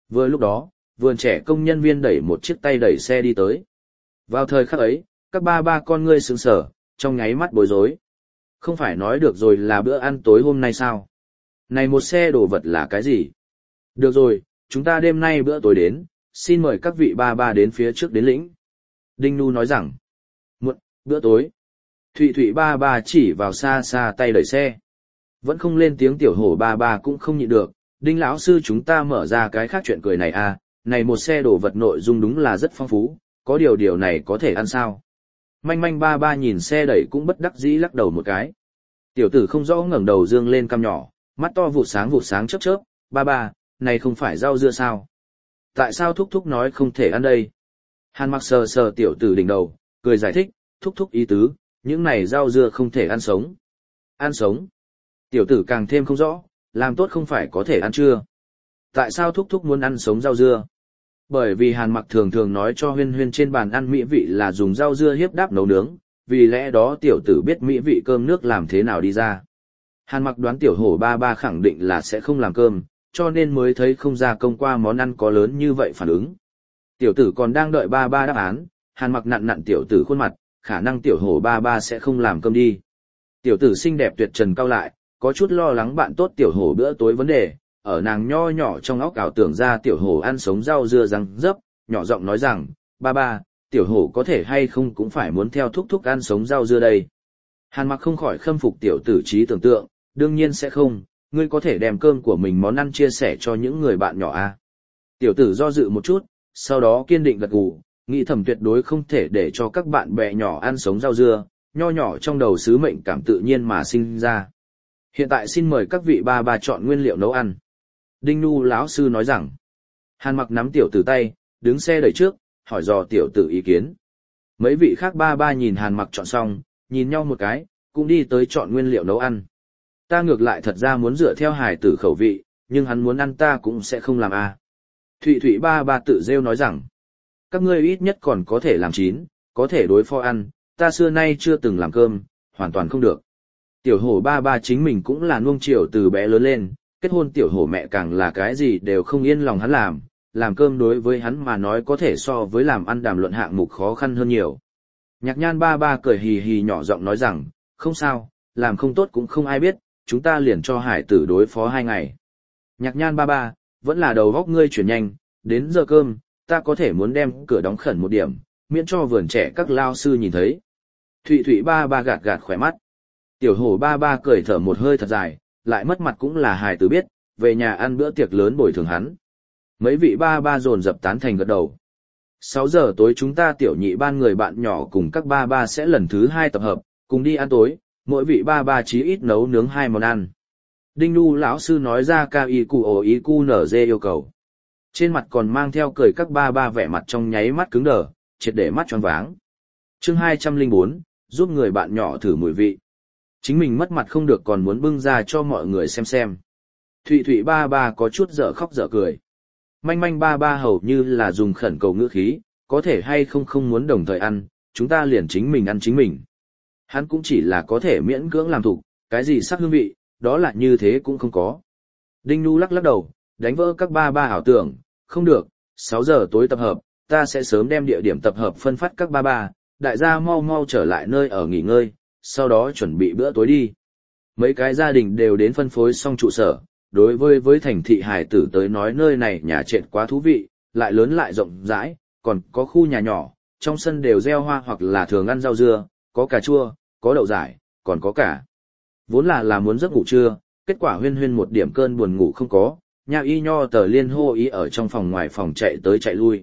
Vừa lúc đó, vườn trẻ công nhân viên đẩy một chiếc tay đẩy xe đi tới. Vào thời khắc ấy, các ba con ngươi sững sờ, trong nháy mắt bối rối. Không phải nói được rồi là bữa ăn tối hôm nay sao? Này một xe đồ vật là cái gì? Được rồi, chúng ta đêm nay bữa tối đến, xin mời các vị ba đến phía trước đến lĩnh. Đinh Nu nói rằng, muộn, bữa tối. Thụy Thụy ba chỉ vào xa xa tay đẩy xe. Vẫn không lên tiếng tiểu hổ ba cũng không nhịn được, Đinh lão sư chúng ta mở ra cái khác chuyện cười này à, này một xe đồ vật nội dung đúng là rất phong phú, có điều này có thể ăn sao? Manh manh ba nhìn xe đẩy cũng bất đắc dĩ lắc đầu một cái. Tiểu tử không rõ ngẩng đầu dương lên cằm nhỏ, mắt to vụt sáng chớp, ba, này không phải rau dưa sao? Tại sao thúc thúc nói không thể ăn đây? Hàn Mặc sờ tiểu tử đỉnh đầu, cười giải thích, thúc ý tứ, những này rau dưa không thể ăn sống. Ăn sống? Tiểu tử càng thêm không rõ, làm tốt không phải có thể ăn chưa? Tại sao thúc muốn ăn sống rau dưa? Bởi vì Hàn Mặc thường nói cho Huyên trên bàn ăn mỹ vị là dùng rau dưa hiếp đáp nấu nướng, vì lẽ đó tiểu tử biết mỹ vị cơm nước làm thế nào đi ra. Hàn Mặc đoán tiểu hổ ba khẳng định là sẽ không làm cơm, cho nên mới thấy không ra công qua món ăn có lớn như vậy phản ứng. Tiểu tử còn đang đợi ba đáp án, Hàn Mặc nặn tiểu tử khuôn mặt, khả năng tiểu hổ ba sẽ không làm cơm đi. Tiểu tử xinh đẹp tuyệt trần cao lại, có chút lo lắng bạn tốt tiểu hổ bữa tối vấn đề, ở nàng nho nhỏ trong óc ảo tưởng ra tiểu hổ ăn sống rau dưa răng dấp, nhỏ giọng nói rằng, ba, tiểu hổ có thể hay không cũng phải muốn theo thúc ăn sống rau dưa đây. Hàn Mặc không khỏi khâm phục tiểu tử trí tưởng tượng, đương nhiên sẽ không, ngươi có thể đem cơm của mình món ăn chia sẻ cho những người bạn nhỏ à. Tiểu tử do dự một chút, sau đó kiên định gật gù, nghĩ thầm tuyệt đối không thể để cho các bạn bè nhỏ ăn sống rau dưa, nho nhỏ trong đầu sứ mệnh cảm tự nhiên mà sinh ra. Hiện tại xin mời các vị ba chọn nguyên liệu nấu ăn. Đinh Nu lão sư nói rằng, Hàn Mặc nắm tiểu tử tay, đứng xe đẩy trước, hỏi dò tiểu tử ý kiến. Mấy vị khác ba nhìn Hàn Mặc chọn xong, nhìn nhau một cái, cũng đi tới chọn nguyên liệu nấu ăn. Ta ngược lại thật ra muốn dựa theo hài tử khẩu vị, nhưng hắn muốn ăn ta cũng sẽ không làm a. Thụy ba tự rêu nói rằng, các ngươi ít nhất còn có thể làm chín, có thể đối phó ăn, ta xưa nay chưa từng làm cơm, hoàn toàn không được. Tiểu hổ ba chính mình cũng là nuông chiều từ bé lớn lên, kết hôn tiểu hổ mẹ càng là cái gì đều không yên lòng hắn làm cơm đối với hắn mà nói có thể so với làm ăn đàm luận hạng mục khó khăn hơn nhiều. Nhạc Nhan ba cười hì hì nhỏ giọng nói rằng, không sao, làm không tốt cũng không ai biết, chúng ta liền cho hải tử đối phó 2 ngày. Nhạc Nhan ba, vẫn là đầu góc ngươi chuyển nhanh, đến giờ cơm, ta có thể muốn đem cửa đóng khẩn một điểm, miễn cho vườn trẻ các lao sư nhìn thấy. Thụy ba gạt khỏe mắt. Tiểu hổ ba cười thở một hơi thật dài, lại mất mặt cũng là hài tử biết, về nhà ăn bữa tiệc lớn bồi thường hắn. Mấy vị ba dồn dập tán thành gật đầu. 6 giờ tối chúng ta tiểu nhị ban người bạn nhỏ cùng các ba sẽ lần thứ 2 tập hợp, cùng đi ăn tối, mỗi vị ba chí ít nấu nướng 2 món ăn. Đinh Nu lão sư nói ra KIQOIQNZ yêu cầu. Trên mặt còn mang theo cười các ba vẻ mặt trong nháy mắt cứng đờ, triệt để mắt choáng váng. Chương 204, giúp người bạn nhỏ thử mùi vị. Chính mình mất mặt không được còn muốn bưng ra cho mọi người xem. Thụy ba có chút dở khóc dở cười. Manh ba hầu như là dùng khẩn cầu ngữ khí, có thể hay không muốn đồng thời ăn, chúng ta liền chính mình ăn chính mình. Hắn cũng chỉ là có thể miễn cưỡng làm thủ, cái gì sắc hương vị, đó là như thế cũng không có. Đinh Nu lắc đầu, đánh vỡ các ba ảo tưởng, không được, 6 giờ tối tập hợp, ta sẽ sớm đem địa điểm tập hợp phân phát các ba, đại gia mau trở lại nơi ở nghỉ ngơi, sau đó chuẩn bị bữa tối đi. Mấy cái gia đình đều đến phân phối xong trụ sở, đối với thành thị hải tử tới nói nơi này nhà trệt quá thú vị, lại lớn lại rộng rãi, còn có khu nhà nhỏ, trong sân đều gieo hoa hoặc là thường ăn rau dưa, có cà chua, có đậu giải, còn có cả. Vốn là muốn giấc ngủ trưa, kết quả Huyên một điểm cơn buồn ngủ không có, nha y nho tờ liên hô ý ở trong phòng ngoài phòng chạy tới chạy lui.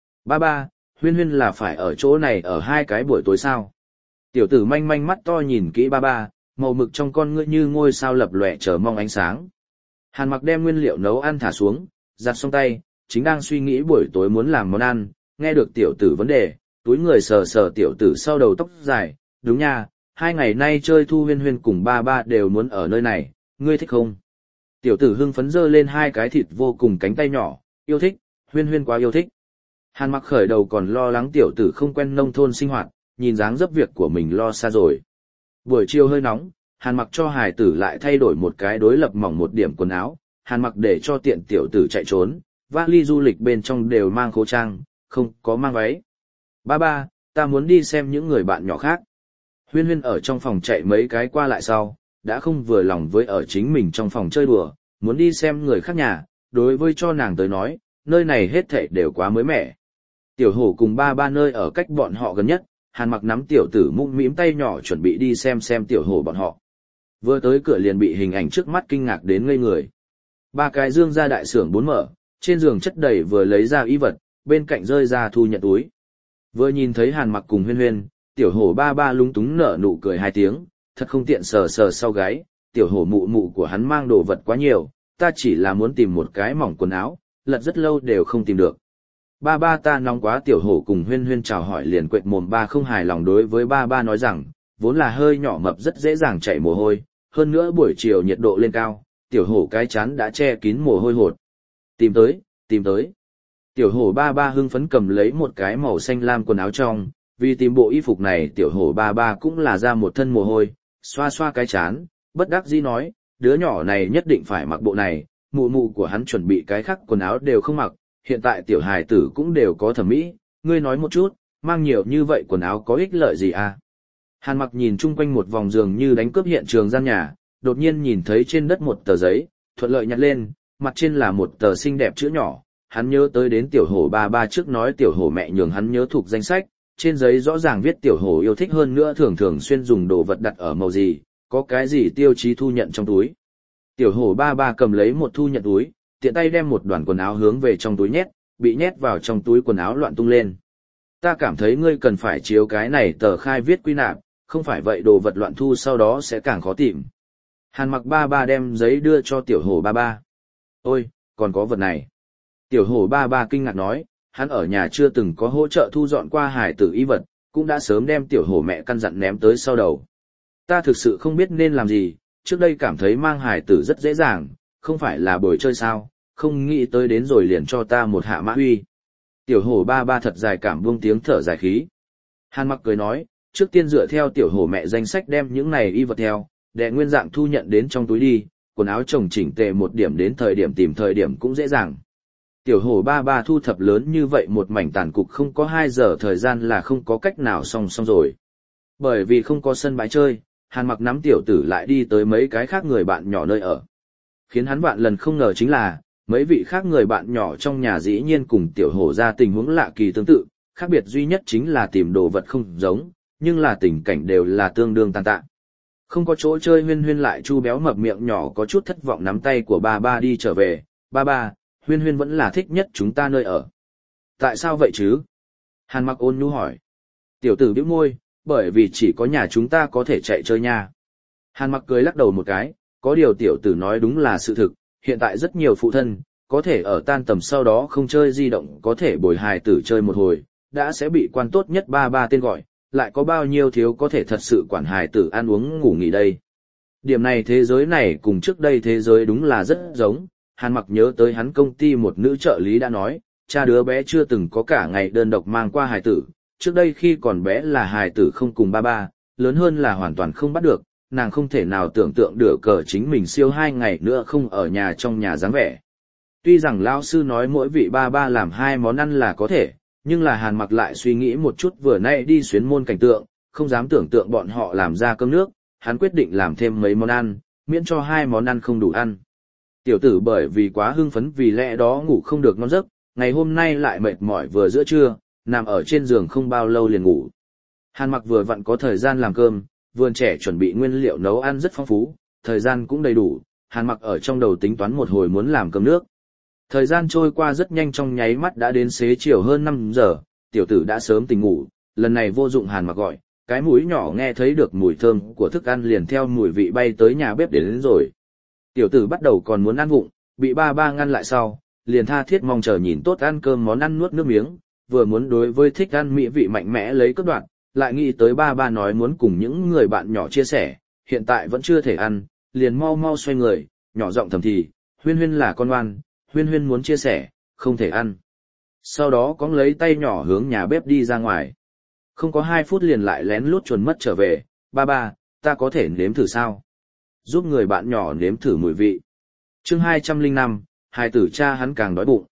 Ba, Huyên là phải ở chỗ này ở 2 cái buổi tối sao? Tiểu tử manh mắt to nhìn kỹ ba, màu mực trong con ngươi như ngôi sao lập lòe chờ mong ánh sáng. Hàn Mặc đem nguyên liệu nấu ăn thả xuống, giặt xong tay, chính đang suy nghĩ buổi tối muốn làm món ăn, nghe được tiểu tử vấn đề, túi người sờ tiểu tử sau đầu tóc dài, đúng nha, 2 ngày nay chơi thu Huyên cùng ba đều muốn ở nơi này, ngươi thích không? Tiểu tử hưng phấn giơ lên 2 cái thịt vô cùng cánh tay nhỏ, yêu thích, Huyên quá yêu thích. Hàn Mặc khởi đầu còn lo lắng tiểu tử không quen nông thôn sinh hoạt, nhìn dáng dấp việc của mình lo xa rồi. Buổi chiều hơi nóng, Hàn Mặc cho hài tử lại thay đổi một cái đối lập mỏng một điểm quần áo, Hàn Mặc để cho tiện tiểu tử chạy trốn, vali du lịch bên trong đều mang khẩu trang, không có mang váy. Ba ba, ta muốn đi xem những người bạn nhỏ khác. Huyên Huyên ở trong phòng chạy mấy cái qua lại sau, đã không vừa lòng với ở chính mình trong phòng chơi đùa, muốn đi xem người khác nhà, đối với cho nàng tới nói, nơi này hết thảy đều quá mới mẻ. Tiểu hổ cùng ba ba nơi ở cách bọn họ gần nhất, Hàn Mặc nắm tiểu tử mũm mĩm tay nhỏ chuẩn bị đi xem tiểu hổ bọn họ. Vừa tới cửa liền bị hình ảnh trước mắt kinh ngạc đến ngây người. Ba cái dương ra đại sưởng 4 mở, trên giường chất đầy vừa lấy ra y vật, bên cạnh rơi ra thu nhận túi. Vừa nhìn thấy Hàn Mặc cùng Huyên Huyên, tiểu hổ ba ba lúng túng nở nụ cười 2 tiếng, thật không tiện sờ sờ sau gáy, tiểu hổ mụ mụ của hắn mang đồ vật quá nhiều, ta chỉ là muốn tìm một cái mỏng quần áo, lật rất lâu đều không tìm được. Ba ba ta nóng quá, tiểu hổ cùng Huyên Huyên chào hỏi liền quệt mồm, ba không hài lòng đối với ba ba nói rằng, vốn là hơi nhỏ mập rất dễ dàng chảy mồ hôi, hơn nữa buổi chiều nhiệt độ lên cao, tiểu hổ cái chán đã che kín mồ hôi hột. Tìm tới. Tiểu hổ ba ba hưng phấn cầm lấy một cái màu xanh lam quần áo trong, vì tìm bộ y phục này tiểu hổ ba ba cũng là ra một thân mồ hôi, xoa xoa cái chán, bất đắc dĩ nói, đứa nhỏ này nhất định phải mặc bộ này, mụ mụ của hắn chuẩn bị cái khác quần áo đều không mặc, hiện tại tiểu hài tử cũng đều có thẩm mỹ, ngươi nói một chút, mang nhiều như vậy quần áo có ích lợi gì à? Hàn Mặc nhìn chung quanh một vòng giường như đánh cướp hiện trường gian nhà, đột nhiên nhìn thấy trên đất một tờ giấy, thuận lợi nhặt lên, mặt trên là một tờ xinh đẹp chữ nhỏ, hắn nhớ tới đến tiểu hổ ba ba trước nói tiểu hổ mẹ nhường hắn nhớ thuộc danh sách, trên giấy rõ ràng viết tiểu hổ yêu thích hơn nữa thường xuyên dùng đồ vật đặt ở màu gì, có cái gì tiêu chí thu nhận trong túi. Tiểu hổ ba ba cầm lấy một thu nhận túi, tiện tay đem một đoàn quần áo hướng về trong túi nhét, bị nhét vào trong túi quần áo loạn tung lên. Ta cảm thấy ngươi cần phải chiếu cái này tờ khai viết quy nạp, không phải vậy đồ vật loạn thu sau đó sẽ càng khó tìm. Hàn Mặc ba ba đem giấy đưa cho tiểu hổ ba ba. Ôi, còn có vật này. Tiểu hổ ba ba kinh ngạc nói, hắn ở nhà chưa từng có hỗ trợ thu dọn qua hải tử y vật, cũng đã sớm đem tiểu hổ mẹ căn dặn ném tới sau đầu. Ta thực sự không biết nên làm gì, trước đây cảm thấy mang hải tử rất dễ dàng, không phải là bồi chơi sao, không nghĩ tới đến rồi liền cho ta một hạ mã huy. Tiểu hổ ba ba thật dài cảm buông tiếng thở dài khí. Hàn Mặc cười nói, trước tiên dựa theo tiểu hổ mẹ danh sách đem những này y vật theo, để nguyên dạng thu nhận đến trong túi đi, quần áo chồng chỉnh tề một điểm đến thời điểm tìm thời điểm cũng dễ dàng. Tiểu hổ ba ba thu thập lớn như vậy một mảnh tàn cục không có 2 giờ thời gian là không có cách nào xong rồi. Bởi vì không có sân bãi chơi, Hàn Mặc nắm tiểu tử lại đi tới mấy cái khác người bạn nhỏ nơi ở. Khiến hắn vạn lần không ngờ chính là, mấy vị khác người bạn nhỏ trong nhà dĩ nhiên cùng tiểu hổ ra tình huống lạ kỳ tương tự, khác biệt duy nhất chính là tìm đồ vật không giống, nhưng là tình cảnh đều là tương đương tàn tạ. Không có chỗ chơi. Huyên Huyên lại chu béo mập miệng nhỏ có chút thất vọng nắm tay của ba ba đi trở về, ba ba, Huyên Huyên vẫn là thích nhất chúng ta nơi ở. Tại sao vậy chứ? Hàn Mặc ôn nhu hỏi. Tiểu tử bĩu môi, bởi vì chỉ có nhà chúng ta có thể chạy chơi nha. Hàn Mặc cười lắc đầu một cái, có điều tiểu tử nói đúng là sự thực, hiện tại rất nhiều phụ thân, có thể ở tan tầm sau đó không chơi di động có thể bồi hài tử chơi một hồi, đã sẽ bị quan tốt nhất ba ba tên gọi, lại có bao nhiêu thiếu có thể thật sự quản hài tử ăn uống ngủ nghỉ đây. Điểm này thế giới này cùng trước đây thế giới đúng là rất giống. Hàn Mặc nhớ tới hắn công ty một nữ trợ lý đã nói, cha đứa bé chưa từng có cả ngày đơn độc mang qua hài tử, trước đây khi còn bé là hài tử không cùng ba ba, lớn hơn là hoàn toàn không bắt được, nàng không thể nào tưởng tượng được cờ chính mình siêu 2 ngày nữa không ở nhà trong nhà dáng vẻ. Tuy rằng lão sư nói mỗi vị ba ba làm 2 món ăn là có thể, nhưng là Hàn Mặc lại suy nghĩ một chút vừa nay đi xuyến môn cảnh tượng, không dám tưởng tượng bọn họ làm ra cơm nước, hắn quyết định làm thêm mấy món ăn, miễn cho 2 món ăn không đủ ăn. Tiểu tử bởi vì quá hưng phấn vì lẽ đó ngủ không được ngon giấc, ngày hôm nay lại mệt mỏi vừa giữa trưa, nằm ở trên giường không bao lâu liền ngủ. Hàn Mặc vừa vặn có thời gian làm cơm, vườn trẻ chuẩn bị nguyên liệu nấu ăn rất phong phú, thời gian cũng đầy đủ, Hàn Mặc ở trong đầu tính toán một hồi muốn làm cơm nước. Thời gian trôi qua rất nhanh, trong nháy mắt đã đến xế chiều hơn 5 giờ, tiểu tử đã sớm tỉnh ngủ, lần này vô dụng Hàn Mặc gọi, cái mũi nhỏ nghe thấy được mùi thơm của thức ăn liền theo mùi vị bay tới nhà bếp đến rồi. Tiểu tử bắt đầu còn muốn ăn vụng, bị ba ba ngăn lại sau, liền tha thiết mong chờ nhìn tốt ăn cơm món ăn nuốt nước miếng, vừa muốn đối với thích ăn mỹ vị mạnh mẽ lấy cướp đoạt, lại nghĩ tới ba ba nói muốn cùng những người bạn nhỏ chia sẻ, hiện tại vẫn chưa thể ăn, liền mau mau xoay người, nhỏ giọng thầm thì, Huyên Huyên là con ngoan, Huyên Huyên muốn chia sẻ, không thể ăn. Sau đó cóng lấy tay nhỏ hướng nhà bếp đi ra ngoài. Không có 2 phút liền lại lén lút chuồn mất trở về, ba ba, ta có thể nếm thử sao? Giúp người bạn nhỏ nếm thử mùi vị. Chương 205, hài tử cha hắn càng đói bụng.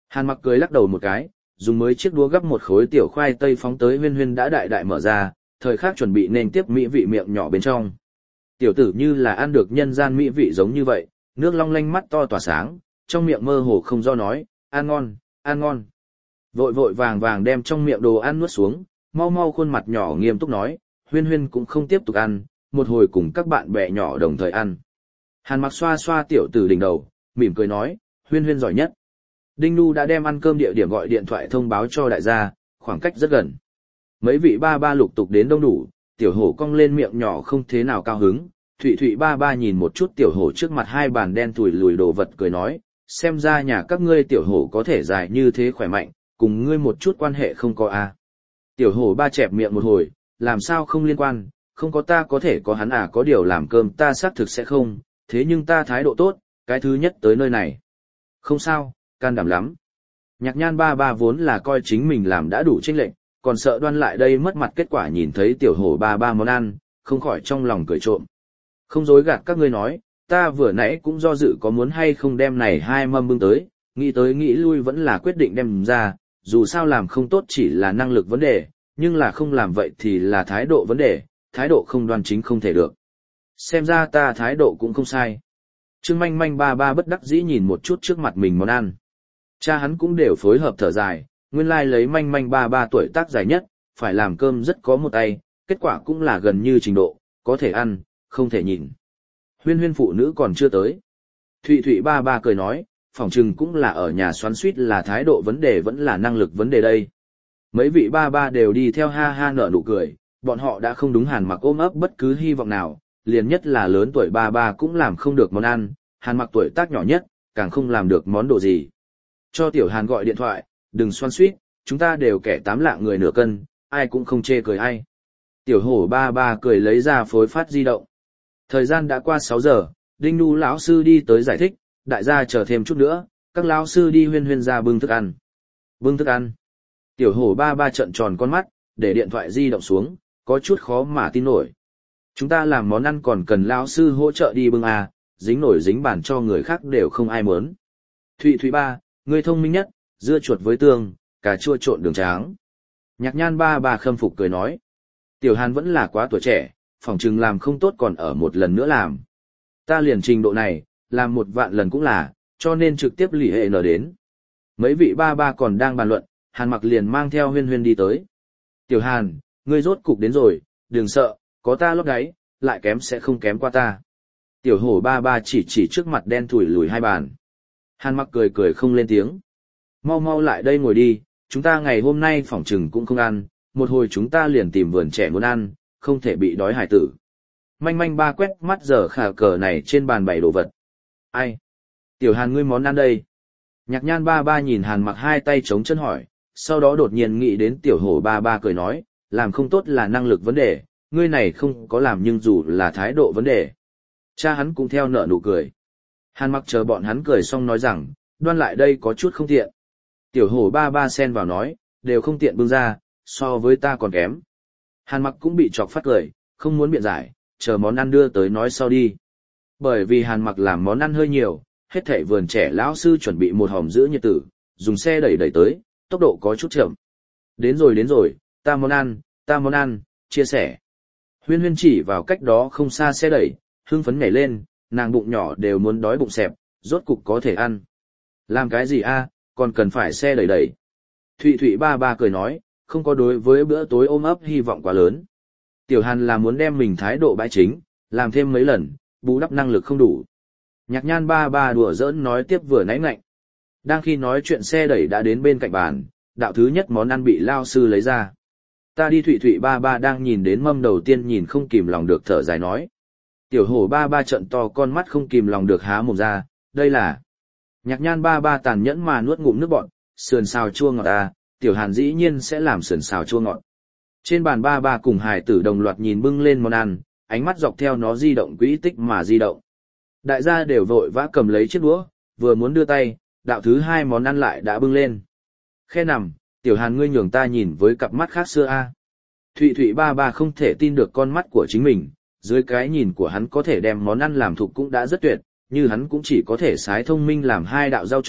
Hàn Mặc cười lắc đầu một cái, dùng mới chiếc đũa gắp một khối tiểu khoai tây phóng tới Huyên Huyên đã đại đại mở ra, thời khắc chuẩn bị nên tiếp mỹ vị miệng nhỏ bên trong. Tiểu tử như là ăn được nhân gian mỹ vị giống như vậy, nước long lanh mắt to tỏa sáng, trong miệng mơ hồ không do nói, ăn ngon, ăn ngon. Vội vội vàng vàng đem trong miệng đồ ăn nuốt xuống, mau mau khuôn mặt nhỏ nghiêm túc nói, Huyên Huyên cũng không tiếp tục ăn, một hồi cùng các bạn bè nhỏ đồng thời ăn. Hàn Mặc xoa xoa tiểu tử đỉnh đầu, mỉm cười nói, Huyên Huyên giỏi nhất. Đinh Nu đã đem ăn cơm địa điểm gọi điện thoại thông báo cho đại gia, khoảng cách rất gần. Mấy vị ba ba lục tục đến đông đủ, tiểu hổ cong lên miệng nhỏ không thế nào cao hứng. Thụy Thụy ba ba nhìn một chút tiểu hổ trước mặt hai bàn đen thùi lùi đồ vật cười nói, xem ra nhà các ngươi tiểu hổ có thể dài như thế khỏe mạnh, cùng ngươi một chút quan hệ không có a. Tiểu hổ ba chẹp miệng một hồi, làm sao không liên quan, không có ta có thể có hắn à, có điều làm cơm ta xác thực sẽ không, thế nhưng ta thái độ tốt, cái thứ nhất tới nơi này. Không sao, can đảm lắm. Nhạc Nhan ba ba vốn là coi chính mình làm đã đủ chênh lệch, còn sợ Đoan lại đây mất mặt kết quả nhìn thấy tiểu hổ ba ba món ăn, không khỏi trong lòng cười trộm. Không dối gạt các ngươi nói, ta vừa nãy cũng do dự có muốn hay không đem này hai mâm bưng tới nghĩ lui vẫn là quyết định đem ra, dù sao làm không tốt chỉ là năng lực vấn đề, nhưng là không làm vậy thì là thái độ vấn đề, thái độ không đoan chính không thể được. Xem ra ta thái độ cũng không sai. Trương Manh Manh ba ba bất đắc dĩ nhìn một chút trước mặt mình món ăn. Cha hắn cũng đều phối hợp thở dài, nguyên lai lấy Manh Manh ba ba tuổi tác dài nhất, phải làm cơm rất có một tay, kết quả cũng là gần như trình độ, có thể ăn, không thể nhìn. Huyên Huyên phụ nữ còn chưa tới. Thụy Thụy ba ba cười nói, phỏng chừng cũng là ở nhà xoắn suýt là thái độ vấn đề vẫn là năng lực vấn đề đây. Mấy vị ba ba đều đi theo ha ha nở nụ cười, bọn họ đã không đúng Hàn Mặc ôm ấp bất cứ hy vọng nào, liền nhất là lớn tuổi ba ba cũng làm không được món ăn, Hàn Mặc tuổi tác nhỏ nhất, càng không làm được món đồ gì. Cho Tiểu Hàn gọi điện thoại, đừng xoắn suýt, chúng ta đều kẻ 8 lạng người nửa cân, ai cũng không chê cười ai. Tiểu hổ ba ba cười lấy ra phối phát di động. Thời gian đã qua 6 giờ, Đinh Nu lão sư đi tới giải thích, đại gia chờ thêm chút nữa, các lão sư đi Huyên Huyên ra bưng thức ăn. Bưng thức ăn. Tiểu hổ ba ba trợn tròn con mắt, để điện thoại di động xuống, có chút khó mà tin nổi. Chúng ta làm món ăn còn cần lão sư hỗ trợ đi bưng à, dính nổi dính bàn cho người khác đều không ai muốn. Thụy Thụy ba, người thông minh nhất, dưa chuột với tương, cà chua trộn đường tráng. Nhạc Nhan ba ba khâm phục cười nói. Tiểu Hàn vẫn là quá tuổi trẻ, phỏng chừng làm không tốt còn ở một lần nữa làm. Ta liền trình độ này, làm 1 vạn lần cũng là, cho nên trực tiếp lì hệ nở đến. Mấy vị ba ba còn đang bàn luận, Hàn Mặc liền mang theo Huyên Huyên đi tới. Tiểu Hàn, ngươi rốt cục đến rồi, đừng sợ, có ta lót gáy, lại kém sẽ không kém qua ta. Tiểu hổ ba ba chỉ trước mặt đen thủi lùi hai bàn. Hàn Mặc cười cười không lên tiếng. Mau mau lại đây ngồi đi, chúng ta ngày hôm nay phỏng chừng cũng không ăn, một hồi chúng ta liền tìm vườn trẻ muốn ăn, không thể bị đói hải tử. Manh Manh ba quét mắt giờ khả cờ này trên bàn bày đồ vật. Ai? Tiểu Hàn ngươi món ăn đây. Nhạc Nhan ba ba nhìn Hàn Mặc hai tay chống chân hỏi, sau đó đột nhiên nghĩ đến tiểu hổ ba ba cười nói, làm không tốt là năng lực vấn đề, ngươi này không có làm nhưng dù là thái độ vấn đề. Cha hắn cũng theo nở nụ cười. Hàn Mặc chờ bọn hắn cười xong nói rằng, đoan lại đây có chút không tiện. Tiểu hổ ba ba xen vào nói, đều không tiện bưng ra, so với ta còn kém. Hàn Mặc cũng bị chọc phát cười, không muốn biện giải, chờ món ăn đưa tới nói sau đi. Bởi vì Hàn Mặc làm món ăn hơi nhiều, hết thảy vườn trẻ lão sư chuẩn bị một hòm giữ nhiệt tử, dùng xe đẩy tới, tốc độ có chút chậm. Đến rồi, ta món ăn, chia sẻ. Huyên Huyên chỉ vào cách đó không xa xe đẩy, hưng phấn nhảy lên, nàng bụng nhỏ đều muốn đói bụng xẹp, rốt cục có thể ăn. Làm cái gì a, còn cần phải xe đẩy. Thụy Thụy ba ba cười nói, không có đối với bữa tối ôm ấp hy vọng quá lớn. Tiểu Hàn là muốn đem mình thái độ bãi chính, làm thêm mấy lần, bù đắp năng lực không đủ. Nhạc Nhan ba ba đùa giỡn nói tiếp vừa nãy ngạnh. Đang khi nói chuyện xe đẩy đã đến bên cạnh bàn, đạo thứ nhất món ăn bị lao sư lấy ra. Ta đi. Thụy Thụy ba ba đang nhìn đến mâm đầu tiên nhìn không kìm lòng được thở dài nói. Tiểu hổ ba ba trợn to con mắt không kìm lòng được há mồm ra, đây là. Nhạc Nhan ba ba tàn nhẫn mà nuốt ngụm nước bọt, sườn xào chua ngọt à, Tiểu Hàn dĩ nhiên sẽ làm sườn xào chua ngọt. Trên bàn ba ba cùng hài tử đồng loạt nhìn bưng lên món ăn, ánh mắt dọc theo nó di động quỹ tích mà di động. Đại gia đều vội vã cầm lấy chiếc đũa, vừa muốn đưa tay, đạo thứ hai món ăn lại đã bưng lên. Khe nằm, Tiểu Hàn ngươi nhường ta nhìn với cặp mắt khác xưa a. Thụy Thụy ba ba không thể tin được con mắt của chính mình, dưới cái nhìn của hắn có thể đem món ăn làm thục cũng đã rất tuyệt, như hắn cũng chỉ có thể sái thông minh làm 2 đạo rau trộn,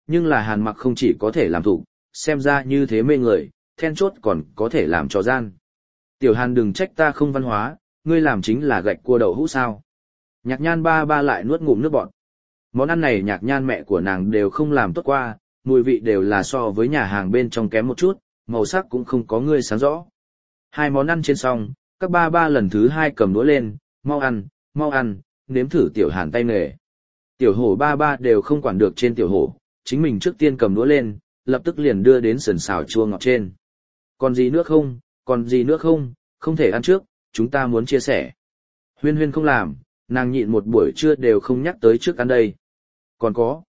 nhưng là Hàn Mặc không chỉ có thể làm thủ, xem ra như thế mê người, then chốt còn có thể làm cho gian. Tiểu Hàn đừng trách ta không văn hóa, ngươi làm chính là gạch cua đậu hũ sao. Nhạc Nhan ba ba lại nuốt ngụm nước bọt. Món ăn này Nhạc Nhan mẹ của nàng đều không làm tốt qua, mùi vị đều là so với nhà hàng bên trong kém một chút, màu sắc cũng không có ngươi sáng rõ. Hai món ăn trên xong, các ba ba lần thứ hai cầm đũa lên, mau ăn, nếm thử Tiểu Hàn tay nghề. Tiểu hổ ba ba đều không quản được trên tiểu hổ, chính mình trước tiên cầm đũa lên, lập tức liền đưa đến sườn xào chua ngọt trên. Còn gì nữa không, không thể ăn trước, chúng ta muốn chia sẻ. Huyên Huyên không làm, nàng nhịn một buổi trưa đều không nhắc tới trước ăn đây. Còn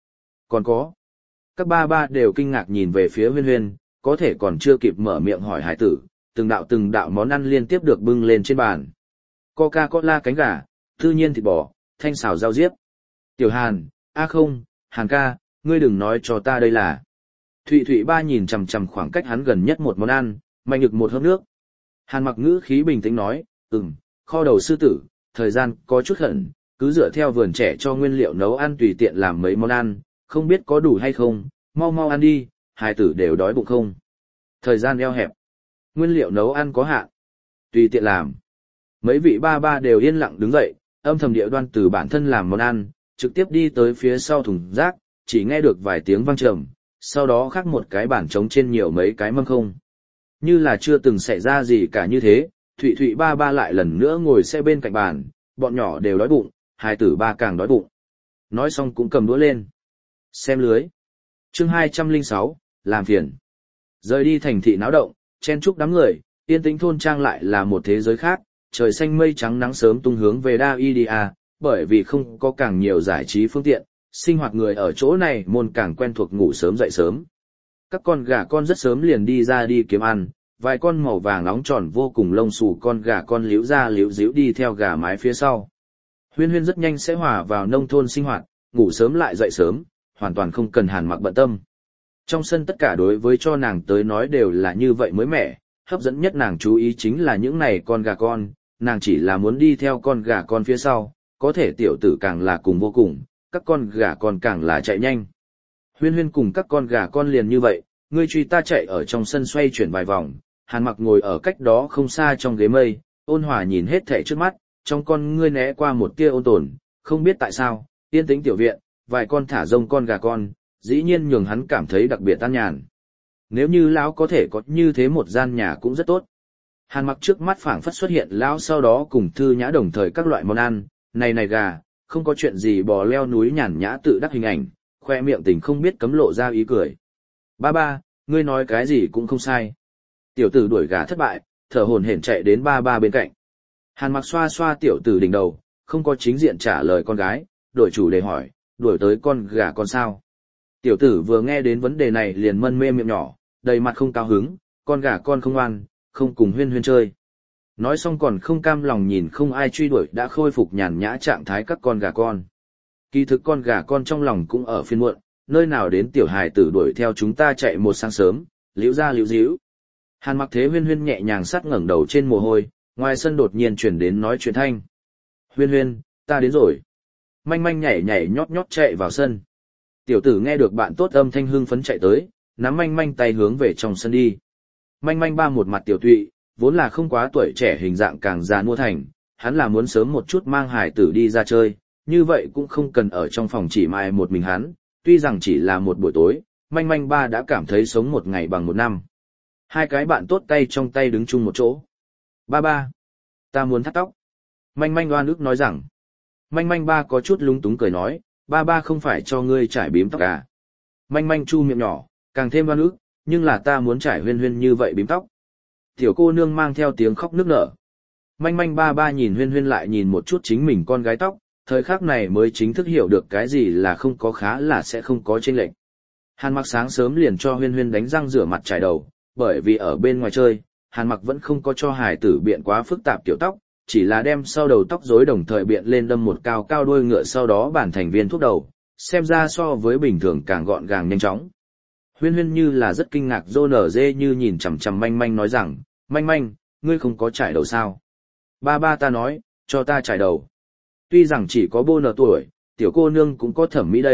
có. Các ba ba đều kinh ngạc nhìn về phía Huyên Huyên, có thể còn chưa kịp mở miệng hỏi hải tử, từng đạo món ăn liên tiếp được bưng lên trên bàn. Coca-Cola cánh gà, tự nhiên thịt bò, thanh xào rau diếp. Tiểu Hàn, không, Hàn ca, ngươi đừng nói cho ta đây là. Thụy Thụy ba nhìn chằm chằm khoảng cách hắn gần nhất một món ăn, mạnh nhực một hớp nước. Hàn Mặc ngữ khí bình tĩnh nói, kho đầu sư tử, thời gian có chút khẩn, cứ dựa theo vườn trẻ cho nguyên liệu nấu ăn tùy tiện làm mấy món ăn, không biết có đủ hay không, mau ăn đi, hai tử đều đói bụng không. Thời gian eo hẹp, nguyên liệu nấu ăn có hạn, tùy tiện làm. Mấy vị ba ba đều yên lặng đứng dậy, âm thầm địa đoan từ bản thân làm món ăn, trực tiếp đi tới phía sau thùng rác, chỉ nghe được vài tiếng vang trầm, sau đó khắc một cái bàn trống trên nhiều mấy cái mâm không. Như là chưa từng xảy ra gì cả như thế, Thụy Thụy ba ba lại lần nữa ngồi xe bên cạnh bàn, bọn nhỏ đều đói bụng, hai tử ba càng đói bụng. Nói xong cũng cầm đũa lên. Xem lưới. Chương 206, làm phiền. Rời đi thành thị náo động, chen chúc đám người, yên tĩnh thôn trang lại là một thế giới khác, trời xanh mây trắng nắng sớm tung hướng về Daidia, bởi vì không có càng nhiều giải trí phương tiện, sinh hoạt người ở chỗ này môn càng quen thuộc ngủ sớm dậy sớm. Các con gà con rất sớm liền đi ra đi kiếm ăn, vài con màu vàng nóng tròn vô cùng lông xù con gà con liễu ra liễu díu đi theo gà mái phía sau. Huyên Huyên rất nhanh sẽ hòa vào nông thôn sinh hoạt, ngủ sớm lại dậy sớm, hoàn toàn không cần Hàn Mặc bận tâm. Trong sân tất cả đối với cho nàng tới nói đều là như vậy mới mẻ, hấp dẫn nhất nàng chú ý chính là những này con gà con, nàng chỉ là muốn đi theo con gà con phía sau, có thể tiểu tử càng là cùng vô cùng, các con gà con càng là chạy nhanh. Huyên Huyên cùng các con gà con liền như vậy, ngươi truy ta chạy ở trong sân xoay chuyển vài vòng, Hàn Mặc ngồi ở cách đó không xa trong ghế mây, ôn hòa nhìn hết thảy trước mắt, trong con ngươi né qua một tia ôn tồn, không biết tại sao, yên tĩnh tiểu viện, vài con thả rông con gà con, dĩ nhiên nhường hắn cảm thấy đặc biệt an nhàn. Nếu như lão có thể có như thế một gian nhà cũng rất tốt. Hàn Mặc trước mắt phảng phất xuất hiện lão sau đó cùng Thư Nhã đồng thời các loại món ăn, này gà, không có chuyện gì bò leo núi nhàn nhã tự đắc hình ảnh, khoe miệng tình không biết cấm lộ ra ý cười. Ba ba, ngươi nói cái gì cũng không sai. Tiểu tử đuổi gà thất bại, thở hổn hển chạy đến ba ba bên cạnh. Hàn Mặc xoa xoa tiểu tử đỉnh đầu, không có chính diện trả lời con gái, đổi chủ đề hỏi, đuổi tới con gà con sao. Tiểu tử vừa nghe đến vấn đề này liền mân mê miệng nhỏ, đầy mặt không cao hứng, con gà con không ngoan, không cùng Huyên Huyên chơi. Nói xong còn không cam lòng nhìn không ai truy đuổi đã khôi phục nhàn nhã trạng thái các con gà con. Kỳ thực con gà con trong lòng cũng ở phiên muộn, nơi nào đến tiểu hài tử đuổi theo chúng ta chạy một sáng sớm, liễu ra liễu díu. Hàn Mặc thế Huyên Huyên nhẹ nhàng sát ngẩng đầu trên mồ hôi, ngoài sân đột nhiên chuyển đến nói chuyện thanh. Huyên Huyên, ta đến rồi. Manh manh nhảy nhảy nhót nhót chạy vào sân. Tiểu tử nghe được bạn tốt âm thanh hưng phấn chạy tới, nắm manh manh tay hướng về trong sân đi. Manh manh ba một mặt tiểu tụy, vốn là không quá tuổi trẻ hình dạng càng già nua thành, hắn là muốn sớm một chút mang hải tử đi ra chơi, như vậy cũng không cần ở trong phòng chỉ mài một mình hắn, tuy rằng chỉ là một buổi tối, manh manh ba đã cảm thấy sống một ngày bằng một năm. Hai cái bạn tốt tay trong tay đứng chung một chỗ. Ba ba, ta muốn thắt tóc. Manh manh oan ức nói rằng. Manh manh ba có chút lúng túng cười nói, ba ba không phải cho ngươi trải bím tóc à. Manh manh chu miệng nhỏ, càng thêm oan ức, nhưng là ta muốn trải Huyên Huyên như vậy bím tóc. Tiểu cô nương mang theo tiếng khóc nức nở. Manh manh ba ba nhìn Huyên Huyên lại nhìn một chút chính mình con gái tóc, thời khắc này mới chính thức hiểu được cái gì là không có khá là sẽ không có chênh lệch. Hàn Mặc sáng sớm liền cho Huyên Huyên đánh răng rửa mặt trải đầu, bởi vì ở bên ngoài chơi, Hàn Mặc vẫn không có cho hài tử biện quá phức tạp tiểu tóc, chỉ là đem sau đầu tóc rối đồng thời biện lên đâm một cao cao đuôi ngựa sau đó bản thành viên thuốc đầu, xem ra so với bình thường càng gọn gàng nhanh chóng. Huyên Huyên như là rất kinh ngạc rô nở dê như nhìn chằm chằm manh manh nói rằng, manh manh, ngươi không có trải đầu sao? Ba ba ta nói, cho ta trải đầu. Tuy rằng chỉ có bô nở tuổi, tiểu cô nương cũng có thẩm mỹ đây,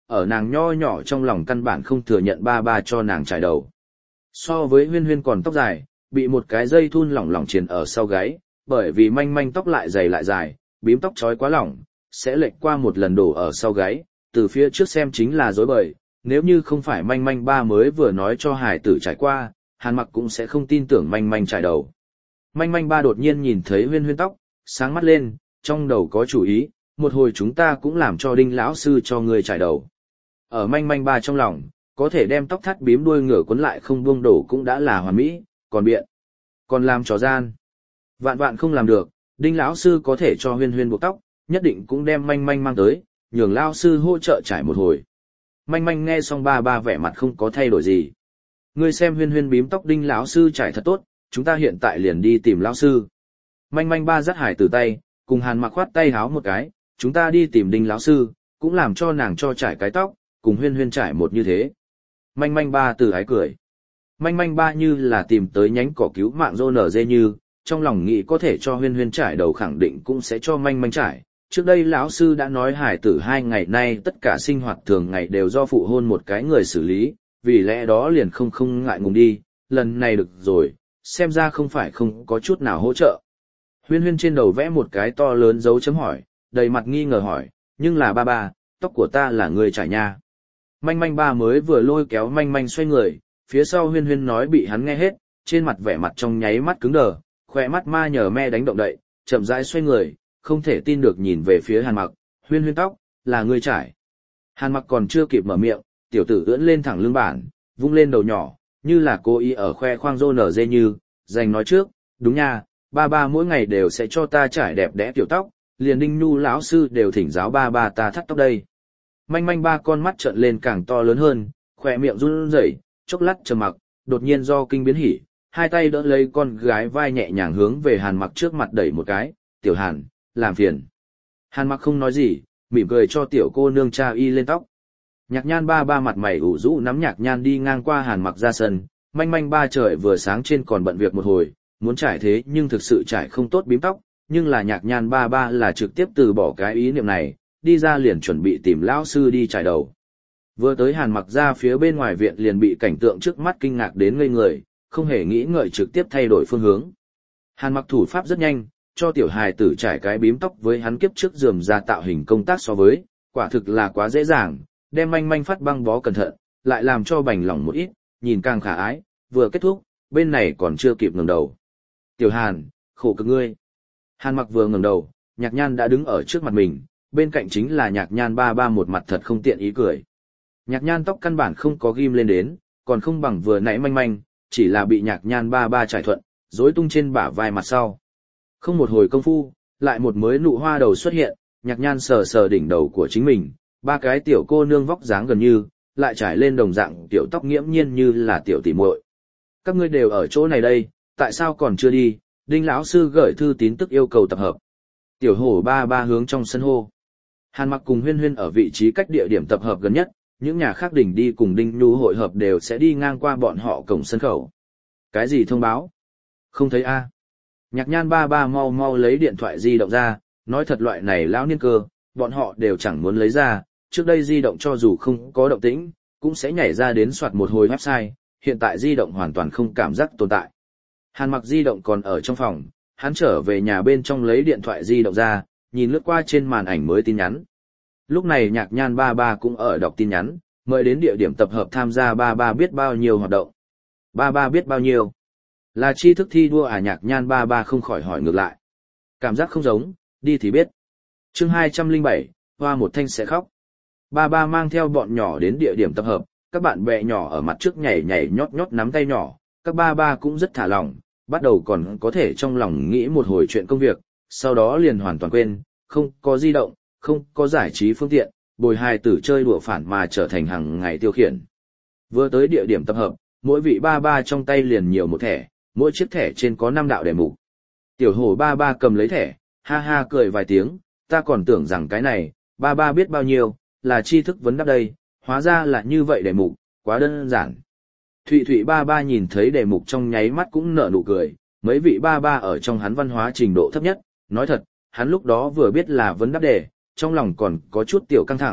ở nàng nho nhỏ trong lòng căn bản không thừa nhận ba ba cho nàng trải đầu. So với Huyên Huyên còn tóc dài, bị một cái dây thun lỏng lỏng triền ở sau gáy, bởi vì manh manh tóc lại dài, bím tóc trói quá lỏng, sẽ lệch qua một lần đổ ở sau gáy, từ phía trước xem chính là rối bời, nếu như không phải manh manh ba mới vừa nói cho hải tử trải qua, Hàn Mặc cũng sẽ không tin tưởng manh manh trải đầu. Manh manh ba đột nhiên nhìn thấy Huyên Huyên tóc, sáng mắt lên, trong đầu có chủ ý, một hồi chúng ta cũng làm cho Đinh lão sư cho người trải đầu. Ở manh manh ba trong lòng, có thể đem tóc thắt bím đuôi ngựa cuốn lại không buông đổ cũng đã là hoàn mỹ, còn biện, còn làm trò gian. Vạn vạn không làm được, Đinh lão sư có thể cho Huyên Huyên buộc tóc, nhất định cũng đem manh manh mang tới, nhường lão sư hỗ trợ trải một hồi. Manh manh nghe xong ba ba vẻ mặt không có thay đổi gì. Ngươi xem Huyên Huyên bím tóc Đinh lão sư trải thật tốt, chúng ta hiện tại liền đi tìm lão sư. Manh manh ba dắt Hải Tử tay, cùng Hàn Mặc khoát tay háo một cái, chúng ta đi tìm Đinh lão sư, cũng làm cho nàng cho trải cái tóc, cùng Huyên Huyên trải một như thế. Manh manh ba từ ái cười. Manh manh ba như là tìm tới nhánh cỏ cứu mạng rô nở dê như, trong lòng nghĩ có thể cho Huyên Huyên trải đầu khẳng định cũng sẽ cho manh manh trải. Trước đây lão sư đã nói Hải Tử 2 ngày nay tất cả sinh hoạt thường ngày đều do phụ hôn một cái người xử lý, vì lẽ đó liền không ngại ngùng đi, lần này được rồi, xem ra không phải không có chút nào hỗ trợ. Huyên Huyên trên đầu vẽ một cái to lớn dấu chấm hỏi, đầy mặt nghi ngờ hỏi, nhưng là ba ba, tóc của ta là người trải nha. Manh manh ba mới vừa lôi kéo manh manh xoay người, phía sau Huyên Huyên nói bị hắn nghe hết, trên mặt vẻ mặt trong nháy mắt cứng đờ, khỏe mắt ma nhờ me đánh động đậy, chậm rãi xoay người, không thể tin được nhìn về phía Hàn Mặc, Huyên Huyên tóc, là người trải. Hàn Mặc còn chưa kịp mở miệng, tiểu tử ưỡn lên thẳng lưng bản, vung lên đầu nhỏ, như là cố ý ở khoe khoang rô nở dê như, dành nói trước, đúng nha, ba ba mỗi ngày đều sẽ cho ta trải đẹp đẽ tiểu tóc, liền Đinh Nhu lão sư đều thỉnh giáo ba ba ta thắt tóc đây. Manh manh ba con mắt trợn lên càng to lớn hơn, khỏe miệng run rẩy, chốc lát trầm mặc, đột nhiên do kinh biến hỉ, hai tay đỡ lấy con gái vai nhẹ nhàng hướng về Hàn Mặc trước mặt đẩy một cái, tiểu Hàn, làm phiền. Hàn Mặc không nói gì, mỉm cười cho tiểu cô nương cha y lên tóc. Nhạc Nhan ba ba mặt mày ủ rũ nắm Nhạc Nhan đi ngang qua Hàn Mặc ra sân, manh manh ba trời vừa sáng trên còn bận việc một hồi, muốn trải thế nhưng thực sự trải không tốt bím tóc, nhưng là Nhạc Nhan ba ba là trực tiếp từ bỏ cái ý niệm này, đi ra liền chuẩn bị tìm lão sư đi trải đầu. Vừa tới Hàn Mặc ra phía bên ngoài viện liền bị cảnh tượng trước mắt kinh ngạc đến ngây người, không hề nghĩ ngợi trực tiếp thay đổi phương hướng. Hàn Mặc thủ pháp rất nhanh, cho tiểu hài tử trải cái bím tóc với hắn kiếp trước rườm ra tạo hình công tác so với, quả thực là quá dễ dàng, đem manh manh phát băng bó cẩn thận, lại làm cho bành lòng một ít, nhìn càng khả ái, vừa kết thúc, bên này còn chưa kịp ngẩng đầu. Tiểu Hàn, khổ cực ngươi. Hàn Mặc vừa ngẩng đầu, Nhạc Nhan đã đứng ở trước mặt mình, bên cạnh chính là Nhạc Nhan ba ba một mặt thật không tiện ý cười. Nhạc Nhan tóc căn bản không có ghim lên đến, còn không bằng vừa nãy manh manh, chỉ là bị Nhạc Nhan ba ba trải thuận, rối tung trên bả vai mặt sau. Không một hồi công phu, lại một mới nụ hoa đầu xuất hiện, Nhạc Nhan sờ sờ đỉnh đầu của chính mình, ba cái tiểu cô nương vóc dáng gần như, lại trải lên đồng dạng tiểu tóc nghiễm nhiên như là tiểu tỷ muội. Các ngươi đều ở chỗ này đây, tại sao còn chưa đi? Đinh lão sư gửi thư tín tức yêu cầu tập hợp. Tiểu hổ ba ba hướng trong sân hô. Hàn Mặc cùng Huyên Huyên ở vị trí cách địa điểm tập hợp gần nhất, những nhà khác đỉnh đi cùng Đinh Nhu hội hợp đều sẽ đi ngang qua bọn họ cổng sân khẩu. Cái gì thông báo? Không thấy a? Nhạc Nhan ba ba mau mau lấy điện thoại di động ra, nói thật loại này lão niên cơ, bọn họ đều chẳng muốn lấy ra, trước đây di động cho dù không có động tĩnh, cũng sẽ nhảy ra đến soạt một hồi website, hiện tại di động hoàn toàn không cảm giác tồn tại. Hàn Mặc di động còn ở trong phòng, hắn trở về nhà bên trong lấy điện thoại di động ra, nhìn lướt qua trên màn ảnh mới tin nhắn. Lúc này Nhạc Nhan ba ba cũng ở đọc tin nhắn, mời đến địa điểm tập hợp tham gia ba ba biết bao nhiêu hoạt động. Ba ba biết bao nhiêu? Là tri thức thi đua à? Nhạc Nhan ba ba không khỏi hỏi ngược lại. Cảm giác không giống, đi thì biết. Chương 207, hoa một thanh sẽ khóc. Ba ba mang theo bọn nhỏ đến địa điểm tập hợp, các bạn bè nhỏ ở mặt trước nhảy nhảy nhót nhót nắm tay nhỏ, các ba ba cũng rất thả lỏng, bắt đầu còn có thể trong lòng nghĩ một hồi chuyện công việc, sau đó liền hoàn toàn quên, không có di động, không có giải trí phương tiện, bồi hài tử chơi đùa phản mà trở thành hàng ngày tiêu khiển. Vừa tới địa điểm tập hợp, mỗi vị ba ba trong tay liền nhiều một thẻ, mỗi chiếc thẻ trên có 5 đạo đề mục. Tiểu hổ ba ba cầm lấy thẻ, ha ha cười vài tiếng, ta còn tưởng rằng cái này, ba ba biết bao nhiêu, là tri thức vấn đáp đây, hóa ra là như vậy đề mục, quá đơn giản. Thụy Thụy ba ba nhìn thấy đề mục trong nháy mắt cũng nở nụ cười, mấy vị ba ba ở trong hắn văn hóa trình độ thấp nhất, nói thật, hắn lúc đó vừa biết là vấn đáp đề, trong lòng còn có chút tiểu căng thẳng,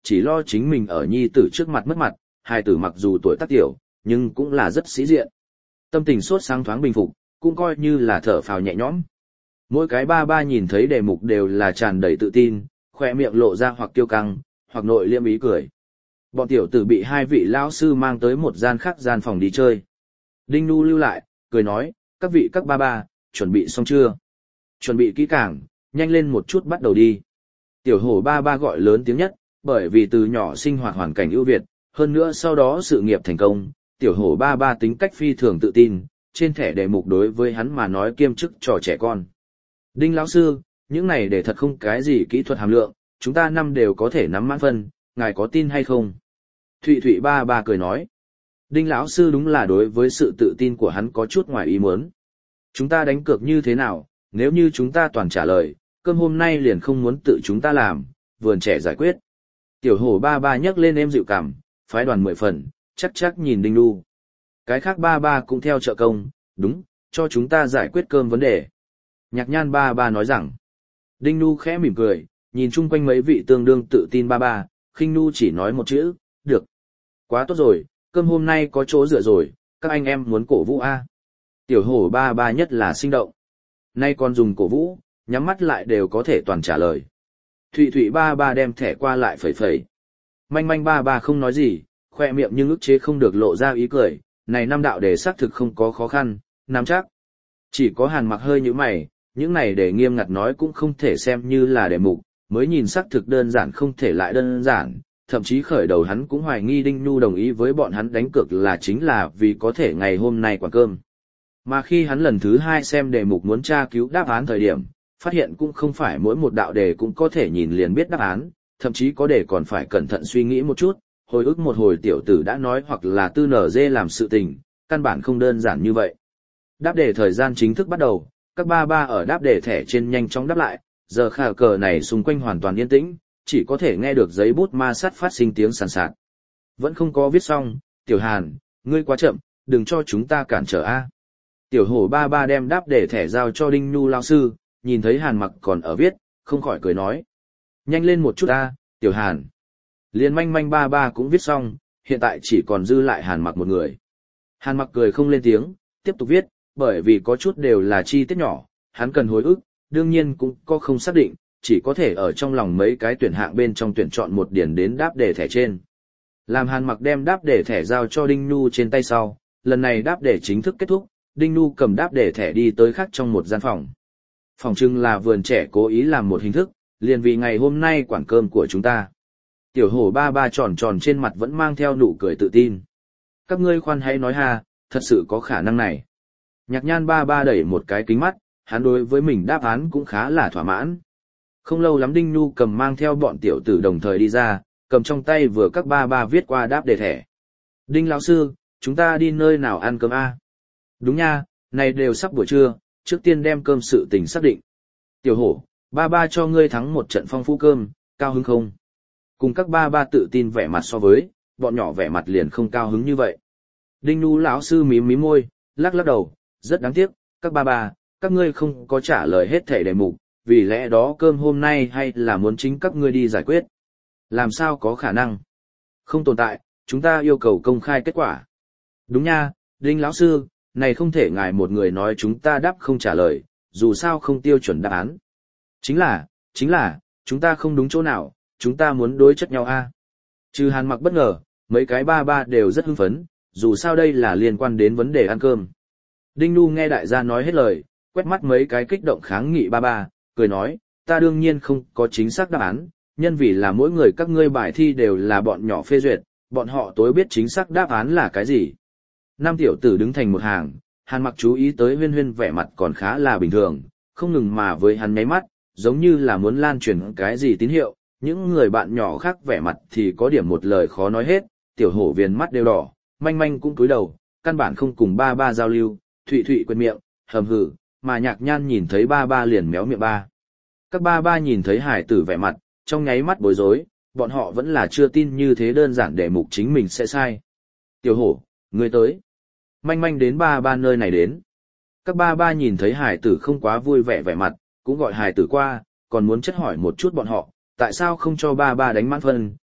chỉ lo chính mình ở nhi tử trước mặt mất mặt, hài tử mặc dù tuổi tác tiểu, nhưng cũng là rất sĩ diện. Tâm tình sốt sáng thoáng bình phục, cũng coi như là thở phào nhẹ nhõm. Mỗi cái ba ba nhìn thấy đề mục đều là tràn đầy tự tin, khoe miệng lộ ra hoặc kiêu căng, hoặc nội liêm ý cười. Bọn tiểu tử bị hai vị lão sư mang tới một gian khác gian phòng đi chơi. Đinh Nu lưu lại, cười nói, các vị các ba ba, chuẩn bị xong chưa? Chuẩn bị kỹ càng, nhanh lên một chút bắt đầu đi. Tiểu hổ ba ba gọi lớn tiếng nhất, bởi vì từ nhỏ sinh hoạt hoàn cảnh ưu việt, hơn nữa sau đó sự nghiệp thành công, tiểu hổ ba ba tính cách phi thường tự tin, trên thẻ đề mục đối với hắn mà nói kiêm chức trò trẻ con. Đinh lão sư, những này để thật không cái gì kỹ thuật hàm lượng, chúng ta năm đều có thể nắm mãn phân, ngài có tin hay không? Thụy Thụy ba ba cười nói. Đinh lão sư đúng là đối với sự tự tin của hắn có chút ngoài ý muốn. Chúng ta đánh cược như thế nào, nếu như chúng ta toàn trả lời, cơm hôm nay liền không muốn tự chúng ta làm, vườn trẻ giải quyết. Tiểu hổ ba ba nhấc lên êm dịu cảm, phái đoàn 10 phần, chắc nhìn Đinh Nu. Cái khác ba ba cũng theo trợ công, đúng, cho chúng ta giải quyết cơm vấn đề. Nhạc Nhan ba ba nói rằng. Đinh Nu khẽ mỉm cười, nhìn chung quanh mấy vị tương đương tự tin ba ba, khinh Nu chỉ nói một chữ, được. Quá tốt rồi, cơm hôm nay có chỗ dựa rồi, các anh em muốn cổ vũ a. Tiểu hổ ba ba nhất là sinh động. Nay còn dùng cổ vũ, nhắm mắt lại đều có thể toàn trả lời. Thụy Thụy ba ba đem thẻ qua lại phẩy phẩy. Manh Manh ba ba không nói gì, khoe miệng nhưng ức chế không được lộ ra ý cười, này năm đạo đề xác thực không có khó khăn, nắm chắc. Chỉ có Hàn Mặc hơi như mày, những này để nghiêm ngặt nói cũng không thể xem như là đề mục, mới nhìn xác thực đơn giản không thể lại đơn giản, thậm chí khởi đầu hắn cũng hoài nghi Đinh Nhu đồng ý với bọn hắn đánh cược là chính là vì có thể ngày hôm nay quản cơm. Mà khi hắn lần thứ 2 xem đề mục muốn tra cứu đáp án thời điểm, phát hiện cũng không phải mỗi một đạo đề cũng có thể nhìn liền biết đáp án, thậm chí có đề còn phải cẩn thận suy nghĩ một chút, hồi ức một hồi tiểu tử đã nói hoặc là tư nở dê làm sự tình, căn bản không đơn giản như vậy. Đáp đề thời gian chính thức bắt đầu, các ba ba ở đáp đề thẻ trên nhanh chóng đáp lại, giờ khả cờ này xung quanh hoàn toàn yên tĩnh, chỉ có thể nghe được giấy bút ma sát phát sinh tiếng sàn sạt. Vẫn không có viết xong, Tiểu Hàn, ngươi quá chậm, đừng cho chúng ta cản trở a. Tiểu hổ ba ba đem đáp đề thẻ giao cho Đinh Nhu lao sư, nhìn thấy Hàn Mặc còn ở viết, không khỏi cười nói. Nhanh lên một chút a, Tiểu Hàn. Liên Manh Manh ba ba cũng viết xong, hiện tại chỉ còn dư lại Hàn Mặc một người. Hàn Mặc cười không lên tiếng, tiếp tục viết, bởi vì có chút đều là chi tiết nhỏ, hắn cần hồi ức, đương nhiên cũng có không xác định, chỉ có thể ở trong lòng mấy cái tuyển hạng bên trong tuyển chọn một điển đến đáp đề thẻ trên. Làm Hàn Mặc đem đáp đề thẻ giao cho Đinh Nhu trên tay sau, lần này đáp đề chính thức kết thúc, Đinh Nhu cầm đáp đề thẻ đi tới khác trong một gian phòng. Phòng trưng là vườn trẻ cố ý làm một hình thức, liền vì ngày hôm nay quản cơm của chúng ta. Tiểu hổ ba ba tròn tròn trên mặt vẫn mang theo nụ cười tự tin. Các ngươi khoan hãy nói ha, thật sự có khả năng này. Nhạc Nhan ba ba đẩy một cái kính mắt, hắn đối với mình đáp án cũng khá là thỏa mãn. Không lâu lắm Đinh Nhu cầm mang theo bọn tiểu tử đồng thời đi ra, cầm trong tay vừa các ba ba viết qua đáp đề thẻ. Đinh lão sư, chúng ta đi nơi nào ăn cơm a? Đúng nha, này đều sắp buổi trưa, trước tiên đem cơm sự tình xác định. Tiểu hổ, ba ba cho ngươi thắng một trận phong phú cơm, cao hứng không? Cùng các ba ba tự tin vẻ mặt so với, bọn nhỏ vẻ mặt liền không cao hứng như vậy. Đinh Nhu lão sư mím mím môi, lắc lắc đầu, rất đáng tiếc, các ba ba, các ngươi không có trả lời hết thảy đề mục, vì lẽ đó cơm hôm nay hay là muốn chính các ngươi đi giải quyết. Làm sao có khả năng? Không tồn tại, chúng ta yêu cầu công khai kết quả. Đúng nha, Đinh lão sư, này không thể ngài một người nói chúng ta đáp không trả lời, dù sao không tiêu chuẩn đáp án. Chính là, chúng ta không đúng chỗ nào, chúng ta muốn đối chất nhau a. Trừ Hàn Mặc bất ngờ, mấy cái ba ba đều rất hưng phấn, dù sao đây là liên quan đến vấn đề ăn cơm. Đinh Nu nghe đại gia nói hết lời, quét mắt mấy cái kích động kháng nghị ba ba, cười nói, ta đương nhiên không có chính xác đáp án, nhân vì là mỗi người các ngươi bài thi đều là bọn nhỏ phê duyệt, bọn họ tối biết chính xác đáp án là cái gì. Năm tiểu tử đứng thành một hàng, Hàn Mặc chú ý tới Huyên Huyên vẻ mặt còn khá là bình thường, không ngừng mà với hắn nháy mắt, giống như là muốn lan truyền cái gì tín hiệu, những người bạn nhỏ khác vẻ mặt thì có điểm một lời khó nói hết, tiểu hổ viền mắt đều đỏ, Manh Manh cũng cúi đầu, căn bản không cùng ba ba giao lưu, Thụy Thụy quên miệng, hầm hừ, mà Nhạc Nhan nhìn thấy ba ba liền méo miệng ba. Các ba ba nhìn thấy hải tử vẻ mặt, trong nháy mắt bối rối, bọn họ vẫn là chưa tin như thế đơn giản để mục chính mình sẽ sai. Tiểu hổ, ngươi tới. Manh Manh đến ba ba nơi này đến. Các ba ba nhìn thấy hải tử không quá vui vẻ vẻ mặt, cũng gọi hải tử qua, còn muốn chất hỏi một chút bọn họ, tại sao không cho ba ba đánh mãn phân,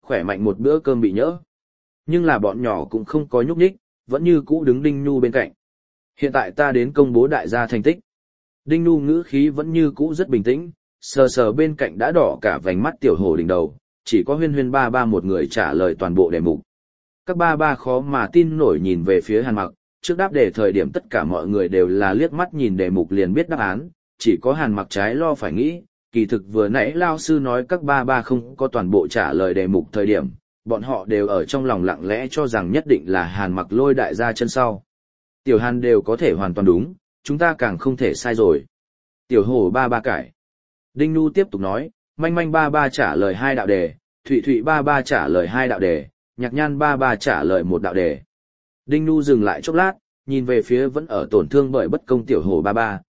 khỏe mạnh một bữa cơm bị nhỡ. Nhưng là bọn nhỏ cũng không có nhúc nhích, vẫn như cũ đứng Đinh Nhu bên cạnh. Hiện tại ta đến công bố đại gia thành tích. Đinh Nhu ngữ khí vẫn như cũ rất bình tĩnh, sờ sờ bên cạnh đã đỏ cả vành mắt tiểu hổ đỉnh đầu, chỉ có Huyên Huyên ba ba một người trả lời toàn bộ đề mục. Các ba ba khó mà tin nổi nhìn về phía Hàn Mặc, trước đáp đề thời điểm tất cả mọi người đều là liếc mắt nhìn đề mục liền biết đáp án, chỉ có Hàn Mặc trái lo phải nghĩ, kỳ thực vừa nãy lao sư nói các ba ba không có toàn bộ trả lời đề mục thời điểm, bọn họ đều ở trong lòng lặng lẽ cho rằng nhất định là Hàn Mặc lôi đại gia chân sau. Tiểu Hàn đều có thể hoàn toàn đúng, chúng ta càng không thể sai rồi. Tiểu hổ ba ba cải. Đinh Nhu tiếp tục nói, Manh Manh ba ba trả lời 2 đạo đề, Thụy Thụy ba ba trả lời 2 đạo đề, Nhạc Nhan ba ba trả lời 1 đạo đề. Đinh Nhu dừng lại chốc lát, nhìn về phía vẫn ở tổn thương bởi bất công tiểu hổ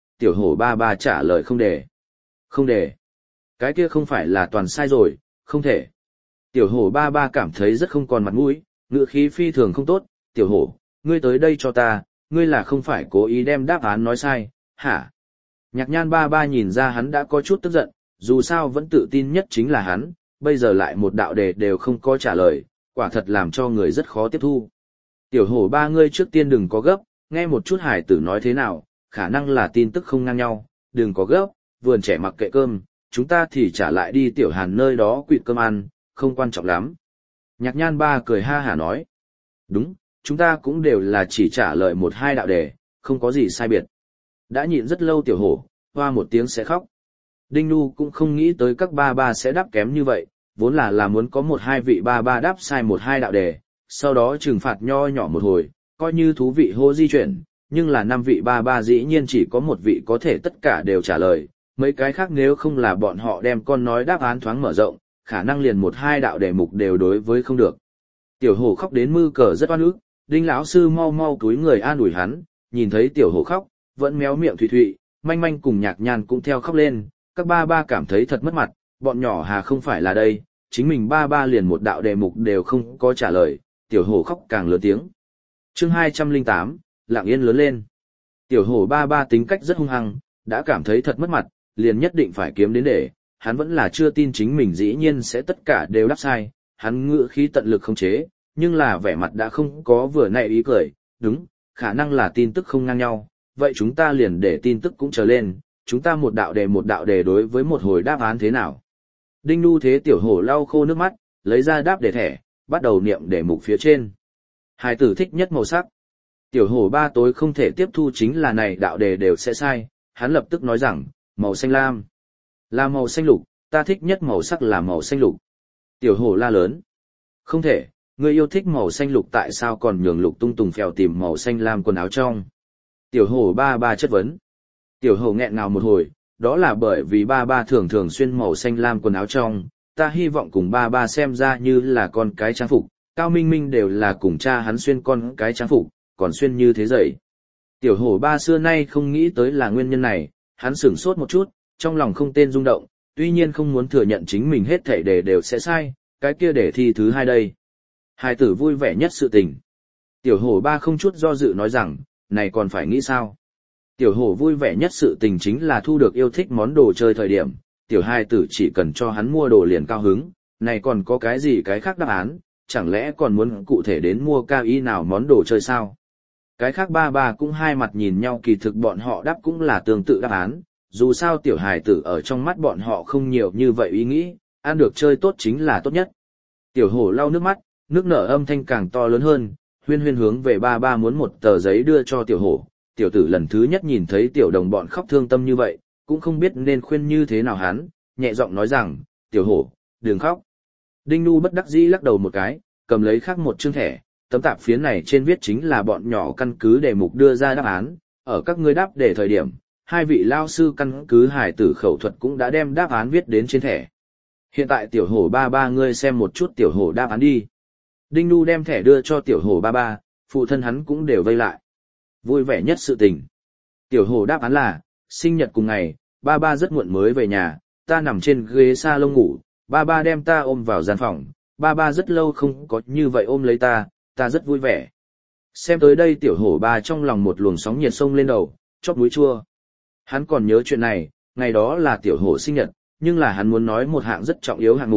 ba ba trả lời không đề. Không đề. Cái kia không phải là toàn sai rồi, không thể. Tiểu hổ ba ba cảm thấy rất không còn mặt mũi, ngữ khí phi thường không tốt, tiểu hổ, ngươi tới đây cho ta, ngươi là không phải cố ý đem đáp án nói sai, hả? Nhạc Nhan ba ba nhìn ra hắn đã có chút tức giận, dù sao vẫn tự tin nhất chính là hắn, bây giờ lại một đạo đề đều không có trả lời, quả thật làm cho người rất khó tiếp thu. Tiểu hổ ba ngươi trước tiên đừng có gấp, nghe một chút hải tử nói thế nào, khả năng là tin tức không ngang nhau, đừng có gấp, vườn trẻ mặc kệ cơm, chúng ta thì trả lại đi tiểu Hàn nơi đó quỵt cơm ăn, không quan trọng lắm. Nhạc Nhan ba cười ha hả nói. Đúng, chúng ta cũng đều là chỉ trả lời 1-2 đạo đề, không có gì sai biệt. Đã nhịn rất lâu tiểu hổ, hoa một tiếng sẽ khóc. Đinh Nhu cũng không nghĩ tới các ba ba sẽ đáp kém như vậy, vốn là muốn có 1-2 vị ba ba đáp sai 1-2 đạo đề, sau đó trừng phạt nho nhỏ một hồi, coi như thú vị hô di chuyển, nhưng là 5 vị ba ba dĩ nhiên chỉ có 1 vị có thể tất cả đều trả lời, mấy cái khác nếu không là bọn họ đem con nói đáp án thoáng mở rộng, khả năng liền 1-2 đạo đề mục đều đối với không được. Tiểu hổ khóc đến mư cờ rất oan ức, Đinh lão sư mau mau túi người an ủi hắn, nhìn thấy tiểu hổ khóc, vẫn méo miệng Thụy Thụy, Manh Manh cùng Nhạc Nhan cũng theo khóc lên, các ba ba cảm thấy thật mất mặt, bọn nhỏ hà không phải là đây, chính mình ba ba liền 1 đạo đề mục đều không có trả lời, tiểu hổ khóc càng lớn tiếng. Chương 208, lặng yên lớn lên. Tiểu hổ ba ba tính cách rất hung hăng, đã cảm thấy thật mất mặt, liền nhất định phải kiếm đến để, hắn vẫn là chưa tin chính mình dĩ nhiên sẽ tất cả đều đáp sai, hắn ngữ khí tận lực khống chế, nhưng là vẻ mặt đã không có vừa nãy ý cười, đúng, khả năng là tin tức không ngang nhau, vậy chúng ta liền để tin tức cũng trở lên, chúng ta một đạo đề đối với một hồi đáp án thế nào. Đinh Nhu thế tiểu hổ lau khô nước mắt, lấy ra đáp đề thẻ, bắt đầu niệm đề mục phía trên. Hải tử thích nhất màu sắc. Tiểu hổ ba tối không thể tiếp thu chính là này đạo đề đều sẽ sai, hắn lập tức nói rằng, màu xanh lam. Là màu xanh lục, ta thích nhất màu sắc là màu xanh lục. Tiểu hổ la lớn. Không thể, ngươi yêu thích màu xanh lục tại sao còn nhường lục tung tùng phèo tìm màu xanh lam quần áo trong. Tiểu hổ ba ba chất vấn. Tiểu hổ nghẹn ngào một hồi, đó là bởi vì ba ba thường thường xuyên màu xanh lam quần áo trong, ta hy vọng cùng ba ba xem ra như là con cái trang phục, Cao Minh Minh đều là cùng cha hắn xuyên con cái trang phục, còn xuyên như thế dậy. Tiểu hổ ba xưa nay không nghĩ tới là nguyên nhân này, hắn sửng sốt một chút, trong lòng không tên rung động, tuy nhiên không muốn thừa nhận chính mình hết thảy đề đều sẽ sai, cái kia để thi thứ 2 đây. Hải tử vui vẻ nhất sự tình. Tiểu hổ ba không chút do dự nói rằng, này còn phải nghĩ sao? Tiểu hổ vui vẻ nhất sự tình chính là thu được yêu thích món đồ chơi thời điểm, tiểu hai tử chỉ cần cho hắn mua đồ liền cao hứng, này còn có cái gì cái khác đáp án, chẳng lẽ còn muốn cụ thể đến mua cao y nào món đồ chơi sao? Cái khác ba ba cũng hai mặt nhìn nhau, kỳ thực bọn họ đáp cũng là tương tự đáp án, dù sao tiểu hài tử ở trong mắt bọn họ không nhiều như vậy ý nghĩ, ăn được chơi tốt chính là tốt nhất. Tiểu hổ lau nước mắt, nước nở âm thanh càng to lớn hơn, Huyên Huyên hướng về ba ba muốn một tờ giấy đưa cho tiểu hổ. Tiểu tử lần thứ nhất nhìn thấy tiểu đồng bọn khóc thương tâm như vậy, cũng không biết nên khuyên như thế nào hắn, nhẹ giọng nói rằng, tiểu hổ, đừng khóc. Đinh Nhu bất đắc dĩ lắc đầu một cái, cầm lấy khác một chương thẻ, tấm tạp phiến này trên viết chính là bọn nhỏ căn cứ đề mục đưa ra đáp án, ở các ngươi đáp đề thời điểm, 2 vị lao sư căn cứ hải tử khẩu thuật cũng đã đem đáp án viết đến trên thẻ. Hiện tại tiểu hổ ba ba ngươi xem một chút tiểu hổ đáp án đi. Đinh Nhu đem thẻ đưa cho tiểu hổ ba ba, phụ thân hắn cũng đều vây lại. Vui vẻ nhất sự tình. Tiểu hổ đáp án là, sinh nhật cùng ngày, ba ba rất muộn mới về nhà, ta nằm trên ghế salon ngủ, ba ba đem ta ôm vào gian phòng, ba ba rất lâu không có như vậy ôm lấy ta rất vui vẻ. Xem tới đây tiểu hổ ba trong lòng một luồng sóng nhiệt sông lên đầu, chóp mũi chua. Hắn còn nhớ chuyện này, ngày đó là tiểu hổ sinh nhật, nhưng là hắn muốn nói một hạng rất trọng yếu hạng mục,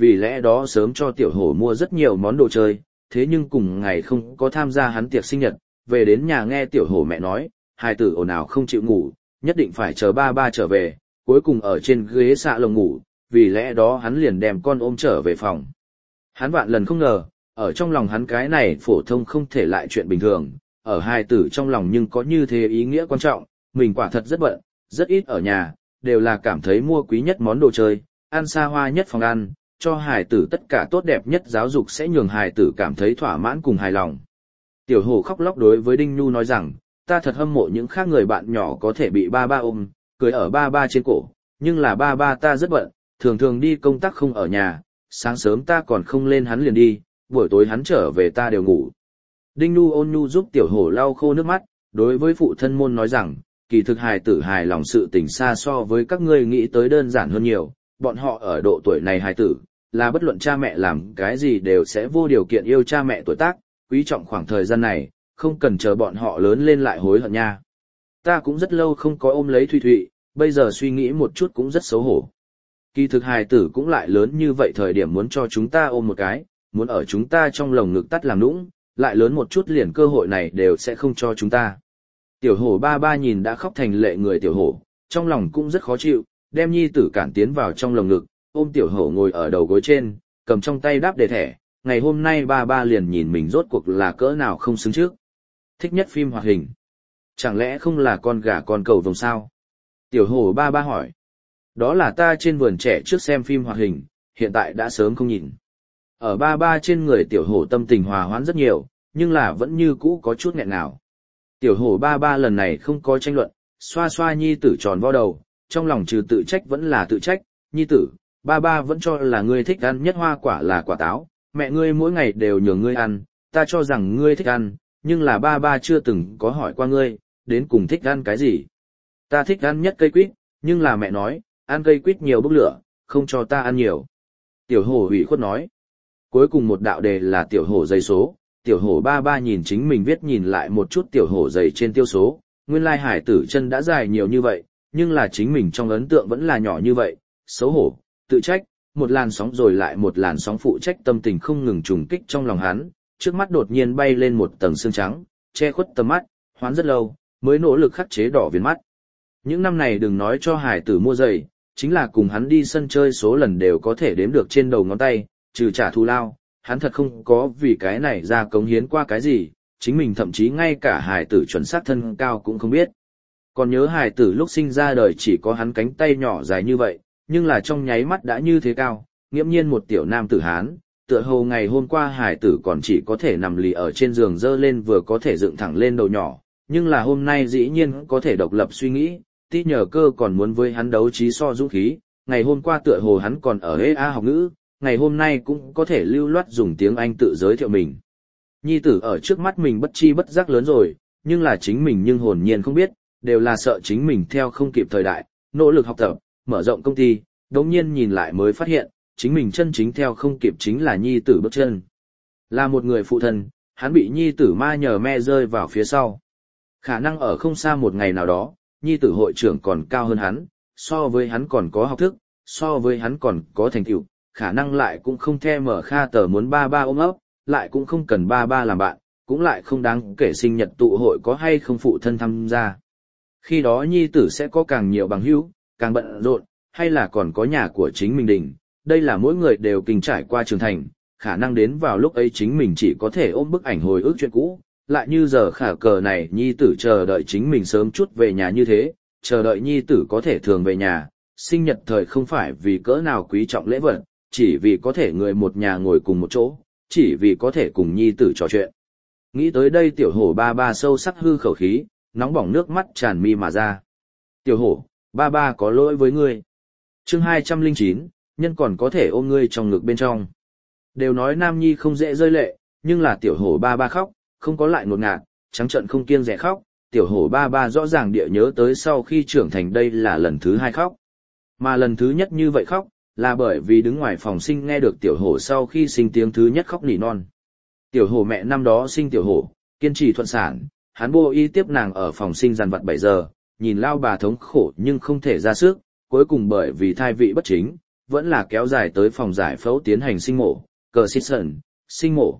vì lẽ đó sớm cho tiểu hổ mua rất nhiều món đồ chơi, thế nhưng cùng ngày không có tham gia hắn tiệc sinh nhật, về đến nhà nghe tiểu hổ mẹ nói, hài tử ồn ào không chịu ngủ, nhất định phải chờ ba ba trở về, cuối cùng ở trên ghế xạ lồng ngủ, vì lẽ đó hắn liền đem con ôm trở về phòng. Hắn vạn lần không ngờ, ở trong lòng hắn cái này phổ thông không thể lại chuyện bình thường, ở hài tử trong lòng nhưng có như thế ý nghĩa quan trọng, mình quả thật rất bận, rất ít ở nhà, đều là cảm thấy mua quý nhất món đồ chơi, ăn xa hoa nhất phòng ăn, cho hài tử tất cả tốt đẹp nhất giáo dục sẽ nhường hài tử cảm thấy thỏa mãn cùng hài lòng. Tiểu hổ khóc lóc đối với Đinh Nhu nói rằng, ta thật hâm mộ những khác người bạn nhỏ có thể bị ba ba ôm, cưới ở ba ba trên cổ, nhưng là ba ba ta rất bận, thường thường đi công tác không ở nhà, sáng sớm ta còn không lên hắn liền đi, buổi tối hắn trở về ta đều ngủ. Đinh Nhu ôn nhu giúp tiểu hổ lau khô nước mắt, đối với phụ thân môn nói rằng, kỳ thực hài tử hài lòng sự tình xa so với các ngươi nghĩ tới đơn giản hơn nhiều, bọn họ ở độ tuổi này hài tử, là bất luận cha mẹ làm cái gì đều sẽ vô điều kiện yêu cha mẹ tuổi tác, quý trọng khoảng thời gian này, không cần chờ bọn họ lớn lên lại hối hận nha. Ta cũng rất lâu không có ôm lấy Thụy Thụy, bây giờ suy nghĩ một chút cũng rất xấu hổ. Kỳ thực hài tử cũng lại lớn như vậy thời điểm muốn cho chúng ta ôm một cái, muốn ở chúng ta trong lồng ngực tắt làm nũng, lại lớn một chút liền cơ hội này đều sẽ không cho chúng ta. Tiểu hổ ba ba nhìn đã khóc thành lệ người tiểu hổ, trong lòng cũng rất khó chịu, đem nhi tử cản tiến vào trong lồng ngực, ôm tiểu hổ ngồi ở đầu gối trên, cầm trong tay đáp đề thẻ, ngày hôm nay ba ba liền nhìn mình rốt cuộc là cỡ nào không xứng trước. Thích nhất phim hoạt hình. Chẳng lẽ không là con gà con cầu vồng sao? Tiểu hổ ba ba hỏi. Đó là ta trên vườn trẻ trước xem phim hoạt hình, hiện tại đã sớm không nhìn. Ở ba ba trên người tiểu hổ tâm tình hòa hoãn rất nhiều, nhưng là vẫn như cũ có chút nghẹn ngào. Tiểu hổ ba ba lần này không có tranh luận, xoa xoa nhi tử tròn vo đầu, trong lòng trừ tự trách vẫn là tự trách, nhi tử, ba ba vẫn cho là ngươi thích ăn nhất hoa quả là quả táo, mẹ ngươi mỗi ngày đều nhường ngươi ăn, ta cho rằng ngươi thích ăn, nhưng là ba ba chưa từng có hỏi qua ngươi, đến cùng thích ăn cái gì. Ta thích ăn nhất cây quýt, nhưng là mẹ nói, ăn cây quýt nhiều bốc lửa, không cho ta ăn nhiều. Tiểu hổ ủy khuất nói. Cuối cùng một đạo đề là tiểu hổ dây số, tiểu hổ ba ba nhìn chính mình viết nhìn lại một chút tiểu hổ dày trên tiêu số, nguyên lai hải tử chân đã dài nhiều như vậy, nhưng là chính mình trong ấn tượng vẫn là nhỏ như vậy, xấu hổ, tự trách, một làn sóng rồi lại một làn sóng phụ trách tâm tình không ngừng trùng kích trong lòng hắn, trước mắt đột nhiên bay lên một tầng sương trắng, che khuất tầm mắt, hoán rất lâu, mới nỗ lực khắc chế đỏ viền mắt. Những năm này đừng nói cho hải tử mua giày, chính là cùng hắn đi sân chơi số lần đều có thể đếm được trên đầu ngón tay, trừ trả thù lao, hắn thật không có vì cái này ra cống hiến qua cái gì, chính mình thậm chí ngay cả hải tử chuẩn xác thân cao cũng không biết. Còn nhớ hải tử lúc sinh ra đời chỉ có hắn cánh tay nhỏ dài như vậy, nhưng là trong nháy mắt đã như thế cao, nghiễm nhiên một tiểu nam tử Hán, tựa hồ ngày hôm qua hải tử còn chỉ có thể nằm lì ở trên giường dơ lên vừa có thể dựng thẳng lên đầu nhỏ, nhưng là hôm nay dĩ nhiên có thể độc lập suy nghĩ, tí nhờ cơ còn muốn với hắn đấu trí so dũng khí, ngày hôm qua tựa hồ hắn còn ở EA học ngữ, ngày hôm nay cũng có thể lưu loát dùng tiếng Anh tự giới thiệu mình. Nhi tử ở trước mắt mình bất chi bất giác lớn rồi, nhưng là chính mình nhưng hồn nhiên không biết, đều là sợ chính mình theo không kịp thời đại, nỗ lực học tập, mở rộng công ty, đống nhiên nhìn lại mới phát hiện, chính mình chân chính theo không kịp chính là nhi tử bước chân. Là một người phụ thân, hắn bị nhi tử ma nhờ me rơi vào phía sau. Khả năng ở không xa một ngày nào đó, nhi tử hội trưởng còn cao hơn hắn, so với hắn còn có học thức, so với hắn còn có thành tựu, khả năng lại cũng không the mở kha tờ muốn ba ba ôm ấp, lại cũng không cần ba ba làm bạn, cũng lại không đáng kể sinh nhật tụ hội có hay không phụ thân tham gia. Khi đó nhi tử sẽ có càng nhiều bằng hữu, càng bận rộn, hay là còn có nhà của chính mình đỉnh, đây là mỗi người đều kinh trải qua trưởng thành, khả năng đến vào lúc ấy chính mình chỉ có thể ôm bức ảnh hồi ức chuyện cũ, lại như giờ khả cờ này nhi tử chờ đợi chính mình sớm chút về nhà như thế, chờ đợi nhi tử có thể thường về nhà, sinh nhật thời không phải vì cỡ nào quý trọng lễ vật, chỉ vì có thể người một nhà ngồi cùng một chỗ, chỉ vì có thể cùng nhi tử trò chuyện. Nghĩ tới đây tiểu hổ ba ba sâu sắc hư khẩu khí, nóng bỏng nước mắt tràn mi mà ra. Tiểu hổ, ba ba có lỗi với ngươi. Chương 209, nhân còn có thể ôm ngươi trong ngực bên trong. Đều nói nam nhi không dễ rơi lệ, nhưng là tiểu hổ ba ba khóc, không có lại ngột ngạt, trắng trợn không kiêng dè khóc, tiểu hổ ba ba rõ ràng địa nhớ tới sau khi trưởng thành đây là lần thứ hai khóc. Mà lần thứ nhất như vậy khóc, là bởi vì đứng ngoài phòng sinh nghe được tiểu hổ sau khi sinh tiếng thứ nhất khóc nỉ non. Tiểu hổ mẹ năm đó sinh tiểu hổ, kiên trì thuận sản, hắn bô y tiếp nàng ở phòng sinh dằn vặt 7 giờ, nhìn lao bà thống khổ nhưng không thể ra sức, cuối cùng bởi vì thai vị bất chính, vẫn là kéo dài tới phòng giải phẫu tiến hành sinh mổ, sinh mổ,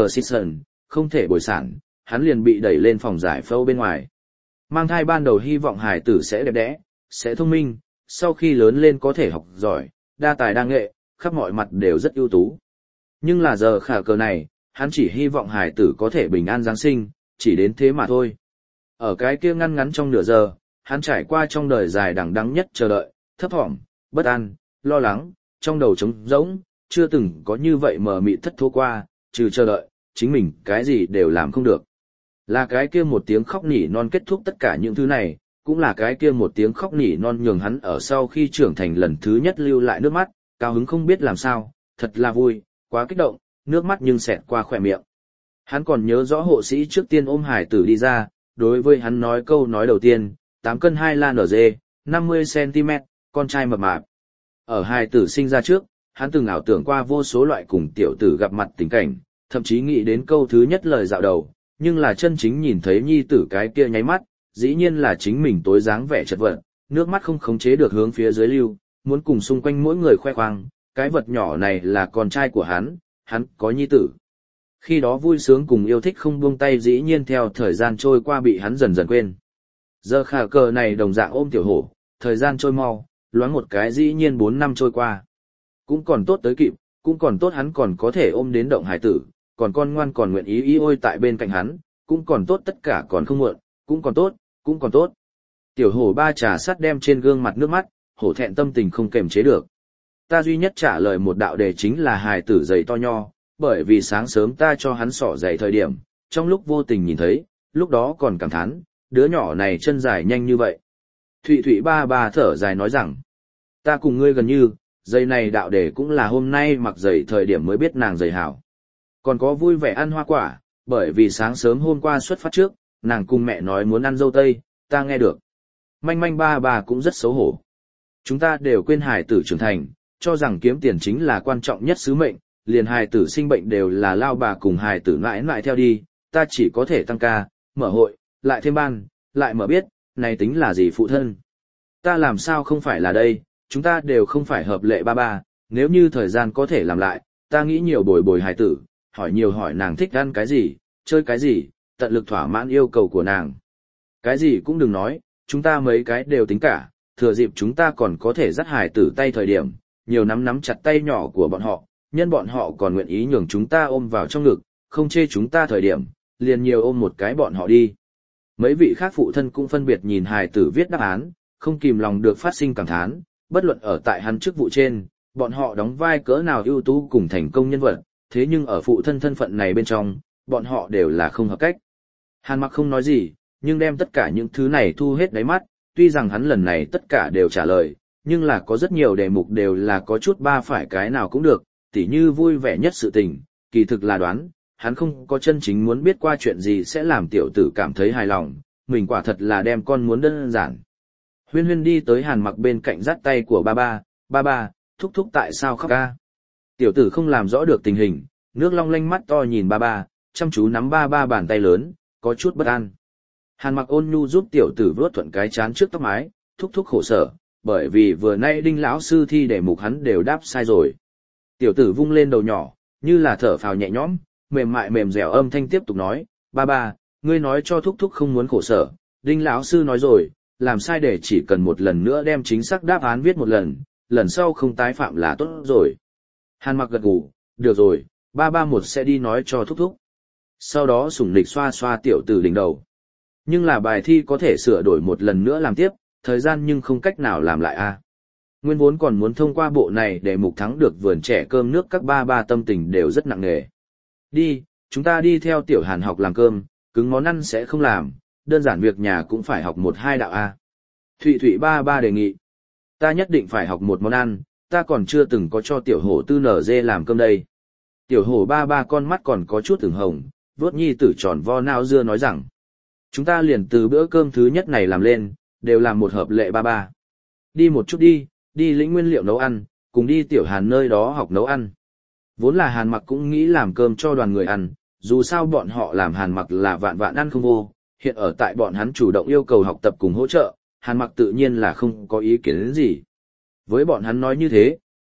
không thể bồi sản, hắn liền bị đẩy lên phòng giải phẫu bên ngoài. Mang thai ban đầu hy vọng hài tử sẽ đẹp đẽ, sẽ thông minh, sau khi lớn lên có thể học giỏi, đa tài đa nghệ, khắp mọi mặt đều rất ưu tú. Nhưng là giờ khả cờ này, hắn chỉ hy vọng hài tử có thể bình an Giáng sinh, chỉ đến thế mà thôi. Ở cái kia ngăn ngắn trong nửa giờ, hắn trải qua trong đời dài đằng đẵng nhất chờ đợi, thấp thỏm, bất an, lo lắng, trong đầu trống rỗng, chưa từng có như vậy mờ mịt thất thố qua, trừ chờ đợi, chính mình cái gì đều làm không được. Là cái kia một tiếng khóc nỉ non kết thúc tất cả những thứ này, cũng là cái kia một tiếng khóc nỉ non nhường hắn ở sau khi trưởng thành lần thứ nhất lưu lại nước mắt, cao hứng không biết làm sao, thật là vui, quá kích động, nước mắt nhưng xẹt qua khỏe miệng. Hắn còn nhớ rõ hộ sĩ trước tiên ôm hải tử đi ra, đối với hắn nói câu nói đầu tiên, 8 cân 2 lan ở dê, 50cm, con trai mập mạp. Ở hải tử sinh ra trước, hắn từng ảo tưởng qua vô số loại cùng tiểu tử gặp mặt tình cảnh, thậm chí nghĩ đến câu thứ nhất lời dạo đầu, nhưng là chân chính nhìn thấy nhi tử cái kia nháy mắt, dĩ nhiên là chính mình tối dáng vẻ chật vật, nước mắt không khống chế được hướng phía dưới lưu, muốn cùng xung quanh mỗi người khoe khoang, cái vật nhỏ này là con trai của hắn có nhi tử. Khi đó vui sướng cùng yêu thích không buông tay dĩ nhiên theo thời gian trôi qua bị hắn dần dần quên. Giờ khả cờ này đồng dạng ôm tiểu hổ, thời gian trôi mau, loáng một cái dĩ nhiên 4 năm trôi qua. Cũng còn tốt tới kịp, cũng còn tốt hắn còn có thể ôm đến động hải tử, còn con ngoan còn nguyện ý ôi tại bên cạnh hắn, cũng còn tốt tất cả còn không muộn, cũng còn tốt, cũng còn tốt. Tiểu hổ ba trà sắt đem trên gương mặt nước mắt, hổ thẹn tâm tình không kềm chế được. Ta duy nhất trả lời một đạo đề chính là hài tử giày to nho, bởi vì sáng sớm ta cho hắn xỏ giày thời điểm, trong lúc vô tình nhìn thấy, lúc đó còn cảm thán, đứa nhỏ này chân dài nhanh như vậy. Thụy Thụy ba ba thở dài nói rằng, ta cùng ngươi gần như, giày này đạo đề cũng là hôm nay mặc giày thời điểm mới biết nàng giày hảo. Còn có vui vẻ ăn hoa quả, bởi vì sáng sớm hôm qua xuất phát trước, nàng cùng mẹ nói muốn ăn dâu tây, ta nghe được. Manh manh ba ba cũng rất xấu hổ. Chúng ta đều quên hài tử trưởng thành, cho rằng kiếm tiền chính là quan trọng nhất sứ mệnh, liền hài tử sinh bệnh đều là lao bà cùng hài tử mãi mãi theo đi, ta chỉ có thể tăng ca, mở hội, lại thêm ban, lại mở biết, này tính là gì phụ thân. Ta làm sao không phải là đây, chúng ta đều không phải hợp lệ ba ba, nếu như thời gian có thể làm lại, ta nghĩ nhiều bồi bồi hài tử, hỏi nhiều hỏi nàng thích ăn cái gì, chơi cái gì, tận lực thỏa mãn yêu cầu của nàng. Cái gì cũng đừng nói, chúng ta mấy cái đều tính cả, thừa dịp chúng ta còn có thể dắt hài tử tay thời điểm, nhiều nắm chặt tay nhỏ của bọn họ, nhân bọn họ còn nguyện ý nhường chúng ta ôm vào trong ngực, không chê chúng ta thời điểm, liền nhiều ôm một cái bọn họ đi. Mấy vị khác phụ thân cũng phân biệt nhìn hài tử viết đáp án, không kìm lòng được phát sinh cảm thán, bất luận ở tại hắn chức vụ trên, bọn họ đóng vai cỡ nào ưu tú cùng thành công nhân vật, thế nhưng ở phụ thân thân phận này bên trong, bọn họ đều là không hợp cách. Hàn Mặc không nói gì, nhưng đem tất cả những thứ này thu hết đáy mắt, tuy rằng hắn lần này tất cả đều trả lời, nhưng là có rất nhiều đề mục đều là có chút ba phải cái nào cũng được, tỉ như vui vẻ nhất sự tình, kỳ thực là đoán, hắn không có chân chính muốn biết qua chuyện gì sẽ làm tiểu tử cảm thấy hài lòng, mình quả thật là đem con muốn đơn giản. Huyên Huyên đi tới Hàn Mặc bên cạnh dắt tay của ba ba, thúc thúc tại sao khóc ca. Tiểu tử không làm rõ được tình hình, nước long lanh mắt to nhìn ba ba, chăm chú nắm ba ba bàn tay lớn, có chút bất an. Hàn Mặc ôn nhu giúp tiểu tử vuốt thuận cái chán trước tóc mái, thúc thúc khổ sở, bởi vì vừa nay Đinh lão sư thi đề mục hắn đều đáp sai rồi. Tiểu tử vung lên đầu nhỏ, như là thở phào nhẹ nhõm, mềm mại mềm dẻo âm thanh tiếp tục nói, ba, ngươi nói cho thúc thúc không muốn khổ sở, Đinh lão sư nói rồi, làm sai để chỉ cần một lần nữa đem chính xác đáp án viết một lần sau không tái phạm là tốt rồi. Hàn Mặc gật gù, được rồi, ba một sẽ đi nói cho thúc thúc. Sau đó sủng nịch xoa xoa tiểu tử đỉnh đầu. Nhưng là bài thi có thể sửa đổi một lần nữa làm tiếp, thời gian nhưng không cách nào làm lại a. Nguyên vốn còn muốn thông qua bộ này để mục thắng được vườn trẻ cơm nước các ba tâm tình đều rất nặng nề. Đi, chúng ta đi theo tiểu Hàn học làm cơm, cứng món ăn sẽ không làm, đơn giản việc nhà cũng phải học 1-2 đạo a. Thụy ba đề nghị. Ta nhất định phải học một món ăn, ta còn chưa từng có cho tiểu hổ tư nở dê làm cơm đây. Tiểu hổ ba con mắt còn có chút ửng hồng, vuốt nhi tử tròn vo nao dưa nói rằng. Chúng ta liền từ bữa cơm thứ nhất này làm lên, đều làm một hợp lệ ba. Đi một chút đi lĩnh nguyên liệu nấu ăn, cùng đi tiểu Hàn nơi đó học nấu ăn. Vốn là Hàn Mặc cũng nghĩ làm cơm cho đoàn người ăn, dù sao bọn họ làm Hàn Mặc là vạn ăn không vô, hiện ở tại bọn hắn chủ động yêu cầu học tập cùng hỗ trợ, Hàn Mặc tự nhiên là không có ý kiến gì. Với bọn hắn nói như thế,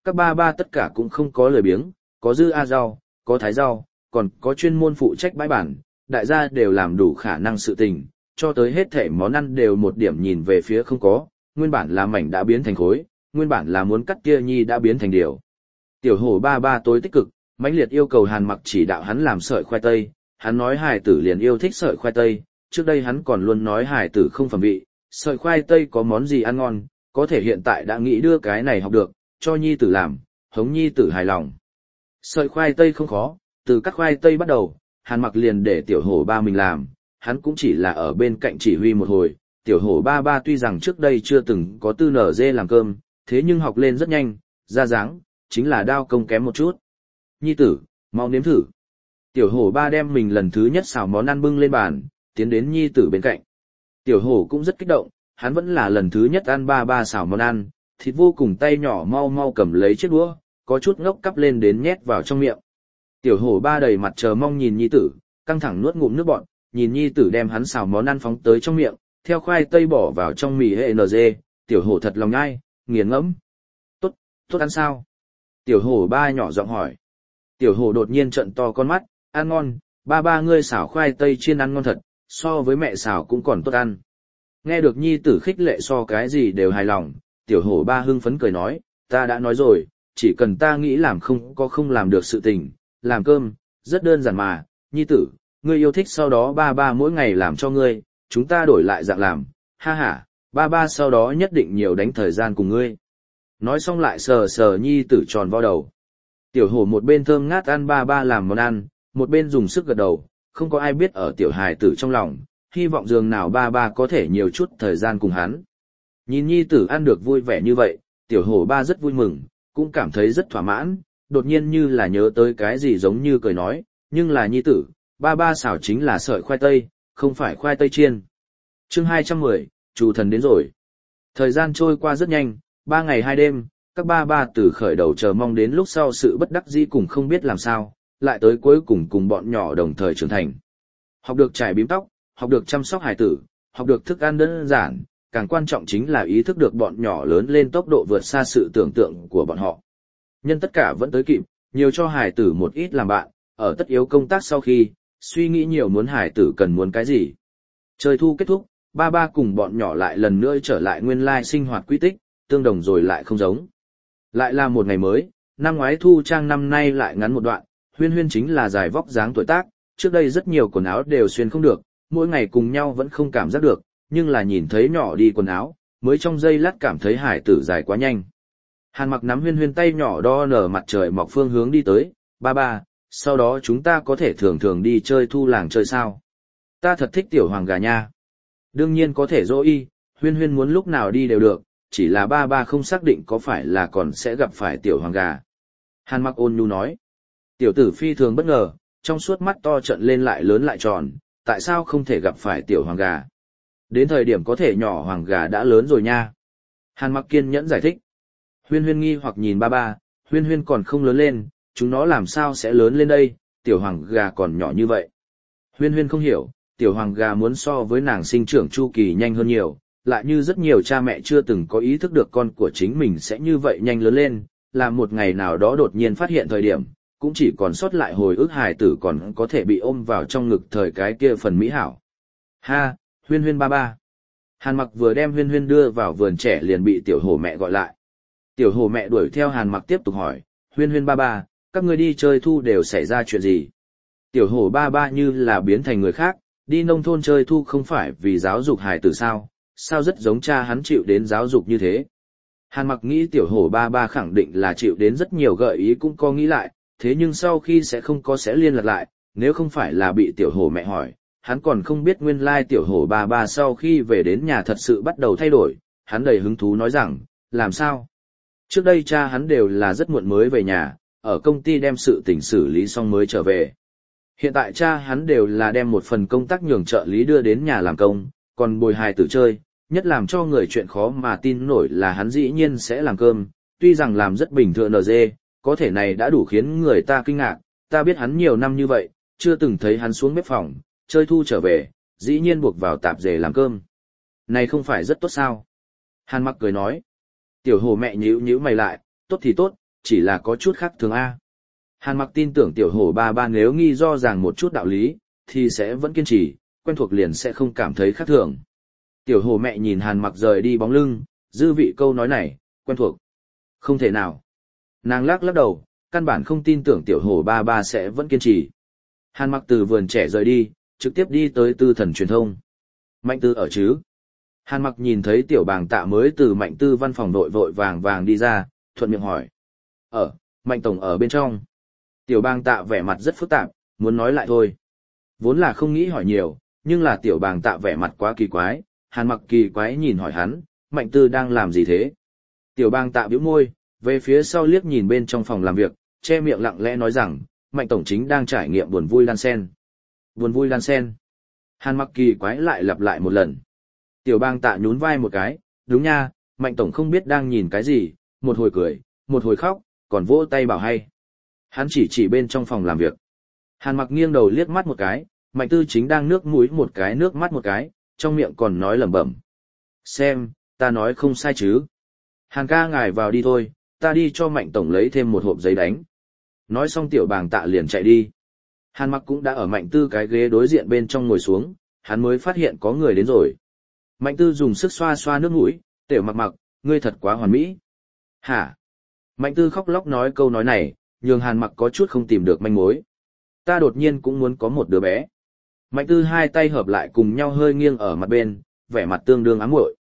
các ba ba tất cả cũng không có lười biếng, có dư a rau, có thái rau, còn có chuyên môn phụ trách bãi bản, đại gia đều làm đủ khả năng sự tình, cho tới hết thể món ăn đều một điểm nhìn về phía không có, nguyên bản là mảnh đã biến thành khối, nguyên bản là muốn cắt kia nhi đã biến thành điều. Tiểu hổ ba ba tối tích cực, mãnh liệt yêu cầu Hàn Mặc chỉ đạo hắn làm sợi khoai tây, hắn nói hài tử liền yêu thích sợi khoai tây, trước đây hắn còn luôn nói hài tử không phẩm vị, sợi khoai tây có món gì ăn ngon, có thể hiện tại đã nghĩ đưa cái này học được, cho nhi tử làm, hống nhi tử hài lòng. Sợi khoai tây không khó, từ cắt khoai tây bắt đầu, Hàn Mặc liền để tiểu hổ ba mình làm, hắn cũng chỉ là ở bên cạnh chỉ huy một hồi, tiểu hổ ba ba tuy rằng trước đây chưa từng có tư nở dê làm cơm, thế nhưng học lên rất nhanh, ra dáng, chính là đao công kém một chút. Nhi tử, mau nếm thử. Tiểu hổ ba đem mình lần thứ nhất xào món ăn bưng lên bàn, tiến đến nhi tử bên cạnh. Tiểu hổ cũng rất kích động, hắn vẫn là lần thứ nhất ăn ba ba xào món ăn, thịt vô cùng tay nhỏ mau mau cầm lấy chiếc đũa, có chút ngốc cắp lên đến nhét vào trong miệng. Tiểu hổ ba đầy mặt chờ mong nhìn nhi tử, căng thẳng nuốt ngụm nước bọt, nhìn nhi tử đem hắn xào món ăn phóng tới trong miệng, theo khoai tây bỏ vào trong mì hệ NG, tiểu hổ thật lòng nhai, nghiền ngẫm. Tốt, tốt ăn sao? Tiểu hổ ba nhỏ giọng hỏi. Tiểu hổ đột nhiên trợn to con mắt, ăn ngon, ba ba ngươi xào khoai tây chiên ăn ngon thật, so với mẹ xào cũng còn tốt ăn. Nghe được nhi tử khích lệ so cái gì đều hài lòng, tiểu hổ ba hưng phấn cười nói, ta đã nói rồi, chỉ cần ta nghĩ làm không làm được sự tình, làm cơm, rất đơn giản mà, nhi tử, ngươi yêu thích sau đó ba ba mỗi ngày làm cho ngươi, chúng ta đổi lại dạng làm, ha ha, ba ba sau đó nhất định nhiều đánh thời gian cùng ngươi. Nói xong lại sờ sờ nhi tử tròn vo đầu. Tiểu hổ một bên thơm ngát ăn ba ba làm món ăn, một bên dùng sức gật đầu, không có ai biết ở tiểu hài tử trong lòng, hy vọng dường nào ba ba có thể nhiều chút thời gian cùng hắn. Nhìn nhi tử ăn được vui vẻ như vậy, tiểu hổ ba rất vui mừng, cũng cảm thấy rất thỏa mãn, đột nhiên như là nhớ tới cái gì giống như cười nói, nhưng là nhi tử, ba ba xào chính là sợi khoai tây, không phải khoai tây chiên. Chương 210, chủ thần đến rồi. Thời gian trôi qua rất nhanh, 3 ngày 2 đêm, các ba ba từ khởi đầu chờ mong đến lúc sau sự bất đắc dĩ cùng không biết làm sao, lại tới cuối cùng cùng bọn nhỏ đồng thời trưởng thành. Học được trải bím tóc, học được chăm sóc hài tử, học được thức ăn đơn giản, càng quan trọng chính là ý thức được bọn nhỏ lớn lên tốc độ vượt xa sự tưởng tượng của bọn họ. Nhân tất cả vẫn tới kịp, nhiều cho hài tử một ít làm bạn, ở tất yếu công tác sau khi, suy nghĩ nhiều muốn hài tử cần muốn cái gì. Trời thu kết thúc, ba ba cùng bọn nhỏ lại lần nữa trở lại nguyên lai sinh hoạt quy tích, tương đồng rồi lại không giống. Lại là một ngày mới, năm ngoái thu trang năm nay lại ngắn một đoạn, Huyên Huyên chính là dài vóc dáng tuổi tác, trước đây rất nhiều quần áo đều xuyên không được, mỗi ngày cùng nhau vẫn không cảm giác được, nhưng là nhìn thấy nhỏ đi quần áo, mới trong giây lát cảm thấy hải tử dài quá nhanh. Hàn Mặc nắm Huyên Huyên tay nhỏ đo nở mặt trời mọc phương hướng đi tới, ba ba, sau đó chúng ta có thể thường thường đi chơi thu làng chơi sao? Ta thật thích tiểu hoàng gà nha. Đương nhiên có thể dỗ y, Huyên Huyên muốn lúc nào đi đều được, chỉ là ba ba không xác định có phải là còn sẽ gặp phải tiểu hoàng gà. Hàn Mặc ôn nhu nói. Tiểu tử phi thường bất ngờ, trong suốt mắt to trận lên lại lớn lại tròn, tại sao không thể gặp phải tiểu hoàng gà? Đến thời điểm có thể nhỏ hoàng gà đã lớn rồi nha. Hàn Mặc kiên nhẫn giải thích. Huyên Huyên nghi hoặc nhìn ba ba, Huyên Huyên còn không lớn lên, chúng nó làm sao sẽ lớn lên đây, tiểu hoàng gà còn nhỏ như vậy. Huyên Huyên không hiểu, tiểu hoàng gà muốn so với nàng sinh trưởng chu kỳ nhanh hơn nhiều, lại như rất nhiều cha mẹ chưa từng có ý thức được con của chính mình sẽ như vậy nhanh lớn lên, là một ngày nào đó đột nhiên phát hiện thời điểm, cũng chỉ còn sót lại hồi ức hài tử còn có thể bị ôm vào trong ngực thời cái kia phần mỹ hảo. Ha, Huyên Huyên ba ba. Hàn Mặc vừa đem Huyên Huyên đưa vào vườn trẻ liền bị tiểu hổ mẹ gọi lại. Tiểu hổ mẹ đuổi theo Hàn Mặc tiếp tục hỏi, Huyên Huyên ba ba, các ngươi đi chơi thu đều xảy ra chuyện gì? Tiểu hổ ba ba như là biến thành người khác, đi nông thôn chơi thu không phải vì giáo dục hài tử sao, sao rất giống cha hắn chịu đến giáo dục như thế. Hàn Mặc nghĩ tiểu hổ ba ba khẳng định là chịu đến rất nhiều gợi ý cũng có nghĩ lại, thế nhưng sau khi sẽ liên lạc lại, nếu không phải là bị tiểu hổ mẹ hỏi, hắn còn không biết nguyên lai tiểu hổ ba ba sau khi về đến nhà thật sự bắt đầu thay đổi, hắn đầy hứng thú nói rằng, làm sao? Trước đây cha hắn đều là rất muộn mới về nhà, ở công ty đem sự tình xử lý xong mới trở về. Hiện tại cha hắn đều là đem một phần công tác nhường trợ lý đưa đến nhà làm công, còn bồi hài tử chơi, nhất làm cho người chuyện khó mà tin nổi là hắn dĩ nhiên sẽ làm cơm, tuy rằng làm rất bình thường NG, có thể này đã đủ khiến người ta kinh ngạc, ta biết hắn nhiều năm như vậy, chưa từng thấy hắn xuống bếp phòng, chơi thu trở về, dĩ nhiên buộc vào tạp dề làm cơm. Này không phải rất tốt sao? Hàn Mặc cười nói. Tiểu hồ mẹ nhíu nhíu mày lại, tốt thì tốt, chỉ là có chút khác thường A. Hàn Mặc tin tưởng tiểu hổ ba ba nếu nghi do ràng một chút đạo lý, thì sẽ vẫn kiên trì, quen thuộc liền sẽ không cảm thấy khác thường. Tiểu hổ mẹ nhìn Hàn Mặc rời đi bóng lưng, dư vị câu nói này, quen thuộc. Không thể nào. Nàng lắc lắc đầu, căn bản không tin tưởng tiểu hổ ba ba sẽ vẫn kiên trì. Hàn Mặc từ vườn trẻ rời đi, trực tiếp đi tới Tư Thần truyền thông. Mạnh Tư ở chứ? Hàn Mặc nhìn thấy tiểu bàng tạ mới từ Mạnh Tư văn phòng vội vội vàng vàng đi ra, thuận miệng hỏi. Mạnh tổng ở bên trong. Tiểu bàng tạ vẻ mặt rất phức tạp, muốn nói lại thôi. Vốn là không nghĩ hỏi nhiều, nhưng là tiểu bàng tạ vẻ mặt quá kỳ quái, Hàn Mặc kỳ quái nhìn hỏi hắn, Mạnh Tư đang làm gì thế? Tiểu bàng tạ bĩu môi, về phía sau liếc nhìn bên trong phòng làm việc, che miệng lặng lẽ nói rằng, Mạnh tổng chính đang trải nghiệm buồn vui đan sen. Buồn vui đan sen. Hàn Mặc kỳ quái lại lặp lại một lần. Tiểu bang tạ nhún vai một cái, đúng nha, Mạnh tổng không biết đang nhìn cái gì, một hồi cười, một hồi khóc, còn vỗ tay bảo hay. Hắn chỉ bên trong phòng làm việc. Hàn Mặc nghiêng đầu liếc mắt một cái, Mạnh Tư chính đang nước mũi một cái nước mắt một cái, trong miệng còn nói lẩm bẩm. Xem, ta nói không sai chứ. Hàn ca ngài vào đi thôi, ta đi cho Mạnh tổng lấy thêm một hộp giấy đánh. Nói xong tiểu bàng tạ liền chạy đi. Hàn Mặc cũng đã ở Mạnh Tư cái ghế đối diện bên trong ngồi xuống, hắn mới phát hiện có người đến rồi. Mạnh Tư dùng sức xoa xoa nước mũi, tiểu Mặc Mặc, ngươi thật quá hoàn mỹ. Hả? Mạnh Tư khóc lóc nói câu nói này, nhường Hàn Mặc có chút không tìm được manh mối. Ta đột nhiên cũng muốn có một đứa bé. Mạnh Tư hai tay hợp lại cùng nhau hơi nghiêng ở mặt bên, vẻ mặt tương đương ám muội.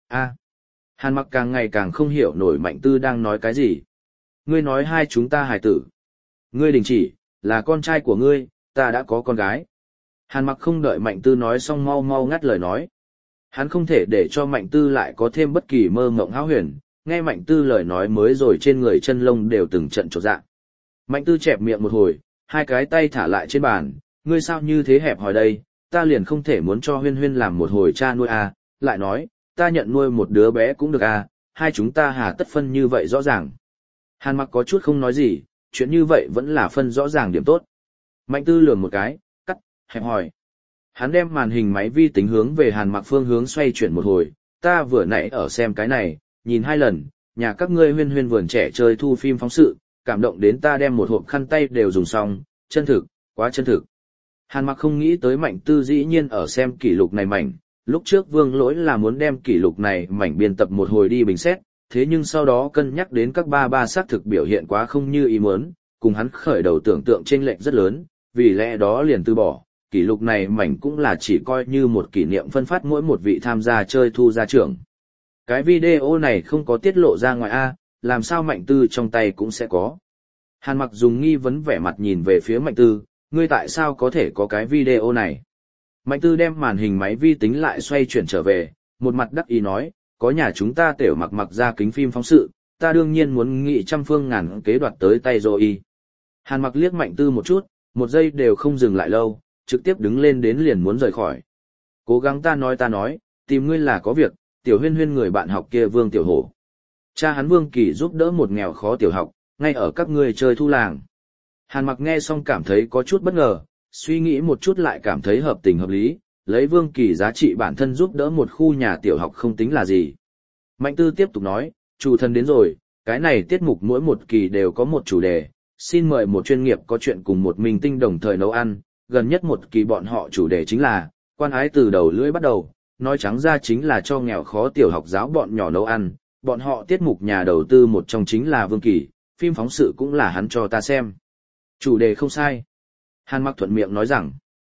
Hàn Mặc càng ngày càng không hiểu nổi Mạnh Tư đang nói cái gì. Ngươi nói hai chúng ta hài tử. Ngươi đình chỉ, là con trai của ngươi, ta đã có con gái. Hàn Mặc không đợi Mạnh Tư nói xong mau mau ngắt lời nói. Hắn không thể để cho Mạnh Tư lại có thêm bất kỳ mơ mộng hão huyền, nghe Mạnh Tư lời nói mới rồi trên người chân lông đều từng trận chột dạ. Mạnh Tư chẹp miệng một hồi, hai cái tay thả lại trên bàn, ngươi sao như thế hẹp hòi đây, ta liền không thể muốn cho Huyên Huyên làm một hồi cha nuôi à, lại nói, ta nhận nuôi một đứa bé cũng được à, hai chúng ta hà tất phân như vậy rõ ràng. Hàn Mặc có chút không nói gì, chuyện như vậy vẫn là phân rõ ràng điểm tốt. Mạnh Tư lườm một cái, cắt, hẹp hòi. Hắn đem màn hình máy vi tính hướng về Hàn Mặc phương hướng xoay chuyển một hồi, ta vừa nãy ở xem cái này, nhìn hai lần, nhà các ngươi Huyên Huyên vườn trẻ chơi thu phim phóng sự, cảm động đến ta đem một hộp khăn tay đều dùng xong, chân thực, quá chân thực. Hàn Mặc không nghĩ tới Mạnh Tư dĩ nhiên ở xem kỷ lục này mảnh, lúc trước Vương Lỗi là muốn đem kỷ lục này mảnh biên tập một hồi đi bình xét, thế nhưng sau đó cân nhắc đến các ba xác thực biểu hiện quá không như ý muốn, cùng hắn khởi đầu tưởng tượng chênh lệch rất lớn, vì lẽ đó liền từ bỏ, kỷ lục này mảnh cũng là chỉ coi như một kỷ niệm phân phát mỗi một vị tham gia chơi thu gia trưởng. Cái video này không có tiết lộ ra ngoài A, làm sao Mạnh Tư trong tay cũng sẽ có. Hàn Mặc dùng nghi vấn vẻ mặt nhìn về phía Mạnh Tư, ngươi tại sao có thể có cái video này? Mạnh Tư đem màn hình máy vi tính lại xoay chuyển trở về, một mặt đắc ý nói, có nhà chúng ta tiểu Mặc Mặc ra kính phim phóng sự, ta đương nhiên muốn nghị trăm phương ngàn kế đoạt tới tay rồi. Hàn Mặc liếc Mạnh Tư một chút, một giây đều không dừng lại lâu, trực tiếp đứng lên đến liền muốn rời khỏi. Cố gắng ta nói, tìm ngươi là có việc, tiểu Huyên Huyên người bạn học kia Vương Tiểu Hổ. Cha hắn Vương Kỳ giúp đỡ một nghèo khó tiểu học, ngay ở các ngươi chơi thu làng. Hàn Mặc nghe xong cảm thấy có chút bất ngờ, suy nghĩ một chút lại cảm thấy hợp tình hợp lý, lấy Vương Kỳ giá trị bản thân giúp đỡ một khu nhà tiểu học không tính là gì. Mạnh Tư tiếp tục nói, chủ thân đến rồi, cái này tiết mục mỗi một kỳ đều có một chủ đề, xin mời một chuyên nghiệp có chuyện cùng một minh tinh đồng thời nấu ăn, gần nhất một kỳ bọn họ chủ đề chính là, quan ái từ đầu lưỡi bắt đầu, nói trắng ra chính là cho nghèo khó tiểu học giáo bọn nhỏ nấu ăn, bọn họ tiết mục nhà đầu tư một trong chính là Vương Kỳ, phim phóng sự cũng là hắn cho ta xem. Chủ đề không sai. Hàn Mặc thuận miệng nói rằng,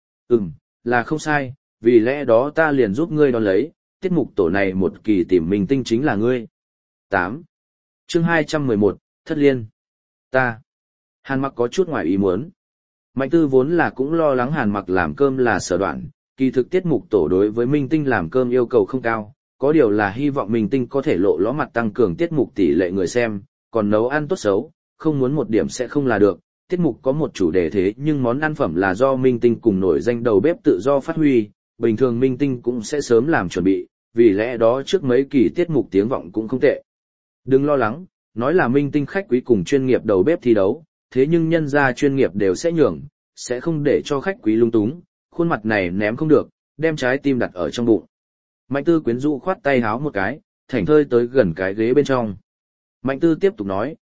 là không sai, vì lẽ đó ta liền giúp ngươi đón lấy, tiết mục tổ này một kỳ tìm minh tinh chính là ngươi. 8. Chương 211, Thất Liên. Ta. Hàn Mặc có chút ngoài ý muốn. Mạnh Tư vốn là cũng lo lắng Hàn Mặc làm cơm là sở đoạn, kỳ thực tiết mục tổ đối với minh tinh làm cơm yêu cầu không cao, có điều là hy vọng minh tinh có thể lộ ló mặt tăng cường tiết mục tỷ lệ người xem, còn nấu ăn tốt xấu, không muốn một điểm sẽ không là được. Tiết mục có một chủ đề thế nhưng món ăn phẩm là do minh tinh cùng nổi danh đầu bếp tự do phát huy, bình thường minh tinh cũng sẽ sớm làm chuẩn bị, vì lẽ đó trước mấy kỳ tiết mục tiếng vọng cũng không tệ. Đừng lo lắng, nói là minh tinh khách quý cùng chuyên nghiệp đầu bếp thi đấu, thế nhưng nhân gia chuyên nghiệp đều sẽ nhường, sẽ không để cho khách quý lung túng, khuôn mặt này ném không được, đem trái tim đặt ở trong bụng. Mạnh Tư quyến rũ khoát tay háo một cái, thảnh thơi tới gần cái ghế bên trong. Mạnh Tư tiếp tục nói,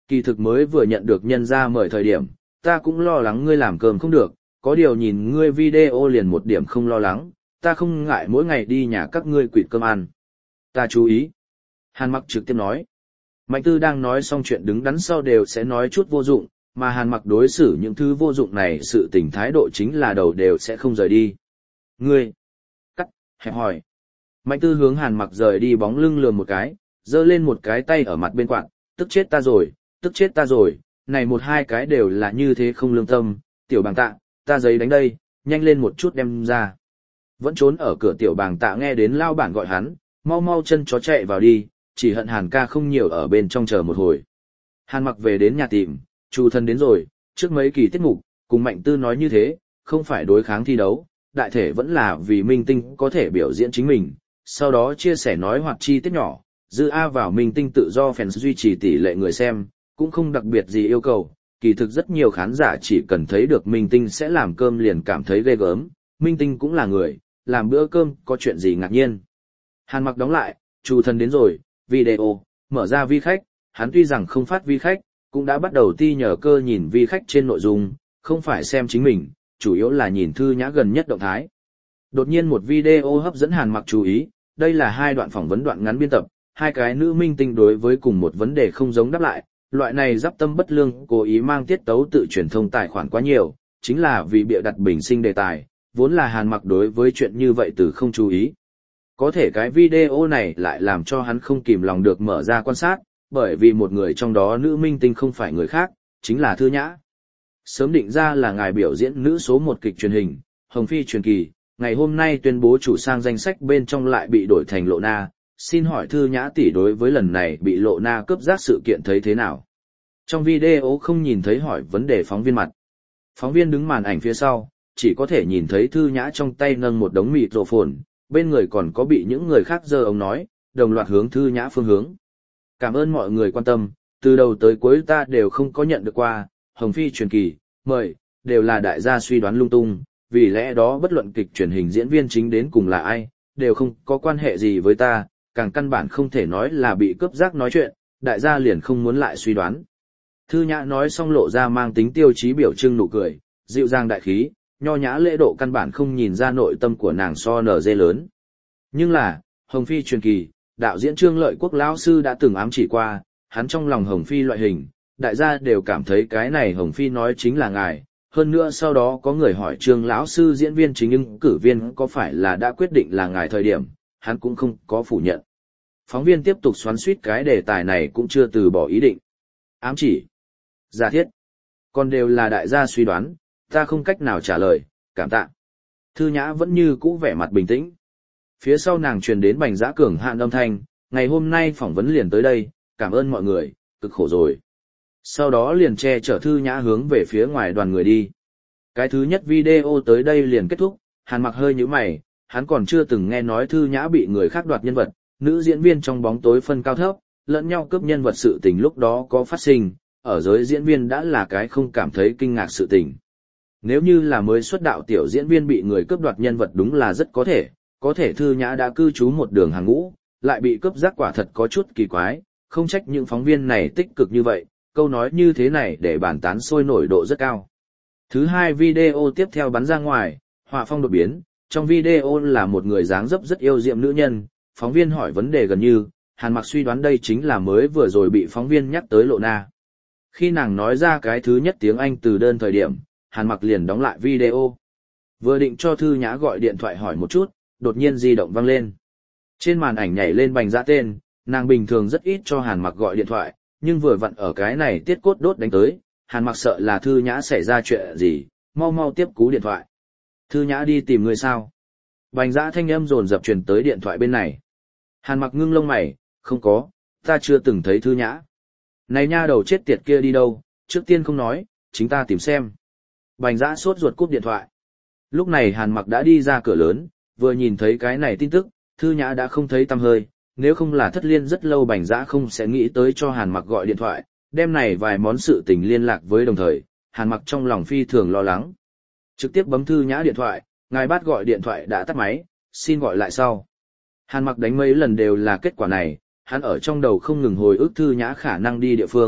kỳ thực mới vừa nhận được nhân ra mời thời điểm, ta cũng lo lắng ngươi làm cơm không được, có điều nhìn ngươi video liền một điểm không lo lắng, ta không ngại mỗi ngày đi nhà các ngươi quỵt cơm ăn. Ta chú ý. Hàn Mặc trực tiếp nói. Mạnh Tư đang nói xong chuyện đứng đắn sau đều sẽ nói chút vô dụng, mà Hàn Mặc đối xử những thứ vô dụng này sự tình thái độ chính là đầu đều sẽ không rời đi. Ngươi. Cắt, hẹp hỏi. Mạnh Tư hướng Hàn Mặc rời đi bóng lưng lườm một cái, giơ lên một cái tay ở mặt bên quạt, tức chết ta rồi, tức chết ta rồi, này một hai cái đều là như thế không lương tâm, tiểu bàng tạ, ta giấy đánh đây, nhanh lên một chút đem ra. Vẫn trốn ở cửa tiểu bàng tạ nghe đến lao bản gọi hắn, mau mau chân chó chạy vào đi, chỉ hận Hàn ca không nhiều ở bên trong chờ một hồi. Hàn Mặc về đến nhà tìm, Chu Thần đến rồi, trước mấy kỳ tiết mục, cùng Mạnh Tư nói như thế, không phải đối kháng thi đấu, đại thể vẫn là vì minh tinh có thể biểu diễn chính mình, sau đó chia sẻ nói hoặc chi tiết nhỏ, dư A vào minh tinh tự do fans duy trì tỷ lệ người xem, cũng không đặc biệt gì yêu cầu, kỳ thực rất nhiều khán giả chỉ cần thấy được minh tinh sẽ làm cơm liền cảm thấy ghê gớm, minh tinh cũng là người, làm bữa cơm có chuyện gì ngạc nhiên. Hàn Mặc đóng lại, Chu Thần đến rồi, video, mở ra vi khách, hắn tuy rằng không phát vi khách, cũng đã bắt đầu ti nhờ cơ nhìn vi khách trên nội dung, không phải xem chính mình, chủ yếu là nhìn Thư Nhã gần nhất động thái. Đột nhiên một video hấp dẫn Hàn Mặc chú ý, đây là hai đoạn phỏng vấn đoạn ngắn biên tập, hai cái nữ minh tinh đối với cùng một vấn đề không giống đáp lại, loại này giáp tâm bất lương cố ý mang tiết tấu tự truyền thông tài khoản quá nhiều, chính là vì bịa đặt bình sinh đề tài, vốn là Hàn Mặc đối với chuyện như vậy từ không chú ý. Có thể cái video này lại làm cho hắn không kìm lòng được mở ra quan sát, bởi vì một người trong đó nữ minh tinh không phải người khác, chính là Thư Nhã. Sớm định ra là ngài biểu diễn nữ số 1 kịch truyền hình, Hồng Phi truyền kỳ, ngày hôm nay tuyên bố chủ sang danh sách bên trong lại bị đổi thành Lộ Na, xin hỏi Thư Nhã tỷ đối với lần này bị Lộ Na cướp giác sự kiện thấy thế nào? Trong video không nhìn thấy hỏi vấn đề phóng viên mặt. Phóng viên đứng màn ảnh phía sau, chỉ có thể nhìn thấy Thư Nhã trong tay nâng một đống microphone, bên người còn có bị những người khác giơ ống nói, đồng loạt hướng Thư Nhã phương hướng. Cảm ơn mọi người quan tâm, từ đầu tới cuối ta đều không có nhận được qua, Hồng Phi truyền kỳ, mời, đều là đại gia suy đoán lung tung, vì lẽ đó bất luận kịch truyền hình diễn viên chính đến cùng là ai, đều không có quan hệ gì với ta, càng căn bản không thể nói là bị cướp giác nói chuyện, đại gia liền không muốn lại suy đoán. Thư Nhã nói xong lộ ra mang tính tiêu chí biểu trưng nụ cười, dịu dàng đại khí, nho nhã lễ độ căn bản không nhìn ra nội tâm của nàng so nở dê lớn. Nhưng là, Hồng Phi truyền kỳ, đạo diễn Trương Lợi Quốc lão sư đã từng ám chỉ qua, hắn trong lòng Hồng Phi loại hình, đại gia đều cảm thấy cái này Hồng Phi nói chính là ngài. Hơn nữa sau đó có người hỏi Trương lão sư diễn viên chính ứng cử viên có phải là đã quyết định là ngài thời điểm, hắn cũng không có phủ nhận. Phóng viên tiếp tục xoắn xuýt cái đề tài này cũng chưa từ bỏ ý định. Ám chỉ, giả thiết, còn đều là đại gia suy đoán, ta không cách nào trả lời, cảm tạ. Thư Nhã vẫn như cũ vẻ mặt bình tĩnh. Phía sau nàng truyền đến Bành Dã Cường hạn âm thanh, ngày hôm nay phỏng vấn liền tới đây, cảm ơn mọi người, cực khổ rồi. Sau đó liền che chở Thư Nhã hướng về phía ngoài đoàn người đi. Cái thứ nhất video tới đây liền kết thúc, Hàn Mặc hơi nhíu mày, hắn còn chưa từng nghe nói Thư Nhã bị người khác đoạt nhân vật, nữ diễn viên trong bóng tối phân cao thấp, lẫn nhau cướp nhân vật sự tình lúc đó có phát sinh, ở giới diễn viên đã là cái không cảm thấy kinh ngạc sự tình. Nếu như là mới xuất đạo tiểu diễn viên bị người cướp đoạt nhân vật đúng là rất có thể Thư Nhã đã cư trú một đường hàng ngũ, lại bị cướp giác quả thật có chút kỳ quái, không trách những phóng viên này tích cực như vậy, câu nói như thế này để bàn tán sôi nổi độ rất cao. Thứ hai video tiếp theo bắn ra ngoài, họa phong đột biến, trong video là một người dáng dấp rất yêu diệm nữ nhân, phóng viên hỏi vấn đề gần như, Hàn Mặc suy đoán đây chính là mới vừa rồi bị phóng viên nhắc tới Lộ Na. Khi nàng nói ra cái thứ nhất tiếng Anh từ đơn thời điểm, Hàn Mặc liền đóng lại video. Vừa định cho Thư Nhã gọi điện thoại hỏi một chút, đột nhiên di động vang lên. Trên màn ảnh nhảy lên Bành Dã tên, nàng bình thường rất ít cho Hàn Mặc gọi điện thoại, nhưng vừa vặn ở cái này tiết cốt đốt đánh tới, Hàn Mặc sợ là Thư Nhã xảy ra chuyện gì, mau mau tiếp cú điện thoại. Thư Nhã đi tìm người sao? Bành Dã thanh âm dồn dập truyền tới điện thoại bên này. Hàn Mặc ngưng lông mày, không có, ta chưa từng thấy Thư Nhã. Này nha đầu chết tiệt kia đi đâu, trước tiên không nói, chính ta tìm xem. Bành Dã sốt ruột cúp điện thoại. Lúc này Hàn Mặc đã đi ra cửa lớn, vừa nhìn thấy cái này tin tức, Thư Nhã đã không thấy tăm hơi, nếu không là thất liên rất lâu Bành Dã không sẽ nghĩ tới cho Hàn Mặc gọi điện thoại, đem này vài món sự tình liên lạc với đồng thời, Hàn Mặc trong lòng phi thường lo lắng. Trực tiếp bấm Thư Nhã điện thoại, ngài bắt gọi điện thoại đã tắt máy, xin gọi lại sau. Hàn Mặc đánh mấy lần đều là kết quả này, hắn ở trong đầu không ngừng hồi ức Thư Nhã khả năng đi địa phương,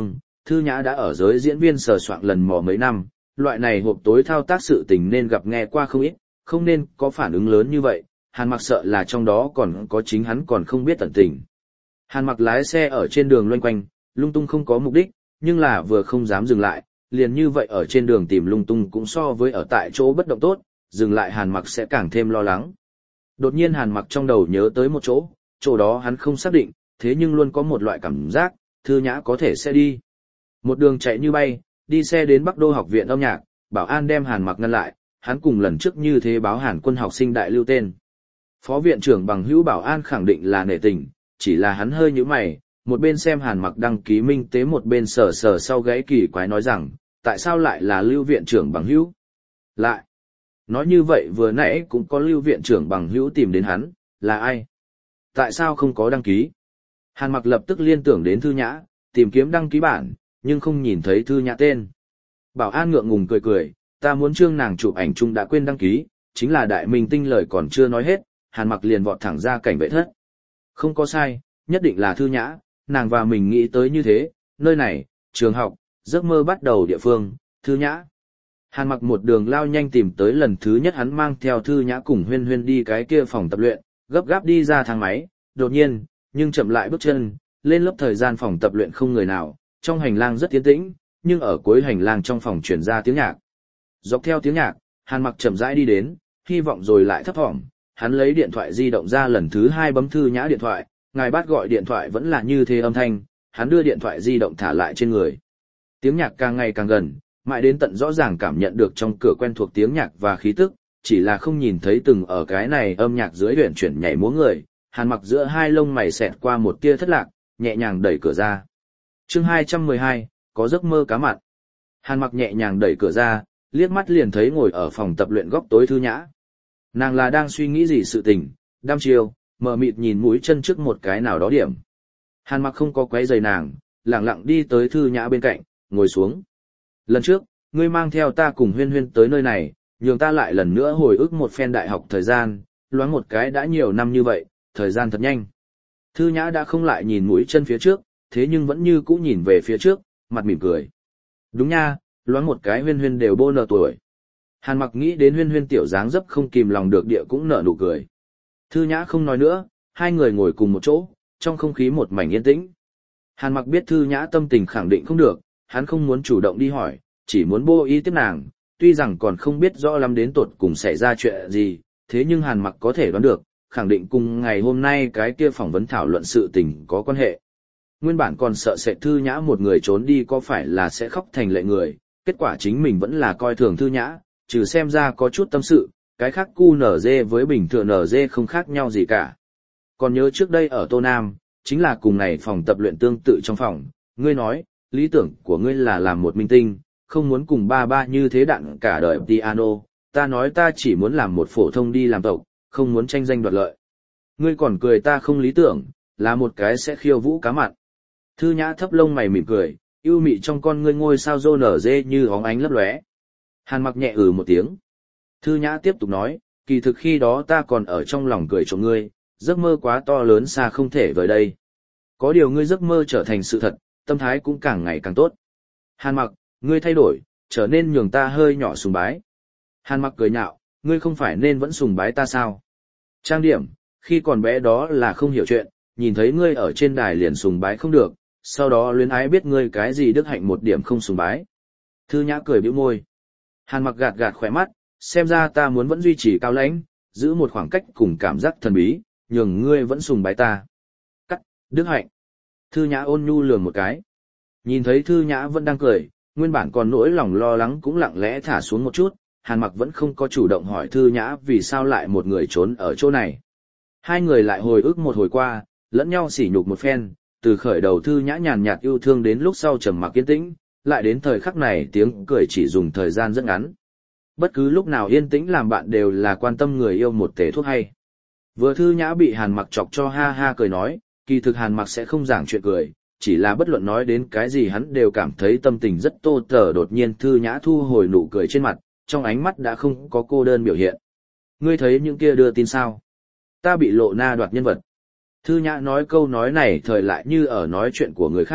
Thư Nhã đã ở giới diễn viên sờ soạng lần mò mấy năm, loại này hộp tối thao tác sự tình nên gặp nghe qua không ít, không nên có phản ứng lớn như vậy, Hàn Mặc sợ là trong đó còn có chính hắn còn không biết tận tình. Hàn Mặc lái xe ở trên đường loanh quanh, lung tung không có mục đích, nhưng là vừa không dám dừng lại, liền như vậy ở trên đường tìm lung tung cũng so với ở tại chỗ bất động tốt, dừng lại Hàn Mặc sẽ càng thêm lo lắng. Đột nhiên Hàn Mặc trong đầu nhớ tới một chỗ đó hắn không xác định, thế nhưng luôn có một loại cảm giác, Thư Nhã có thể sẽ đi. Một đường chạy như bay, đi xe đến Bắc Đô học viện âm nhạc, bảo an đem Hàn Mặc ngăn lại, hắn cùng lần trước như thế báo Hàn Quân học sinh đại lưu tên. Phó viện trưởng Bằng Hữu bảo an khẳng định là nể tình, chỉ là hắn hơi nhíu mày, một bên xem Hàn Mặc đăng ký minh tế một bên sờ sờ sau gáy kỳ quái nói rằng, tại sao lại là Lưu viện trưởng Bằng Hữu? Lại, nói như vậy vừa nãy cũng có Lưu viện trưởng Bằng Hữu tìm đến hắn, là ai? Tại sao không có đăng ký? Hàn Mặc lập tức liên tưởng đến Thư Nhã, tìm kiếm đăng ký bản, nhưng không nhìn thấy Thư Nhã tên. Bảo an ngượng ngùng cười, ta muốn trương nàng chụp ảnh chung đã quên đăng ký, chính là đại minh tinh lời còn chưa nói hết, Hàn Mặc liền vọt thẳng ra cảnh vệ thất. Không có sai, nhất định là Thư Nhã, nàng và mình nghĩ tới như thế, nơi này, trường học, giấc mơ bắt đầu địa phương, Thư Nhã. Hàn Mặc một đường lao nhanh tìm tới lần thứ nhất hắn mang theo Thư Nhã cùng Huyên Huyên đi cái kia phòng tập luyện, gấp gáp đi ra thang máy, đột nhiên, nhưng chậm lại bước chân, lên lớp thời gian phòng tập luyện không người nào, trong hành lang rất yên tĩnh, nhưng ở cuối hành lang trong phòng truyền ra tiếng nhạc. Dọc theo tiếng nhạc, Hàn Mặc chậm rãi đi đến, hy vọng rồi lại thấp thỏm, hắn lấy điện thoại di động ra lần thứ hai bấm Thư Nhã điện thoại, ngài bắt gọi điện thoại vẫn là như thế âm thanh, hắn đưa điện thoại di động thả lại trên người. Tiếng nhạc càng ngày càng gần, mãi đến tận rõ ràng cảm nhận được trong cửa quen thuộc tiếng nhạc và khí tức, chỉ là không nhìn thấy từng ở cái này âm nhạc dưới huyền chuyển nhảy múa người, Hàn Mặc giữa hai lông mày xẹt qua một tia thất lạc, nhẹ nhàng đẩy cửa ra. Chương 212, có giấc mơ cá mặn. Hàn Mặc nhẹ nhàng đẩy cửa ra, liếc mắt liền thấy ngồi ở phòng tập luyện góc tối Thư Nhã. Nàng là đang suy nghĩ gì sự tình, đăm chiêu, mờ mịt nhìn mũi chân trước một cái nào đó điểm. Hàn Mặc không có quấy rầy nàng, lặng lặng đi tới Thư Nhã bên cạnh, ngồi xuống. Lần trước, ngươi mang theo ta cùng Huyên Huyên tới nơi này, nhường ta lại lần nữa hồi ức một phen đại học thời gian, loáng một cái đã nhiều năm như vậy, thời gian thật nhanh. Thư Nhã đã không lại nhìn mũi chân phía trước, thế nhưng vẫn như cũ nhìn về phía trước, mặt mỉm cười. Đúng nha, loáng một cái Huyên Huyên đều bô nợ tuổi. Hàn Mặc nghĩ đến Huyên Huyên tiểu dáng dấp không kìm lòng được địa cũng nở nụ cười. Thư Nhã không nói nữa, hai người ngồi cùng một chỗ, trong không khí một mảnh yên tĩnh. Hàn Mặc biết Thư Nhã tâm tình khẳng định không được, hắn không muốn chủ động đi hỏi, chỉ muốn bô y tiếp nàng, tuy rằng còn không biết rõ lắm đến tột cùng xảy ra chuyện gì, thế nhưng Hàn Mặc có thể đoán được, khẳng định cùng ngày hôm nay cái kia phỏng vấn thảo luận sự tình có quan hệ. Nguyên bản còn sợ sệt Thư Nhã một người trốn đi có phải là sẽ khóc thành lệ người, kết quả chính mình vẫn là coi thường Thư Nhã, trừ xem ra có chút tâm sự, cái khác cu nở dê với bình thường nở dê không khác nhau gì cả. Còn nhớ trước đây ở Tô Nam, chính là cùng này phòng tập luyện tương tự trong phòng, ngươi nói, lý tưởng của ngươi là làm một minh tinh, không muốn cùng ba ba như thế đặng cả đời piano, ta nói ta chỉ muốn làm một phổ thông đi làm tộc, không muốn tranh danh đoạt lợi. Ngươi còn cười ta không lý tưởng, là một cái sẽ khiêu vũ cá mặn. Thư Nhã thấp lông mày mỉm cười, ưu mị trong con ngươi ngôi sao rô nở dê như óng ánh lấp lóe. Hàn Mặc nhẹ một tiếng. Thư Nhã tiếp tục nói, kỳ thực khi đó ta còn ở trong lòng cười trộm ngươi, giấc mơ quá to lớn xa không thể vời đây. Có điều ngươi giấc mơ trở thành sự thật, tâm thái cũng càng ngày càng tốt. Hàn Mặc, ngươi thay đổi, trở nên nhường ta hơi nhỏ sùng bái. Hàn Mặc cười nhạo, ngươi không phải nên vẫn sùng bái ta sao? Trang điểm, khi còn bé đó là không hiểu chuyện, nhìn thấy ngươi ở trên đài liền sùng bái không được, sau đó luyến ái biết ngươi cái gì đức hạnh một điểm không sùng bái. Thư Nhã cười bĩu môi. Hàn Mặc gạt gạt khỏe mắt, xem ra ta muốn vẫn duy trì cao lãnh, giữ một khoảng cách cùng cảm giác thần bí, nhường ngươi vẫn sùng bái ta. Cắt, đức hạnh. Thư Nhã ôn nhu lườm một cái. Nhìn thấy Thư Nhã vẫn đang cười, nguyên bản còn nỗi lòng lo lắng cũng lặng lẽ thả xuống một chút, Hàn Mặc vẫn không có chủ động hỏi Thư Nhã vì sao lại một người trốn ở chỗ này. Hai người lại hồi ức một hồi qua, lẫn nhau sỉ nhục một phen, từ khởi đầu Thư Nhã nhàn nhạt yêu thương đến lúc sau trầm mặc yên tĩnh, lại đến thời khắc này tiếng cười chỉ dùng thời gian rất ngắn. Bất cứ lúc nào yên tĩnh làm bạn đều là quan tâm người yêu một tể thuốc hay. Vừa Thư Nhã bị Hàn Mặc chọc cho ha ha cười nói, kỳ thực Hàn Mặc sẽ không giảng chuyện cười, chỉ là bất luận nói đến cái gì hắn đều cảm thấy tâm tình rất tô tở. Đột nhiên Thư Nhã thu hồi nụ cười trên mặt, trong ánh mắt đã không có cô đơn biểu hiện. Ngươi thấy những kia đưa tin sao? Ta bị lộ na đoạt nhân vật. Thư Nhã nói câu nói này thời lại như ở nói chuyện của người khác,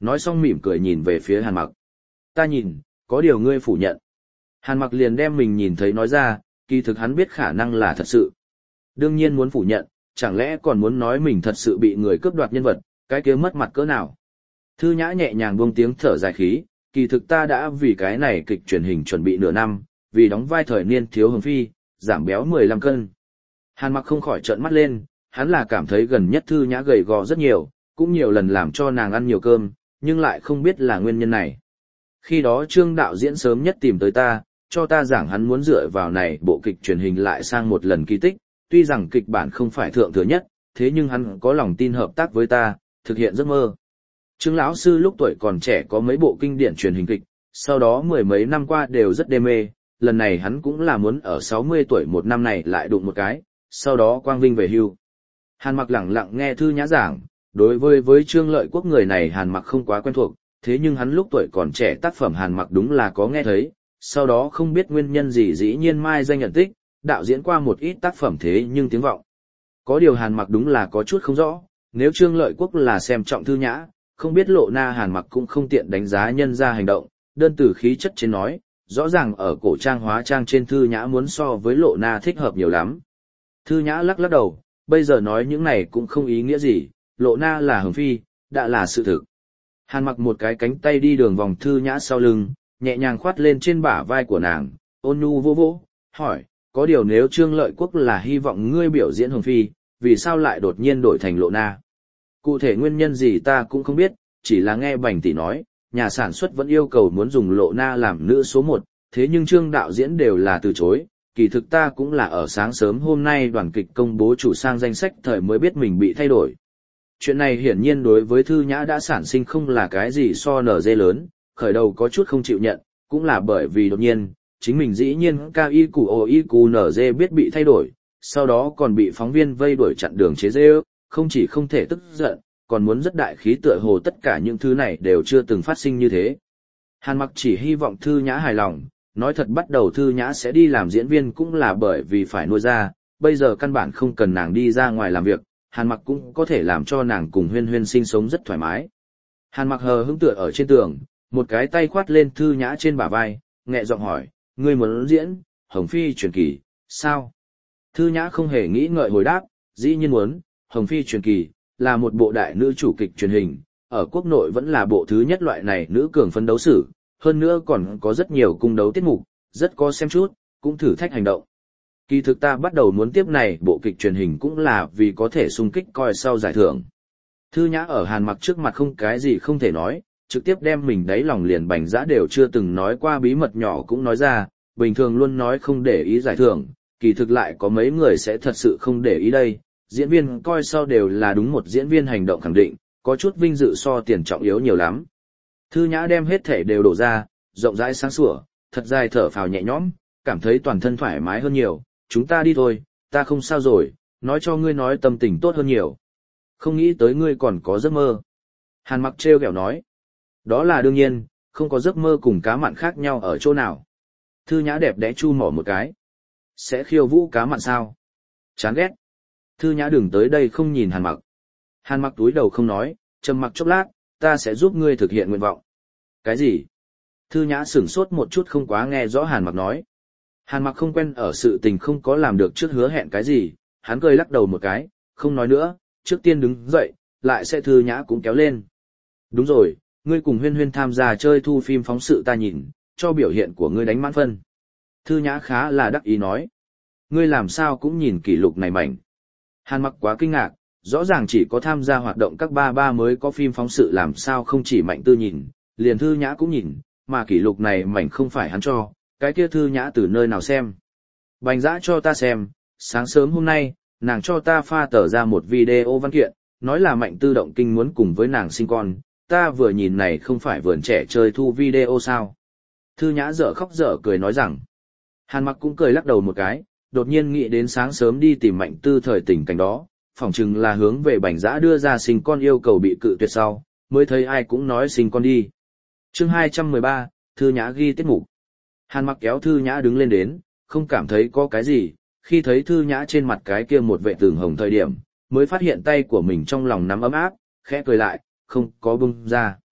nói xong mỉm cười nhìn về phía Hàn Mặc. Ta nhìn, có điều ngươi phủ nhận. Hàn Mặc liền đem mình nhìn thấy nói ra, kỳ thực hắn biết khả năng là thật sự. Đương nhiên muốn phủ nhận, chẳng lẽ còn muốn nói mình thật sự bị người cướp đoạt nhân vật, cái kia mất mặt cỡ nào. Thư Nhã nhẹ nhàng buông tiếng thở dài khí, kỳ thực ta đã vì cái này kịch truyền hình chuẩn bị nửa năm, vì đóng vai thời niên thiếu Hồng Phi, giảm béo 15 cân. Hàn Mặc không khỏi trợn mắt lên, hắn là cảm thấy gần nhất Thư Nhã gầy gò rất nhiều, cũng nhiều lần làm cho nàng ăn nhiều cơm, nhưng lại không biết là nguyên nhân này. Khi đó Trương đạo diễn sớm nhất tìm tới ta, cho ta giảng hắn muốn dựa vào này bộ kịch truyền hình lại sang một lần kỳ tích, tuy rằng kịch bản không phải thượng thừa nhất, thế nhưng hắn có lòng tin hợp tác với ta, thực hiện giấc mơ. Trương lão sư lúc tuổi còn trẻ có mấy bộ kinh điển truyền hình kịch, sau đó mười mấy năm qua đều rất đê mê, lần này hắn cũng là muốn ở 60 tuổi một năm này lại đụng một cái, sau đó quang vinh về hưu. Hàn Mặc lẳng lặng nghe Thư Nhã giảng, đối với Trương Lợi Quốc người này Hàn Mặc không quá quen thuộc, thế nhưng hắn lúc tuổi còn trẻ tác phẩm Hàn Mặc đúng là có nghe thấy, sau đó không biết nguyên nhân gì dĩ nhiên mai danh nhận tích, đạo diễn qua một ít tác phẩm thế nhưng tiếng vọng. Có điều Hàn Mặc đúng là có chút không rõ, nếu Trương Lợi Quốc là xem trọng Thư Nhã, không biết Lộ Na Hàn Mặc cũng không tiện đánh giá nhân ra hành động, đơn từ khí chất trên nói, rõ ràng ở cổ trang hóa trang trên Thư Nhã muốn so với Lộ Na thích hợp nhiều lắm. Thư Nhã lắc lắc đầu, bây giờ nói những này cũng không ý nghĩa gì, Lộ Na là Hồng Phi, đã là sự thực. Hàn Mặc một cái cánh tay đi đường vòng Thư Nhã sau lưng, nhẹ nhàng khoát lên trên bả vai của nàng, ôn nhu vô vỗ, hỏi, có điều nếu Trương Lợi Quốc là hy vọng ngươi biểu diễn Hồng Phi, vì sao lại đột nhiên đổi thành Lộ Na? Cụ thể nguyên nhân gì ta cũng không biết, chỉ là nghe Bành tỷ nói, nhà sản xuất vẫn yêu cầu muốn dùng Lộ Na làm nữ số 1, thế nhưng Trương đạo diễn đều là từ chối. Kỳ thực ta cũng là ở sáng sớm hôm nay đoàn kịch công bố chủ sang danh sách thời mới biết mình bị thay đổi. Chuyện này hiển nhiên đối với Thư Nhã đã sản sinh không là cái gì so nở dê lớn, khởi đầu có chút không chịu nhận, cũng là bởi vì đột nhiên, chính mình dĩ nhiên cao y củ ồ y củ nở dê biết bị thay đổi, sau đó còn bị phóng viên vây đuổi chặn đường chế dê ước, không chỉ không thể tức giận, còn muốn rất đại khí tựa hồ tất cả những thứ này đều chưa từng phát sinh như thế. Hàn Mặc chỉ hy vọng Thư Nhã hài lòng, nói thật bắt đầu Thư Nhã sẽ đi làm diễn viên cũng là bởi vì phải nuôi ra, bây giờ căn bản không cần nàng đi ra ngoài làm việc, Hàn Mặc cũng có thể làm cho nàng cùng Huyên Huyên sinh sống rất thoải mái. Hàn Mặc hờ hững tựa ở trên tường, một cái tay khoát lên Thư Nhã trên bả vai, nhẹ giọng hỏi, ngươi muốn diễn Hồng Phi truyền kỳ, sao? Thư Nhã không hề nghĩ ngợi hồi đáp, dĩ nhiên muốn, Hồng Phi truyền kỳ, là một bộ đại nữ chủ kịch truyền hình, ở quốc nội vẫn là bộ thứ nhất loại này nữ cường phấn đấu sử, hơn nữa còn có rất nhiều cung đấu tiết mục, rất có xem chút, cũng thử thách hành động. Kỳ thực ta bắt đầu muốn tiếp này bộ kịch truyền hình cũng là vì có thể xung kích coi sau giải thưởng. Thư Nhã ở Hàn Mặc trước mặt không cái gì không thể nói, trực tiếp đem mình đáy lòng liền Bành Dã đều chưa từng nói qua bí mật nhỏ cũng nói ra, bình thường luôn nói không để ý giải thưởng, kỳ thực lại có mấy người sẽ thật sự không để ý đây. Diễn viên coi sau đều là đúng một diễn viên hành động khẳng định, có chút vinh dự so tiền trọng yếu nhiều lắm. Thư Nhã đem hết thể đều đổ ra, rộng rãi sáng sủa, thật dài thở phào nhẹ nhõm, cảm thấy toàn thân thoải mái hơn nhiều, chúng ta đi thôi, ta không sao rồi, nói cho ngươi nói tâm tình tốt hơn nhiều. Không nghĩ tới ngươi còn có giấc mơ. Hàn Mặc trêu ghẹo nói. Đó là đương nhiên, không có giấc mơ cùng cá mặn khác nhau ở chỗ nào. Thư Nhã đẹp đẽ chu mỏ một cái. Sẽ khiêu vũ cá mặn sao? Chán ghét. Thư Nhã đừng tới đây không nhìn Hàn Mặc. Hàn Mặc túi đầu không nói, trầm mặc chốc lát, ta sẽ giúp ngươi thực hiện nguyện vọng. Cái gì? Thư Nhã sửng sốt một chút không quá nghe rõ Hàn Mặc nói. Hàn Mặc không quen ở sự tình không có làm được trước hứa hẹn cái gì, hắn cười lắc đầu một cái, không nói nữa, trước tiên đứng dậy, lại sẽ Thư Nhã cũng kéo lên. Đúng rồi, ngươi cùng Huyên Huyên tham gia chơi thu phim phóng sự ta nhìn, cho biểu hiện của ngươi đánh mãn phân. Thư Nhã khá là đắc ý nói. Ngươi làm sao cũng nhìn kỷ lục này mảnh. Hàn Mặc quá kinh ngạc, rõ ràng chỉ có tham gia hoạt động các ba ba mới có phim phóng sự làm sao không chỉ Mạnh Tư nhìn, liền Thư Nhã cũng nhìn, mà kỷ lục này mảnh không phải hắn cho, cái kia Thư Nhã từ nơi nào xem. Bành Dã cho ta xem, sáng sớm hôm nay, nàng cho ta pha tờ ra một video văn kiện, nói là Mạnh Tư động kinh muốn cùng với nàng sinh con, ta vừa nhìn này không phải vườn trẻ chơi thu video sao. Thư Nhã dở khóc dở cười nói rằng, Hàn Mặc cũng cười lắc đầu một cái, đột nhiên nghĩ đến sáng sớm đi tìm Mạnh Tư thời tình cảnh đó, phỏng chừng là hướng về Bành Dã đưa ra sinh con yêu cầu bị cự tuyệt sau, mới thấy ai cũng nói sinh con đi. Chương 213, Thư Nhã ghi tiết mục. Hàn Mặc kéo Thư Nhã đứng lên đến, không cảm thấy có cái gì, khi thấy Thư Nhã trên mặt cái kia một vệ tường hồng thời điểm, mới phát hiện tay của mình trong lòng nắm ấm áp, khẽ cười lại, không có bung ra.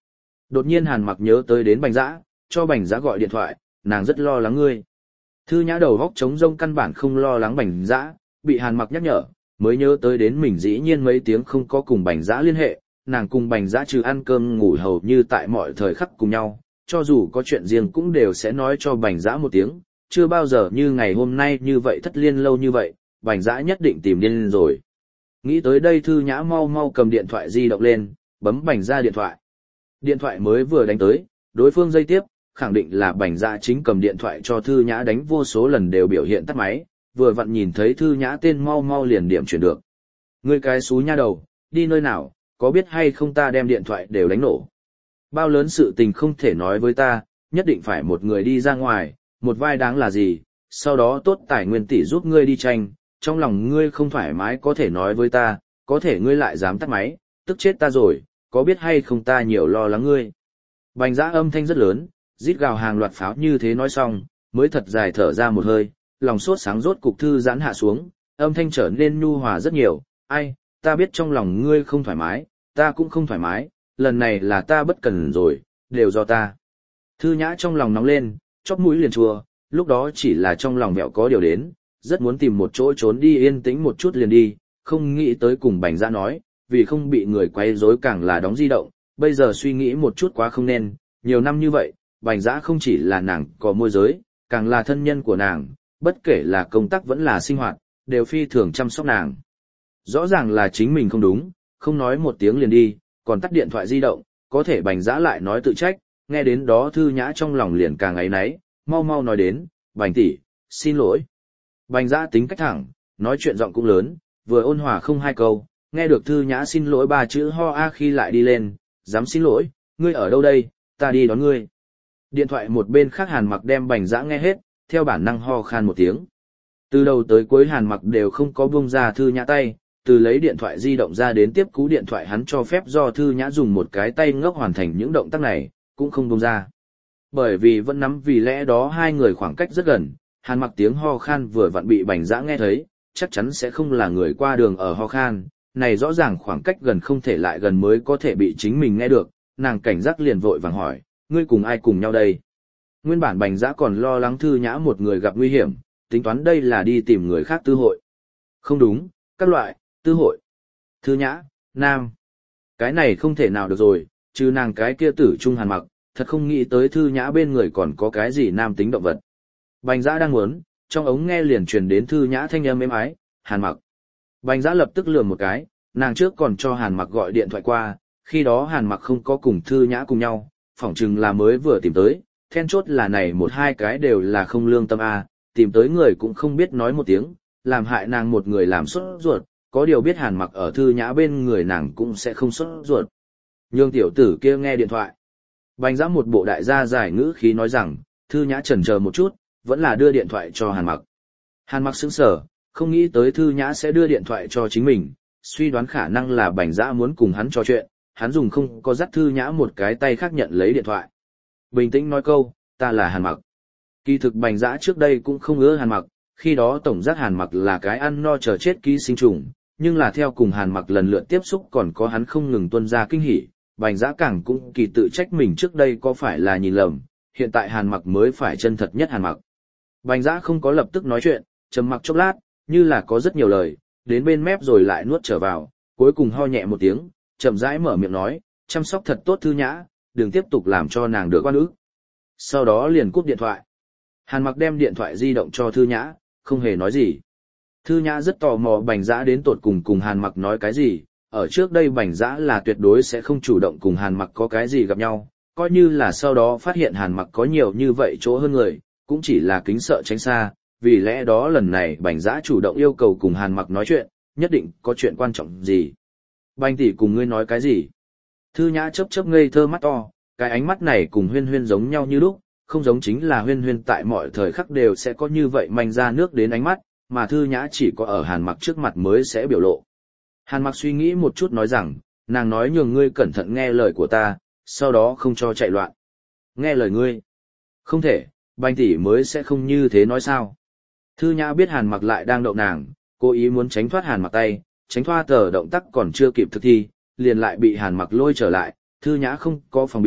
Đột nhiên Hàn Mặc nhớ tới đến Bành Dã, cho Bành Dã gọi điện thoại, nàng rất lo lắng ngươi. Thư Nhã đầu góc trống rỗng căn bản không lo lắng Bành Dã, bị Hàn Mặc nhắc nhở, mới nhớ tới đến mình dĩ nhiên mấy tiếng không có cùng Bành Dã liên hệ, nàng cùng Bành Dã trừ ăn cơm ngủ hầu như tại mọi thời khắc cùng nhau, cho dù có chuyện riêng cũng đều sẽ nói cho Bành Dã một tiếng, chưa bao giờ như ngày hôm nay như vậy thất liên lâu như vậy, Bành Dã nhất định tìm điên rồi. Nghĩ tới đây Thư Nhã mau mau cầm điện thoại di động lên, bấm Bành Dã điện thoại. Điện thoại mới vừa đánh tới, đối phương dây tiếp, khẳng định là Bành Dã chính cầm điện thoại cho Thư Nhã đánh vô số lần đều biểu hiện tắt máy, vừa vặn nhìn thấy Thư Nhã tên mau mau liền điểm chuyển được. Ngươi cái xú nha đầu, đi nơi nào, có biết hay không ta đem điện thoại đều đánh nổ. Bao lớn sự tình không thể nói với ta, nhất định phải một người đi ra ngoài, một vai đáng là gì, sau đó tốt tài nguyên tỷ giúp ngươi đi tranh, trong lòng ngươi không thoải mái có thể nói với ta, có thể ngươi lại dám tắt máy, tức chết ta rồi, có biết hay không ta nhiều lo lắng ngươi. Bành Dã âm thanh rất lớn, rít gào hàng loạt pháo như thế nói xong, mới thật dài thở ra một hơi, lòng sốt sáng rốt cục thư giãn hạ xuống, âm thanh trở nên nhu hòa rất nhiều, ai, ta biết trong lòng ngươi không thoải mái, ta cũng không thoải mái, lần này là ta bất cần rồi, đều do ta. Thư Nhã trong lòng nóng lên, chóp mũi liền chua, lúc đó chỉ là trong lòng vẹo có điều đến, rất muốn tìm một chỗ trốn đi yên tĩnh một chút liền đi, không nghĩ tới cùng Bành Dã nói, vì không bị người quấy rối càng là đóng di động, bây giờ suy nghĩ một chút quá không nên, nhiều năm như vậy, Bành Dã không chỉ là nàng có môi giới, càng là thân nhân của nàng, bất kể là công tác vẫn là sinh hoạt, đều phi thường chăm sóc nàng. Rõ ràng là chính mình không đúng, không nói một tiếng liền đi, còn tắt điện thoại di động, có thể Bành Dã lại nói tự trách, nghe đến đó Thư Nhã trong lòng liền càng áy náy, mau mau nói đến, Bành tỷ, xin lỗi. Bành Dã tính cách thẳng, nói chuyện giọng cũng lớn, vừa ôn hòa không hai câu, nghe được Thư Nhã xin lỗi ba chữ ho a khi lại đi lên, dám xin lỗi, ngươi ở đâu đây, ta đi đón ngươi. Điện thoại một bên khác Hàn Mặc đem Bành Dã nghe hết, theo bản năng ho khan một tiếng. Từ đầu tới cuối Hàn Mặc đều không có buông ra Thư Nhã tay, từ lấy điện thoại di động ra đến tiếp cú điện thoại hắn cho phép do Thư Nhã dùng một cái tay ngốc hoàn thành những động tác này, cũng không buông ra. Bởi vì vẫn nắm vì lẽ đó hai người khoảng cách rất gần, Hàn Mặc tiếng ho khan vừa vặn bị Bành Dã nghe thấy, chắc chắn sẽ không là người qua đường ở ho khan, này rõ ràng khoảng cách gần không thể lại gần mới có thể bị chính mình nghe được, nàng cảnh giác liền vội vàng hỏi, ngươi cùng ai cùng nhau đây? Nguyên bản Bành Dã còn lo lắng Thư Nhã một người gặp nguy hiểm, tính toán đây là đi tìm người khác tư hội. Không đúng, các loại, tư hội. Thư Nhã, nam. Cái này không thể nào được rồi, trừ nàng cái kia tử trung Hàn Mặc, thật không nghĩ tới Thư Nhã bên người còn có cái gì nam tính động vật. Bành Dã đang muốn, trong ống nghe liền truyền đến Thư Nhã thanh âm êm ái, Hàn Mặc. Bành Dã lập tức lườm một cái, nàng trước còn cho Hàn Mặc gọi điện thoại qua, khi đó Hàn Mặc không có cùng Thư Nhã cùng nhau, phỏng chừng là mới vừa tìm tới, then chốt là này một hai cái đều là không lương tâm a, tìm tới người cũng không biết nói một tiếng, làm hại nàng một người làm sốt ruột, có điều biết Hàn Mặc ở Thư Nhã bên người nàng cũng sẽ không sốt ruột. Nhường tiểu tử kia nghe điện thoại. Bành Dã một bộ đại gia giải ngữ khí nói rằng, Thư Nhã chần chờ một chút, vẫn là đưa điện thoại cho Hàn Mặc. Hàn Mặc sững sờ, không nghĩ tới Thư Nhã sẽ đưa điện thoại cho chính mình, suy đoán khả năng là Bành Dã muốn cùng hắn trò chuyện, hắn dùng không có dắt Thư Nhã một cái tay khác nhận lấy điện thoại. Bình tĩnh nói câu, ta là Hàn Mặc. Kỳ thực Bành Dã trước đây cũng không ưa Hàn Mặc, khi đó tổng giác Hàn Mặc là cái ăn no chờ chết ký sinh trùng, nhưng là theo cùng Hàn Mặc lần lượt tiếp xúc còn có hắn không ngừng tuôn ra kinh hỉ, Bành Dã càng cũng kỳ tự trách mình trước đây có phải là nhìn lầm, hiện tại Hàn Mặc mới phải chân thật nhất Hàn Mặc. Bành Dã không có lập tức nói chuyện, trầm mặc chốc lát, như là có rất nhiều lời, đến bên mép rồi lại nuốt trở vào, cuối cùng ho nhẹ một tiếng, chậm rãi mở miệng nói, chăm sóc thật tốt Thư Nhã, đừng tiếp tục làm cho nàng được oan ức. Sau đó liền cúp điện thoại. Hàn Mặc đem điện thoại di động cho Thư Nhã, không hề nói gì. Thư Nhã rất tò mò Bành Dã đến tột cùng Hàn Mặc nói cái gì, ở trước đây Bành Dã là tuyệt đối sẽ không chủ động cùng Hàn Mặc có cái gì gặp nhau, coi như là sau đó phát hiện Hàn Mặc có nhiều như vậy chỗ hơn người, cũng chỉ là kính sợ tránh xa, vì lẽ đó lần này Bành Dã chủ động yêu cầu cùng Hàn Mặc nói chuyện, nhất định có chuyện quan trọng gì. Bành tỷ cùng ngươi nói cái gì? Thư Nhã chớp chớp ngây thơ mắt to, cái ánh mắt này cùng Huyên Huyên giống nhau như lúc, không giống chính là Huyên Huyên tại mọi thời khắc đều sẽ có như vậy manh ra nước đến ánh mắt, mà Thư Nhã chỉ có ở Hàn Mặc trước mặt mới sẽ biểu lộ. Hàn Mặc suy nghĩ một chút nói rằng, nàng nói nhường ngươi cẩn thận nghe lời của ta, sau đó không cho chạy loạn. Nghe lời ngươi? Không thể, Bành tỷ mới sẽ không như thế nói sao? Thư Nhã biết Hàn Mặc lại đang đậu nàng, cố ý muốn tránh thoát Hàn Mặc tay, tránh thoát tờ động tác còn chưa kịp thực thi, liền lại bị Hàn Mặc lôi trở lại, Thư Nhã không có phòng bị,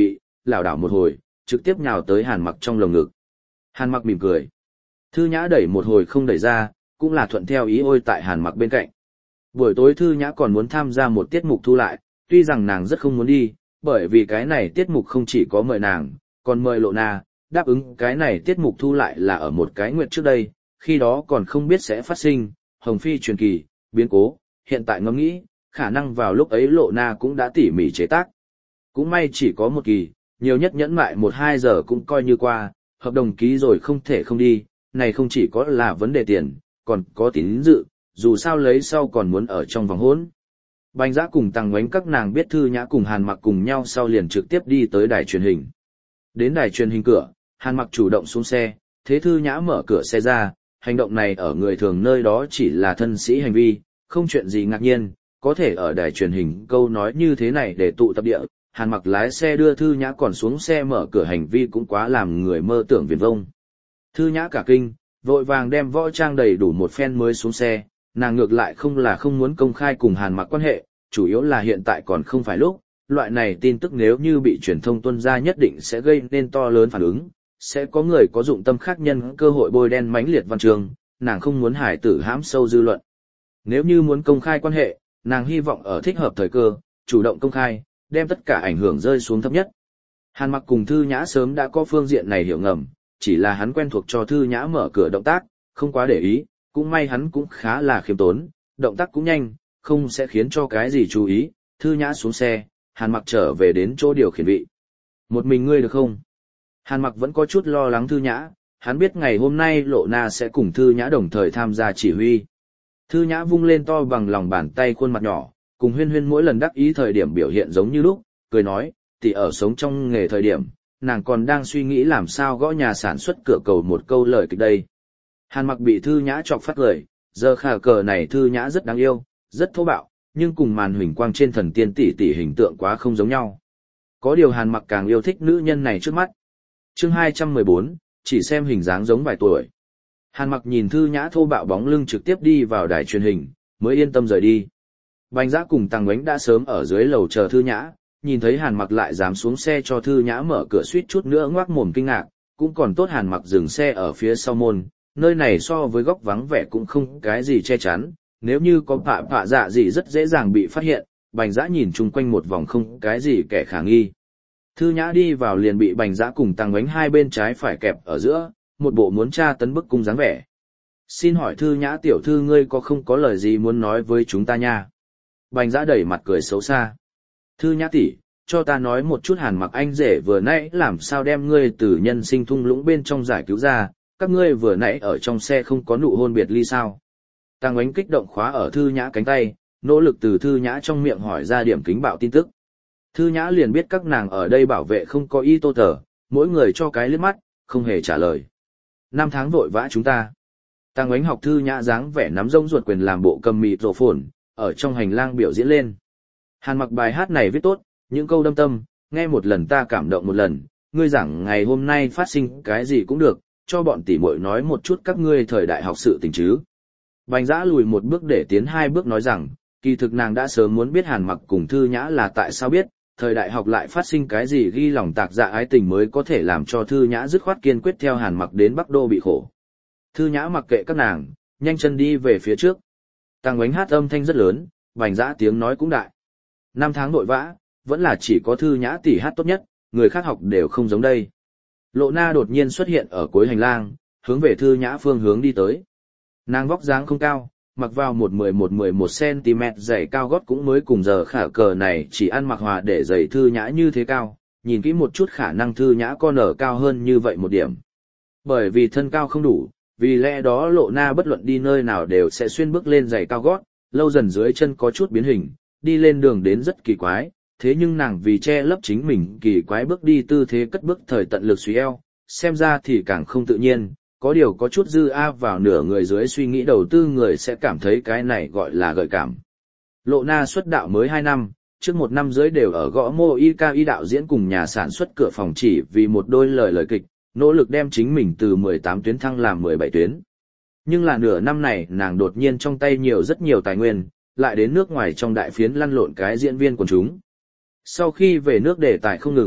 lảo đảo một hồi, trực tiếp nhào tới Hàn Mặc trong lồng ngực. Hàn Mặc mỉm cười. Thư Nhã đẩy một hồi không đẩy ra, cũng là thuận theo ý ôi tại Hàn Mặc bên cạnh. Buổi tối Thư Nhã còn muốn tham gia một tiết mục thu lại, tuy rằng nàng rất không muốn đi, bởi vì cái này tiết mục không chỉ có mời nàng, còn mời Lộ Na, đáp ứng cái này tiết mục thu lại là ở một cái nguyệt trước đây, khi đó còn không biết sẽ phát sinh, Hồng Phi truyền kỳ, biến cố, hiện tại ngẫm nghĩ, khả năng vào lúc ấy Lộ Na cũng đã tỉ mỉ chế tác. Cũng may chỉ có một kỳ, nhiều nhất nhẫn mại 1-2 giờ cũng coi như qua, hợp đồng ký rồi không thể không đi, này không chỉ có là vấn đề tiền, còn có tín dự, dù sao lấy sau còn muốn ở trong vòng hỗn. Bành Dã cùng Tăng Ngoánh các nàng biết Thư Nhã cùng Hàn Mặc cùng nhau sau liền trực tiếp đi tới đài truyền hình. Đến đài truyền hình cửa, Hàn Mặc chủ động xuống xe, thế Thư Nhã mở cửa xe ra, hành động này ở người thường nơi đó chỉ là thân sĩ hành vi, không chuyện gì ngạc nhiên, có thể ở đài truyền hình câu nói như thế này để tụ tập địa, Hàn Mặc lái xe đưa Thư Nhã còn xuống xe mở cửa hành vi cũng quá làm người mơ tưởng viển vông. Thư Nhã cả kinh, vội vàng đem võ trang đầy đủ một phen mới xuống xe, nàng ngược lại không là không muốn công khai cùng Hàn Mặc quan hệ, chủ yếu là hiện tại còn không phải lúc, loại này tin tức nếu như bị truyền thông tuân ra nhất định sẽ gây nên to lớn phản ứng, sẽ có người có dụng tâm khác nhân cơ hội bôi đen mãnh liệt văn trường, nàng không muốn hải tử hãm sâu dư luận. Nếu như muốn công khai quan hệ, nàng hy vọng ở thích hợp thời cơ, chủ động công khai, đem tất cả ảnh hưởng rơi xuống thấp nhất. Hàn Mặc cùng Thư Nhã sớm đã có phương diện này hiểu ngầm, chỉ là hắn quen thuộc cho Thư Nhã mở cửa động tác, không quá để ý, cũng may hắn cũng khá là khiêm tốn, động tác cũng nhanh, không sẽ khiến cho cái gì chú ý. Thư Nhã xuống xe, Hàn Mặc trở về đến chỗ điều khiển vị. Một mình ngươi được không? Hàn Mặc vẫn có chút lo lắng Thư Nhã, hắn biết ngày hôm nay Lộ Na sẽ cùng Thư Nhã đồng thời tham gia chỉ huy. Thư Nhã vung lên to bằng lòng bàn tay khuôn mặt nhỏ, cùng Huyên Huyên mỗi lần đắc ý thời điểm biểu hiện giống như lúc, cười nói, tỷ ở sống trong nghề thời điểm, nàng còn đang suy nghĩ làm sao gõ nhà sản xuất cửa cầu một câu lời kịch đây. Hàn Mặc bị Thư Nhã chọc phát cười, giờ khả cờ này Thư Nhã rất đáng yêu, rất thô bạo, nhưng cùng màn huỳnh quang trên thần tiên tỷ tỷ hình tượng quá không giống nhau. Có điều Hàn Mặc càng yêu thích nữ nhân này trước mắt. Chương 214, chỉ xem hình dáng giống vài tuổi. Hàn Mặc nhìn Thư Nhã thô bạo bóng lưng trực tiếp đi vào đài truyền hình, mới yên tâm rời đi. Bành Dã cùng Tăng Ngoánh đã sớm ở dưới lầu chờ Thư Nhã, nhìn thấy Hàn Mặc lại dám xuống xe cho Thư Nhã mở cửa suýt chút nữa ngoác mồm kinh ngạc, cũng còn tốt Hàn Mặc dừng xe ở phía sau môn, nơi này so với góc vắng vẻ cũng không cái gì che chắn, nếu như có phạ dạ gì rất dễ dàng bị phát hiện. Bành Dã nhìn chung quanh một vòng không cái gì kẻ khả nghi. Thư Nhã đi vào liền bị Bành Dã cùng Tăng Ngoánh hai bên trái phải kẹp ở giữa, một bộ muốn tra tấn bức cung dáng vẻ. Xin hỏi Thư Nhã tiểu thư ngươi có không có lời gì muốn nói với chúng ta nha? Bành Dã đẩy mặt cười xấu xa. Thư Nhã tỷ, cho ta nói một chút Hàn Mặc anh rể vừa nãy làm sao đem ngươi từ nhân sinh thung lũng bên trong giải cứu ra, các ngươi vừa nãy ở trong xe không có nụ hôn biệt ly sao? Tăng Ngoánh kích động khóa ở Thư Nhã cánh tay, nỗ lực từ Thư Nhã trong miệng hỏi ra điểm kính bạo tin tức. Thư Nhã liền biết các nàng ở đây bảo vệ không có y tô tờ, mỗi người cho cái liếc mắt, không hề trả lời. 5 tháng vội vã chúng ta. Tăng Ngoánh học Thư Nhã dáng vẻ nắm rông ruột quyền làm bộ cầm mịt rổ phồn, ở trong hành lang biểu diễn lên. Hàn Mặc bài hát này viết tốt, những câu đâm tâm, nghe một lần ta cảm động một lần, ngươi giảng ngày hôm nay phát sinh cái gì cũng được, cho bọn tỷ muội nói một chút các ngươi thời đại học sự tình chứ. Bành Dã lùi một bước để tiến 2 bước nói rằng, kỳ thực nàng đã sớm muốn biết Hàn Mặc cùng Thư Nhã là tại sao biết, thời đại học lại phát sinh cái gì ghi lòng tạc dạ ái tình mới có thể làm cho Thư Nhã dứt khoát kiên quyết theo Hàn Mặc đến Bắc Đô bị khổ. Thư Nhã mặc kệ các nàng, nhanh chân đi về phía trước. Tăng Ngoánh hát âm thanh rất lớn, Bành Dã tiếng nói cũng đại. 5 tháng vội vã, vẫn là chỉ có Thư Nhã tỷ hát tốt nhất, người khác học đều không giống đây. Lộ Na đột nhiên xuất hiện ở cuối hành lang, hướng về Thư Nhã phương hướng đi tới. Nàng vóc dáng không cao, mặc vào một 11 cm giày cao gót cũng mới cùng giờ khả cờ này chỉ ăn mặc hòa để giày Thư Nhã như thế cao, nhìn kỹ một chút khả năng Thư Nhã con ở cao hơn như vậy một điểm. Bởi vì thân cao không đủ, vì lẽ đó Lộ Na bất luận đi nơi nào đều sẽ xuyên bước lên giày cao gót, lâu dần dưới chân có chút biến hình, đi lên đường đến rất kỳ quái, thế nhưng nàng vì che lấp chính mình kỳ quái bước đi tư thế cất bước thời tận lực suy eo, xem ra thì càng không tự nhiên, có điều có chút dư a vào nửa người dưới suy nghĩ đầu tư người sẽ cảm thấy cái này gọi là gợi cảm. Lộ Na xuất đạo mới 2 năm, trước 1 năm dưới đều ở gõ mô y đạo diễn cùng nhà sản xuất cửa phòng chỉ vì một đôi lời kịch, nỗ lực đem chính mình từ 18 tuyến thăng làm 17 tuyến. Nhưng là nửa năm này nàng đột nhiên trong tay rất nhiều tài nguyên, lại đến nước ngoài trong đại phiến lăn lộn cái diễn viên quần chúng. Sau khi về nước đề tài không ngừng,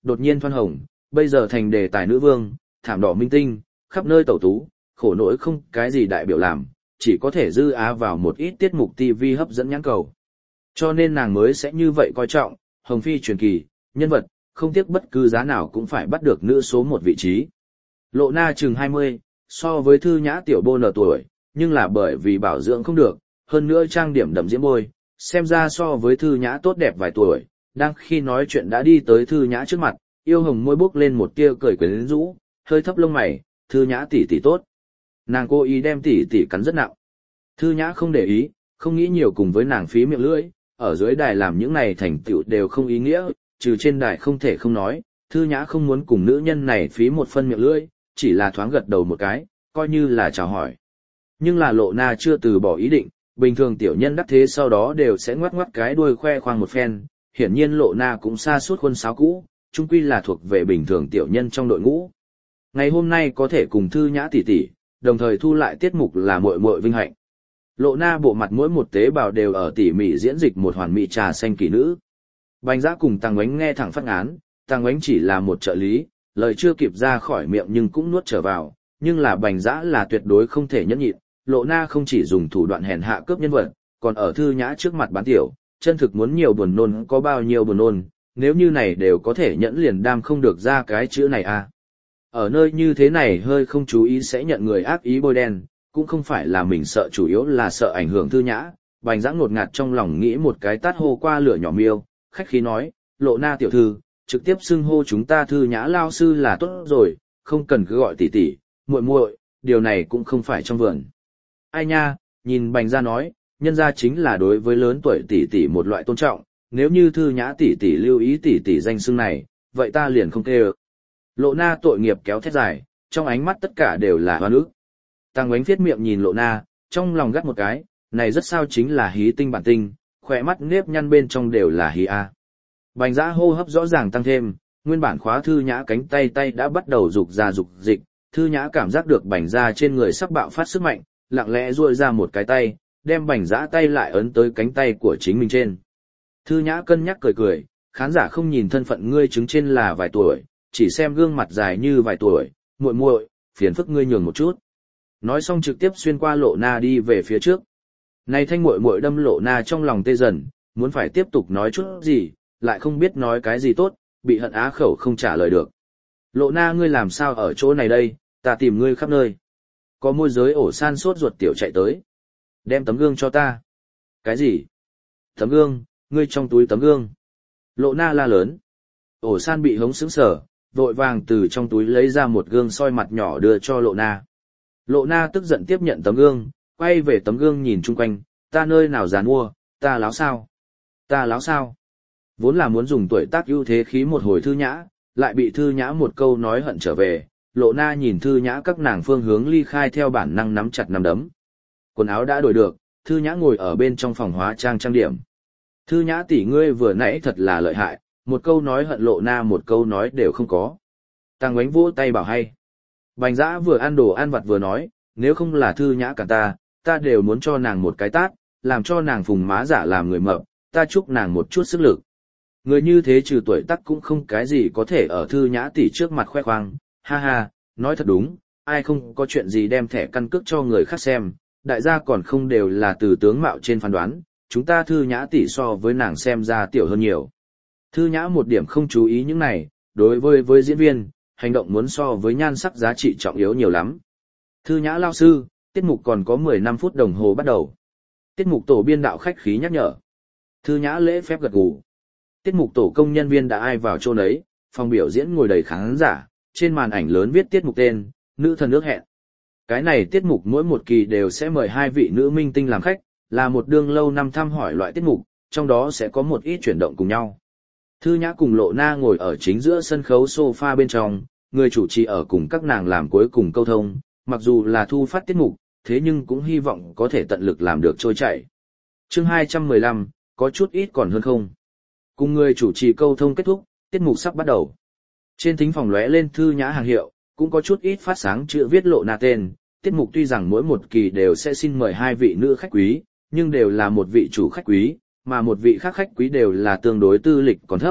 đột nhiên thoăn hồng, bây giờ thành đề tài nữ vương, thảm đỏ minh tinh, khắp nơi tẩu tú, khổ nỗi không cái gì đại biểu làm, chỉ có thể dư á vào một ít tiết mục TV hấp dẫn nhãn cầu. Cho nên nàng mới sẽ như vậy coi trọng, Hồng Phi truyền kỳ, nhân vật, không tiếc bất cứ giá nào cũng phải bắt được nữ số 1 vị trí. Lộ Na chừng 20, so với Thư Nhã tiểu bô nở tuổi, nhưng là bởi vì bảo dưỡng không được, hơn nữa trang điểm đậm diễm môi, xem ra so với Thư Nhã tốt đẹp vài tuổi, đang khi nói chuyện đã đi tới Thư Nhã trước mặt, yêu hồng môi bốc lên một tia cười quyến rũ, hơi thấp lông mày, Thư Nhã tỷ tỷ tốt. Nàng cố ý đem tỷ tỷ cắn rất nặng. Thư Nhã không để ý, không nghĩ nhiều cùng với nàng phí miệng lưỡi, ở dưới đài làm những này thành tựu đều không ý nghĩa, trừ trên đài không thể không nói, Thư Nhã không muốn cùng nữ nhân này phí một phân miệng lưỡi, chỉ là thoáng gật đầu một cái, coi như là chào hỏi. Nhưng là Lộ Na chưa từ bỏ ý định, bình thường tiểu nhân đắc thế sau đó đều sẽ ngoắc ngoắc cái đuôi khoe khoang một phen, hiển nhiên Lộ Na cũng xa suốt khuôn sáo cũ, chung quy là thuộc về bình thường tiểu nhân trong đội ngũ. Ngày hôm nay có thể cùng Thư Nhã tỷ tỷ, đồng thời thu lại tiết mục là muội muội vinh hạnh. Lộ Na bộ mặt mỗi một tế bào đều ở tỉ mỉ diễn dịch một hoàn mỹ trà xanh kỳ nữ. Bành Dã cùng Tàng Ngoánh nghe thẳng phát án, Tàng Ngoánh chỉ là một trợ lý, lời chưa kịp ra khỏi miệng nhưng cũng nuốt trở vào, nhưng là Bành Dã là tuyệt đối không thể nhẫn nhịn, Lộ Na không chỉ dùng thủ đoạn hèn hạ cướp nhân vật, còn ở Thư Nhã trước mặt bán tiểu, chân thực muốn nhiều buồn nôn có bao nhiêu buồn nôn, nếu như này đều có thể nhẫn liền đam không được ra cái chữ này à. Ở nơi như thế này hơi không chú ý sẽ nhận người ác ý bôi đen, cũng không phải là mình sợ, chủ yếu là sợ ảnh hưởng Thư Nhã. Bành Dã ngột ngạt trong lòng nghĩ một cái tát hô qua lửa nhỏ miêu, khách khí nói, Lộ Na tiểu thư, trực tiếp xưng hô chúng ta Thư Nhã lao sư là tốt rồi, không cần cứ gọi tỷ tỷ, muội muội, điều này cũng không phải trong vườn. Ai nha, nhìn Bành Dã nói, nhân ra chính là đối với lớn tuổi tỷ tỷ một loại tôn trọng, nếu như Thư Nhã tỷ tỷ lưu ý tỷ tỷ danh xưng này, vậy ta liền không kêu. Lộ Na tội nghiệp kéo thét dài, trong ánh mắt tất cả đều là oan ức. Tàng Ngoánh viết miệng nhìn Lộ Na, trong lòng gắt một cái, này rất sao chính là hí tinh bản tinh, khỏe mắt nếp nhăn bên trong đều là hí a. Bành Dã hô hấp rõ ràng tăng thêm, nguyên bản khóa Thư Nhã cánh tay đã bắt đầu rục ra rục dịch, Thư Nhã cảm giác được Bành Dã trên người sắp bạo phát sức mạnh, lặng lẽ duỗi ra một cái tay, đem Bành Dã tay lại ấn tới cánh tay của chính mình trên. Thư Nhã cân nhắc cười cười, khán giả không nhìn thân phận ngươi chứng trên là vài tuổi, chỉ xem gương mặt dài như vài tuổi, muội muội, phiền phức ngươi nhường một chút. Nói xong trực tiếp xuyên qua Lộ Na đi về phía trước. Này thanh muội muội đâm Lộ Na trong lòng tê dần, muốn phải tiếp tục nói chút gì, lại không biết nói cái gì tốt, bị hận á khẩu không trả lời được. Lộ Na ngươi làm sao ở chỗ này đây, ta tìm ngươi khắp nơi. Có môi giới ổ san sốt ruột tiểu chạy tới. Đem tấm gương cho ta. Cái gì? Tấm gương, ngươi trong túi tấm gương. Lộ Na la lớn. Ổ san bị hống sững sờ, vội vàng từ trong túi lấy ra một gương soi mặt nhỏ đưa cho Lộ Na. Lộ Na tức giận tiếp nhận tấm gương, quay về tấm gương nhìn chung quanh, ta nơi nào dàn mua, ta láo sao? Ta láo sao? Vốn là muốn dùng tuổi tác ưu thế khí một hồi Thư Nhã, lại bị Thư Nhã một câu nói hận trở về, Lộ Na nhìn Thư Nhã các nàng phương hướng ly khai theo bản năng nắm chặt nắm đấm. Quần áo đã đổi được, Thư Nhã ngồi ở bên trong phòng hóa trang trang điểm. Thư Nhã tỷ ngươi vừa nãy thật là lợi hại, một câu nói hận Lộ Na một câu nói đều không có. Tàng Ngoánh vỗ tay bảo hay. Bành Dã vừa ăn đồ ăn vặt vừa nói, nếu không là Thư Nhã cả ta đều muốn cho nàng một cái tát, làm cho nàng phùng má giả làm người mập, ta chúc nàng một chút sức lực. Người như thế trừ tuổi tác cũng không cái gì có thể ở Thư Nhã tỷ trước mặt khoe khoang, ha ha, nói thật đúng, ai không có chuyện gì đem thẻ căn cước cho người khác xem, đại gia còn không đều là từ tướng mạo trên phán đoán, chúng ta Thư Nhã tỷ so với nàng xem ra tiểu hơn nhiều. Thư Nhã một điểm không chú ý những này, đối với diễn viên, hành động muốn so với nhan sắc giá trị trọng yếu nhiều lắm. Thư Nhã lao sư, tiết mục còn có 15 phút đồng hồ bắt đầu. Tiết mục tổ biên đạo khách khí nhắc nhở. Thư Nhã lễ phép gật gù. Tiết mục tổ công nhân viên đã ai vào chỗ nấy, phòng biểu diễn ngồi đầy khán giả, trên màn ảnh lớn viết tiết mục tên, nữ thần ước hẹn. Cái này tiết mục mỗi một kỳ đều sẽ mời 2 vị nữ minh tinh làm khách, là một đương lâu năm thăm hỏi loại tiết mục, trong đó sẽ có một ít chuyển động cùng nhau. Thư Nhã cùng Lộ Na ngồi ở chính giữa sân khấu sofa bên trong, người chủ trì ở cùng các nàng làm cuối cùng câu thông, mặc dù là thu phát tiết mục, thế nhưng cũng hy vọng có thể tận lực làm được trôi chảy. Chương 215, có chút ít còn hơn không. Cùng người chủ trì câu thông kết thúc, tiết mục sắp bắt đầu. Trên thính phòng lóe lên Thư Nhã hàng hiệu, cũng có chút ít phát sáng chữ viết Lộ Na tên. Tiết mục tuy rằng mỗi một kỳ đều sẽ xin mời 2 vị nữ khách quý, nhưng đều là một vị chủ khách quý, mà một vị khác khách quý đều là tương đối tư lịch còn thấp,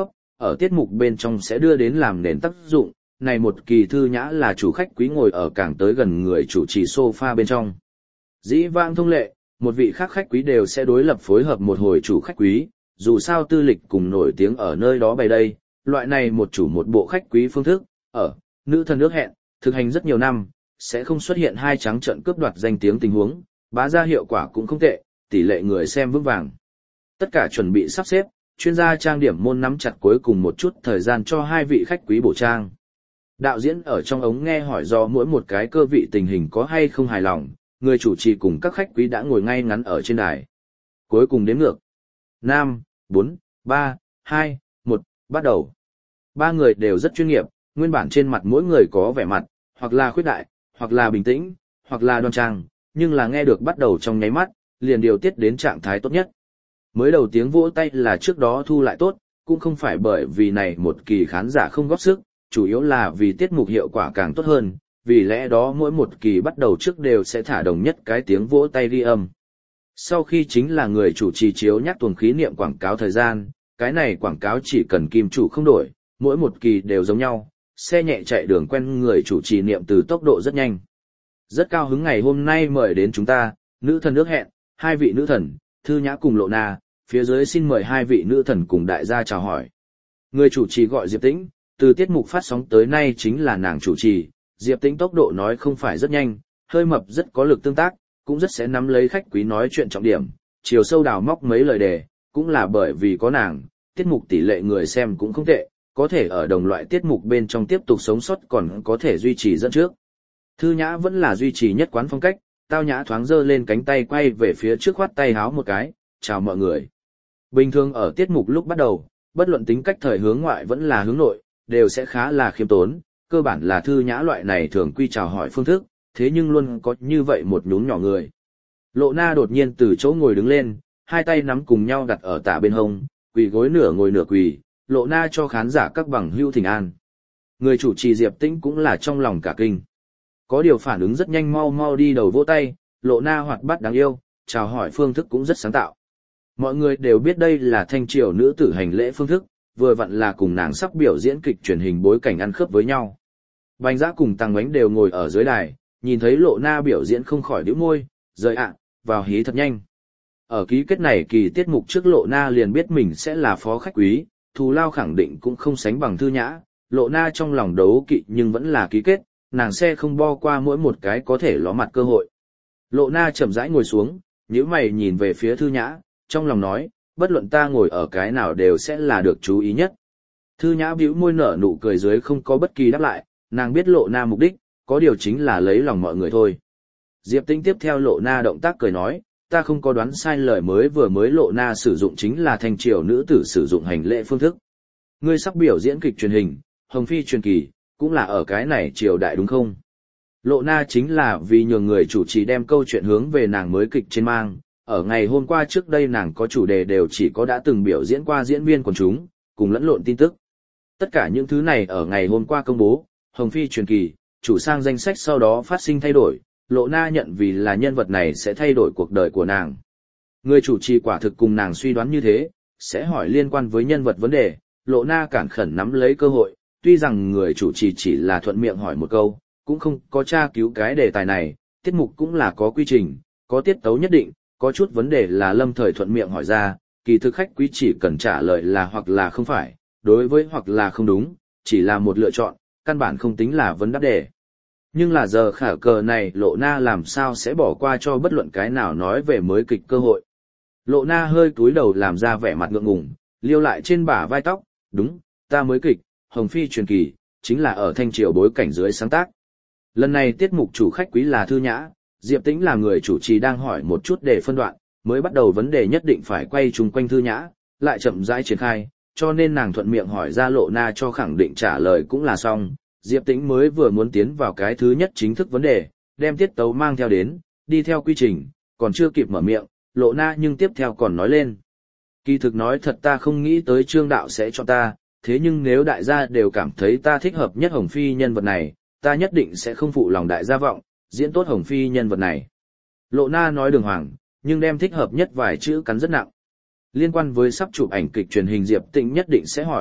ở tiết mục bên trong sẽ đưa đến làm nền tác dụng. Này một kỳ Thư Nhã là chủ khách quý ngồi ở càng tới gần người chủ trì sofa bên trong. Dĩ vãng thông lệ, một vị khác khách quý đều sẽ đối lập phối hợp một hồi chủ khách quý, dù sao tư lịch cùng nổi tiếng ở nơi đó bày đây, loại này một chủ một bộ khách quý phương thức, ở nữ thần ước hẹn, thực hành rất nhiều năm, sẽ không xuất hiện hai trắng trợn cướp đoạt danh tiếng tình huống, bá ra hiệu quả cũng không tệ, tỷ lệ người xem vững vàng. Tất cả chuẩn bị sắp xếp, chuyên gia trang điểm môn nắm chặt cuối cùng một chút thời gian cho hai vị khách quý bổ trang. Đạo diễn ở trong ống nghe hỏi do mỗi một cái cơ vị tình hình có hay không hài lòng, người chủ trì cùng các khách quý đã ngồi ngay ngắn ở trên đài. Cuối cùng đếm ngược. 5, 4, 3, 2, 1, bắt đầu. Ba người đều rất chuyên nghiệp, nguyên bản trên mặt mỗi người có vẻ mặt, hoặc là khuyết đại, hoặc là bình tĩnh, hoặc là đoan trang, nhưng là nghe được bắt đầu trong nháy mắt, liền điều tiết đến trạng thái tốt nhất. Mới đầu tiếng vỗ tay là trước đó thu lại tốt, cũng không phải bởi vì này một kỳ khán giả không góp sức, chủ yếu là vì tiết mục hiệu quả càng tốt hơn, vì lẽ đó mỗi một kỳ bắt đầu trước đều sẽ thả đồng nhất cái tiếng vỗ tay ghi âm. Sau khi chính là người chủ trì chiếu nhắc tuồng khí niệm quảng cáo thời gian, cái này quảng cáo chỉ cần kim chủ không đổi, mỗi một kỳ đều giống nhau, xe nhẹ chạy đường quen người chủ trì niệm từ tốc độ rất nhanh. Rất cao hứng ngày hôm nay mời đến chúng ta, nữ thần ước hẹn, hai vị nữ thần, Thư Nhã cùng Lộ Na, phía dưới xin mời hai vị nữ thần cùng đại gia chào hỏi. Người chủ trì gọi Diệp Tĩnh, từ tiết mục phát sóng tới nay chính là nàng chủ trì, Diệp Tĩnh tốc độ nói không phải rất nhanh, hơi mập rất có lực tương tác, cũng rất sẽ nắm lấy khách quý nói chuyện trọng điểm, chiều sâu đào móc mấy lời đề, cũng là bởi vì có nàng, tiết mục tỷ lệ người xem cũng không tệ, có thể ở đồng loại tiết mục bên trong tiếp tục sống sót còn có thể duy trì dẫn trước. Thư Nhã vẫn là duy trì nhất quán phong cách, tao nhã thoáng giơ lên cánh tay quay về phía trước khoát tay háo một cái, chào mọi người. Bình thường ở tiết mục lúc bắt đầu, bất luận tính cách thời hướng ngoại vẫn là hướng nội, đều sẽ khá là khiêm tốn, cơ bản là Thư Nhã loại này thường quy chào hỏi phương thức, thế nhưng luôn có như vậy một nhún nhỏ người. Lộ Na đột nhiên từ chỗ ngồi đứng lên, hai tay nắm cùng nhau đặt ở tả bên hông, quỳ gối nửa ngồi nửa quỳ, Lộ Na cho khán giả các bằng hữu thỉnh an. Người chủ trì Diệp Tĩnh cũng là trong lòng cả kinh. Có điều phản ứng rất nhanh, mau mau đi đầu vỗ tay, Lộ Na hoạt bát đáng yêu, chào hỏi phương thức cũng rất sáng tạo. Mọi người đều biết đây là thanh triều nữ tử hành lễ phương thức, vừa vặn là cùng nàng sắp biểu diễn kịch truyền hình bối cảnh ăn khớp với nhau. Bánh Dã cùng Tăng Bánh đều ngồi ở dưới đài, nhìn thấy Lộ Na biểu diễn không khỏi nhíu môi, rời ạ, vào hí thật nhanh. Ở ký kết này kỳ tiết mục trước Lộ Na liền biết mình sẽ là phó khách quý, thù lao khẳng định cũng không sánh bằng Thư Nhã, Lộ Na trong lòng đấu kỵ nhưng vẫn là ký kết, nàng sẽ không bo qua mỗi một cái có thể ló mặt cơ hội. Lộ Na chậm rãi ngồi xuống, nhíu mày nhìn về phía Thư Nhã, trong lòng nói, bất luận ta ngồi ở cái nào đều sẽ là được chú ý nhất. Thư Nhã bĩu môi nở nụ cười dưới không có bất kỳ đáp lại, nàng biết Lộ Na mục đích, có điều chính là lấy lòng mọi người thôi. Diệp Tĩnh tiếp theo Lộ Na động tác cười nói, ta không có đoán sai lời mới Lộ Na sử dụng chính là thanh triều nữ tử sử dụng hành lễ phương thức. Ngươi sắp biểu diễn kịch truyền hình, Hồng Phi truyền kỳ, cũng là ở cái này triều đại đúng không? Lộ Na chính là vì nhường người chủ trì đem câu chuyện hướng về nàng mới kịch trên mang. Ở ngày hôm qua trước đây nàng có chủ đề đều chỉ có đã từng biểu diễn qua diễn viên quần chúng, cùng lẫn lộn tin tức. Tất cả những thứ này ở ngày hôm qua công bố, Hồng Phi truyền kỳ, chủ sang danh sách sau đó phát sinh thay đổi, Lộ Na nhận vì là nhân vật này sẽ thay đổi cuộc đời của nàng. Người chủ trì quả thực cùng nàng suy đoán như thế, sẽ hỏi liên quan với nhân vật vấn đề, Lộ Na cản khẩn nắm lấy cơ hội, tuy rằng người chủ trì chỉ là thuận miệng hỏi một câu, cũng không có tra cứu cái đề tài này, tiết mục cũng là có quy trình, có tiết tấu nhất định, có chút vấn đề là lâm thời thuận miệng hỏi ra, kỳ thực khách quý chỉ cần trả lời là hoặc là không phải, đối với hoặc là không đúng, chỉ là một lựa chọn, căn bản không tính là vấn đáp đề. Nhưng là giờ khả cờ này Lộ Na làm sao sẽ bỏ qua cho bất luận cái nào nói về mới kịch cơ hội. Lộ Na hơi cúi đầu làm ra vẻ mặt ngượng ngùng, liêu lại trên bả vai tóc, đúng, ta mới kịch, Hồng Phi truyền kỳ, chính là ở thanh triều bối cảnh dưới sáng tác. Lần này tiết mục chủ khách quý là Thư Nhã, Diệp Tĩnh là người chủ trì đang hỏi một chút để phân đoạn, mới bắt đầu vấn đề nhất định phải quay chung quanh Thư Nhã, lại chậm rãi triển khai, cho nên nàng thuận miệng hỏi ra Lộ Na cho khẳng định trả lời cũng là xong. Diệp Tĩnh mới vừa muốn tiến vào cái thứ nhất chính thức vấn đề, đem tiết tấu mang theo đến, đi theo quy trình, còn chưa kịp mở miệng, Lộ Na nhưng tiếp theo còn nói lên. Kỳ thực nói thật ta không nghĩ tới Trương đạo sẽ cho ta, thế nhưng nếu đại gia đều cảm thấy ta thích hợp nhất Hồng Phi nhân vật này, ta nhất định sẽ không phụ lòng đại gia vọng, diễn tốt Hồng Phi nhân vật này. Lộ Na nói đường hoàng, nhưng đem thích hợp nhất vài chữ cắn rất nặng. Liên quan với sắp chụp ảnh kịch truyền hình Diệp Tĩnh nhất định sẽ hỏi,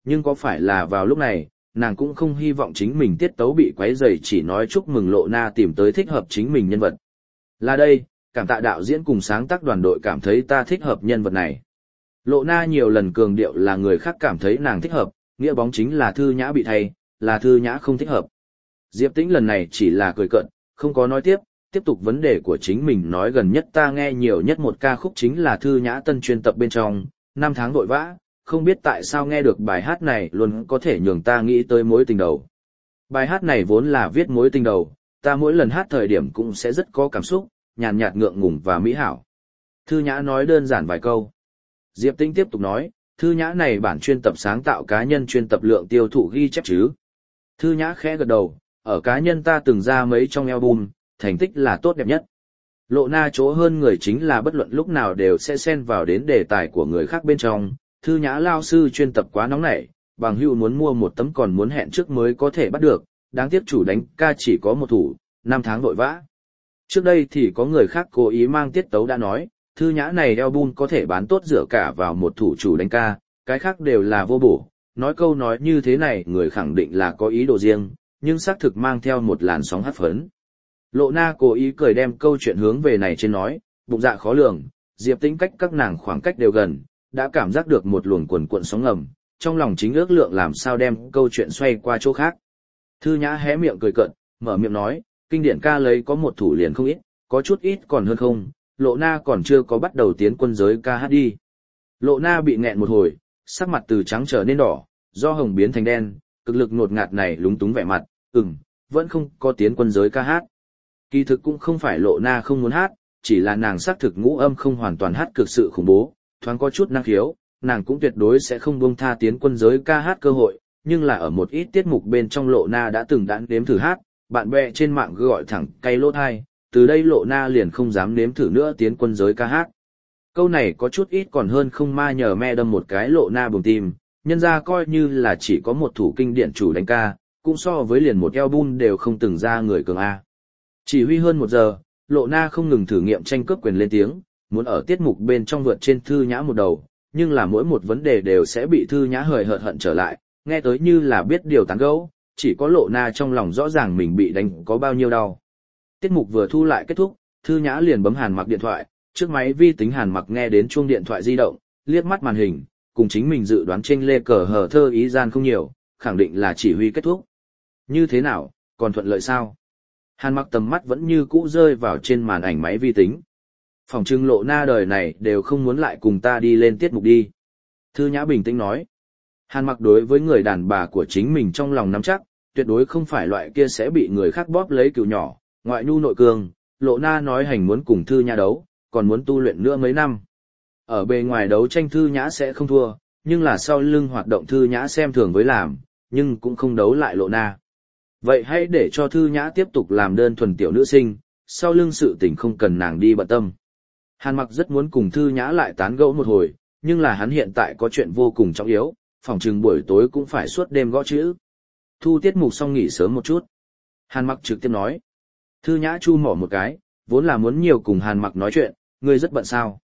nhưng có phải là vào lúc này, nàng cũng không hy vọng chính mình tiết tấu bị quấy rầy, chỉ nói chúc mừng Lộ Na tìm tới thích hợp chính mình nhân vật. Là đây, cảm tạ đạo diễn cùng sáng tác đoàn đội cảm thấy ta thích hợp nhân vật này. Lộ Na nhiều lần cường điệu là người khác cảm thấy nàng thích hợp, nghĩa bóng chính là Thư Nhã bị thay, là Thư Nhã không thích hợp. Diệp Tĩnh lần này chỉ là cười cợt, không có nói tiếp tục vấn đề của chính mình nói gần nhất ta nghe nhiều nhất một ca khúc chính là Thư Nhã tân chuyên tập bên trong, 5 tháng vội vã, không biết tại sao nghe được bài hát này luôn có thể nhường ta nghĩ tới mối tình đầu. Bài hát này vốn là viết mối tình đầu, ta mỗi lần hát thời điểm cũng sẽ rất có cảm xúc, nhàn nhạt ngượng ngùng và mỹ hảo. Thư Nhã nói đơn giản vài câu. Diệp Tĩnh tiếp tục nói, Thư Nhã này bản chuyên tập sáng tạo cá nhân chuyên tập lượng tiêu thụ ghi chép chứ. Thư Nhã khẽ gật đầu, ở cá nhân ta từng ra mấy trong album, thành tích là tốt đẹp nhất. Lộ Na chỗ hơn người chính là bất luận lúc nào đều sẽ xen vào đến đề tài của người khác bên trong. Thư Nhã lao sư chuyên tập quá nóng nảy, bằng hữu muốn mua một tấm còn muốn hẹn trước mới có thể bắt được, đáng tiếc chủ đánh ca chỉ có một thủ, 5 tháng vội vã. Trước đây thì có người khác cố ý mang tiết tấu đã nói, Thư Nhã này album có thể bán tốt dựa cả vào một thủ chủ đánh ca, cái khác đều là vô bổ. Nói câu nói như thế này người khẳng định là có ý đồ riêng, nhưng xác thực mang theo một làn sóng hắt phấn. Lộ Na cố ý cười đem câu chuyện hướng về này trên nói, bụng dạ khó lường, Diệp Tĩnh cách các nàng khoảng cách đều gần, đã cảm giác được một luồng quần cuộn sóng ngầm, trong lòng chính ước lượng làm sao đem câu chuyện xoay qua chỗ khác. Thư Nhã hé miệng cười cợt, mở miệng nói, kinh điển ca lấy có một thủ liền không ít, có chút ít còn hơn không, Lộ Na còn chưa có bắt đầu tiến quân giới ca hát đi. Lộ Na bị nghẹn một hồi, sắc mặt từ trắng trở nên đỏ, do hồng biến thành đen, cực lực ngột ngạt này lúng túng vẻ mặt, vẫn không có tiến quân giới ca hát. Kỳ thực cũng không phải Lộ Na không muốn hát, chỉ là nàng xác thực ngũ âm không hoàn toàn hát cực sự khủng bố, thoáng có chút năng khiếu, nàng cũng tuyệt đối sẽ không buông tha tiến quân giới ca hát cơ hội, nhưng là ở một ít tiết mục bên trong Lộ Na đã từng nếm thử hát, bạn bè trên mạng gọi thẳng cay lỗ tai, từ đây Lộ Na liền không dám nếm thử nữa tiến quân giới ca hát. Câu này có chút ít còn hơn không ma nhờ me đâm một cái Lộ Na bùng tim, nhân ra coi như là chỉ có một thủ kinh điển chủ đánh ca, cũng so với liền một album đều không từng ra người cường A. Chỉ huy hơn 1 giờ, Lộ Na không ngừng thử nghiệm tranh cướp quyền lên tiếng, muốn ở tiết mục bên trong vượt trên Thư Nhã một đầu, nhưng là mỗi một vấn đề đều sẽ bị Thư Nhã hời hợt hận trở lại, nghe tới như là biết điều tán gẫu, chỉ có Lộ Na trong lòng rõ ràng mình bị đánh có bao nhiêu đau. Tiết mục vừa thu lại kết thúc, Thư Nhã liền bấm Hàn Mặc điện thoại, trước máy vi tính Hàn Mặc nghe đến chuông điện thoại di động, liếc mắt màn hình, cùng chính mình dự đoán chênh lê cờ hờ thơ ý gian không nhiều, khẳng định là chỉ huy kết thúc. Như thế nào, còn thuận lợi sao? Hàn Mặc tầm mắt vẫn như cũ rơi vào trên màn ảnh máy vi tính. Phòng trưng Lộ Na đời này đều không muốn lại cùng ta đi lên tiết mục đi. Thư Nhã bình tĩnh nói. Hàn Mặc đối với người đàn bà của chính mình trong lòng nắm chắc, tuyệt đối không phải loại kia sẽ bị người khác bóp lấy cừu nhỏ, ngoại nhu nội cường. Lộ Na nói hành muốn cùng Thư Nhã đấu, còn muốn tu luyện nữa mấy năm. Ở bề ngoài đấu tranh Thư Nhã sẽ không thua, nhưng là sau lưng hoạt động Thư Nhã xem thường với làm, nhưng cũng không đấu lại Lộ Na. Vậy hãy để cho Thư Nhã tiếp tục làm đơn thuần tiểu nữ sinh, sau lưng sự tình không cần nàng đi bận tâm. Hàn Mặc rất muốn cùng Thư Nhã lại tán gẫu một hồi, nhưng là hắn hiện tại có chuyện vô cùng trọng yếu, phòng trừng buổi tối cũng phải suốt đêm gõ chữ. Thu tiết mục xong nghỉ sớm một chút. Hàn Mặc trực tiếp nói. Thư Nhã chu mỏ một cái, vốn là muốn nhiều cùng Hàn Mặc nói chuyện, ngươi rất bận sao?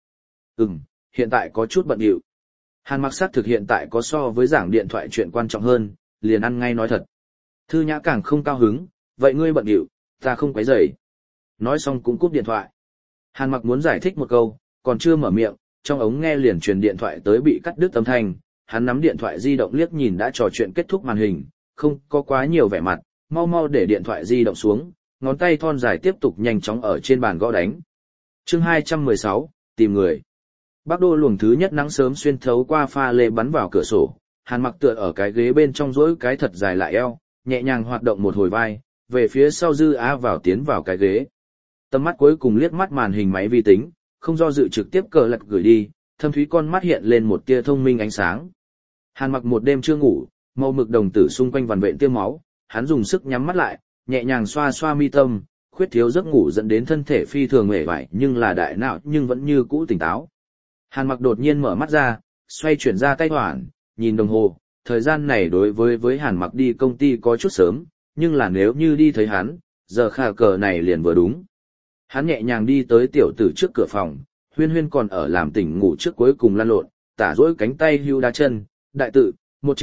Hiện tại có chút bận điệu. Hàn Mặc xác thực hiện tại có so với giảng điện thoại chuyện quan trọng hơn, liền ăn ngay nói thật. Thư Nhã càng không cao hứng, vậy ngươi bận điệu, ta không quấy rầy. Nói xong cũng cúp điện thoại. Hàn Mặc muốn giải thích một câu, còn chưa mở miệng, trong ống nghe liền truyền điện thoại tới bị cắt đứt âm thanh, hắn nắm điện thoại di động liếc nhìn đã trò chuyện kết thúc màn hình, không có quá nhiều vẻ mặt, mau mau để điện thoại di động xuống, ngón tay thon dài tiếp tục nhanh chóng ở trên bàn gõ đánh. Chương 216, tìm người. Bắc Đô luồng thứ nhất nắng sớm xuyên thấu qua pha lê bắn vào cửa sổ, Hàn Mặc tựa ở cái ghế bên trong duỗi cái thật dài lại eo, nhẹ nhàng hoạt động một hồi vai, về phía sau dư á vào tiến vào cái ghế. Tầm mắt cuối cùng liếc mắt màn hình máy vi tính, không do dự trực tiếp cờ lật gửi đi, thâm thúy con mắt hiện lên một tia thông minh ánh sáng. Hàn Mặc một đêm chưa ngủ, màu mực đồng tử xung quanh vằn vện tia máu, hắn dùng sức nhắm mắt lại, nhẹ nhàng xoa xoa mi tâm, khuyết thiếu giấc ngủ dẫn đến thân thể phi thường uể oải nhưng là đại não nhưng vẫn như cũ tỉnh táo. Hàn Mặc đột nhiên mở mắt ra, xoay chuyển ra tay hoảng, nhìn đồng hồ, thời gian này đối với Hàn Mặc đi công ty có chút sớm, nhưng là nếu như đi thấy hắn, giờ khả cờ này liền vừa đúng. Hắn nhẹ nhàng đi tới tiểu tử trước cửa phòng, Huyên Huyên còn ở làm tỉnh ngủ trước cuối cùng lăn lộn, tả duỗi cánh tay hưu đá chân, đại tự, một chữ,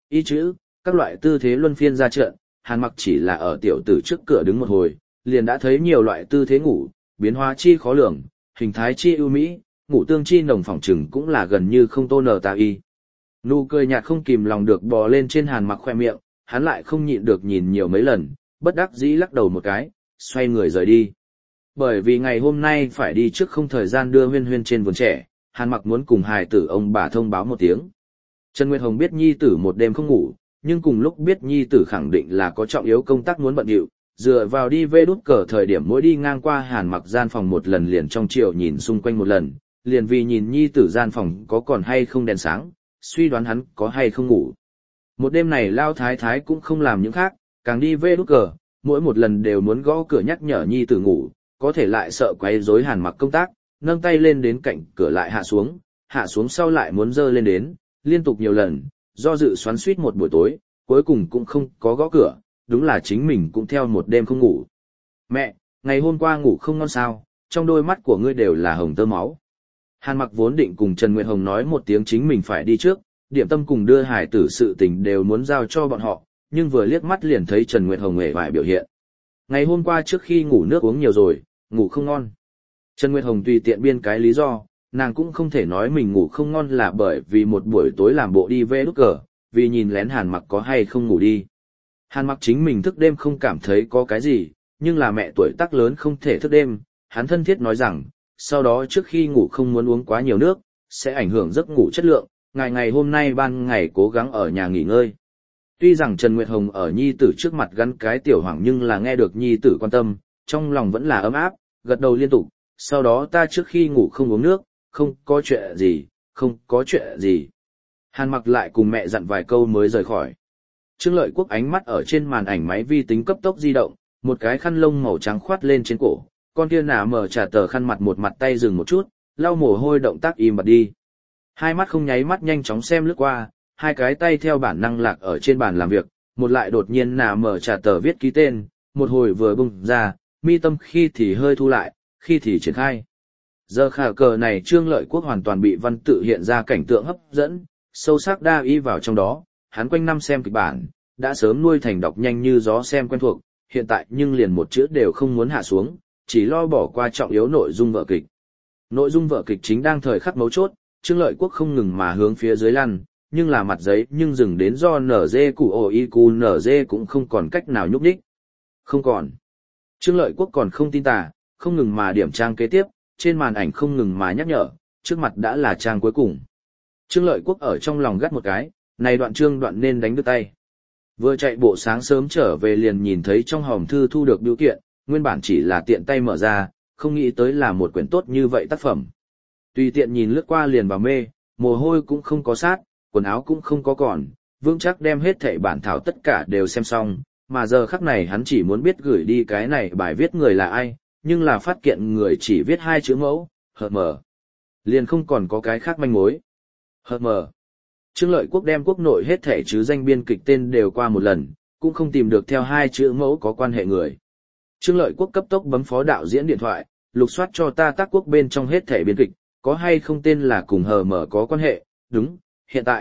y chữ, các loại tư thế luân phiên ra trận, Hàn Mặc chỉ là ở tiểu tử trước cửa đứng một hồi, liền đã thấy nhiều loại tư thế ngủ, biến hóa chi khó lường, hình thái chi ưu mỹ, ngủ tương chi nồng phỏng trừng cũng là gần như không tô nở tà y. Nụ cười nhạt không kìm lòng được bò lên trên Hàn Mặc khoe miệng, hắn lại không nhịn được nhìn nhiều mấy lần, bất đắc dĩ lắc đầu một cái, xoay người rời đi. Bởi vì ngày hôm nay phải đi trước không thời gian đưa Huyên Huyên trên vườn trẻ, Hàn Mặc muốn cùng hài tử ông bà thông báo một tiếng. Trần Nguyệt Hồng biết nhi tử một đêm không ngủ, nhưng cùng lúc biết nhi tử khẳng định là có trọng yếu công tác muốn bận điệu, dựa vào đi vê đút cờ thời điểm mỗi đi ngang qua Hàn Mặc gian phòng một lần liền trong chiều nhìn xung quanh một lần, liền vì nhìn nhi tử gian phòng có còn hay không đèn sáng, suy đoán hắn có hay không ngủ. Một đêm này Lao Thái Thái cũng không làm những khác, càng đi vê đút cờ, mỗi một lần đều muốn gõ cửa nhắc nhở nhi tử ngủ, có thể lại sợ quấy rối Hàn Mặc công tác, nâng tay lên đến cạnh cửa lại hạ xuống sau lại muốn dơ lên đến, liên tục nhiều lần, do dự xoắn suýt một buổi tối, cuối cùng cũng không có gõ cửa, đúng là chính mình cũng theo một đêm không ngủ. Mẹ, ngày hôm qua ngủ không ngon sao, trong đôi mắt của ngươi đều là hồng tơ máu. Hàn Mặc vốn định cùng Trần Nguyệt Hồng nói một tiếng chính mình phải đi trước, điểm tâm cùng đưa hải tử sự tình đều muốn giao cho bọn họ, nhưng vừa liếc mắt liền thấy Trần Nguyệt Hồng hề vải biểu hiện. Ngày hôm qua trước khi ngủ nước uống nhiều rồi, ngủ không ngon. Trần Nguyệt Hồng tùy tiện biên cái lý do, nàng cũng không thể nói mình ngủ không ngon là bởi vì một buổi tối làm bộ đi vê đút cờ, vì nhìn lén Hàn Mặc có hay không ngủ đi. Hàn Mặc chính mình thức đêm không cảm thấy có cái gì, nhưng là mẹ tuổi tác lớn không thể thức đêm, hắn thân thiết nói rằng, sau đó trước khi ngủ không muốn uống quá nhiều nước, sẽ ảnh hưởng giấc ngủ chất lượng, ngày hôm nay ban ngày cố gắng ở nhà nghỉ ngơi. Tuy rằng Trần Nguyệt Hồng ở nhi tử trước mặt gắn cái tiểu hoàng nhưng là nghe được nhi tử quan tâm, trong lòng vẫn là ấm áp, gật đầu liên tục, sau đó ta trước khi ngủ không uống nước, không có chuyện gì, không có chuyện gì. Hàn Mặc lại cùng mẹ dặn vài câu mới rời khỏi. Trương Lợi Quốc ánh mắt ở trên màn ảnh máy vi tính cấp tốc di động, một cái khăn lông màu trắng khoát lên trên cổ, con kia nả mở trả tờ khăn mặt một mặt tay dừng một chút, lau mồ hôi động tác im bặt đi. Hai mắt không nháy mắt nhanh chóng xem lướt qua, hai cái tay theo bản năng lạc ở trên bàn làm việc, một lại đột nhiên nả mở trả tờ viết ký tên, một hồi vừa bung ra, mi tâm khi thì hơi thu lại, khi thì triển khai. Giờ khả cờ này Trương Lợi Quốc hoàn toàn bị văn tự hiện ra cảnh tượng hấp dẫn, sâu sắc đa ý vào trong đó, hắn quanh năm xem kịch bản, đã sớm nuôi thành đọc nhanh như gió xem quen thuộc, hiện tại nhưng liền một chữ đều không muốn hạ xuống, chỉ lo bỏ qua trọng yếu nội dung vở kịch. Nội dung vở kịch chính đang thời khắc mấu chốt, Trương Lợi Quốc không ngừng mà hướng phía dưới lăn, nhưng là mặt giấy nhưng dừng đến do NG cụ OIQ NG cũng không còn cách nào nhúc nhích. Không còn. Trương Lợi Quốc còn không tin tà, không ngừng mà điểm trang kế tiếp, trên màn ảnh không ngừng mà nhắc nhở, trước mặt đã là trang cuối cùng. Trương Lợi Quốc ở trong lòng gắt một cái, này đoạn nên đánh đứt tay. Vừa chạy bộ sáng sớm trở về liền nhìn thấy trong hòm thư thu được bưu kiện, nguyên bản chỉ là tiện tay mở ra, không nghĩ tới là một quyển tốt như vậy tác phẩm. Tùy tiện nhìn lướt qua liền vào mê, mồ hôi cũng không có sát, quần áo cũng không có còn, vững chắc đem hết thảy bản thảo tất cả đều xem xong, mà giờ khắc này hắn chỉ muốn biết gửi đi cái này bài viết người là ai, nhưng là phát kiện người chỉ viết hai chữ mẫu, hờ mờ. Liền không còn có cái khác manh mối. Hờ mờ. Trương Lợi Quốc đem quốc nội hết thảy chứ danh biên kịch tên đều qua một lần, cũng không tìm được theo hai chữ mẫu có quan hệ người. Trương Lợi Quốc cấp tốc bấm phó đạo diễn điện thoại, lục soát cho ta tác quốc bên trong hết thảy biên kịch, có hay không tên là cùng hờ mờ có quan hệ, đúng, hiện tại,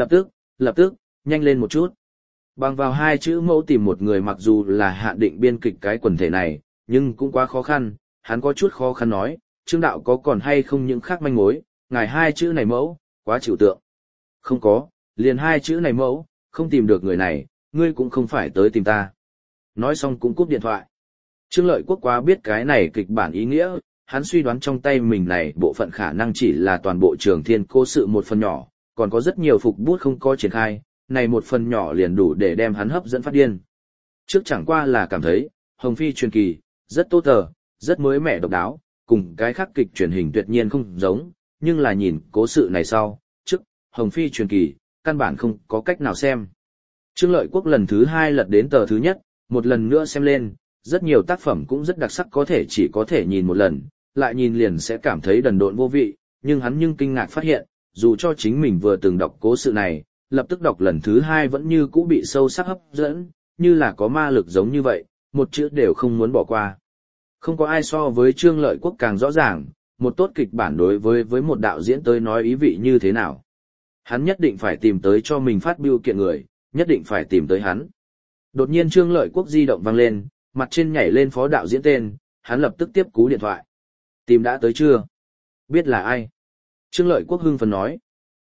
lập tức, nhanh lên một chút. Bằng vào hai chữ mẫu tìm một người mặc dù là hạn định biên kịch cái quần thể này, nhưng cũng quá khó khăn, hắn có chút khó khăn nói, Trương đạo có còn hay không những khác manh mối, ngài hai chữ này mẫu, quá trừu tượng. Không có, liền hai chữ này mẫu, không tìm được người này, ngươi cũng không phải tới tìm ta. Nói xong cũng cúp điện thoại. Trương Lợi Quốc quá biết cái này kịch bản ý nghĩa, hắn suy đoán trong tay mình này bộ phận khả năng chỉ là toàn bộ Trường Thiên Cô sự một phần nhỏ, còn có rất nhiều phục bút không có triển khai, này một phần nhỏ liền đủ để đem hắn hấp dẫn phát điên. Trước chẳng qua là cảm thấy, Hồng Phi truyền kỳ, rất tốt tờ, rất mới mẻ độc đáo, cùng cái khác kịch truyền hình tuyệt nhiên không giống, nhưng là nhìn cố sự này sau, trước, Hồng Phi truyền kỳ, căn bản không có cách nào xem. Trương Lợi Quốc lần thứ hai lật đến tờ thứ nhất, một lần nữa xem lên, rất nhiều tác phẩm cũng rất đặc sắc chỉ có thể nhìn một lần, lại nhìn liền sẽ cảm thấy đần độn vô vị, nhưng hắn kinh ngạc phát hiện, dù cho chính mình vừa từng đọc cố sự này, lập tức đọc lần thứ hai vẫn như cũ bị sâu sắc hấp dẫn, như là có ma lực giống như vậy, một chữ đều không muốn bỏ qua. Không có ai so với Trương Lợi Quốc càng rõ ràng, một tốt kịch bản đối với một đạo diễn tới nói ý vị như thế nào. Hắn nhất định phải tìm tới cho mình phát bưu kiện người, nhất định phải tìm tới hắn. Đột nhiên Trương Lợi Quốc di động vang lên, mặt trên nhảy lên phó đạo diễn tên, hắn lập tức tiếp cú điện thoại. Tìm đã tới chưa? Biết là ai? Trương Lợi Quốc hưng phấn nói.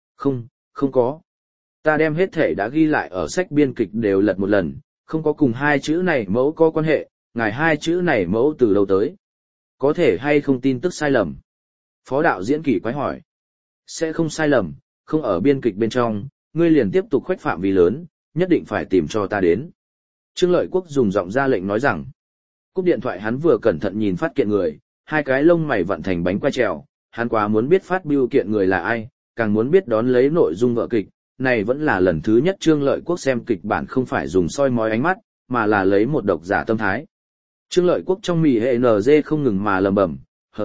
Không có. Ta đem hết thể đã ghi lại ở sách biên kịch đều lật một lần, không có cùng hai chữ này mẫu có quan hệ, ngài hai chữ này mẫu từ đâu tới? Có thể hay không tin tức sai lầm? Phó đạo diễn kỳ quái hỏi. Sẽ không sai lầm, không ở biên kịch bên trong, ngươi liền tiếp tục khoách phạm vi lớn, nhất định phải tìm cho ta đến. Trương Lợi Quốc dùng giọng ra lệnh nói rằng. Cúp điện thoại hắn vừa cẩn thận nhìn phát kiện người, hai cái lông mày vặn thành bánh quay trèo, hắn quá muốn biết phát bưu kiện người là ai, càng muốn biết đón lấy nội dung vở kịch. Này vẫn là lần thứ nhất Trương Lợi Quốc xem kịch bản không phải dùng soi mói ánh mắt, mà là lấy một độc giả tâm thái. Trương Lợi Quốc trong mì hệ NG không ngừng mà lầm bầm, hợt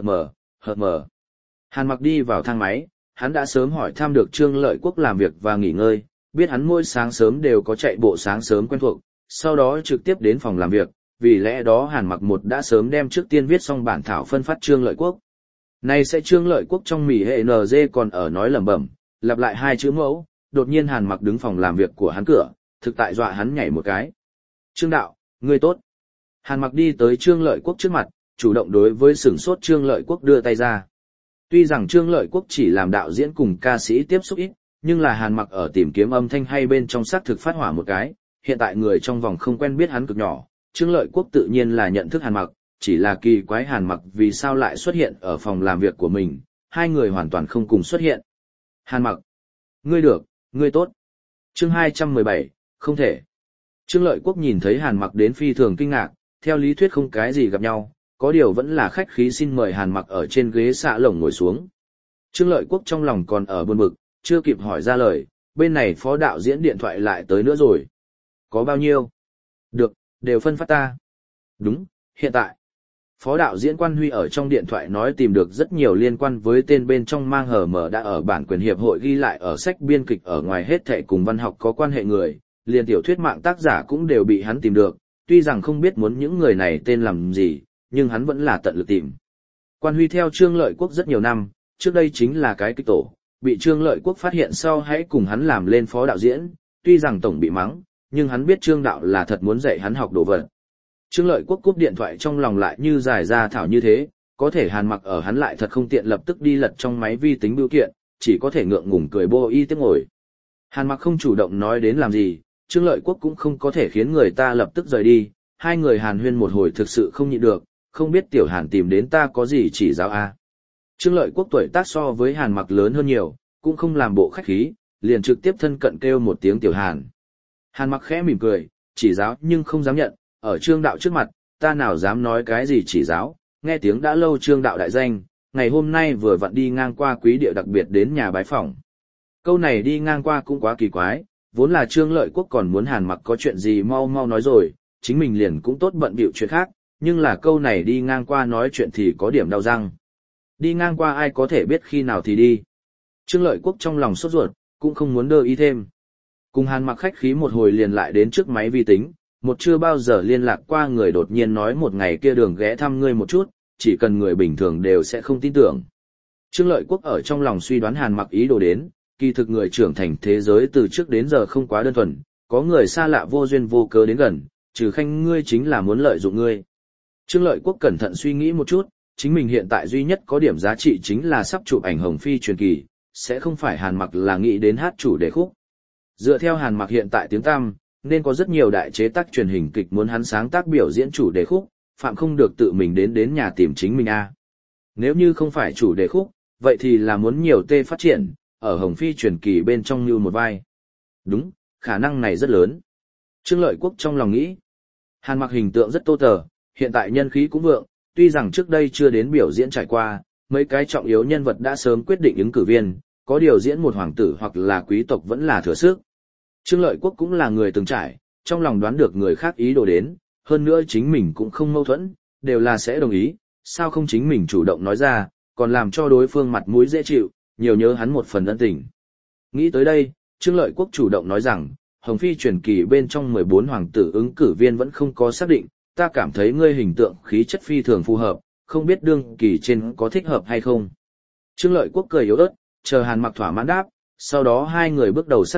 mờ. Hàn Mặc đi vào thang máy, hắn đã sớm hỏi thăm được Trương Lợi Quốc làm việc và nghỉ ngơi, biết hắn mỗi sáng sớm đều có chạy bộ sáng sớm quen thuộc, sau đó trực tiếp đến phòng làm việc, vì lẽ đó Hàn Mặc một đã sớm đem trước tiên viết xong bản thảo phân phát Trương Lợi Quốc. Này sẽ Trương Lợi Quốc trong mì hệ NG còn ở nói lẩm bẩm, lặp lại hai chữ mẫu, đột nhiên Hàn Mặc đứng phòng làm việc của hắn cửa, thực tại dọa hắn nhảy một cái. Trương đạo, ngươi tốt. Hàn Mặc đi tới Trương Lợi Quốc trước mặt, chủ động đối với sửng sốt Trương Lợi Quốc đưa tay ra. Tuy rằng Trương Lợi Quốc chỉ làm đạo diễn cùng ca sĩ tiếp xúc ít, nhưng là Hàn Mặc ở tìm kiếm âm thanh hay bên trong xác thực phát hỏa một cái, hiện tại người trong vòng không quen biết hắn cực nhỏ, Trương Lợi Quốc tự nhiên là nhận thức Hàn Mặc, chỉ là kỳ quái Hàn Mặc vì sao lại xuất hiện ở phòng làm việc của mình, hai người hoàn toàn không cùng xuất hiện. Hàn Mặc, ngươi được, ngươi tốt. Chương 217, không thể. Trương Lợi Quốc nhìn thấy Hàn Mặc đến phi thường kinh ngạc, theo lý thuyết không cái gì gặp nhau, có điều vẫn là khách khí xin mời Hàn Mặc ở trên ghế xạ lồng ngồi xuống. Trương Lợi Quốc trong lòng còn ở buồn bực, chưa kịp hỏi ra lời, bên này phó đạo diễn điện thoại lại tới nữa rồi. Có bao nhiêu? Được, đều phân phát ta. Đúng, hiện tại. Phó đạo diễn Quan Huy ở trong điện thoại nói tìm được rất nhiều liên quan với tên bên trong mang hở mở đã ở bản quyền hiệp hội ghi lại ở sách biên kịch ở ngoài hết thảy cùng văn học có quan hệ người, liền tiểu thuyết mạng tác giả cũng đều bị hắn tìm được, tuy rằng không biết muốn những người này tên làm gì, nhưng hắn vẫn là tận lực tìm. Quan Huy theo Trương Lợi Quốc rất nhiều năm, trước đây chính là cái kịch tổ, bị Trương Lợi Quốc phát hiện sau hãy cùng hắn làm lên phó đạo diễn, tuy rằng tổng bị mắng, nhưng hắn biết Trương đạo là thật muốn dạy hắn học đồ vật. Trương Lợi Quốc cúp điện thoại trong lòng lại như giải ra thảo như thế, có thể Hàn Mặc ở hắn lại thật không tiện lập tức đi lật trong máy vi tính bưu kiện, chỉ có thể ngượng ngùng cười bô y tiếp ngồi. Hàn Mặc không chủ động nói đến làm gì, Trương Lợi Quốc cũng không có thể khiến người ta lập tức rời đi, hai người hàn huyên một hồi thực sự không nhịn được, không biết tiểu Hàn tìm đến ta có gì chỉ giáo a. Trương Lợi Quốc tuổi tác so với Hàn Mặc lớn hơn nhiều, cũng không làm bộ khách khí, liền trực tiếp thân cận kêu một tiếng tiểu Hàn. Hàn Mặc khẽ mỉm cười, chỉ giáo nhưng không dám nhận, ở Trương đạo trước mặt, ta nào dám nói cái gì chỉ giáo, nghe tiếng đã lâu Trương đạo đại danh, ngày hôm nay vừa vặn đi ngang qua quý địa đặc biệt đến nhà bái phỏng. Câu này đi ngang qua cũng quá kỳ quái, vốn là Trương Lợi Quốc còn muốn Hàn Mặc có chuyện gì mau mau nói rồi, chính mình liền cũng tốt bận bịu chuyện khác, nhưng là câu này đi ngang qua nói chuyện thì có điểm đau răng. Đi ngang qua ai có thể biết khi nào thì đi. Trương Lợi Quốc trong lòng sốt ruột, cũng không muốn đơ ý thêm. Cùng Hàn Mặc khách khí một hồi liền lại đến trước máy vi tính, một chưa bao giờ liên lạc qua người đột nhiên nói một ngày kia đường ghé thăm ngươi một chút, chỉ cần người bình thường đều sẽ không tin tưởng. Trương Lợi Quốc ở trong lòng suy đoán Hàn Mặc ý đồ đến, kỳ thực người trưởng thành thế giới từ trước đến giờ không quá đơn thuần, có người xa lạ vô duyên vô cớ đến gần, trừ khanh ngươi chính là muốn lợi dụng ngươi. Trương Lợi Quốc cẩn thận suy nghĩ một chút, chính mình hiện tại duy nhất có điểm giá trị chính là sắp chụp ảnh Hồng Phi truyền kỳ, sẽ không phải Hàn Mặc là nghĩ đến hát chủ đề khúc. Dựa theo Hàn Mặc hiện tại tiếng tăm, nên có rất nhiều đại chế tác truyền hình kịch muốn hắn sáng tác biểu diễn chủ đề khúc, phạm không được tự mình đến nhà tìm chính mình a. Nếu như không phải chủ đề khúc, vậy thì là muốn nhiều tê phát triển, ở Hồng Phi truyền kỳ bên trong như một vai. Đúng, khả năng này rất lớn. Trương Lợi Quốc trong lòng nghĩ. Hàn Mặc hình tượng rất tô tờ, hiện tại nhân khí cũng vượng, tuy rằng trước đây chưa đến biểu diễn trải qua, mấy cái trọng yếu nhân vật đã sớm quyết định ứng cử viên, có điều diễn một hoàng tử hoặc là quý tộc vẫn là thừa sức. Trương Lợi Quốc cũng là người từng trải, trong lòng đoán được người khác ý đồ đến, hơn nữa chính mình cũng không mâu thuẫn, đều là sẽ đồng ý, sao không chính mình chủ động nói ra, còn làm cho đối phương mặt mũi dễ chịu, nhiều nhớ hắn một phần ân tình. Nghĩ tới đây, Trương Lợi Quốc chủ động nói rằng, Hồng Phi truyền kỳ bên trong 14 hoàng tử ứng cử viên vẫn không có xác định, ta cảm thấy ngươi hình tượng khí chất phi thường phù hợp, không biết đương kỳ trên có thích hợp hay không. Trương Lợi Quốc cười yếu ớt, chờ Hàn Mặc thỏa mãn đáp, sau đó hai người bước đầu xác nhận,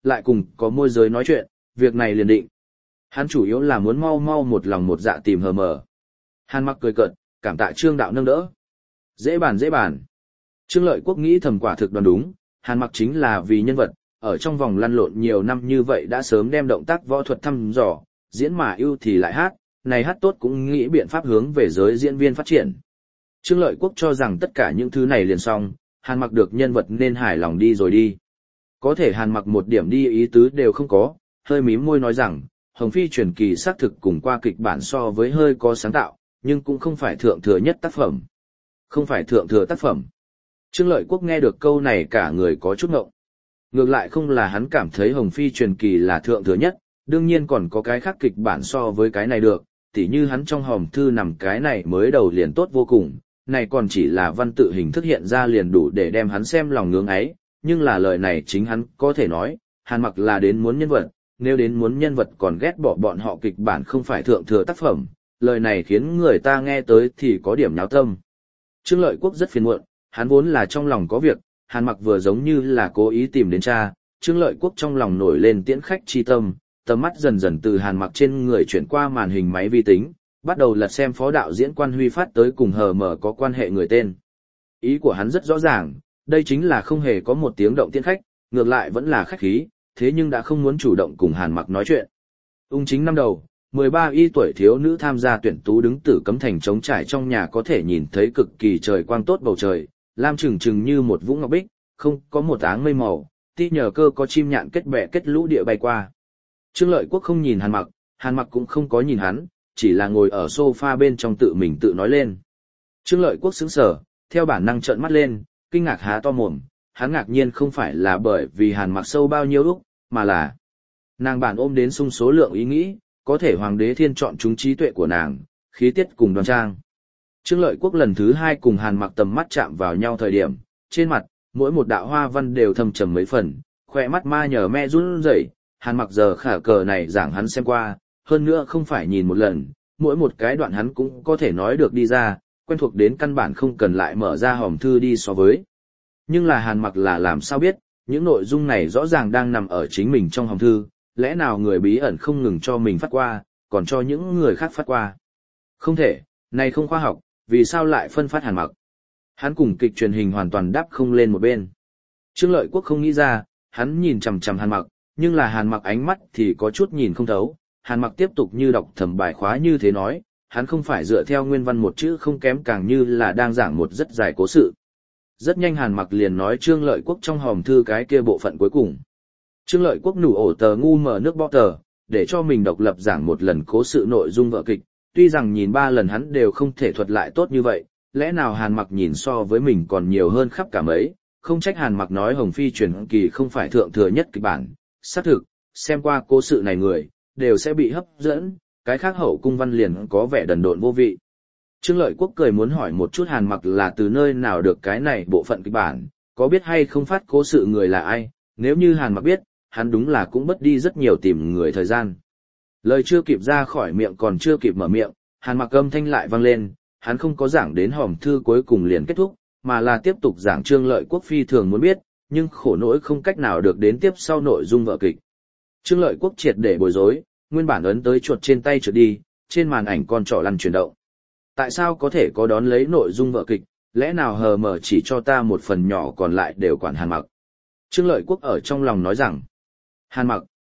lại cùng có môi giới nói chuyện, việc này liền định. Hắn chủ yếu là muốn mau mau một lòng một dạ tìm hờ mờ. Hàn Mặc cười cợt, cảm tạ Trương đạo nâng đỡ. Dễ bàn dễ bàn. Trương Lợi Quốc nghĩ thầm quả thực đoán đúng, Hàn Mặc chính là vì nhân vật, ở trong vòng lăn lộn nhiều năm như vậy đã sớm đem động tác võ thuật thăm dò, diễn mà ưu thì lại hát, này hát tốt cũng nghĩ biện pháp hướng về giới diễn viên phát triển. Trương Lợi Quốc cho rằng tất cả những thứ này liền xong, Hàn Mặc được nhân vật nên hài lòng đi rồi đi. Có thể Hàn Mặc một điểm đi ý tứ đều không có, hơi mím môi nói rằng, Hồng Phi truyền kỳ xác thực cùng qua kịch bản so với hơi có sáng tạo, nhưng cũng không phải thượng thừa nhất tác phẩm. Không phải thượng thừa tác phẩm. Trương Lợi Quốc nghe được câu này cả người có chút ngộng. Ngược lại không là hắn cảm thấy Hồng Phi truyền kỳ là thượng thừa nhất, đương nhiên còn có cái khác kịch bản so với cái này được, tỉ như hắn trong hòm thư nằm cái này mới đầu liền tốt vô cùng, này còn chỉ là văn tự hình thức hiện ra liền đủ để đem hắn xem lòng ngưỡng ấy, nhưng là lời này chính hắn có thể nói, Hàn Mặc là đến muốn nhân vật, nếu đến muốn nhân vật còn ghét bỏ bọn họ kịch bản không phải thượng thừa tác phẩm, lời này khiến người ta nghe tới thì có điểm nháo tâm. Trương Lợi Quốc rất phiền muộn, hắn vốn là trong lòng có việc, Hàn Mặc vừa giống như là cố ý tìm đến cha, Trương Lợi Quốc trong lòng nổi lên tiễn khách chi tâm, tầm mắt dần dần từ Hàn Mặc trên người chuyển qua màn hình máy vi tính, bắt đầu lật xem phó đạo diễn Quan Huy phát tới cùng hờ mờ có quan hệ người tên. Ý của hắn rất rõ ràng, đây chính là không hề có một tiếng động tiễn khách, ngược lại vẫn là khách khí, thế nhưng đã không muốn chủ động cùng Hàn Mặc nói chuyện. Ung chính năm đầu, 13 y tuổi thiếu nữ tham gia tuyển tú đứng tử cấm thành trống trải trong nhà có thể nhìn thấy cực kỳ trời quang tốt bầu trời, lam trừng trừng như một vũng ngọc bích, không có một áng mây màu, ti nhờ cơ có chim nhạn kết bè kết lũ địa bay qua. Trương Lợi Quốc không nhìn Hàn Mặc cũng không có nhìn hắn, chỉ là ngồi ở sofa bên trong tự mình tự nói lên. Trương Lợi Quốc sững sờ, theo bản năng trợn mắt lên, kinh ngạc há to mồm, hắn ngạc nhiên không phải là bởi vì Hàn Mặc sâu bao nhiêu lúc, mà là nàng bản ôm đến sung số lượng ý nghĩ, có thể hoàng đế thiên chọn chúng trí tuệ của nàng, khí tiết cùng đoan trang. Trương Lợi Quốc lần thứ hai cùng Hàn Mặc tầm mắt chạm vào nhau thời điểm, trên mặt, mỗi một đạo hoa văn đều thâm trầm mấy phần, khỏe mắt ma nhờ me run rẩy. Hàn Mặc giờ khả cờ này giảng hắn xem qua, hơn nữa không phải nhìn một lần, mỗi một cái đoạn hắn cũng có thể nói được đi ra, quen thuộc đến căn bản không cần lại mở ra hòm thư đi so với. Nhưng là Hàn Mặc là làm sao biết, những nội dung này rõ ràng đang nằm ở chính mình trong hòm thư, lẽ nào người bí ẩn không ngừng cho mình phát qua, còn cho những người khác phát qua. Không thể, này không khoa học, vì sao lại phân phát Hàn Mặc? Hắn cùng kịch truyền hình hoàn toàn đáp không lên một bên. Trương Lợi Quốc không nghĩ ra, hắn nhìn chằm chằm Hàn Mặc, nhưng là Hàn Mặc ánh mắt thì có chút nhìn không thấu. Hàn Mặc tiếp tục như đọc thầm bài khóa như thế nói, hắn không phải dựa theo nguyên văn một chữ không kém càng như là đang giảng một rất dài cố sự. Rất nhanh Hàn Mặc liền nói Trương Lợi Quốc trong hòm thư cái kia bộ phận cuối cùng. Trương Lợi Quốc nủ ổ tờ ngu mở nước bọ tờ, để cho mình độc lập giảng một lần cố sự nội dung vở kịch, tuy rằng nhìn 3 lần hắn đều không thể thuật lại tốt như vậy, lẽ nào Hàn Mặc nhìn so với mình còn nhiều hơn khắp cả mấy, không trách Hàn Mặc nói Hồng Phi truyền kỳ không phải thượng thừa nhất kịch bản, xác thực, xem qua cố sự này người, đều sẽ bị hấp dẫn, cái khác hậu cung văn liền có vẻ đần độn vô vị. Trương Lợi Quốc cười muốn hỏi một chút Hàn Mặc là từ nơi nào được cái này bộ phận kịch bản, có biết hay không phát cố sự người là ai, nếu như Hàn Mặc biết, hắn đúng là cũng mất đi rất nhiều tìm người thời gian. Lời chưa kịp ra khỏi miệng còn chưa kịp mở miệng, Hàn Mặc âm thanh lại vang lên, hắn không có giảng đến hòm thư cuối cùng liền kết thúc, mà là tiếp tục giảng Trương Lợi Quốc phi thường muốn biết, nhưng khổ nỗi không cách nào được đến tiếp sau nội dung vở kịch. Trương Lợi Quốc triệt để bối rối, nguyên bản ấn tới chuột trên tay trượt đi, trên màn ảnh con trỏ lăn chuyển động. Tại sao có thể có đón lấy nội dung vở kịch, lẽ nào hờ mờ chỉ cho ta một phần nhỏ còn lại đều quản Hàn Mặc. Trương Lợi Quốc ở trong lòng nói rằng, Hàn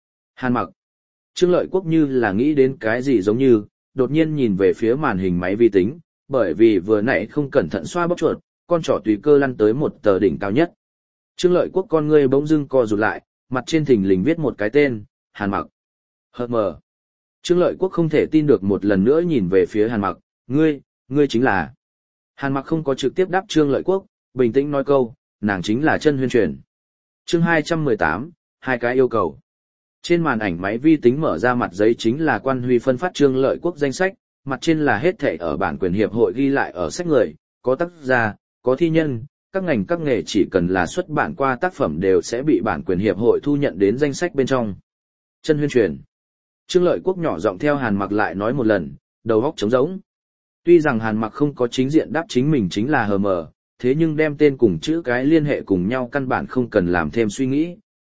Mặc. Trương Lợi Quốc như là nghĩ đến cái gì giống như, đột nhiên nhìn về phía màn hình máy vi tính, bởi vì vừa nãy không cẩn thận xoa bóp chuột, con trỏ tùy cơ lăn tới một tờ đỉnh cao nhất. Trương Lợi Quốc con ngươi bỗng dưng co rụt lại, mặt trên thình lình viết một cái tên, Hàn Mặc. Hờ mờ. Trương Lợi Quốc không thể tin được một lần nữa nhìn về phía Hàn Mặc, ngươi chính là. Hàn Mặc không có trực tiếp đáp Trương Lợi Quốc, bình tĩnh nói câu, nàng chính là Chân Huyên Truyền. Chương 218, hai cái yêu cầu. Trên màn ảnh máy vi tính mở ra mặt giấy chính là Quan Huy phân phát Trương Lợi Quốc danh sách, mặt trên là hết thảy ở bản quyền hiệp hội ghi lại ở sách người, có tác gia, có thi nhân, các ngành các nghề chỉ cần là xuất bản qua tác phẩm đều sẽ bị bản quyền hiệp hội thu nhận đến danh sách bên trong. Chân Huyên Truyền. Trương Lợi Quốc nhỏ giọng theo Hàn Mặc lại nói một lần, đầu óc trống rỗng. Tuy rằng Hàn Mặc không có chính diện đáp chính mình chính là hờ mờ, thế nhưng đem tên cùng chữ cái liên hệ cùng nhau căn bản không cần làm thêm suy nghĩ,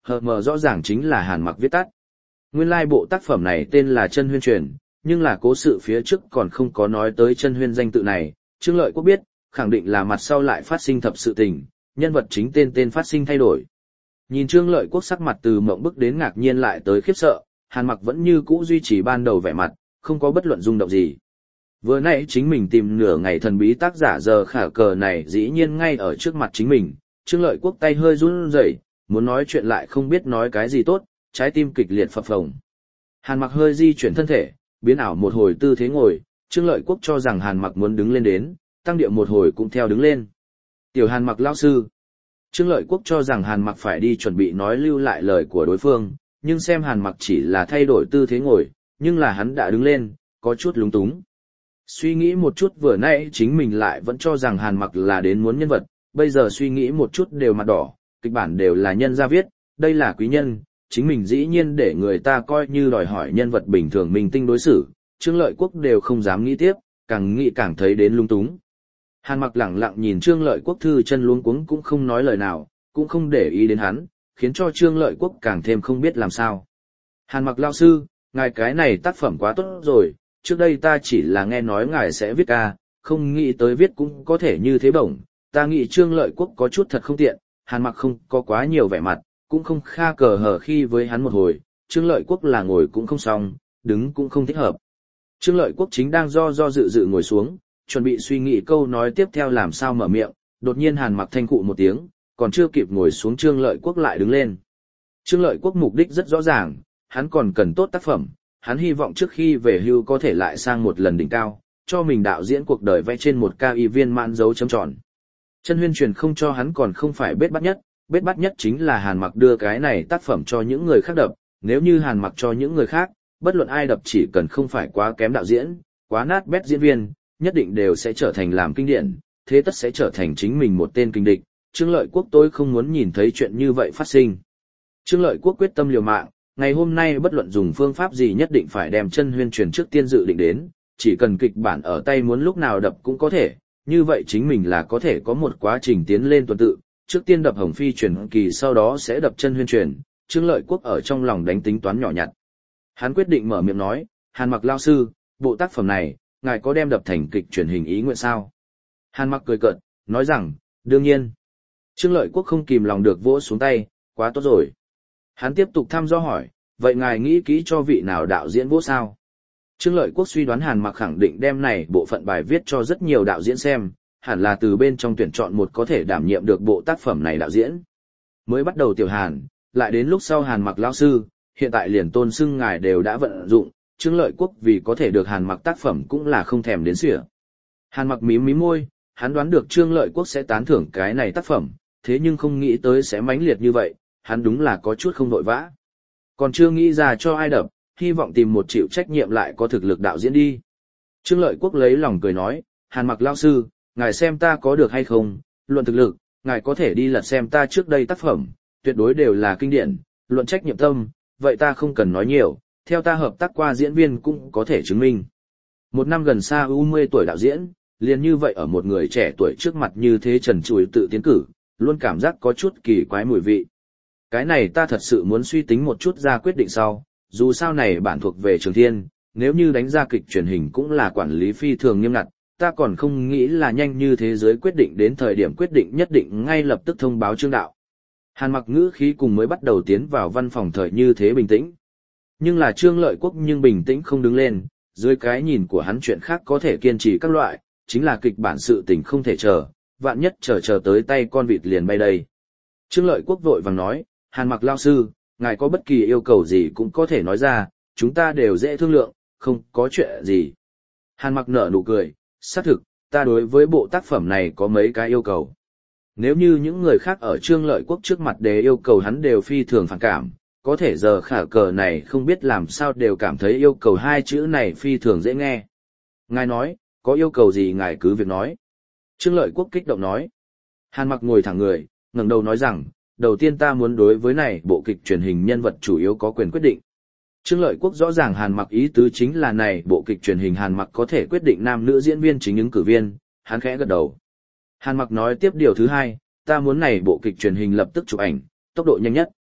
hờ mờ rõ ràng chính là Hàn Mặc viết tắt. Nguyên lai bộ tác phẩm này tên là Chân Huyên Truyền, nhưng là cố sự phía trước còn không có nói tới Chân Huyên danh tự này, Trương Lợi Quốc biết, khẳng định là mặt sau lại phát sinh thập sự tình, nhân vật chính tên phát sinh thay đổi. Nhìn Trương Lợi Quốc sắc mặt từ mộng bức đến ngạc nhiên lại tới khiếp sợ, Hàn Mặc vẫn như cũ duy trì ban đầu vẻ mặt, không có bất luận rung động gì. Vừa nãy chính mình tìm nửa ngày thần bí tác giả giờ khả cờ này dĩ nhiên ngay ở trước mặt chính mình, Trương Lợi Quốc tay hơi run rẩy, muốn nói chuyện lại không biết nói cái gì tốt, trái tim kịch liệt phập phồng. Hàn Mặc hơi di chuyển thân thể, biến ảo một hồi tư thế ngồi, Trương Lợi Quốc cho rằng Hàn Mặc muốn đứng lên đến, tăng điệu một hồi cũng theo đứng lên. Tiểu Hàn Mặc lão sư. Trương Lợi Quốc cho rằng Hàn Mặc phải đi chuẩn bị nói lưu lại lời của đối phương, nhưng xem Hàn Mặc chỉ là thay đổi tư thế ngồi, nhưng là hắn đã đứng lên, có chút lúng túng. Suy nghĩ một chút vừa nãy chính mình lại vẫn cho rằng Hàn Mặc là đến muốn nhân vật, bây giờ suy nghĩ một chút đều mặt đỏ, kịch bản đều là nhân gia viết, đây là quý nhân, chính mình dĩ nhiên để người ta coi như đòi hỏi nhân vật bình thường minh tinh đối xử, Trương Lợi Quốc đều không dám nghĩ tiếp, càng nghĩ càng thấy đến lung túng. Hàn Mặc lẳng lặng nhìn Trương Lợi Quốc thư chân luống cuống cũng không nói lời nào, cũng không để ý đến hắn, khiến cho Trương Lợi Quốc càng thêm không biết làm sao. Hàn Mặc lão sư, ngài cái này tác phẩm quá tốt rồi, trước đây ta chỉ là nghe nói ngài sẽ viết ca, không nghĩ tới viết cũng có thể như thế bổng, ta nghĩ Trương Lợi Quốc có chút thật không tiện, Hàn Mặc không có quá nhiều vẻ mặt, cũng không kha cờ hở khi với hắn một hồi, Trương Lợi Quốc là ngồi cũng không xong, đứng cũng không thích hợp. Trương Lợi Quốc chính đang do dự ngồi xuống, chuẩn bị suy nghĩ câu nói tiếp theo làm sao mở miệng, đột nhiên Hàn Mặc thanh cụ một tiếng, còn chưa kịp ngồi xuống Trương Lợi Quốc lại đứng lên. Trương Lợi Quốc mục đích rất rõ ràng, hắn còn cần tốt tác phẩm, hắn hy vọng trước khi về hưu có thể lại sang một lần đỉnh cao, cho mình đạo diễn cuộc đời vẽ trên một KY viên mãn dấu chấm tròn. Chân Huyên Truyền không cho hắn còn không phải bết bắt nhất chính là Hàn Mặc đưa cái này tác phẩm cho những người khác đập, nếu như Hàn Mặc cho những người khác, bất luận ai đập chỉ cần không phải quá kém đạo diễn, quá nát bét diễn viên, nhất định đều sẽ trở thành làm kinh điển, thế tất sẽ trở thành chính mình một tên kinh địch. Trương Lợi Quốc tôi không muốn nhìn thấy chuyện như vậy phát sinh. Trương Lợi Quốc quyết tâm liều mạng, ngày hôm nay bất luận dùng phương pháp gì nhất định phải đem Chân Huyên Truyền trước tiên dự định đến, chỉ cần kịch bản ở tay muốn lúc nào đập cũng có thể, như vậy chính mình là có thể có một quá trình tiến lên tuần tự, trước tiên đập Hồng Phi Truyền kỳ sau đó sẽ đập Chân Huyên Truyền. Trương Lợi Quốc ở trong lòng đánh tính toán nhỏ nhặt. Hắn quyết định mở miệng nói, Hàn Mặc lão sư, bộ tác phẩm này, ngài có đem đập thành kịch truyền hình ý nguyện sao? Hàn Mặc cười cợt, nói rằng, đương nhiên. Trương Lợi Quốc không kìm lòng được vỗ xuống tay, quá tốt rồi. Hắn tiếp tục thăm dò hỏi, vậy ngài nghĩ kỹ cho vị nào đạo diễn vỗ sao? Trương Lợi Quốc suy đoán Hàn Mặc khẳng định đem này bộ phận bài viết cho rất nhiều đạo diễn xem, hẳn là từ bên trong tuyển chọn một có thể đảm nhiệm được bộ tác phẩm này đạo diễn. Mới bắt đầu Tiểu Hàn, lại đến lúc sau Hàn Mặc lão sư, hiện tại liền tôn xưng ngài đều đã vận dụng, Trương Lợi Quốc vì có thể được Hàn Mặc tác phẩm cũng là không thèm đến sỉa. Hàn Mặc mím mím môi, hắn đoán được Trương Lợi Quốc sẽ tán thưởng cái này tác phẩm, thế nhưng không nghĩ tới sẽ mãnh liệt như vậy, hắn đúng là có chút không vội vã. Còn chưa nghĩ ra cho ai đập, hy vọng tìm một chịu trách nhiệm lại có thực lực đạo diễn đi. Trương Lợi Quốc lấy lòng cười nói, Hàn Mặc lão sư, ngài xem ta có được hay không, luận thực lực, ngài có thể đi lật xem ta trước đây tác phẩm, tuyệt đối đều là kinh điển, luận trách nhiệm tâm, vậy ta không cần nói nhiều, theo ta hợp tác qua diễn viên cũng có thể chứng minh. Một năm gần xa 20 tuổi đạo diễn, liền như vậy ở một người trẻ tuổi trước mặt như thế trần trụi tự tiến cử, luôn cảm giác có chút kỳ quái mùi vị. Cái này ta thật sự muốn suy tính một chút ra quyết định sau, dù sao này bản thuộc về Trường Thiên, nếu như đánh ra kịch truyền hình cũng là quản lý phi thường nghiêm ngặt, ta còn không nghĩ là nhanh như thế giới quyết định đến thời điểm quyết định nhất định ngay lập tức thông báo Trương đạo. Hàn Mặc ngữ khí cùng mới bắt đầu tiến vào văn phòng thời như thế bình tĩnh. Nhưng là Trương Lợi Quốc nhưng bình tĩnh không đứng lên, dưới cái nhìn của hắn chuyện khác có thể kiên trì các loại, chính là kịch bản sự tình không thể chờ, vạn nhất chờ tới tay con vịt liền bay đây. Trương Lợi Quốc vội vàng nói, Hàn Mặc lão sư, ngài có bất kỳ yêu cầu gì cũng có thể nói ra, chúng ta đều dễ thương lượng, không có chuyện gì. Hàn Mặc nở nụ cười, xác thực, ta đối với bộ tác phẩm này có mấy cái yêu cầu. Nếu như những người khác ở Trương Lợi Quốc trước mặt đề yêu cầu hắn đều phi thường phản cảm, có thể giờ khả cờ này không biết làm sao đều cảm thấy yêu cầu hai chữ này phi thường dễ nghe. Ngài nói, có yêu cầu gì ngài cứ việc nói. Trương Lợi Quốc kích động nói. Hàn Mặc ngồi thẳng người, ngẩng đầu nói rằng, đầu tiên ta muốn đối với này bộ kịch truyền hình nhân vật chủ yếu có quyền quyết định. Trương Lợi Quốc rõ ràng Hàn Mặc ý tứ chính là này bộ kịch truyền hình Hàn Mặc có thể quyết định nam nữ diễn viên chính ứng cử viên, hắn khẽ gật đầu. Hàn Mặc nói tiếp điều thứ hai, ta muốn này bộ kịch truyền hình lập tức chụp ảnh, tốc độ nhanh nhất.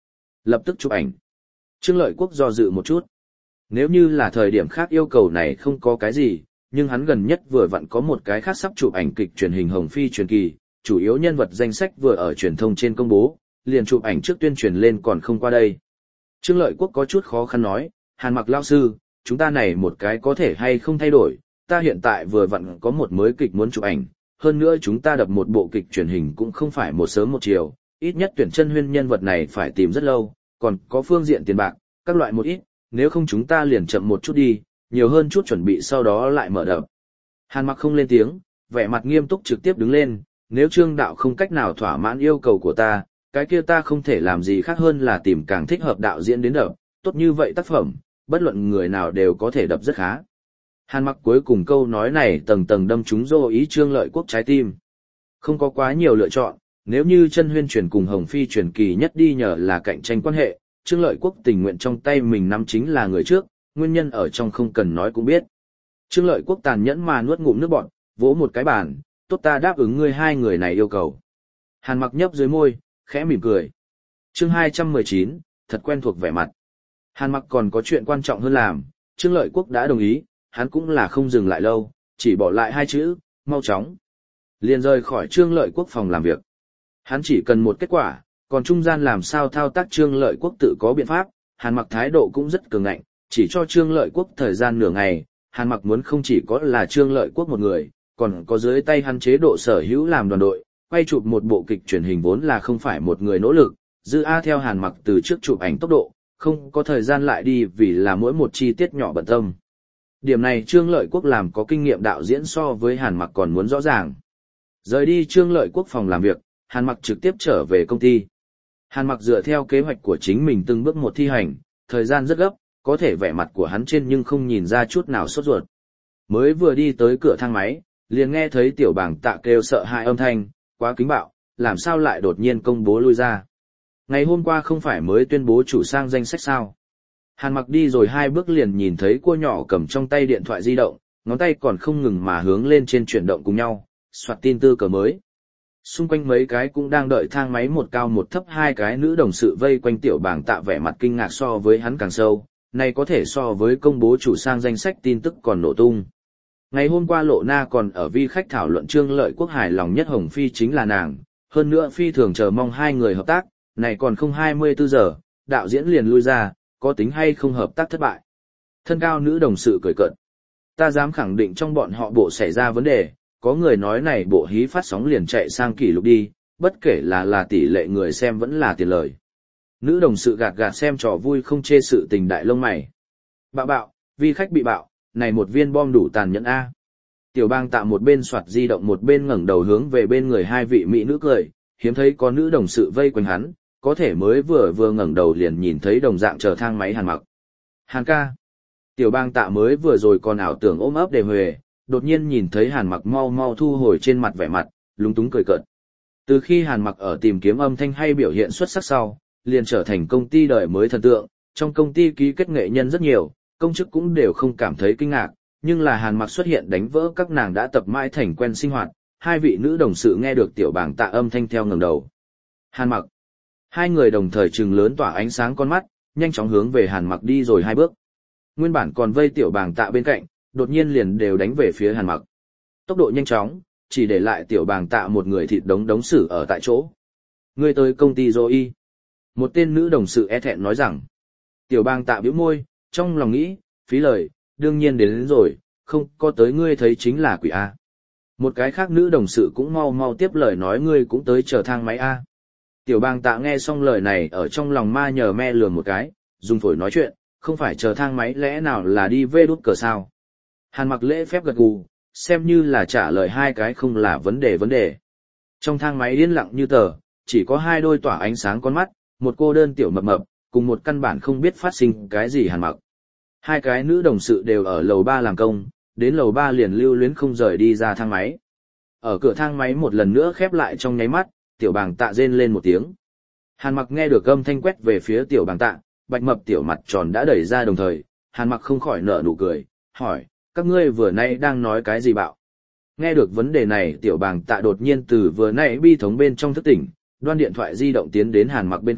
Lập tức chụp ảnh. Trương Lợi Quốc do dự một chút. Nếu như là thời điểm khác yêu cầu này không có cái gì, nhưng hắn gần nhất vừa vặn có một cái khác sắp chụp ảnh kịch truyền hình Hồng Phi truyền kỳ, chủ yếu nhân vật danh sách vừa ở truyền thông trên công bố, liền chụp ảnh trước tuyên truyền lên còn không qua đây. Trương Lợi Quốc có chút khó khăn nói, Hàn Mặc lão sư, chúng ta này một cái có thể hay không thay đổi, ta hiện tại vừa vặn có một mới kịch muốn chụp ảnh, hơn nữa chúng ta đập một bộ kịch truyền hình cũng không phải một sớm một chiều, ít nhất tuyển chân huyên nhân vật này phải tìm rất lâu, còn có phương diện tiền bạc, các loại một ít, nếu không chúng ta liền chậm một chút đi, nhiều hơn chút chuẩn bị sau đó lại mở đập. Hàn Mặc không lên tiếng, vẻ mặt nghiêm túc trực tiếp đứng lên, nếu Trương đạo không cách nào thỏa mãn yêu cầu của ta, cái kia ta không thể làm gì khác hơn là tìm càng thích hợp đạo diễn đến đập, tốt như vậy tác phẩm, bất luận người nào đều có thể đập rất khá. Hàn Mặc cuối cùng câu nói này tầng tầng đâm trúng dô ý Trương Lợi Quốc trái tim. Không có quá nhiều lựa chọn, nếu như chân huyên truyền cùng Hồng Phi truyền kỳ nhất đi nhờ là cạnh tranh quan hệ, Trương Lợi Quốc tình nguyện trong tay mình nắm chính là người trước, nguyên nhân ở trong không cần nói cũng biết. Trương Lợi Quốc tàn nhẫn mà nuốt ngụm nước bọt, vỗ một cái bàn, tốt ta đáp ứng ngươi hai người này yêu cầu. Hàn Mặc nhấp dưới môi, khẽ mỉm cười. Chương 219, thật quen thuộc vẻ mặt. Hàn Mặc còn có chuyện quan trọng hơn làm, Trương Lợi Quốc đã đồng ý, hắn cũng là không dừng lại lâu, chỉ bỏ lại hai chữ, mau chóng. Liền rời khỏi Trương Lợi Quốc phòng làm việc. Hắn chỉ cần một kết quả, còn trung gian làm sao thao tác Trương Lợi Quốc tự có biện pháp, Hàn Mặc thái độ cũng rất cường ngạnh, chỉ cho Trương Lợi Quốc thời gian nửa ngày, Hàn Mặc muốn không chỉ có là Trương Lợi Quốc một người, còn có dưới tay hắn chế độ sở hữu làm đoàn đội, quay chụp một bộ kịch truyền hình vốn là không phải một người nỗ lực, dư A theo Hàn Mặc từ trước chụp ảnh tốc độ, không có thời gian lại đi vì là mỗi một chi tiết nhỏ bận tâm. Điểm này Trương Lợi Quốc làm có kinh nghiệm đạo diễn so với Hàn Mặc còn muốn rõ ràng. Rời đi Trương Lợi Quốc phòng làm việc, Hàn Mặc trực tiếp trở về công ty. Hàn Mặc dựa theo kế hoạch của chính mình từng bước một thi hành, thời gian rất gấp, có thể vẻ mặt của hắn trên nhưng không nhìn ra chút nào sốt ruột. Mới vừa đi tới cửa thang máy, liền nghe thấy Tiểu Bàng Tạ kêu sợ hãi âm thanh, quá kính bạo, làm sao lại đột nhiên công bố lui ra. Ngày hôm qua không phải mới tuyên bố chủ sang danh sách sao. Hàn Mặc đi rồi hai bước liền nhìn thấy cô nhỏ cầm trong tay điện thoại di động, ngón tay còn không ngừng mà hướng lên trên chuyển động cùng nhau, soạt tin tư cờ mới. Xung quanh mấy cái cũng đang đợi thang máy một cao một thấp hai cái nữ đồng sự vây quanh Tiểu Bàng Tạ vẻ mặt kinh ngạc so với hắn càng sâu, này có thể so với công bố chủ sang danh sách tin tức còn nổ tung. Ngày hôm qua Lộ Na còn ở vi khách thảo luận Trương Lợi Quốc hài lòng nhất Hồng Phi chính là nàng, hơn nữa Phi thường chờ mong hai người hợp tác, này còn không 24 giờ, đạo diễn liền lui ra, có tính hay không hợp tác thất bại. Thân cao nữ đồng sự cười cợt. Ta dám khẳng định trong bọn họ bộ xảy ra vấn đề, có người nói này bộ hí phát sóng liền chạy sang kỷ lục đi, bất kể là tỷ lệ người xem vẫn là tiền lời. Nữ đồng sự gạt gạt xem trò vui không chê sự tình đại lông mày. Bạo bạo, vi khách bị bạo, này một viên bom đủ tàn nhẫn a. Tiểu Bang Tạ một bên soạt di động một bên ngẩng đầu hướng về bên người hai vị mỹ nữ cười, hiếm thấy có nữ đồng sự vây quanh hắn, có thể mới vừa ngẩng đầu liền nhìn thấy đồng dạng chờ thang máy Hàn Mặc. Hàn ca. Tiểu Bang Tạ mới vừa rồi còn ảo tưởng ôm ấp đề huề, đột nhiên nhìn thấy Hàn Mặc mau mau thu hồi trên mặt vẻ mặt, lúng túng cười cợt. Từ khi Hàn Mặc ở tìm kiếm âm thanh hay biểu hiện xuất sắc sau, liền trở thành công ty đời mới thần tượng, trong công ty ký kết nghệ nhân rất nhiều, công chức cũng đều không cảm thấy kinh ngạc, nhưng là Hàn Mặc xuất hiện đánh vỡ các nàng đã tập mãi thành quen sinh hoạt, hai vị nữ đồng sự nghe được Tiểu Bàng Tạ âm thanh theo ngẩng đầu. Hàn Mặc. Hai người đồng thời trừng lớn tỏa ánh sáng con mắt, nhanh chóng hướng về Hàn Mặc đi rồi hai bước. Nguyên bản còn vây Tiểu Bàng Tạ bên cạnh, đột nhiên liền đều đánh về phía Hàn Mặc. Tốc độ nhanh chóng, chỉ để lại Tiểu Bàng Tạ một người thịt đống xử ở tại chỗ. Người tới công ty Zoe. Một tên nữ đồng sự e thẹn nói rằng. Tiểu Bàng Tạ bĩu môi, trong lòng nghĩ, phí lời, đương nhiên đến rồi, không có tới ngươi thấy chính là quỷ A. Một cái khác nữ đồng sự cũng mau mau tiếp lời nói ngươi cũng tới chờ thang máy A. Tiểu Bàng Tạ nghe xong lời này ở trong lòng ma nhờ me lườm một cái, dùng phổi nói chuyện, không phải chờ thang máy lẽ nào là đi vê đút cờ sao. Hàn Mặc lễ phép gật gù, xem như là trả lời hai cái không là vấn đề. Trong thang máy yên lặng như tờ, chỉ có hai đôi tỏa ánh sáng con mắt, một cô đơn tiểu mập mập, cùng một căn bản không biết phát sinh cái gì Hàn Mặc. Hai cái nữ đồng sự đều ở lầu 3 làm công, đến lầu 3 liền lưu luyến không rời đi ra thang máy. Ở cửa thang máy một lần nữa khép lại trong nháy mắt, Tiểu Bàng Tạ rên lên một tiếng. Hàn Mặc nghe được âm thanh quét về phía Tiểu Bàng Tạ, bạch mập tiểu mặt tròn đã đẩy ra đồng thời, Hàn Mặc không khỏi nở nụ cười, hỏi, các ngươi vừa nay đang nói cái gì bạo? Nghe được vấn đề này Tiểu Bàng Tạ đột nhiên từ vừa nãy bi thống bên trong thức tỉnh, đoan điện thoại di động tiến đến Hàn Mặc bên cạnh,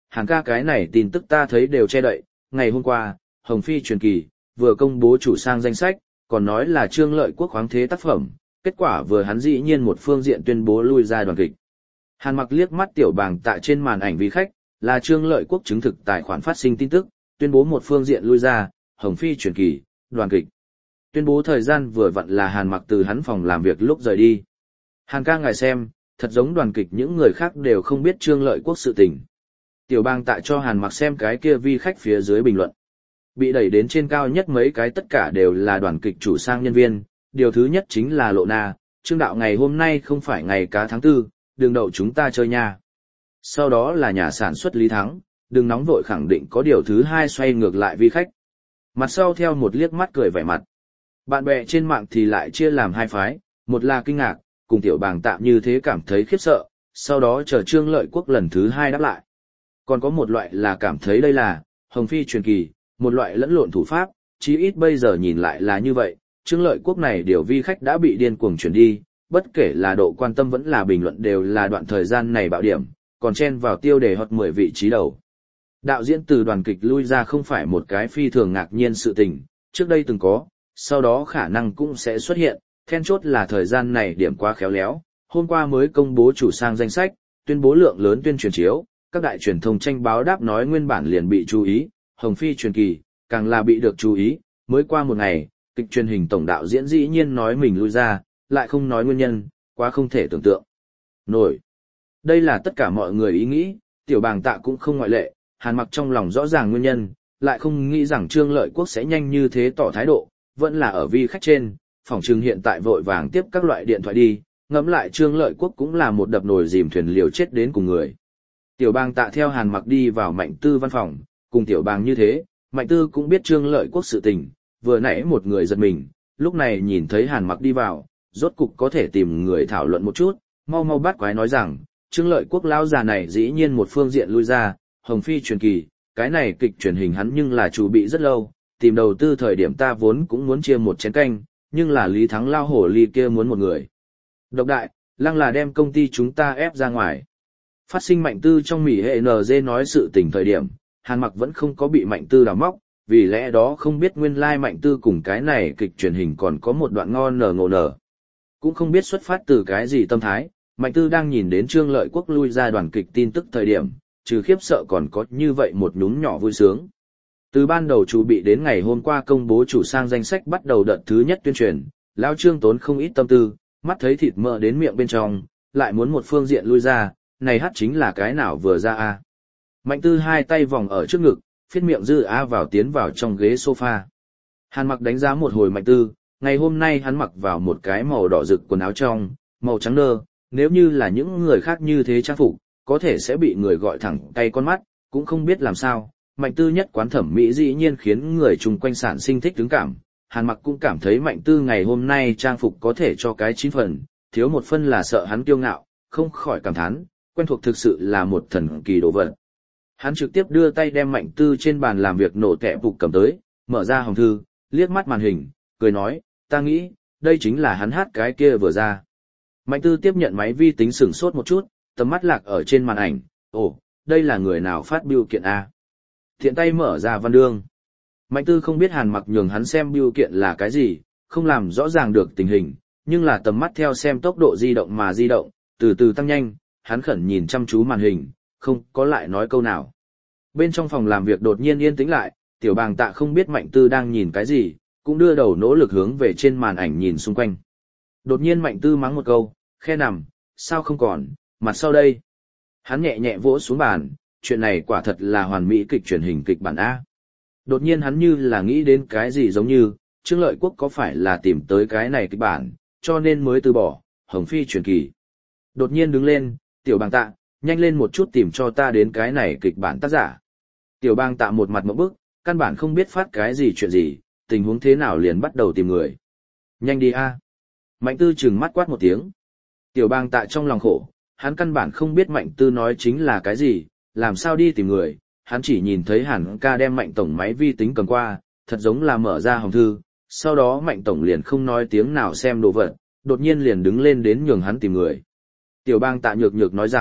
Hàn ca cái này tin tức ta thấy đều che đậy, ngày hôm qua, Hồng Phi truyền kỳ, vừa công bố chủ sang danh sách, còn nói là Trương Lợi Quốc khoáng thế tác phẩm, kết quả vừa hắn dĩ nhiên một phương diện tuyên bố lui ra đoàn kịch. Hàn Mặc liếc mắt Tiểu Bàng Tạ trên màn ảnh vi khách, là Trương Lợi Quốc chứng thực tài khoản phát sinh tin tức, tuyên bố một phương diện lui ra, Hồng Phi truyền kỳ, đoàn kịch. Tuyên bố thời gian vừa vặn là Hàn Mặc từ hắn phòng làm việc lúc rời đi. Hàn ca ngài xem, thật giống đoàn kịch những người khác đều không biết Trương Lợi Quốc sự tình. Tiểu Bàng Tạ cho Hàn Mặc xem cái kia vi khách phía dưới bình luận. Bị đẩy đến trên cao nhất mấy cái tất cả đều là đoàn kịch chủ sang nhân viên, điều thứ nhất chính là Lộ Na, Trương đạo ngày hôm nay không phải ngày cá tháng 4, đừng đậu chúng ta chơi nha. Sau đó là nhà sản xuất Lý Thắng, đừng nóng vội khẳng định có điều thứ hai xoay ngược lại vi khách. Mặt sau theo một liếc mắt cười vẻ mặt. Bạn bè trên mạng thì lại chia làm hai phái, một là kinh ngạc, cùng Tiểu Bàng Tạ như thế cảm thấy khiếp sợ, sau đó chờ Trương Lợi Quốc lần thứ hai đáp lại. Còn có một loại là cảm thấy đây là Hồng Phi truyền kỳ, một loại lẫn lộn thủ pháp, chí ít bây giờ nhìn lại là như vậy, Trương Lợi Quốc này điều vi khách đã bị điên cuồng chuyển đi, bất kể là độ quan tâm vẫn là bình luận đều là đoạn thời gian này bạo điểm, còn chen vào tiêu đề hot 10 vị trí đầu. Đạo diễn từ đoàn kịch lui ra không phải một cái phi thường ngạc nhiên sự tình, trước đây từng có, sau đó khả năng cũng sẽ xuất hiện, then chốt là thời gian này điểm quá khéo léo, hôm qua mới công bố chủ sang danh sách, tuyên bố lượng lớn tuyên truyền chiếu, các đại truyền thông tranh báo đáp nói nguyên bản liền bị chú ý, Hồng Phi truyền kỳ, càng là bị được chú ý, mới qua một ngày, kịch truyền hình tổng đạo diễn dĩ nhiên nói mình lui ra, lại không nói nguyên nhân, quá không thể tưởng tượng nổi. Đây là tất cả mọi người ý nghĩ, Tiểu Bàng Tạ cũng không ngoại lệ, Hàn Mặc trong lòng rõ ràng nguyên nhân, lại không nghĩ rằng Trương Lợi Quốc sẽ nhanh như thế tỏ thái độ, vẫn là ở vi khách trên, phòng trừng hiện tại vội vàng tiếp các loại điện thoại đi, ngẫm lại Trương Lợi Quốc cũng là một đập nồi dìm thuyền liều chết đến cùng người. Tiểu Bàng Tạ theo Hàn Mặc đi vào Mạnh Tư văn phòng, cùng Tiểu Bàng như thế, Mạnh Tư cũng biết Trương Lợi Quốc sự tình, vừa nãy một người giật mình, lúc này nhìn thấy Hàn Mặc đi vào, rốt cục có thể tìm người thảo luận một chút, mau mau bắt quái nói rằng, Trương Lợi Quốc lão già này dĩ nhiên một phương diện lui ra, Hồng Phi truyền kỳ, cái này kịch truyền hình hắn nhưng là chủ bị rất lâu, tìm đầu tư thời điểm ta vốn cũng muốn chia một chén canh, nhưng là Lý Thắng lao hổ ly kia muốn một người. Độc đại, lăng là đem công ty chúng ta ép ra ngoài. Phát sinh Mạnh Tư trong mỉ hệ NG nói sự tình thời điểm, Hàn Mặc vẫn không có bị Mạnh Tư đào móc, vì lẽ đó không biết nguyên lai Mạnh Tư cùng cái này kịch truyền hình còn có một đoạn ngon ngộ nở. Cũng không biết xuất phát từ cái gì tâm thái, Mạnh Tư đang nhìn đến Trương Lợi Quốc lui ra đoàn kịch tin tức thời điểm, trừ khiếp sợ còn có như vậy một nhún nhỏ vui sướng. Từ ban đầu chuẩn bị đến ngày hôm qua công bố chủ sang danh sách bắt đầu đợt thứ nhất tuyên truyền, lão Trương tốn không ít tâm tư, mắt thấy thịt mỡ đến miệng bên trong, lại muốn một phương diện lui ra, này hát chính là cái nào vừa ra a. Mạnh Tư hai tay vòng ở trước ngực, phiết miệng dư a vào tiến vào trong ghế sofa. Hàn Mặc đánh giá một hồi Mạnh Tư, ngày hôm nay hắn mặc vào một cái màu đỏ rực quần áo trong, màu trắng nơ, nếu như là những người khác như thế trang phục, có thể sẽ bị người gọi thẳng cay con mắt, cũng không biết làm sao. Mạnh Tư nhất quán thẩm mỹ dĩ nhiên khiến người chung quanh sản sinh thích tướng cảm. Hàn Mặc cũng cảm thấy Mạnh Tư ngày hôm nay trang phục có thể cho cái 9 phần, thiếu một phân là sợ hắn kiêu ngạo, không khỏi cảm thán, quen thuộc thực sự là một thần kỳ đồ vật. Hắn trực tiếp đưa tay đem Mạnh Tư trên bàn làm việc nổ tẻ phục cầm tới, mở ra hòm thư, liếc mắt màn hình, cười nói, ta nghĩ, đây chính là hắn hát cái kia vừa ra. Mạnh Tư tiếp nhận máy vi tính sửng sốt một chút, tầm mắt lạc ở trên màn ảnh, ồ, đây là người nào phát bưu kiện A. Thiện tay mở ra văn đương. Mạnh Tư không biết Hàn Mặc nhường hắn xem bưu kiện là cái gì, không làm rõ ràng được tình hình, nhưng là tầm mắt theo xem tốc độ di động mà di động, từ từ tăng nhanh, hắn khẩn nhìn chăm chú màn hình, không có lại nói câu nào. Bên trong phòng làm việc đột nhiên yên tĩnh lại, Tiểu Bàng Tạ không biết Mạnh Tư đang nhìn cái gì, cũng đưa đầu nỗ lực hướng về trên màn ảnh nhìn xung quanh. Đột nhiên Mạnh Tư mắng một câu, khe nằm, sao không còn, mặt sau đây. Hắn nhẹ nhẹ vỗ xuống bàn, chuyện này quả thật là hoàn mỹ kịch truyền hình kịch bản A. Đột nhiên hắn như là nghĩ đến cái gì giống như, Trương Lợi Quốc có phải là tìm tới cái này kịch bản, cho nên mới từ bỏ, Hồng Phi truyền kỳ. Đột nhiên đứng lên, Tiểu Bàng Tạ, nhanh lên một chút tìm cho ta đến cái này kịch bản tác giả. Tiểu Bàng Tạ một mặt ngộp bức, căn bản không biết phát cái gì chuyện gì, tình huống thế nào liền bắt đầu tìm người. Nhanh đi A. Mạnh Tư trừng mắt quát một tiếng. Tiểu Bàng Tạ trong lòng khổ, hắn căn bản không biết Mạnh Tư nói chính là cái gì, làm sao đi tìm người, hắn chỉ nhìn thấy Hàn ca đem Mạnh Tổng máy vi tính cầm qua, thật giống là mở ra hòm thư, sau đó Mạnh Tổng liền không nói tiếng nào xem đồ vật, đột nhiên liền đứng lên đến nhường hắn tìm người. Tiểu Bàng Tạ nhược nhược nói rằng,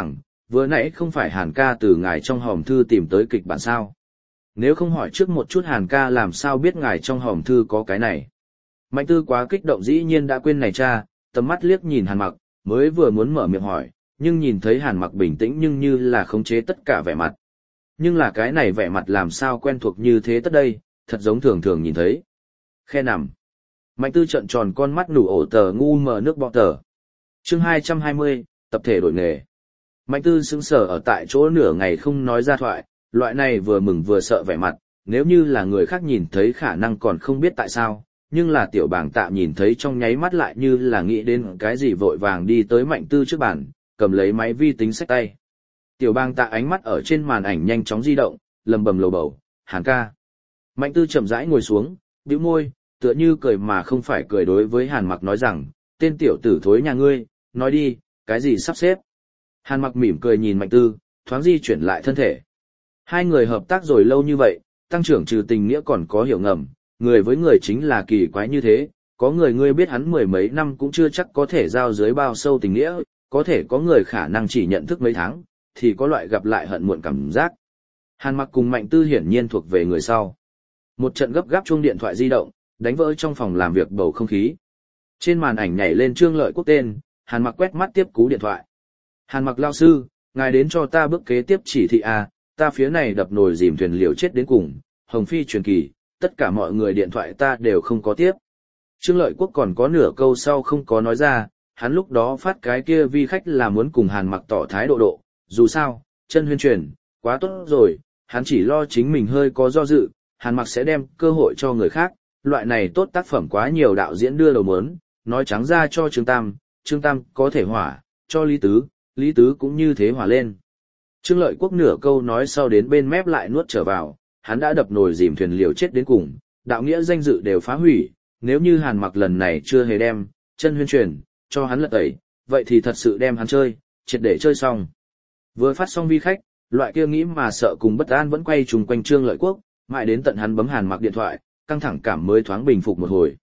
vừa nãy không phải Hàn ca từ ngài trong hòm thư tìm tới kịch bản sao? Nếu không hỏi trước một chút Hàn ca làm sao biết ngài trong hòm thư có cái này? Mạnh Tư quá kích động dĩ nhiên đã quên này cha, tầm mắt liếc nhìn Hàn Mặc, mới vừa muốn mở miệng hỏi, nhưng nhìn thấy Hàn Mặc bình tĩnh nhưng như là khống chế tất cả vẻ mặt. Nhưng là cái này vẻ mặt làm sao quen thuộc như thế tất đây, thật giống thường thường nhìn thấy. Khe nằm. Mạnh Tư trợn tròn con mắt nủ ổ tờ ngu mờ nước bọ tờ. Chương 220, tập thể đổi nghề. Mạnh Tư sững sờ ở tại chỗ nửa ngày không nói ra thoại, loại này vừa mừng vừa sợ vẻ mặt, nếu như là người khác nhìn thấy khả năng còn không biết tại sao, nhưng là tiểu bàng tạ nhìn thấy trong nháy mắt lại như là nghĩ đến cái gì vội vàng đi tới Mạnh Tư trước bàn, cầm lấy máy vi tính xách tay. Tiểu bàng tạ ánh mắt ở trên màn ảnh nhanh chóng di động, lầm bầm lầu bầu, Hàn ca. Mạnh Tư chậm rãi ngồi xuống, bĩu môi, tựa như cười mà không phải cười đối với Hàn Mặc nói rằng, tên tiểu tử thối nhà ngươi, nói đi, cái gì sắp xếp. Hàn Mặc mỉm cười nhìn Mạnh Tư, thoáng di chuyển lại thân thể. Hai người hợp tác rồi lâu như vậy, tăng trưởng trừ tình nghĩa còn có hiểu ngầm, người với người chính là kỳ quái như thế, có người ngươi biết hắn mười mấy năm cũng chưa chắc có thể giao dưới bao sâu tình nghĩa, có thể có người khả năng chỉ nhận thức mấy tháng, thì có loại gặp lại hận muộn cảm giác. Hàn Mặc cùng Mạnh Tư hiển nhiên thuộc về người sau. Một trận gấp gáp chuông điện thoại di động, đánh vỡ trong phòng làm việc bầu không khí. Trên màn ảnh nhảy lên Trương Lợi Quốc tên, Hàn Mặc quét mắt tiếp cú điện thoại. Hàn Mặc lao sư, ngài đến cho ta bước kế tiếp chỉ thị A, ta phía này đập nồi dìm thuyền liều chết đến cùng, Hồng Phi truyền kỳ, tất cả mọi người điện thoại ta đều không có tiếp. Trương Lợi Quốc còn có nửa câu sau không có nói ra, hắn lúc đó phát cái kia vi khách là muốn cùng Hàn Mặc tỏ thái độ, dù sao, chân huyên truyền, quá tốt rồi, hắn chỉ lo chính mình hơi có do dự, Hàn Mặc sẽ đem cơ hội cho người khác, loại này tốt tác phẩm quá nhiều đạo diễn đưa đầu mớn, nói trắng ra cho Trương Tam có thể hỏa, cho Lý Tứ cũng như thế hỏa lên. Trương Lợi Quốc nửa câu nói sau đến bên mép lại nuốt trở vào, hắn đã đập nồi dìm thuyền liều chết đến cùng, đạo nghĩa danh dự đều phá hủy, nếu như Hàn Mặc lần này chưa hề đem chân huyên truyền cho hắn lật tẩy, vậy thì thật sự đem hắn chơi, triệt để chơi xong. Vừa phát xong vi khách, loại kia nghĩ mà sợ cùng bất an vẫn quay trùng quanh Trương Lợi Quốc, mãi đến tận hắn bấm Hàn Mặc điện thoại, căng thẳng cảm mới thoáng bình phục một hồi.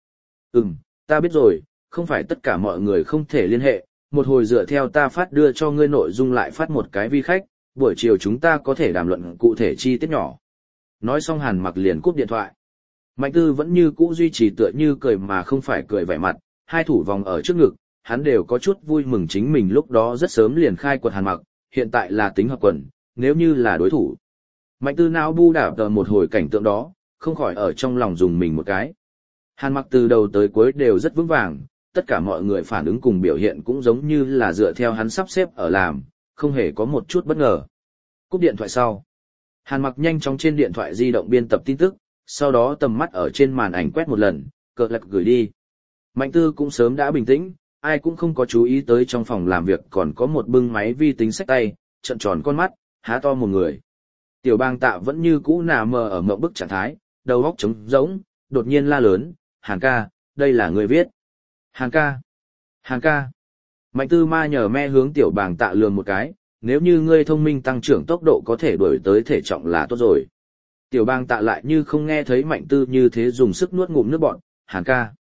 Ta biết rồi, không phải tất cả mọi người không thể liên hệ, một hồi dựa theo ta phát đưa cho ngươi nội dung lại phát một cái vi khách, buổi chiều chúng ta có thể đàm luận cụ thể chi tiết nhỏ. Nói xong Hàn Mặc liền cúp điện thoại. Mạnh Tư vẫn như cũ duy trì tựa như cười mà không phải cười vẻ mặt, hai thủ vòng ở trước ngực, hắn đều có chút vui mừng chính mình lúc đó rất sớm liền khai quật Hàn Mặc, hiện tại là tính hợp quần, nếu như là đối thủ. Mạnh Tư não bu đảo tờ một hồi cảnh tượng đó, không khỏi ở trong lòng dùng mình một cái. Hàn Mặc từ đầu tới cuối đều rất vững vàng, tất cả mọi người phản ứng cùng biểu hiện cũng giống như là dựa theo hắn sắp xếp ở làm, không hề có một chút bất ngờ. Cúp điện thoại sau, Hàn Mặc nhanh chóng trên điện thoại di động biên tập tin tức, sau đó tầm mắt ở trên màn ảnh quét một lần, cờ lạc gửi đi. Mạnh Tư cũng sớm đã bình tĩnh, ai cũng không có chú ý tới trong phòng làm việc còn có một bưng máy vi tính xách tay, trợn tròn con mắt, há to một người. Tiểu Bang Tạ vẫn như cũ nà mờ ở mộng bức trạng thái, đầu óc trống rỗng, đột nhiên la lớn, Hàn ca, đây là người viết. Hàn ca. Mạnh Tư ma nhờ me hướng Tiểu Bang Tạ lườm một cái, nếu như ngươi thông minh tăng trưởng tốc độ có thể đuổi tới thể trọng là tốt rồi. Tiểu Bang Tạ lại như không nghe thấy Mạnh Tư như thế dùng sức nuốt ngụm nước bọt, Hàn ca.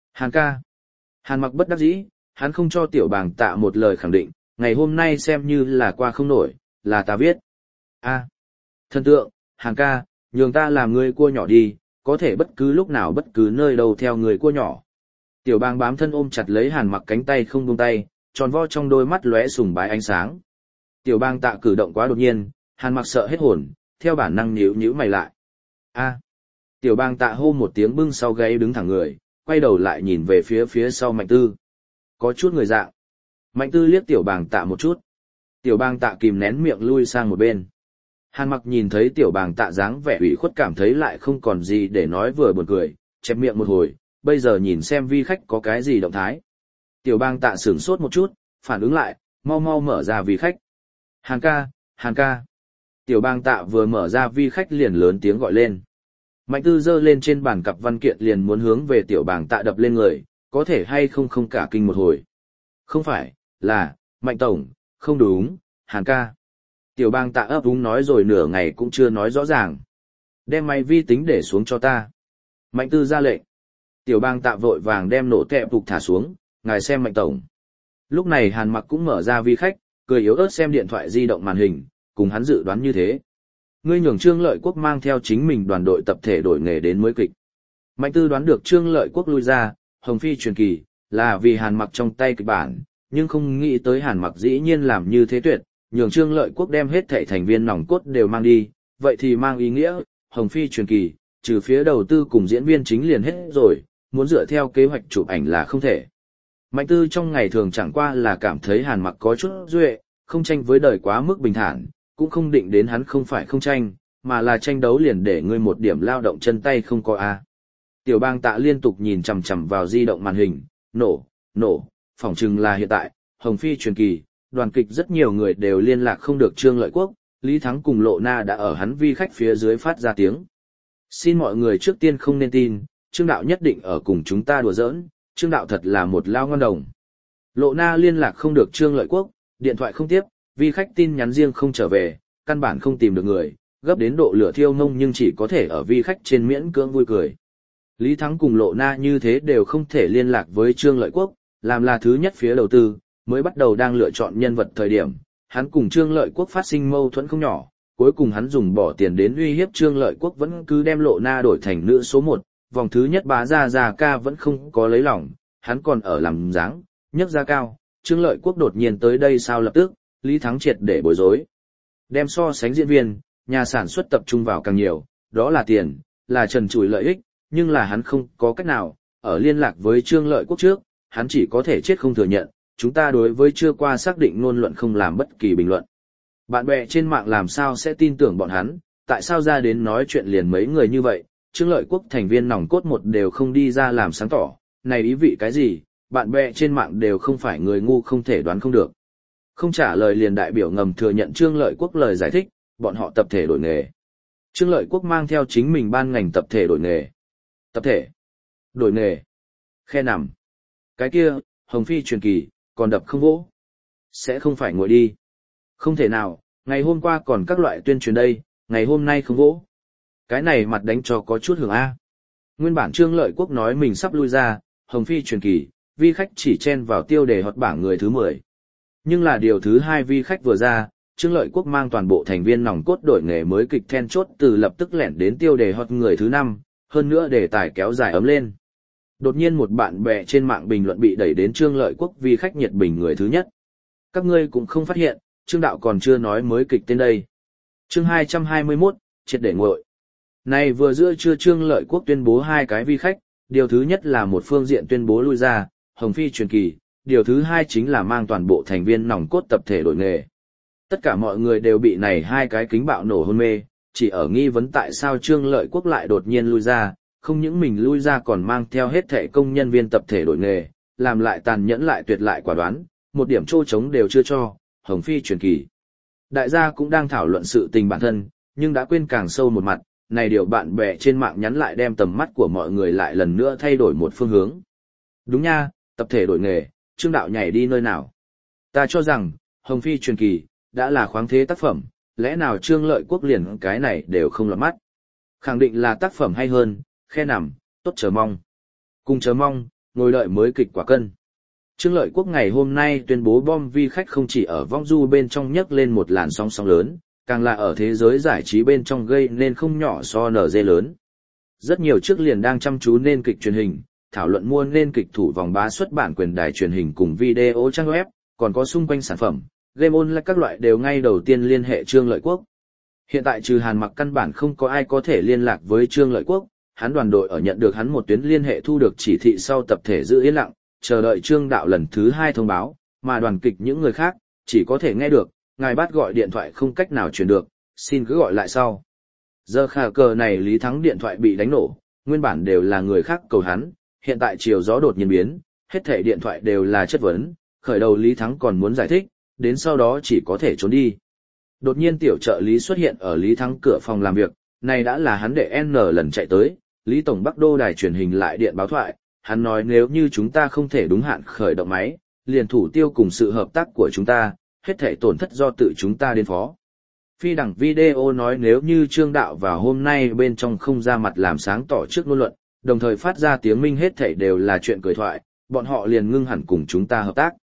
Hàn Mặc bất đắc dĩ, hắn không cho Tiểu Bang Tạ một lời khẳng định, ngày hôm nay xem như là qua không nổi, là ta viết. Thần tượng, Hàn ca, nhường ta làm người cua nhỏ đi, có thể bất cứ lúc nào bất cứ nơi đâu theo người cua nhỏ. Tiểu Bang bám thân ôm chặt lấy Hàn Mặc cánh tay không buông tay, tròn vo trong đôi mắt lóe sùng bái ánh sáng. Tiểu Bang Tạ cử động quá đột nhiên, Hàn Mặc sợ hết hồn, theo bản năng nhíu mày lại. Tiểu Bang Tạ hô một tiếng bưng sau gáy đứng thẳng người, quay đầu lại nhìn về phía sau Mạnh Tư. Có chút người dạng. Mạnh Tư liếc Tiểu Bang Tạ một chút. Tiểu Bang Tạ kìm nén miệng lui sang một bên. Hàn Mặc nhìn thấy Tiểu Bang Tạ dáng vẻ ủy khuất cảm thấy lại không còn gì để nói vừa buồn cười, chép miệng một hồi, bây giờ nhìn xem vi khách có cái gì động thái. Tiểu Bang Tạ sửng sốt một chút, phản ứng lại, mau mở ra vi khách. Hàn ca. Tiểu Bang Tạ vừa mở ra vi khách liền lớn tiếng gọi lên. Mạnh Tư giơ lên trên bàn cặp văn kiện liền muốn hướng về Tiểu Bang Tạ đập lên người, có thể hay không cả kinh một hồi. Không phải, là, Mạnh Tổng, không đúng, Hàn ca. Tiểu Bang Tạ ấp úng nói rồi nửa ngày cũng chưa nói rõ ràng. Đem máy vi tính để xuống cho ta. Mạnh Tư ra lệnh. Tiểu Bang Tạ vội vàng đem nổ tẹp phục thả xuống, ngài xem Mạnh Tổng. Lúc này Hàn Mặc cũng mở ra vi khách, cười yếu ớt xem điện thoại di động màn hình, cùng hắn dự đoán như thế. Ngươi nhường Trương Lợi Quốc mang theo chính mình đoàn đội tập thể đổi nghề đến mới kịch. Mạnh Tư đoán được Trương Lợi Quốc lui ra, Hồng Phi truyền kỳ, là vì Hàn Mặc trong tay kịch bản, nhưng không nghĩ tới Hàn Mặc dĩ nhiên làm như thế tuyệt, nhường Trương Lợi Quốc đem hết thảy thành viên nòng cốt đều mang đi, vậy thì mang ý nghĩa, Hồng Phi truyền kỳ, trừ phía đầu tư cùng diễn viên chính liền hết rồi, muốn dựa theo kế hoạch chụp ảnh là không thể. Mạnh Tư trong ngày thường chẳng qua là cảm thấy Hàn Mặc có chút duệ, không tranh với đời quá mức bình thản, cũng không định đến hắn không phải không tranh, mà là tranh đấu liền để ngươi một điểm lao động chân tay không có a. Tiểu Bang Tạ liên tục nhìn chằm chằm vào di động màn hình, nổ, phỏng chừng là hiện tại, Hồng Phi truyền kỳ, đoàn kịch rất nhiều người đều liên lạc không được Trương Lợi Quốc, Lý Thắng cùng Lộ Na đã ở hắn vi khách phía dưới phát ra tiếng. Xin mọi người trước tiên không nên tin, Trương Đạo nhất định ở cùng chúng ta đùa giỡn, Trương Đạo thật là một lao ngon đồng. Lộ Na liên lạc không được Trương Lợi Quốc, điện thoại không tiếp, vi khách tin nhắn riêng không trở về, căn bản không tìm được người, gấp đến độ lửa thiêu nông nhưng chỉ có thể ở vi khách trên miễn cưỡng vui cười. Lý Thắng cùng Lộ Na như thế đều không thể liên lạc với Trương Lợi Quốc, làm là thứ nhất phía đầu tư, mới bắt đầu đang lựa chọn nhân vật thời điểm, hắn cùng Trương Lợi Quốc phát sinh mâu thuẫn không nhỏ, cuối cùng hắn dùng bỏ tiền đến uy hiếp Trương Lợi Quốc vẫn cứ đem Lộ Na đổi thành nữ số 1, vòng thứ nhất bá ra ca vẫn không có lấy lòng, hắn còn ở làm dáng, nhấc ra cao, Trương Lợi Quốc đột nhiên tới đây sao lập tức, Lý Thắng triệt để bối rối. Đem so sánh diễn viên, nhà sản xuất tập trung vào càng nhiều, đó là tiền, là trần trụi lợi ích, nhưng là hắn không có cách nào, ở liên lạc với Trương Lợi Quốc trước, hắn chỉ có thể chết không thừa nhận, chúng ta đối với chưa qua xác định ngôn luận không làm bất kỳ bình luận. Bạn bè trên mạng làm sao sẽ tin tưởng bọn hắn, tại sao ra đến nói chuyện liền mấy người như vậy, Trương Lợi Quốc thành viên nòng cốt một đều không đi ra làm sáng tỏ, này ý vị cái gì, bạn bè trên mạng đều không phải người ngu không thể đoán không được. Không trả lời liền đại biểu ngầm thừa nhận Trương Lợi Quốc lời giải thích, bọn họ tập thể đổi nghề. Trương Lợi Quốc mang theo chính mình ban ngành tập thể đổi nghề. Tập thể đổi nghề. Khe nằm. Cái kia, Hồng Phi truyền kỳ, còn đập không vỗ. Sẽ không phải ngồi đi. Không thể nào, ngày hôm qua còn các loại tuyên truyền đây, ngày hôm nay không vỗ. Cái này mặt đánh cho có chút hưởng A. Nguyên bản Trương Lợi Quốc nói mình sắp lui ra, Hồng Phi truyền kỳ, vi khách chỉ chen vào tiêu đề hot bảng người thứ 10. Nhưng là điều thứ 2 vi khách vừa ra, Trương Lợi Quốc mang toàn bộ thành viên nòng cốt đổi nghề mới kịch then chốt từ lập tức lẻn đến tiêu đề hot người thứ 5, hơn nữa đề tài kéo dài ấm lên. Đột nhiên một bạn bè trên mạng bình luận bị đẩy đến Trương Lợi Quốc vi khách nhiệt bình người thứ nhất. Các ngươi cũng không phát hiện, Trương Đạo còn chưa nói mới kịch tên đây. Chương 221, triệt để nguội. Này vừa giữa trưa Trương Lợi Quốc tuyên bố 2 cái vi khách, điều thứ nhất là một phương diện tuyên bố lui ra, Hồng Phi truyền kỳ, điều thứ 2 chính là mang toàn bộ thành viên nòng cốt tập thể đổi nghề. Tất cả mọi người đều bị này 2 cái kính bạo nổ hôn mê, chỉ ở nghi vấn tại sao Trương Lợi Quốc lại đột nhiên lui ra, không những mình lui ra còn mang theo hết thể công nhân viên tập thể đổi nghề, làm lại tàn nhẫn lại tuyệt lại quả đoán, một điểm trô trống đều chưa cho, Hồng Phi truyền kỳ. Đại gia cũng đang thảo luận sự tình bản thân, nhưng đã quên càng sâu một mặt, này điều bạn bè trên mạng nhắn lại đem tầm mắt của mọi người lại lần nữa thay đổi một phương hướng. Đúng nha, tập thể đổi nghề, Trương Đạo nhảy đi nơi nào? Ta cho rằng, Hồng Phi truyền kỳ, đã là khoáng thế tác phẩm, lẽ nào Trương Lợi Quốc liền cái này đều không lọt mắt? Khẳng định là tác phẩm hay hơn, khe nằm, tốt chờ mong. Cùng chờ mong, ngồi đợi mới kịch quả cân. Trương Lợi Quốc ngày hôm nay tuyên bố bom vi khách không chỉ ở vong du bên trong nhấc lên một làn sóng sóng lớn, càng là ở thế giới giải trí bên trong gây nên không nhỏ so NG lớn. Rất nhiều trước liền đang chăm chú nên kịch truyền hình, thảo luận mua nên kịch thủ vòng bá xuất bản quyền đài truyền hình cùng video trang web, còn có xung quanh sản phẩm, game online các loại đều ngay đầu tiên liên hệ Trương Lợi Quốc. Hiện tại trừ Hàn Mặc căn bản không có ai có thể liên lạc với Trương Lợi Quốc, hắn đoàn đội ở nhận được hắn một tuyến liên hệ thu được chỉ thị sau tập thể giữ yên lặng, chờ đợi Trương Đạo lần thứ 2 thông báo, mà đoàn kịch những người khác, chỉ có thể nghe được, ngài bắt gọi điện thoại không cách nào truyền được, xin cứ gọi lại sau. Giờ khả cờ này Lý Thắng điện thoại bị đánh nổ, nguyên bản đều là người khác cầu hắn, hiện tại chiều gió đột nhiên biến, hết thảy điện thoại đều là chất vấn, khởi đầu Lý Thắng còn muốn giải thích, đến sau đó chỉ có thể trốn đi. Đột nhiên tiểu trợ lý xuất hiện ở Lý Thắng cửa phòng làm việc, này đã là hắn đệ N lần chạy tới, Lý Tổng Bắc Đô đài truyền hình lại điện báo thoại, hắn nói nếu như chúng ta không thể đúng hạn khởi động máy, liền thủ tiêu cùng sự hợp tác của chúng ta, hết thảy tổn thất do tự chúng ta đến phó. Phi đẳng video nói nếu như Trương Đạo vào hôm nay bên trong không ra mặt làm sáng tỏ trước ngôn luận, đồng thời phát ra tiếng minh hết thảy đều là chuyện cười thoại, bọn họ liền ngưng hẳn cùng chúng ta hợp tác.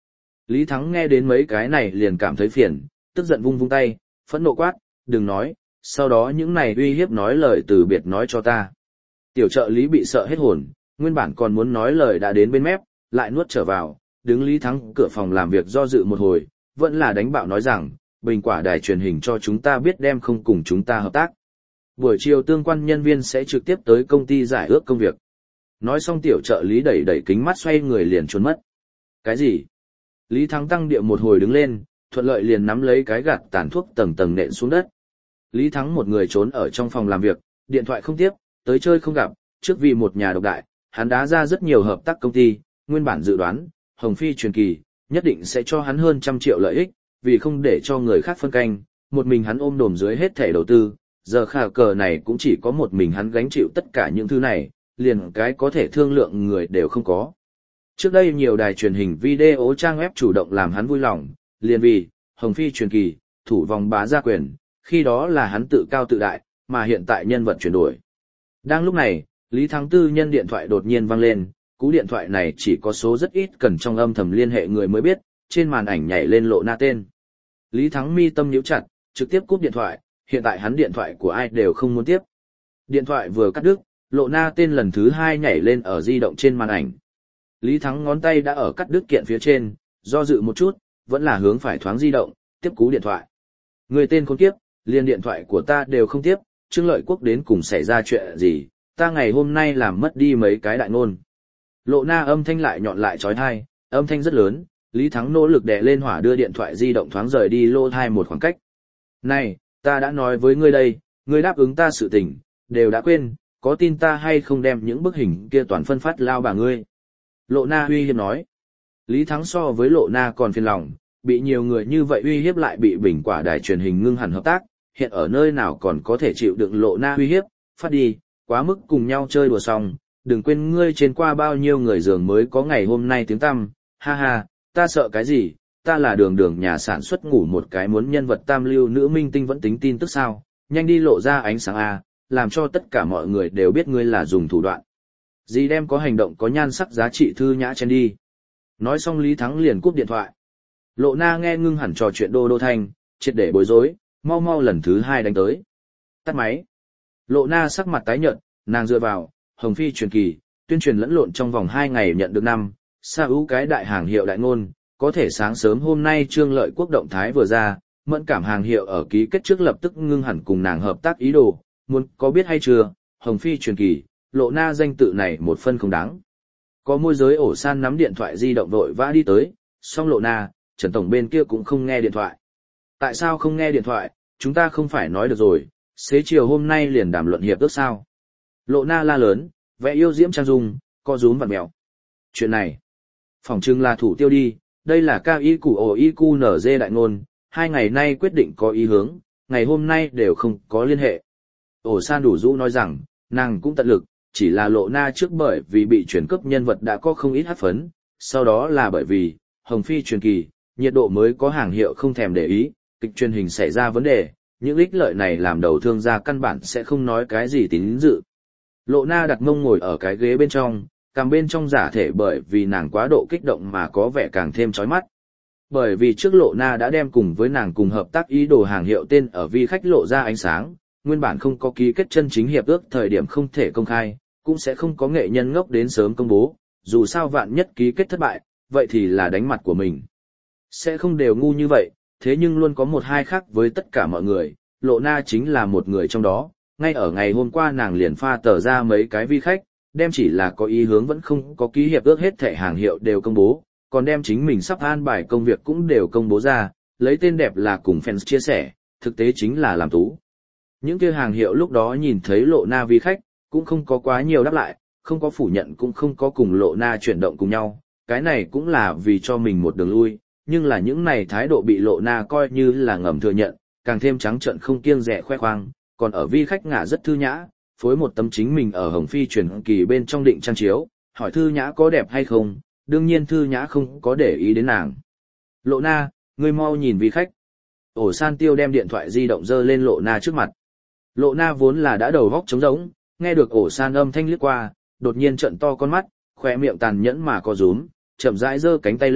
Lý Thắng nghe đến mấy cái này liền cảm thấy phiền, tức giận vung vung tay, phẫn nộ quát, đừng nói, sau đó những này uy hiếp nói lời từ biệt nói cho ta. Tiểu trợ lý bị sợ hết hồn, nguyên bản còn muốn nói lời đã đến bên mép, lại nuốt trở vào, đứng Lý Thắng cửa phòng làm việc do dự một hồi, vẫn là đánh bạo nói rằng, Bình Quả đài truyền hình cho chúng ta biết đem không cùng chúng ta hợp tác. Buổi chiều tương quan nhân viên sẽ trực tiếp tới công ty giải ước công việc. Nói xong tiểu trợ lý đẩy đẩy kính mắt xoay người liền trốn mất. Cái gì? Lý Thắng tăng điệu một hồi đứng lên, thuận lợi liền nắm lấy cái gạt tàn thuốc tầng tầng nện xuống đất. Lý Thắng một người trốn ở trong phòng làm việc, điện thoại không tiếp, tới chơi không gặp, trước vì một nhà độc đại, hắn đá ra rất nhiều hợp tác công ty, nguyên bản dự đoán, Hồng Phi truyền kỳ, nhất định sẽ cho hắn hơn 100 triệu lợi ích, vì không để cho người khác phân canh, một mình hắn ôm đồm dưới hết thẻ đầu tư, giờ khả cờ này cũng chỉ có một mình hắn gánh chịu tất cả những thứ này, liền cái có thể thương lượng người đều không có. Trước đây nhiều đài truyền hình video trang web chủ động làm hắn vui lòng, liền vì, Hồng Phi truyền kỳ, thủ vòng bá gia quyền, khi đó là hắn tự cao tự đại, mà hiện tại nhân vật chuyển đổi. Đang lúc này, Lý Thắng tư nhân điện thoại đột nhiên vang lên, cú điện thoại này chỉ có số rất ít cần trong âm thầm liên hệ người mới biết, trên màn ảnh nhảy lên Lộ Na tên. Lý Thắng mi tâm nhíu chặt, trực tiếp cúp điện thoại, hiện tại hắn điện thoại của ai đều không muốn tiếp. Điện thoại vừa cắt đứt, Lộ Na tên lần thứ 2 nhảy lên ở di động trên màn ảnh. Lý Thắng ngón tay đã ở cắt đứt kiện phía trên, do dự một chút, vẫn là hướng phải thoáng di động, tiếp cú điện thoại. Người tên khốn kiếp, liền điện thoại của ta đều không tiếp, Trương Lợi Quốc đến cùng xảy ra chuyện gì, ta ngày hôm nay làm mất đi mấy cái đại ngôn. Lộ Na âm thanh lại nhọn lại trói thai, âm thanh rất lớn, Lý Thắng nỗ lực đè lên hỏa đưa điện thoại di động thoáng rời đi lô thai một khoảng cách. Này, ta đã nói với ngươi đây, ngươi đáp ứng ta sự tình, đều đã quên, có tin ta hay không đem những bức hình kia toàn phân phát lao bà ngươi. Lộ Na uy hiếp nói. Lý Thắng so với Lộ Na còn phiền lòng, bị nhiều người như vậy uy hiếp lại bị Bình Quả đài truyền hình ngưng hẳn hợp tác, hiện ở nơi nào còn có thể chịu đựng Lộ Na uy hiếp, phát đi, quá mức cùng nhau chơi đùa xong, đừng quên ngươi trên qua bao nhiêu người giường mới có ngày hôm nay tiếng tăm, ha ha, ta sợ cái gì, ta là đường đường nhà sản xuất ngủ một cái muốn nhân vật tam lưu nữ minh tinh vẫn tính tin tức sao, nhanh đi lộ ra ánh sáng a, làm cho tất cả mọi người đều biết ngươi là dùng thủ đoạn. Gì đem có hành động có nhan sắc giá trị thư nhã chen đi. Nói xong Lý Thắng liền cúp điện thoại. Lộ Na nghe ngưng hẳn trò chuyện đô đô thanh, triệt để bối rối, mau mau lần thứ 2 đánh tới. Tắt máy. Lộ Na sắc mặt tái nhợt, nàng dựa vào, Hồng Phi truyền kỳ, tuyên truyền lẫn lộn trong vòng 2 ngày nhận được 5, sa ưu cái đại hàng hiệu đại ngôn, có thể sáng sớm hôm nay Trương Lợi Quốc động thái vừa ra, mẫn cảm hàng hiệu ở ký kết trước lập tức ngưng hẳn cùng nàng hợp tác ý đồ, muốn có biết hay chưa, Hồng Phi truyền kỳ, Lộ Na danh tự này một phân không đáng. Có môi giới ổ san nắm điện thoại di động vội vã đi tới, song Lộ Na, Trần Tổng bên kia cũng không nghe điện thoại. Tại sao không nghe điện thoại, chúng ta không phải nói được rồi, xế chiều hôm nay liền đàm luận hiệp ước sao. Lộ Na la lớn, vẽ yêu diễm trang dung, co rúm vặn mèo. Chuyện này, phỏng chừng là thủ tiêu đi, đây là cao y củ ổ y cu nở dê đại ngôn, 2 ngày nay quyết định có ý hướng, ngày hôm nay đều không có liên hệ. Ổ san đủ rũ nói rằng, nàng cũng tận lực, chỉ là Lộ Na trước bởi vì bị chuyển cấp nhân vật đã có không ít hát phấn, sau đó là bởi vì, Hồng Phi truyền kỳ, nhiệt độ mới có hàng hiệu không thèm để ý, kịch truyền hình xảy ra vấn đề, những ích lợi này làm đầu thương gia căn bản sẽ không nói cái gì tín dự. Lộ Na đặt mông ngồi ở cái ghế bên trong, cằm bên trong giả thể bởi vì nàng quá độ kích động mà có vẻ càng thêm chói mắt. Bởi vì trước Lộ Na đã đem cùng với nàng cùng hợp tác ý đồ hàng hiệu tên ở vi khách lộ ra ánh sáng, nguyên bản không có ký kết chân chính hiệp ước thời điểm không thể công khai, cũng sẽ không có nghệ nhân ngốc đến sớm công bố, dù sao vạn nhất ký kết thất bại, vậy thì là đánh mặt của mình. Sẽ không đều ngu như vậy, thế nhưng luôn có một hai khác với tất cả mọi người, Lộ Na chính là một người trong đó, ngay ở ngày hôm qua nàng liền pha tờ ra mấy cái vi khách, đem chỉ là có ý hướng vẫn không có ký hiệp ước hết thẻ hàng hiệu đều công bố, còn đem chính mình sắp an bài công việc cũng đều công bố ra, lấy tên đẹp là cùng fans chia sẻ, thực tế chính là làm tú. Những kia hàng hiệu lúc đó nhìn thấy Lộ Na vi khách, cũng không có quá nhiều đáp lại, không có phủ nhận cũng không có cùng Lộ Na chuyển động cùng nhau, cái này cũng là vì cho mình một đường lui, nhưng là những này thái độ bị Lộ Na coi như là ngầm thừa nhận, càng thêm trắng trợn không kiêng dè khoe khoang, còn ở vi khách ngả rất thư nhã, phối một tấm chính mình ở Hồng Phi truyền kỳ bên trong định trang chiếu, hỏi thư nhã có đẹp hay không, đương nhiên thư nhã không có để ý đến nàng. Lộ Na, ngươi mau nhìn vi khách. Ổ san tiêu đem điện thoại di động dơ lên Lộ Na trước mặt. Lộ Na vốn là đã đầu vóc trống rỗng, nghe được ổ san âm thanh liếc qua, đột nhiên trợn to con mắt, khóe miệng tàn nhẫn mà co rúm, chậm rãi giơ cánh tay lên,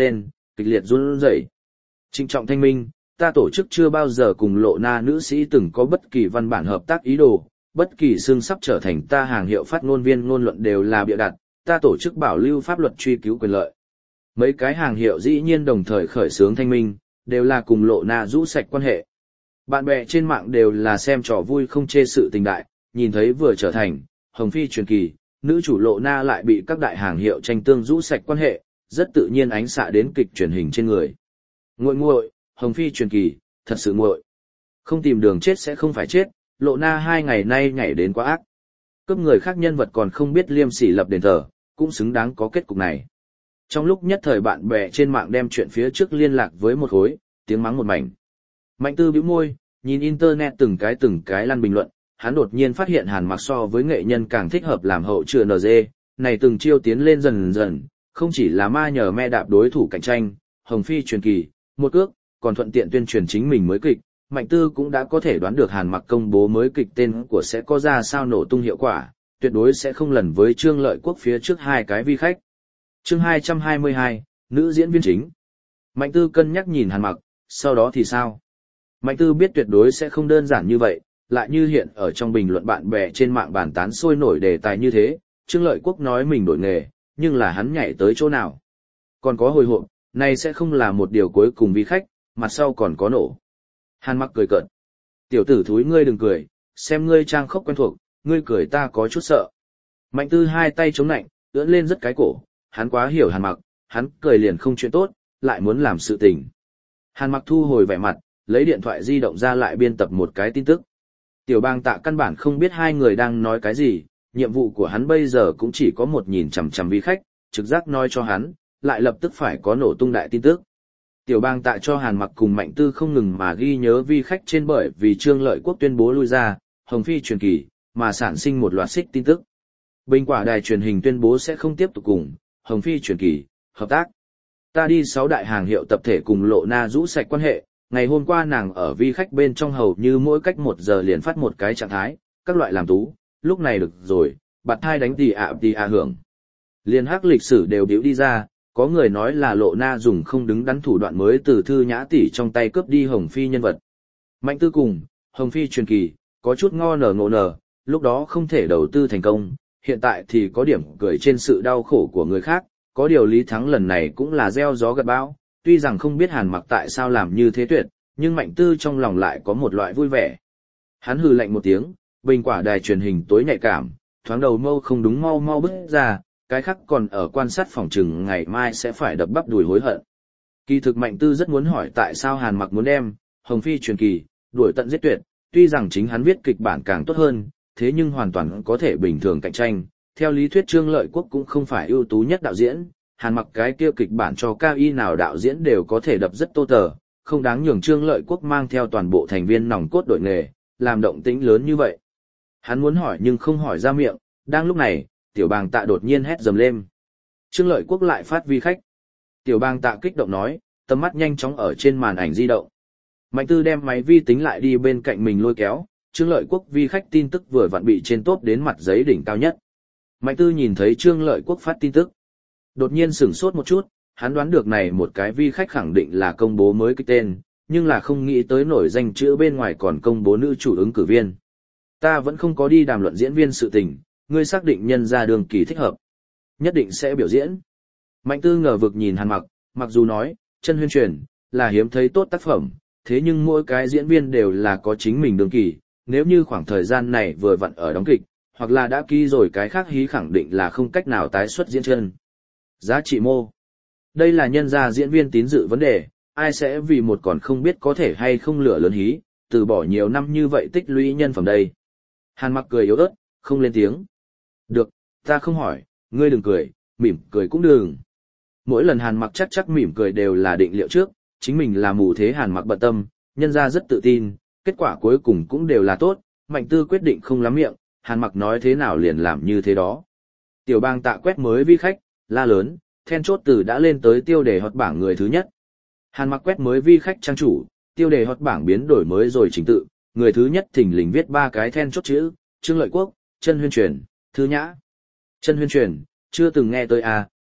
kịch liệt run rẩy. Trịnh trọng thanh minh, ta tổ chức chưa bao giờ cùng Lộ Na nữ sĩ từng có bất kỳ văn bản hợp tác ý đồ, bất kỳ xương sắp trở thành ta hàng hiệu phát ngôn viên ngôn luận đều là bịa đặt, ta tổ chức bảo lưu pháp luật truy cứu quyền lợi. Mấy cái hàng hiệu dĩ nhiên đồng thời khởi xướng thanh minh, đều là cùng Lộ Na rũ sạch quan hệ. Bạn bè trên mạng đều là xem trò vui không chê sự tình đại, nhìn thấy vừa trở thành Hồng Phi truyền kỳ, nữ chủ Lộ Na lại bị các đại hàng hiệu tranh tương rũ sạch quan hệ, rất tự nhiên ánh xạ đến kịch truyền hình trên người. Nguội nguội, Hồng Phi truyền kỳ, thật sự nguội. Không tìm đường chết sẽ không phải chết, Lộ Na 2 ngày nay nhảy đến quá ác. Cướp người khác nhân vật còn không biết liêm sỉ lập đền thờ, cũng xứng đáng có kết cục này. Trong lúc nhất thời bạn bè trên mạng đem chuyện phía trước liên lạc với một khối, tiếng mắng một mảnh. Mạnh Tư bĩu môi, nhìn internet từng cái lăn bình luận, hắn đột nhiên phát hiện Hàn Mặc so với nghệ nhân càng thích hợp làm hậu chữa NG, này từng chiêu tiến lên dần dần, không chỉ là ma nhờ me đạp đối thủ cạnh tranh, Hồng Phi truyền kỳ, một cước, còn thuận tiện tuyên truyền chính mình mới kịch. Mạnh Tư cũng đã có thể đoán được Hàn Mặc công bố mới kịch tên của sẽ có ra sao nổ tung hiệu quả, tuyệt đối sẽ không lần với Trương Lợi Quốc phía trước 2 cái vi khách. Chương 222, nữ diễn viên chính. Mạnh Tư cân nhắc nhìn Hàn Mặc, sau đó thì sao? Mạnh Tư biết tuyệt đối sẽ không đơn giản như vậy, lại như hiện ở trong bình luận bạn bè trên mạng bàn tán sôi nổi đề tài như thế, Trương Lợi Quốc nói mình đổi nghề, nhưng là hắn nhảy tới chỗ nào? Còn có hồi hộp, này sẽ không là một điều cuối cùng vi khách, mặt sau còn có nổ. Hàn Mặc cười cợt. Tiểu tử thúi ngươi đừng cười, xem ngươi trang khốc quen thuộc, ngươi cười ta có chút sợ. Mạnh Tư 2 tay chống nạnh, ưỡn lên rất cái cổ, hắn quá hiểu Hàn Mặc, hắn cười liền không chuyện tốt, lại muốn làm sự tình. Hàn Mặc thu hồi vẻ mặt, lấy điện thoại di động ra lại biên tập một cái tin tức. Tiểu Bang Tạ căn bản không biết hai người đang nói cái gì, nhiệm vụ của hắn bây giờ cũng chỉ có một nhìn chằm chằm vi khách, trực giác nói cho hắn, lại lập tức phải có nổ tung đại tin tức. Tiểu Bang Tạ cho Hàn Mặc cùng Mạnh Tư không ngừng mà ghi nhớ vi khách trên bởi vì Trương Lợi Quốc tuyên bố lui ra, Hồng Phi truyền kỳ, mà sản sinh một loạt xích tin tức. Bình quả đài truyền hình tuyên bố sẽ không tiếp tục cùng Hồng Phi truyền kỳ hợp tác. Ta đi 6 đại hàng hiệu tập thể cùng Lộ Na rũ sạch quan hệ, ngày hôm qua nàng ở vi khách bên trong hầu như mỗi cách 1 giờ liền phát một cái trạng thái, các loại làm tú, lúc này được rồi, bạt thai đánh tì ạ hưởng. Liên hắc lịch sử đều điếu đi ra, có người nói là Lộ Na dùng không đứng đắn thủ đoạn mới từ Thư Nhã tỷ trong tay cướp đi Hồng Phi nhân vật. Mạnh Tư cùng Hồng Phi truyền kỳ, có chút ngô nở, lúc đó không thể đầu tư thành công, hiện tại thì có điểm cười trên sự đau khổ của người khác, có điều Lý Thắng lần này cũng là gieo gió gặt bão, tuy rằng không biết Hàn Mặc tại sao làm như thế tuyệt, nhưng Mạnh Tư trong lòng lại có một loại vui vẻ. Hắn hừ lạnh một tiếng, bình quả đài truyền hình tối nhạy cảm, thoáng đầu mâu không đúng mau bứt ra, cái khác còn ở quan sát phòng trừng ngày mai sẽ phải đập bắp đùi hối hận. Kỳ thực Mạnh Tư rất muốn hỏi tại sao Hàn Mặc muốn đem Hồng Phi truyền kỳ đuổi tận giết tuyệt, tuy rằng chính hắn viết kịch bản càng tốt hơn, thế nhưng hoàn toàn có thể bình thường cạnh tranh. Theo lý thuyết Trương Lợi Quốc cũng không phải ưu tú nhất đạo diễn, Hàn Mặc cái kia kịch bản cho cao y nào đạo diễn đều có thể đập rất tô tờ, không đáng nhường Trương Lợi Quốc mang theo toàn bộ thành viên nòng cốt đội nghề, làm động tĩnh lớn như vậy. Hắn muốn hỏi nhưng không hỏi ra miệng, đang lúc này, Tiểu Bang Tạ đột nhiên hét dầm lên. Trương Lợi Quốc lại phát vi khách. Tiểu Bang Tạ kích động nói, tầm mắt nhanh chóng ở trên màn ảnh di động. Mạnh Tư đem máy vi tính lại đi bên cạnh mình lôi kéo, Trương Lợi Quốc vi khách tin tức vừa vặn bị trên top đến mặt giấy đỉnh cao nhất. Mạnh Tư nhìn thấy Trương Lợi Quốc phát tin tức. Đột nhiên sửng sốt một chút, hắn đoán được này một cái vi khách khẳng định là công bố mới cái tên, nhưng là không nghĩ tới nổi danh chữ bên ngoài còn công bố nữ chủ ứng cử viên. Ta vẫn không có đi đàm luận diễn viên sự tình, ngươi xác định nhân ra đường kỳ thích hợp. Nhất định sẽ biểu diễn. Mạnh Tư ngờ vực nhìn Hàn Mặc, mặc dù nói, chân huyên truyền, là hiếm thấy tốt tác phẩm, thế nhưng mỗi cái diễn viên đều là có chính mình đường kỳ, nếu như khoảng thời gian này vừa vặn ở đóng kịch, hoặc là đã ký rồi cái khác hí khẳng định là không cách nào tái xuất diễn chân. Giá trị mô. Đây là nhân gia diễn viên tín dự vấn đề, ai sẽ vì một còn không biết có thể hay không lửa lớn hí, từ bỏ nhiều năm như vậy tích lũy nhân phẩm đây. Hàn Mặc cười yếu ớt, không lên tiếng. Được, ta không hỏi, ngươi đừng cười, mỉm cười cũng đừng. Mỗi lần Hàn Mặc chắc mỉm cười đều là định liệu trước, chính mình là mù thế Hàn Mặc bận tâm, nhân gia rất tự tin, kết quả cuối cùng cũng đều là tốt, Mạnh Tư quyết định không lắm miệng, Hàn Mặc nói thế nào liền làm như thế đó. Tiểu Bang Tạ quét mới vi khách, la lớn, then chốt từ đã lên tới tiêu đề hot bảng người thứ nhất. Hàn Mặc quét mới vi khách trang chủ, tiêu đề hot bảng biến đổi mới rồi trình tự, người thứ nhất thình lình viết 3 cái then chốt chữ, Trương Lợi Quốc, Chân Huyên truyền, Thư Nhã. Chân Huyên truyền, chưa từng nghe tới à,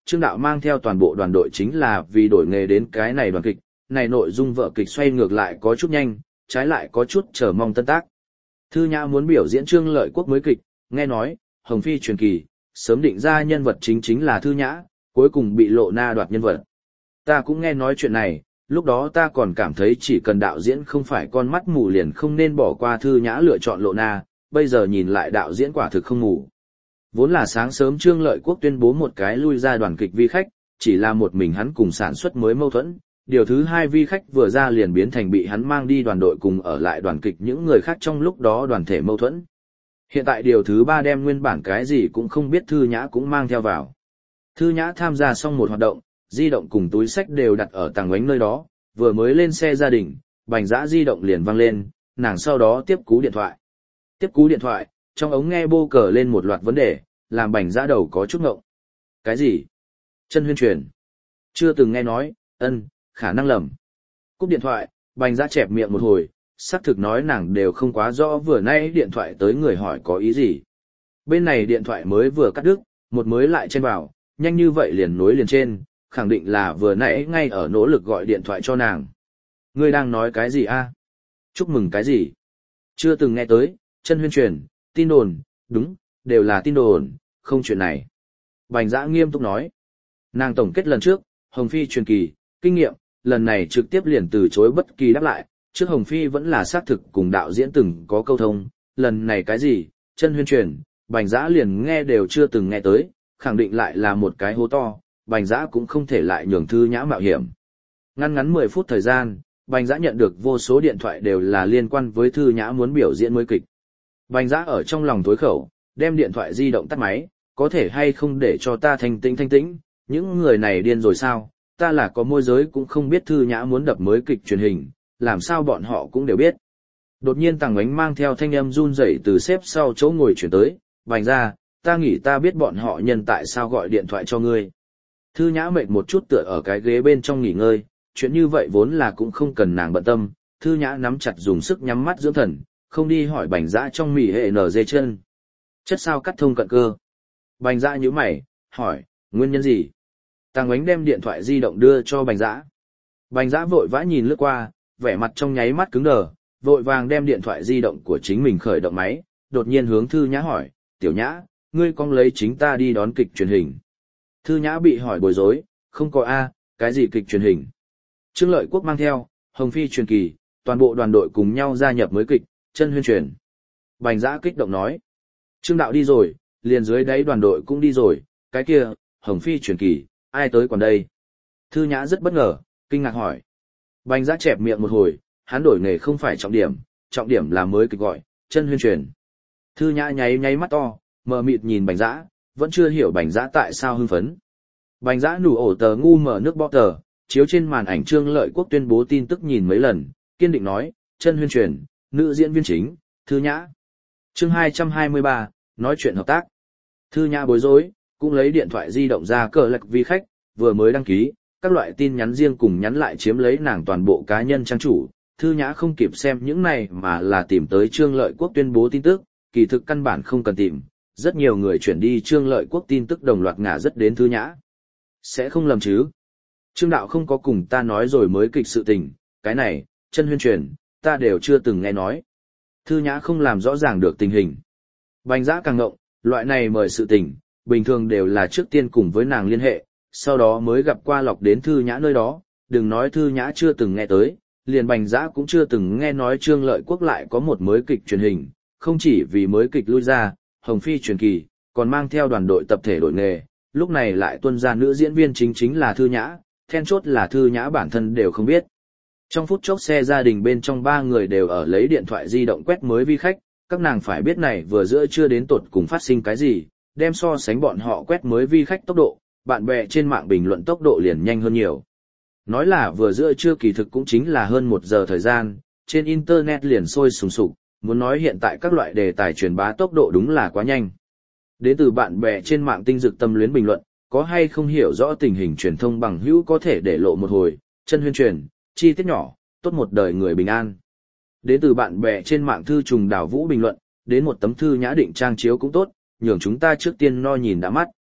Trương Đạo mang theo toàn bộ đoàn đội chính là vì đổi nghề đến cái này đoàn kịch, này nội dung vở kịch xoay ngược lại có chút nhanh, trái lại có chút chờ mong tân tác. Thư Nhã muốn biểu diễn Trương Lợi Quốc mới kịch, nghe nói, Hồng Phi truyền kỳ, sớm định ra nhân vật chính là Thư Nhã, cuối cùng bị Lộ Na đoạt nhân vật. Ta cũng nghe nói chuyện này, lúc đó ta còn cảm thấy chỉ cần đạo diễn không phải con mắt mù liền không nên bỏ qua Thư Nhã lựa chọn Lộ Na, bây giờ nhìn lại đạo diễn quả thực không mù. Vốn là sáng sớm Trương Lợi Quốc tuyên bố một cái lui ra đoàn kịch vi khách, chỉ là một mình hắn cùng sản xuất mới mâu thuẫn. Điều thứ hai vi khách vừa ra liền biến thành bị hắn mang đi đoàn đội cùng ở lại đoàn kịch những người khác trong lúc đó đoàn thể mâu thuẫn. Hiện tại điều thứ ba đem nguyên bản cái gì cũng không biết Thư Nhã cũng mang theo vào. Thư Nhã tham gia xong một hoạt động, di động cùng túi sách đều đặt ở tàng oánh nơi đó, vừa mới lên xe gia đình, Bành Dã di động liền vang lên, nàng sau đó tiếp cú điện thoại. Tiếp cú điện thoại, trong ống nghe bô cờ lên một loạt vấn đề, làm Bành Dã đầu có chút ngộng. Cái gì? Chân Huyên truyền. Chưa từng nghe nói, khả năng lầm. Cúp điện thoại, Bành Dã chẹp miệng một hồi, xác thực nói nàng đều không quá rõ vừa nay điện thoại tới người hỏi có ý gì. Bên này điện thoại mới vừa cắt đứt, một mới lại trên vào, nhanh như vậy liền nối liền trên, khẳng định là vừa nãy ngay ở nỗ lực gọi điện thoại cho nàng. Ngươi đang nói cái gì a? Chúc mừng cái gì? Chưa từng nghe tới, Chân Huyên truyền, tin đồn, đúng, đều là tin đồn, không chuyện này. Bành Dã nghiêm túc nói. Nàng tổng kết lần trước, Hồng Phi truyền kỳ, kinh nghiệm, lần này trực tiếp liền từ chối bất kỳ đáp lại, trước Hồng Phi vẫn là xác thực cùng đạo diễn từng có câu thông, lần này cái gì, Chân Huyên truyền, Bành Dã liền nghe đều chưa từng nghe tới, khẳng định lại là một cái hố to, Bành Dã cũng không thể lại nhường Thư Nhã mạo hiểm. Ngắn 10 phút thời gian, Bành Dã nhận được vô số điện thoại đều là liên quan với Thư Nhã muốn biểu diễn mới kịch. Bành Dã ở trong lòng tối khẩu, đem điện thoại di động tắt máy, có thể hay không để cho ta thanh tĩnh, những người này điên rồi sao, ta là có môi giới cũng không biết Thư Nhã muốn đập mới kịch truyền hình, làm sao bọn họ cũng đều biết. Đột nhiên Tàng Ánh mang theo thanh âm run rẩy từ xếp sau chỗ ngồi chuyển tới, Bành ra, ta nghĩ ta biết bọn họ nhân tại sao gọi điện thoại cho ngươi. Thư Nhã mệt một chút tựa ở cái ghế bên trong nghỉ ngơi, chuyện như vậy vốn là cũng không cần nàng bận tâm, Thư Nhã nắm chặt dùng sức nhắm mắt dưỡng thần, không đi hỏi Bành Dã trong mỉ hệ nở dê chân. Chất sao cắt thông cận cơ. Bành Dã nhíu mày, hỏi, nguyên nhân gì? Tàng Ánh đem điện thoại di động đưa cho Bành Dã. Bành Dã vội vã nhìn lướt qua, vẻ mặt trong nháy mắt cứng đờ, vội vàng đem điện thoại di động của chính mình khởi động máy, đột nhiên hướng Thư Nhã hỏi, Tiểu Nhã, ngươi con lấy chính ta đi đón kịch truyền hình. Thư Nhã bị hỏi bối rối, không có a, cái gì kịch truyền hình. Trương Lợi Quốc mang theo, Hồng Phi truyền kỳ, toàn bộ đoàn đội cùng nhau gia nhập mới kịch, Chân Huyên truyền. Bành Dã kích động nói, Trương Đạo đi rồi, liền dưới đáy đoàn đội cũng đi rồi, cái kia, Hồng Phi truyền kỳ, ai tới còn đây? Thư Nhã rất bất ngờ, kinh ngạc hỏi. Bành Dã chẹp miệng một hồi, hắn đổi nghề không phải trọng điểm là mới kịch gọi, Chân Huyên truyền. Thư Nhã nháy mắt to, mờ mịt nhìn Bành Dã, vẫn chưa hiểu Bành Dã tại sao hưng phấn. Bành Dã nủ ổ tờ ngu mở nước bọ tờ, chiếu trên màn ảnh Trương Lợi Quốc tuyên bố tin tức nhìn mấy lần, kiên định nói, Chân Huyên truyền, nữ diễn viên chính, Thư Nhã. Chương 223, nói chuyện hợp tác. Thư Nhã bối rối, cũng lấy điện thoại di động ra cờ lạch vi khách, vừa mới đăng ký, các loại tin nhắn riêng cùng nhắn lại chiếm lấy nàng toàn bộ cá nhân trang chủ. Thư Nhã không kịp xem những này mà là tìm tới Trương Lợi Quốc tuyên bố tin tức, kỳ thực căn bản không cần tìm, rất nhiều người chuyển đi Trương Lợi Quốc tin tức đồng loạt ngả rất đến Thư Nhã. Sẽ không lầm chứ? Trương Đạo không có cùng ta nói rồi mới kịch sự tình, cái này, Chân Huyên truyền, ta đều chưa từng nghe nói. Thư Nhã không làm rõ ràng được tình hình. Bành Dã càng ngộng, loại này mời sự tình, bình thường đều là trước tiên cùng với nàng liên hệ, sau đó mới gặp qua lọc đến Thư Nhã nơi đó, đừng nói Thư Nhã chưa từng nghe tới, liền Bành Dã cũng chưa từng nghe nói Trương Lợi Quốc lại có một mới kịch truyền hình, không chỉ vì mới kịch lui ra, Hồng Phi truyền kỳ, còn mang theo đoàn đội tập thể đổi nghề, lúc này lại tuân ra nữ diễn viên chính là Thư Nhã, then chốt là Thư Nhã bản thân đều không biết. Trong phút chốc xe gia đình bên trong 3 người đều ở lấy điện thoại di động quét mới vi khách, các nàng phải biết này vừa giữa chưa đến tột cùng phát sinh cái gì, đem so sánh bọn họ quét mới vi khách tốc độ, bạn bè trên mạng bình luận tốc độ liền nhanh hơn nhiều. Nói là vừa giữa trưa kỳ thực cũng chính là hơn 1 giờ thời gian, trên internet liền sôi sùng sục, muốn nói hiện tại các loại đề tài truyền bá tốc độ đúng là quá nhanh. Đến từ bạn bè trên mạng tinh dực tâm luyến bình luận, có hay không hiểu rõ tình hình truyền thông bằng hữu có thể để lộ một hồi, Chân Huyên truyền, chi tiết nhỏ, tốt một đời người bình an. Đến từ bạn bè trên mạng thư trùng đào vũ bình luận, đến một tấm thư Nhã định trang chiếu cũng tốt, nhường chúng ta trước tiên no nhìn đã mắt.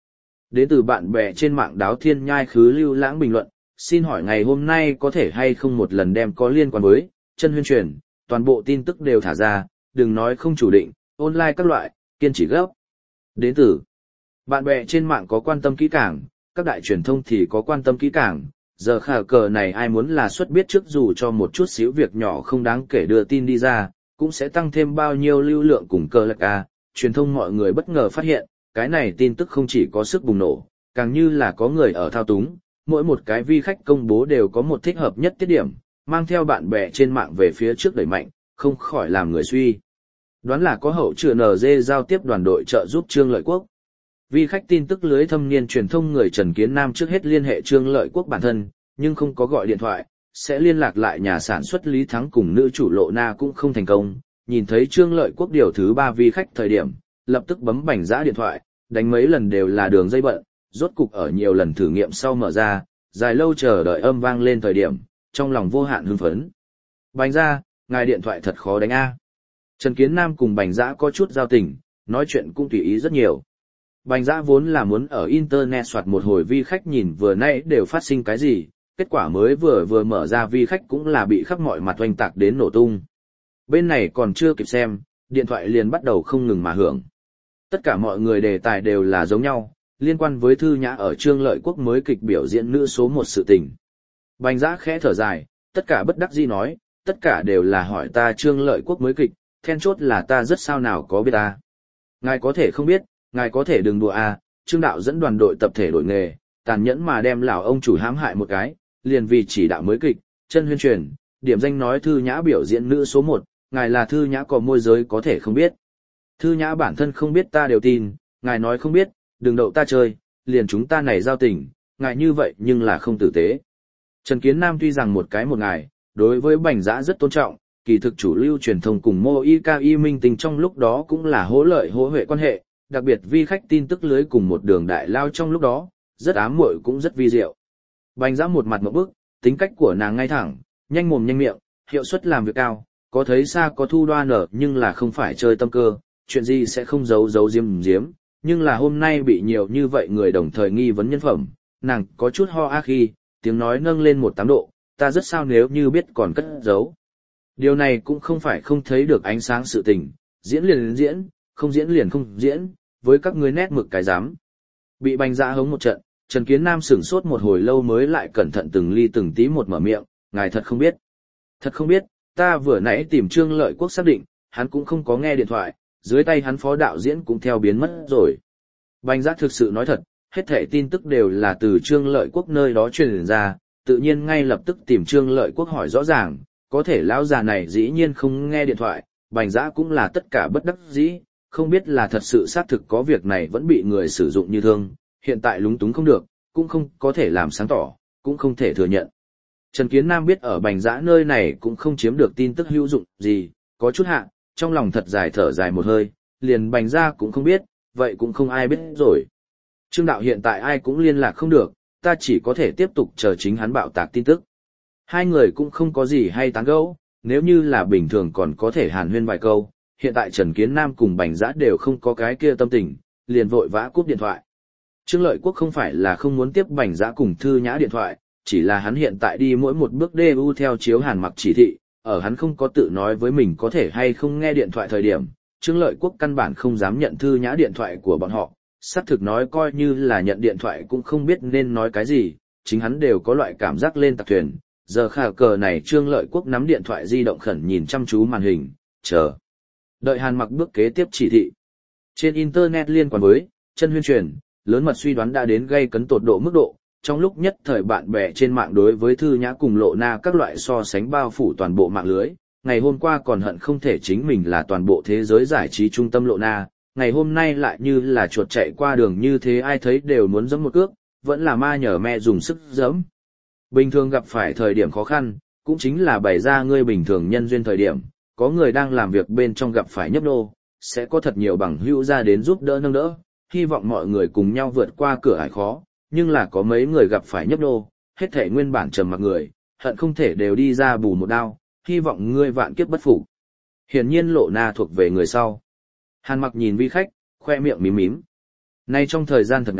Đến từ bạn bè trên mạng Đáo Thiên Nhai Khứ Lưu Lãng bình luận, xin hỏi ngày hôm nay có thể hay không một lần đem có liên quan với chân huyên truyền, toàn bộ tin tức đều thả ra, đừng nói không chủ định, online các loại, kiên trì gấp. Đến từ bạn bè trên mạng có quan tâm kỹ càng, các đại truyền thông thì có quan tâm kỹ càng, giờ khả cờ này ai muốn là xuất biết trước dù cho một chút xíu việc nhỏ không đáng kể đưa tin đi ra, cũng sẽ tăng thêm bao nhiêu lưu lượng cùng cờ lạc a, truyền thông mọi người bất ngờ phát hiện, cái này tin tức không chỉ có sức bùng nổ, càng như là có người ở thao túng, mỗi một cái vi khách công bố đều có một thích hợp nhất tiết điểm, mang theo bạn bè trên mạng về phía trước đẩy mạnh, không khỏi làm người suy. Đoán là có hậu chữa NG giao tiếp đoàn đội trợ giúp Trương Lợi Quốc. Vi khách tin tức lưới thâm niên truyền thông người Trần Kiến Nam trước hết liên hệ Trương Lợi Quốc bản thân, nhưng không có gọi điện thoại, sẽ liên lạc lại nhà sản xuất Lý Thắng cùng nữ chủ Lộ Na cũng không thành công. Nhìn thấy Trương Lợi Quốc điều thứ 3 vi khách thời điểm, lập tức bấm bành giã điện thoại, đánh mấy lần đều là đường dây bận, rốt cục ở nhiều lần thử nghiệm sau mở ra, dài lâu chờ đợi âm vang lên thời điểm, trong lòng vô hạn hưng phấn. Bành ra, ngài điện thoại thật khó đánh a. Trần Kiến Nam cùng bành giã có chút giao tình, nói chuyện cũng tùy ý rất nhiều. Bành giã vốn là muốn ở internet soạt một hồi vi khách nhìn vừa nãy đều phát sinh cái gì, kết quả mới vừa mở ra vi khách cũng là bị khắp mọi mặt oanh tạc đến nổ tung. Bên này còn chưa kịp xem, điện thoại liền bắt đầu không ngừng mà hưởng. Tất cả mọi người đề tài đều là giống nhau, liên quan với Thư Nhã ở Trương Lợi Quốc mới kịch biểu diễn nữ số 1 sự tình. Bành giã khẽ thở dài, tất cả bất đắc dĩ nói, tất cả đều là hỏi ta Trương Lợi Quốc mới kịch, then chốt là ta rất sao nào có biết ta. Ngài có thể không biết, ngài có thể đừng đùa à, Trương đạo dẫn đoàn đội tập thể đổi nghề, tàn nhẫn mà đem lão ông chủ hãm hại một cái, liền vì chỉ đạo mới kịch, chân huyên truyền, điểm danh nói Thư Nhã biểu diễn nữ số 1, ngài là Thư Nhã có môi giới có thể không biết. Thư Nhã bản thân không biết ta đều tin, ngài nói không biết, đừng đậu ta chơi, liền chúng ta này giao tình, ngài như vậy nhưng là không tử tế. Trần Kiến Nam tuy rằng một ngài, đối với bành giã rất tôn trọng, kỳ thực chủ lưu truyền thông cùng Mô Y Ca Y Minh Tình trong lúc đó cũng là hỗ lợi hỗ huệ quan hệ, đặc biệt vi khách tin tức lưới cùng một đường đại lao trong lúc đó, rất ám muội cũng rất vi diệu. Bành giã một mặt ngộp bức, tính cách của nàng ngay thẳng, nhanh mồm nhanh miệng, hiệu suất làm việc cao, có thấy xa có thu đoan ở nhưng là không phải chơi tâm cơ, chuyện gì sẽ không giấu giếm, nhưng là hôm nay bị nhiều như vậy người đồng thời nghi vấn nhân phẩm, nàng có chút ho a khi, tiếng nói nâng lên 18 độ, ta rất sao nếu như biết còn cất giấu. Điều này cũng không phải không thấy được ánh sáng sự tình, diễn liền diễn, không diễn liền không diễn, với các ngươi nét mực cái dám. Bị bành giã hống một trận, Trần Kiến Nam sửng sốt một hồi lâu mới lại cẩn thận từng ly từng tí một mở miệng, ngài thật không biết. Thật không biết, ta vừa nãy tìm Trương Lợi Quốc xác định, hắn cũng không có nghe điện thoại, dưới tay hắn phó đạo diễn cũng theo biến mất rồi. Bành giã thực sự nói thật, hết thảy tin tức đều là từ Trương Lợi Quốc nơi đó truyền ra, tự nhiên ngay lập tức tìm Trương Lợi Quốc hỏi rõ ràng, có thể lão già này dĩ nhiên không nghe điện thoại, bành giã cũng là tất cả bất đắc dĩ, không biết là thật sự xác thực có việc này vẫn bị người sử dụng như thương, hiện tại lúng túng không được, cũng không có thể làm sáng tỏ, cũng không thể thừa nhận. Trần Kiến Nam biết ở bành giã nơi này cũng không chiếm được tin tức hữu dụng gì, có chút hạ, trong lòng thật dài thở dài một hơi, liền bành ra cũng không biết, vậy cũng không ai biết rồi. Trương đạo hiện tại ai cũng liên lạc không được, ta chỉ có thể tiếp tục chờ chính hắn bạo tạc tin tức. Hai người cũng không có gì hay tán gẫu, nếu như là bình thường còn có thể hàn huyên vài câu, hiện tại Trần Kiến Nam cùng bành giã đều không có cái kia tâm tình, liền vội vã cúp điện thoại. Trương Lợi Quốc không phải là không muốn tiếp bành giã cùng Thư Nhã điện thoại, chỉ là hắn hiện tại đi mỗi một bước DU theo chiếu Hàn Mặc chỉ thị, ở hắn không có tự nói với mình có thể hay không nghe điện thoại thời điểm, Trương Lợi Quốc căn bản không dám nhận Thư Nhã điện thoại của bọn họ, xác thực nói coi như là nhận điện thoại cũng không biết nên nói cái gì, chính hắn đều có loại cảm giác lên tạc thuyền. Giờ khả cờ này Trương Lợi Quốc nắm điện thoại di động khẩn nhìn chăm chú màn hình, chờ đợi Hàn Mặc bước kế tiếp chỉ thị. Trên internet liên quan với chân huyên truyền, lớn mật suy đoán đã đến gây cấn tột độ mức độ, trong lúc nhất thời bạn bè trên mạng đối với Thư Nhã cùng Lộ Na các loại so sánh bao phủ toàn bộ mạng lưới, ngày hôm qua còn hận không thể chính mình là toàn bộ thế giới giải trí trung tâm Lộ Na, ngày hôm nay lại như là chuột chạy qua đường như thế ai thấy đều muốn giẫm một cước, vẫn là ma nhờ me dùng sức giẫm. Bình thường gặp phải thời điểm khó khăn, cũng chính là bày ra ngươi bình thường nhân duyên thời điểm, có người đang làm việc bên trong gặp phải nhấp nô, sẽ có thật nhiều bằng hữu ra đến giúp đỡ nâng đỡ, hy vọng mọi người cùng nhau vượt qua cửa ải khó, nhưng là có mấy người gặp phải nhấp nô, hết thể nguyên bản trầm mặc người, hận không thể đều đi ra bù một đao, hy vọng ngươi vạn kiếp bất phục. Hiển nhiên Lộ Na thuộc về người sau. Hàn Mặc nhìn vi khách, khoe miệng mím mím. Nay trong thời gian thật ngắn,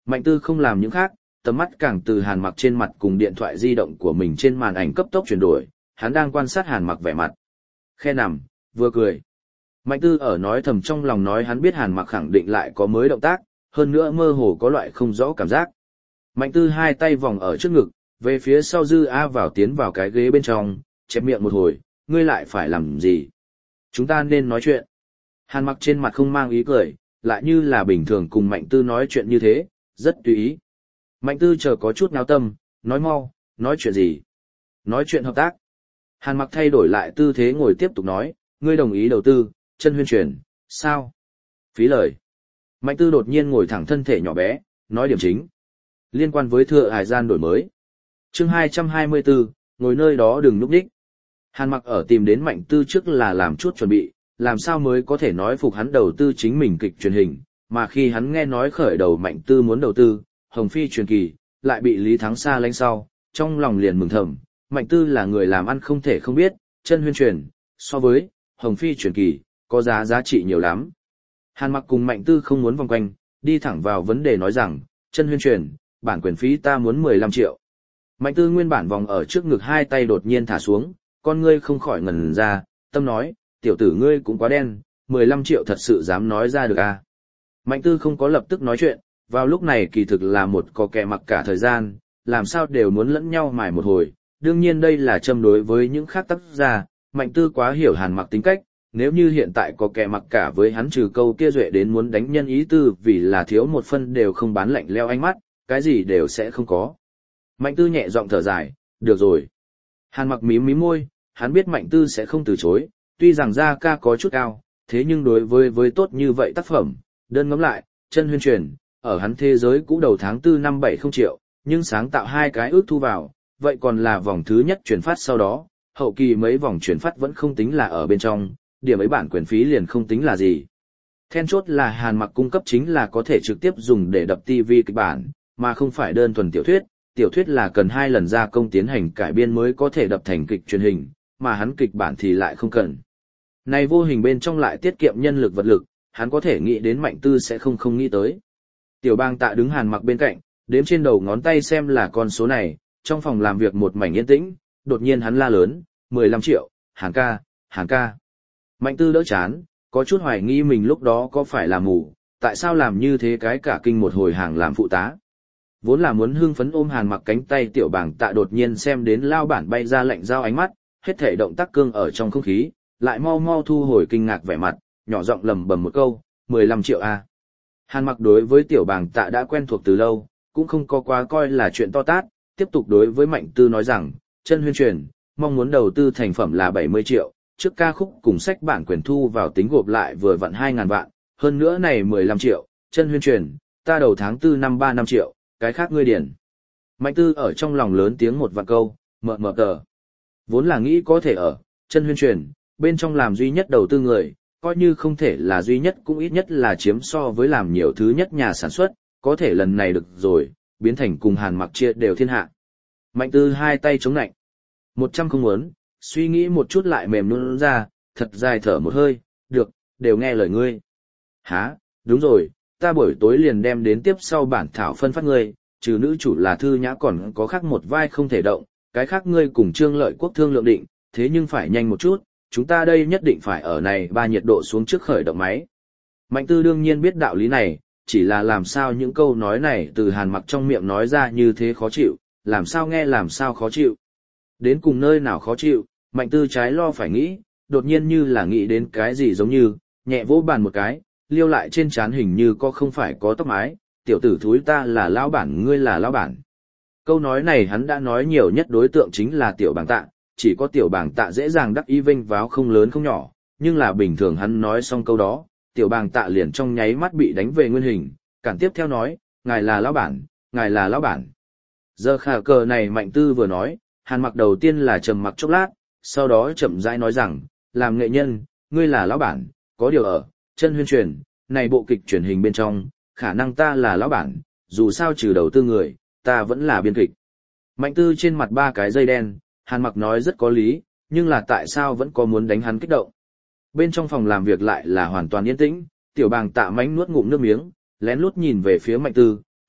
Mạnh Tư không làm những khác, tầm mắt càng từ Hàn Mặc trên mặt cùng điện thoại di động của mình trên màn ảnh cấp tốc chuyển đổi, hắn đang quan sát Hàn Mặc vẻ mặt. Khe nằm, vừa cười. Mạnh Tư ở nói thầm trong lòng nói hắn biết Hàn Mặc khẳng định lại có mới động tác, hơn nữa mơ hồ có loại không rõ cảm giác. Mạnh Tư hai tay vòng ở trước ngực, về phía sau Dư A vào tiến vào cái ghế bên trong, chép miệng một hồi, ngươi lại phải làm gì? Chúng ta nên nói chuyện. Hàn Mặc trên mặt không mang ý cười, lại như là bình thường cùng Mạnh Tư nói chuyện như thế, rất tùy ý. Mạnh Tư chờ có chút náo tâm, nói mau, nói chuyện gì? Nói chuyện hợp tác. Hàn Mặc thay đổi lại tư thế ngồi tiếp tục nói, ngươi đồng ý đầu tư, Chân Huyên truyền, sao? Phí lời. Mạnh Tư đột nhiên ngồi thẳng thân thể nhỏ bé, nói điểm chính. Liên quan với Thừa Hải gian đổi mới. Chương 224, ngồi nơi đó đừng núp đích. Hàn Mặc ở tìm đến Mạnh Tư trước là làm chút chuẩn bị, làm sao mới có thể nói phục hắn đầu tư chính mình kịch truyền hình, mà khi hắn nghe nói khởi đầu Mạnh Tư muốn đầu tư, Hồng Phi truyền kỳ, lại bị Lý Thắng xa lánh sau, trong lòng liền mừng thầm, Mạnh Tư là người làm ăn không thể không biết, Chân Huyên truyền, so với Hồng Phi truyền kỳ, có giá trị nhiều lắm. Hàn Mặc cùng Mạnh Tư không muốn vòng quanh, đi thẳng vào vấn đề nói rằng, Chân Huyên truyền, bản quyền phí ta muốn 15 triệu. Mạnh Tư nguyên bản vòng ở trước ngực hai tay đột nhiên thả xuống, con ngươi không khỏi ngẩn ra, tâm nói, tiểu tử ngươi cũng quá đen, 15 triệu thật sự dám nói ra được à. Mạnh Tư không có lập tức nói chuyện, vào lúc này kỳ thực là một có kẻ mặc cả thời gian, làm sao đều muốn lẫn nhau mài một hồi, đương nhiên đây là châm đối với những khác tác gia, Mạnh Tư quá hiểu Hàn Mặc tính cách, nếu như hiện tại có kẻ mặc cả với hắn trừ câu kia duệ đến muốn đánh nhân ý tư vì là thiếu một phân đều không bán lạnh leo ánh mắt, cái gì đều sẽ không có. Mạnh Tư nhẹ giọng thở dài, được rồi. Hàn Mặc mím mím môi, hắn biết Mạnh Tư sẽ không từ chối, tuy rằng gia ca có chút cao, thế nhưng đối với tốt như vậy tác phẩm, đơn ngẫm lại, Chân Huyên truyền, ở hắn thế giới cũ đầu tháng 4 năm 70 triệu, nhưng sáng tạo hai cái ước thu vào, vậy còn là vòng thứ nhất chuyển phát sau đó, hậu kỳ mấy vòng chuyển phát vẫn không tính là ở bên trong, điểm ấy bản quyền phí liền không tính là gì. Then chốt là Hàn Mặc cung cấp chính là có thể trực tiếp dùng để đập TV kịch bản, mà không phải đơn thuần tiểu thuyết là cần 2 lần gia công tiến hành cải biên mới có thể đập thành kịch truyền hình, mà hắn kịch bản thì lại không cần. Này vô hình bên trong lại tiết kiệm nhân lực vật lực, hắn có thể nghĩ đến Mạnh Tư sẽ không nghĩ tới. Tiểu Bang Tạ đứng Hàn Mặc bên cạnh, đếm trên đầu ngón tay xem là con số này, trong phòng làm việc một mảnh yên tĩnh, đột nhiên hắn la lớn, 15 triệu, Hàn ca. Mạnh Tư đỡ chán, có chút hoài nghi mình lúc đó có phải là mù, tại sao làm như thế cái cả kinh một hồi hàng làm phụ tá. Vốn là muốn hưng phấn ôm Hàn Mặc cánh tay Tiểu Bang Tạ đột nhiên xem đến lao bản bay ra lạnh dao ánh mắt, hết thể động tác cương ở trong không khí, lại mau thu hồi kinh ngạc vẻ mặt, nhỏ giọng lẩm bẩm một câu, 15 triệu a. Hàn Mặc đối với Tiểu Bang Tạ đã quen thuộc từ lâu, cũng không có quá coi là chuyện to tát, tiếp tục đối với Mạnh Tư nói rằng, Chân Huyên truyền, mong muốn đầu tư thành phẩm là 70 triệu, trước ca khúc cùng sách bản quyền thu vào tính gộp lại vừa vặn 2.000 vạn, hơn nữa này 15 triệu, Chân Huyên truyền, ta đầu tháng 4 năm 3 năm triệu, cái khác ngươi điển. Mạnh Tư ở trong lòng lớn tiếng một vạn câu, mờ tờ. Vốn là nghĩ có thể ở, Chân Huyên truyền, bên trong làm duy nhất đầu tư người, coi như không thể là duy nhất cũng ít nhất là chiếm so với làm nhiều thứ nhất nhà sản xuất, có thể lần này được rồi, biến thành cùng Hàn Mặc chia đều thiên hạ. Mạnh Tư hai tay chống nạnh. 100 không muốn, suy nghĩ một chút lại mềm luôn ra, thật dài thở một hơi, được, đều nghe lời ngươi. Hả, đúng rồi, ta buổi tối liền đem đến tiếp sau bản thảo phân phát ngươi, trừ nữ chủ là Thư Nhã còn có khác một vai không thể động, cái khác ngươi cùng Trương Lợi Quốc thương lượng định, thế nhưng phải nhanh một chút, chúng ta đây nhất định phải ở này 3 nhiệt độ xuống trước khởi động máy. Mạnh Tư đương nhiên biết đạo lý này, chỉ là làm sao những câu nói này từ Hàn Mặc trong miệng nói ra như thế khó chịu, làm sao nghe làm sao khó chịu. Đến cùng nơi nào khó chịu, Mạnh Tư trái lo phải nghĩ, đột nhiên như là nghĩ đến cái gì giống như, nhẹ vỗ bàn một cái, liêu lại trên trán hình như có không phải có tóc mái, tiểu tử thúi ta là lão bản ngươi là lão bản. Câu nói này hắn đã nói nhiều nhất đối tượng chính là Tiểu Bang Tạ, chỉ có Tiểu Bang Tạ dễ dàng đắc ý vênh váo không lớn không nhỏ, nhưng là bình thường hắn nói xong câu đó, Tiểu Bang Tạ liền trong nháy mắt bị đánh về nguyên hình, cản tiếp theo nói, ngài là lão bản, ngài là lão bản. Giờ khả cờ này Mạnh Tư vừa nói, Hàn Mặc đầu tiên là trầm mặc chốc lát, sau đó chậm rãi nói rằng, làm nghệ nhân, ngươi là lão bản, có điều ở, Chân Huyên truyền, này bộ kịch truyền hình bên trong, khả năng ta là lão bản, dù sao trừ đầu tư người, ta vẫn là biên kịch. Mạnh Tư trên mặt 3 cái dây đen, Hàn Mặc nói rất có lý, nhưng là tại sao vẫn có muốn đánh hắn kích động. Bên trong phòng làm việc lại là hoàn toàn yên tĩnh, Tiểu Bang Tạ mánh nuốt ngụm nước miếng, lén lút nhìn về phía Mạnh Tư,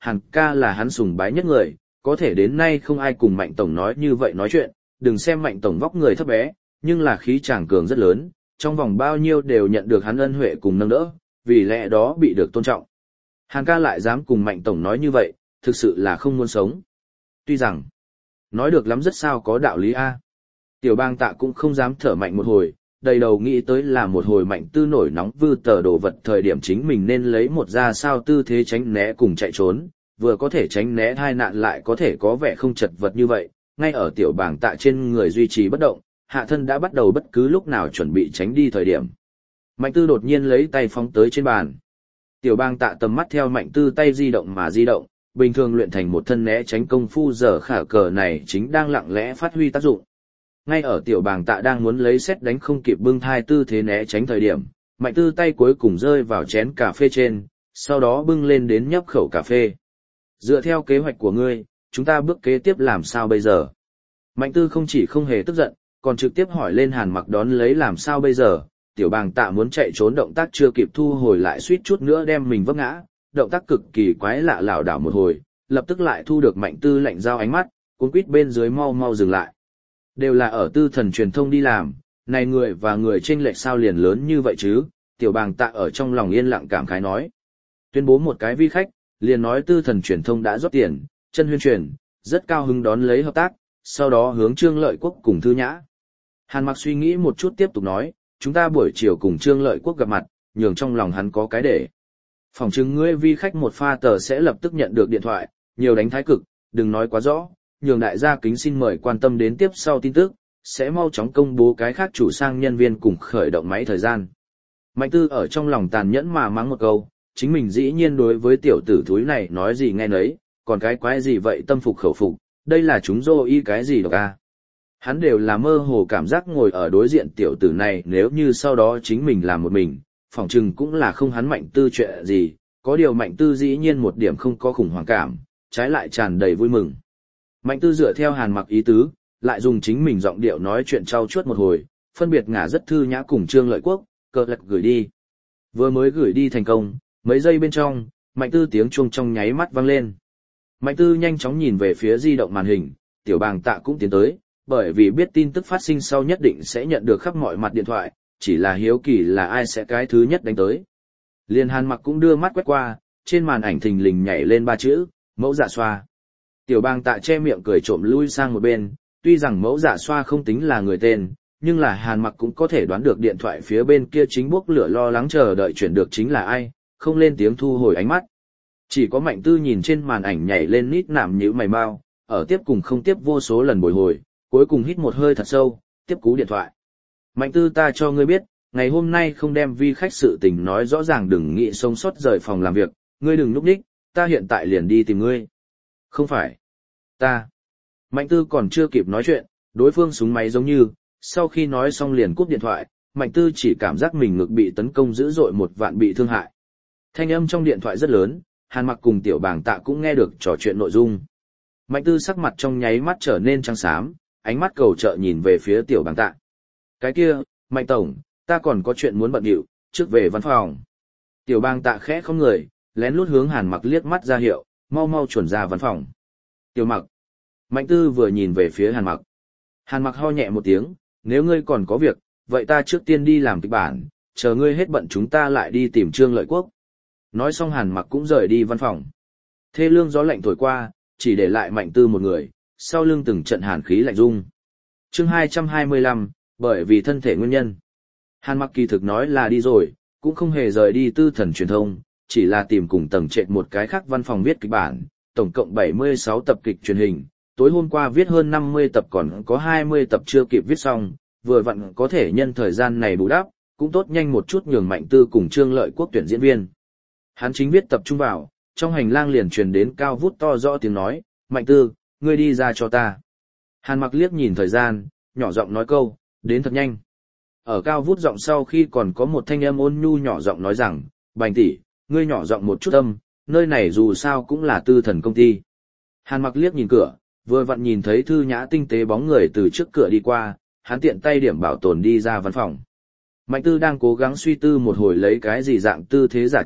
Hàn ca là hắn sùng bái nhất người, có thể đến nay không ai cùng Mạnh Tổng nói như vậy nói chuyện, đừng xem Mạnh Tổng vóc người thấp bé, nhưng là khí chàng cường rất lớn, trong vòng bao nhiêu đều nhận được hắn ân huệ cùng nâng đỡ, vì lẽ đó bị được tôn trọng. Hàn ca lại dám cùng Mạnh Tổng nói như vậy, thực sự là không muốn sống. Tuy rằng, nói được lắm rất sao có đạo lý a. Tiểu Bang Tạ cũng không dám thở mạnh một hồi, đầy đầu nghĩ tới là một hồi Mạnh Tư nổi nóng vư tờ đồ vật thời điểm chính mình nên lấy một ra sao tư thế tránh né cùng chạy trốn, vừa có thể tránh né tai nạn lại có thể có vẻ không chật vật như vậy, ngay ở Tiểu Bang Tạ trên người duy trì bất động, hạ thân đã bắt đầu bất cứ lúc nào chuẩn bị tránh đi thời điểm. Mạnh Tư đột nhiên lấy tay phóng tới trên bàn. Tiểu Bang Tạ tầm mắt theo Mạnh Tư tay di động mà di động, bình thường luyện thành một thân né tránh công phu giờ khả cờ này chính đang lặng lẽ phát huy tác dụng. Ngay ở Tiểu Bang Tạ đang muốn lấy xét đánh không kịp bưng thai tư thế né tránh thời điểm, Mạnh Tư tay cuối cùng rơi vào chén cà phê trên, sau đó bưng lên đến nhấp khẩu cà phê. Dựa theo kế hoạch của ngươi, chúng ta bước kế tiếp làm sao bây giờ? Mạnh Tư không chỉ không hề tức giận, còn trực tiếp hỏi lên Hàn Mặc đón lấy làm sao bây giờ. Tiểu Bang Tạ muốn chạy trốn động tác chưa kịp thu hồi lại suýt chút nữa đem mình vấp ngã, động tác cực kỳ quái lạ lảo đảo một hồi, lập tức lại thu được Mạnh Tư lạnh giao ánh mắt, cuốn quýt bên dưới mau mau dừng lại. Đều là ở Tư Thần truyền thông đi làm, này người và người chênh lệch sao liền lớn như vậy chứ? Tiểu Bang Tạ ở trong lòng yên lặng cảm khái nói. Tuyên bố một cái vi khách, liền nói Tư Thần truyền thông đã rót tiền, chân huyên truyền, rất cao hứng đón lấy hợp tác, sau đó hướng Trương Lợi Quốc cùng Thư Nhã. Hàn Mặc suy nghĩ một chút tiếp tục nói, chúng ta buổi chiều cùng Trương Lợi Quốc gặp mặt, nhường trong lòng hắn có cái để. Phòng chứng ngươi vi khách một pha tờ sẽ lập tức nhận được điện thoại, nhiều đánh thái cực, đừng nói quá rõ, nhường đại gia kính xin mời quan tâm đến tiếp sau tin tức, sẽ mau chóng công bố cái khác chủ sang nhân viên cùng khởi động máy thời gian. Mạnh Tư ở trong lòng tàn nhẫn mà mắng một câu, chính mình dĩ nhiên đối với tiểu tử thúi này nói gì nghe nấy, còn cái quái gì vậy tâm phục khẩu phục, đây là chúng dô y cái gì độc a. Hắn đều là mơ hồ cảm giác ngồi ở đối diện tiểu tử này nếu như sau đó chính mình làm một mình, phỏng chừng cũng là không hắn Mạnh Tư chuyện gì, có điều Mạnh Tư dĩ nhiên một điểm không có khủng hoảng cảm, trái lại tràn đầy vui mừng. Mạnh Tư dựa theo Hàn Mặc ý tứ, lại dùng chính mình giọng điệu nói chuyện trau chuốt một hồi, phân biệt ngả rất Thư Nhã cùng Trương Lợi Quốc, cờ lật gửi đi. Vừa mới gửi đi thành công, mấy giây bên trong, Mạnh Tư tiếng chuông trong nháy mắt vang lên. Mạnh Tư nhanh chóng nhìn về phía di động màn hình, Tiểu Bang Tạ cũng tiến tới, bởi vì biết tin tức phát sinh sau nhất định sẽ nhận được khắp mọi mặt điện thoại, chỉ là hiếu kỳ là ai sẽ cái thứ nhất đánh tới. Liên Hàn Mặc cũng đưa mắt quét qua, trên màn ảnh thình lình nhảy lên 3 chữ, mẫu dạ xoa. Tiểu Bang Tạ che miệng cười trộm lui sang một bên, tuy rằng mẫu dạ xoa không tính là người tên, nhưng là Hàn Mặc cũng có thể đoán được điện thoại phía bên kia chính bốc lửa lo lắng chờ đợi chuyển được chính là ai, không lên tiếng thu hồi ánh mắt. Chỉ có Mạnh Tư nhìn trên màn ảnh nhảy lên nít nạm nhíu mày mau, ở tiếp cùng không tiếp vô số lần bồi hồi, cuối cùng hít một hơi thật sâu, tiếp cú điện thoại. Mạnh Tư, ta cho ngươi biết, ngày hôm nay không đem vi khách sự tình nói rõ ràng, đừng nghĩ sống sót rời phòng làm việc, ngươi đừng núp đích, ta hiện tại liền đi tìm ngươi. Không phải. Ta. Mạnh Tư còn chưa kịp nói chuyện, đối phương súng máy giống như, sau khi nói xong liền cúp điện thoại, Mạnh Tư chỉ cảm giác mình ngực bị tấn công dữ dội một vạn bị thương hại. Thanh âm trong điện thoại rất lớn, Hàn Mặc cùng Tiểu Bang Tạ cũng nghe được trò chuyện nội dung. Mạnh Tư sắc mặt trong nháy mắt trở nên trắng xám, ánh mắt cầu trợ nhìn về phía Tiểu Bang Tạ. Cái kia, Mạnh Tổng, ta còn có chuyện muốn bận điệu, trước về văn phòng. Tiểu Bang Tạ khẽ không người, lén lút hướng Hàn Mặc liếc mắt ra hiệu, mau mau chuẩn ra văn phòng. Tiểu Mặc. Mạnh Tư vừa nhìn về phía Hàn Mặc. Hàn Mặc ho nhẹ một tiếng, nếu ngươi còn có việc, vậy ta trước tiên đi làm kịch bản, chờ ngươi hết bận chúng ta lại đi tìm Trương Lợi Quốc. Nói xong Hàn Mặc cũng rời đi văn phòng. Thê lương gió lạnh thổi qua, chỉ để lại Mạnh Tư một người, sau lưng từng trận hàn khí lạnh rung. Chương 225, bởi vì thân thể nguyên nhân. Hàn Mặc kỳ thực nói là đi rồi, cũng không hề rời đi Tư Thần truyền thông, chỉ là tìm cùng tầng trệt một cái khác văn phòng viết kịch bản, tổng cộng 76 tập kịch truyền hình, tối hôm qua viết hơn 50 tập còn có 20 tập chưa kịp viết xong, vừa vặn có thể nhân thời gian này bù đắp, cũng tốt nhanh một chút nhường Mạnh Tư cùng Trương Lợi Quốc tuyển diễn viên. Hắn chính viết tập trung vào, trong hành lang liền truyền đến cao vút to rõ tiếng nói, Mạnh Tư, ngươi đi ra cho ta. Hàn Mặc liếc nhìn thời gian, nhỏ giọng nói câu, đến thật nhanh. Ở cao vút giọng sau khi còn có một thanh âm ôn nhu nhỏ giọng nói rằng, Bành tỷ, ngươi nhỏ giọng một chút âm, nơi này dù sao cũng là Tư Thần công ty. Hàn Mặc liếc nhìn cửa, vừa vặn nhìn thấy Thư Nhã tinh tế bóng người từ trước cửa đi qua, hắn tiện tay điểm bảo tồn đi ra văn phòng. Mạnh Tư đang cố gắng suy tư một hồi lấy cái gì dạng tư thế giả chết,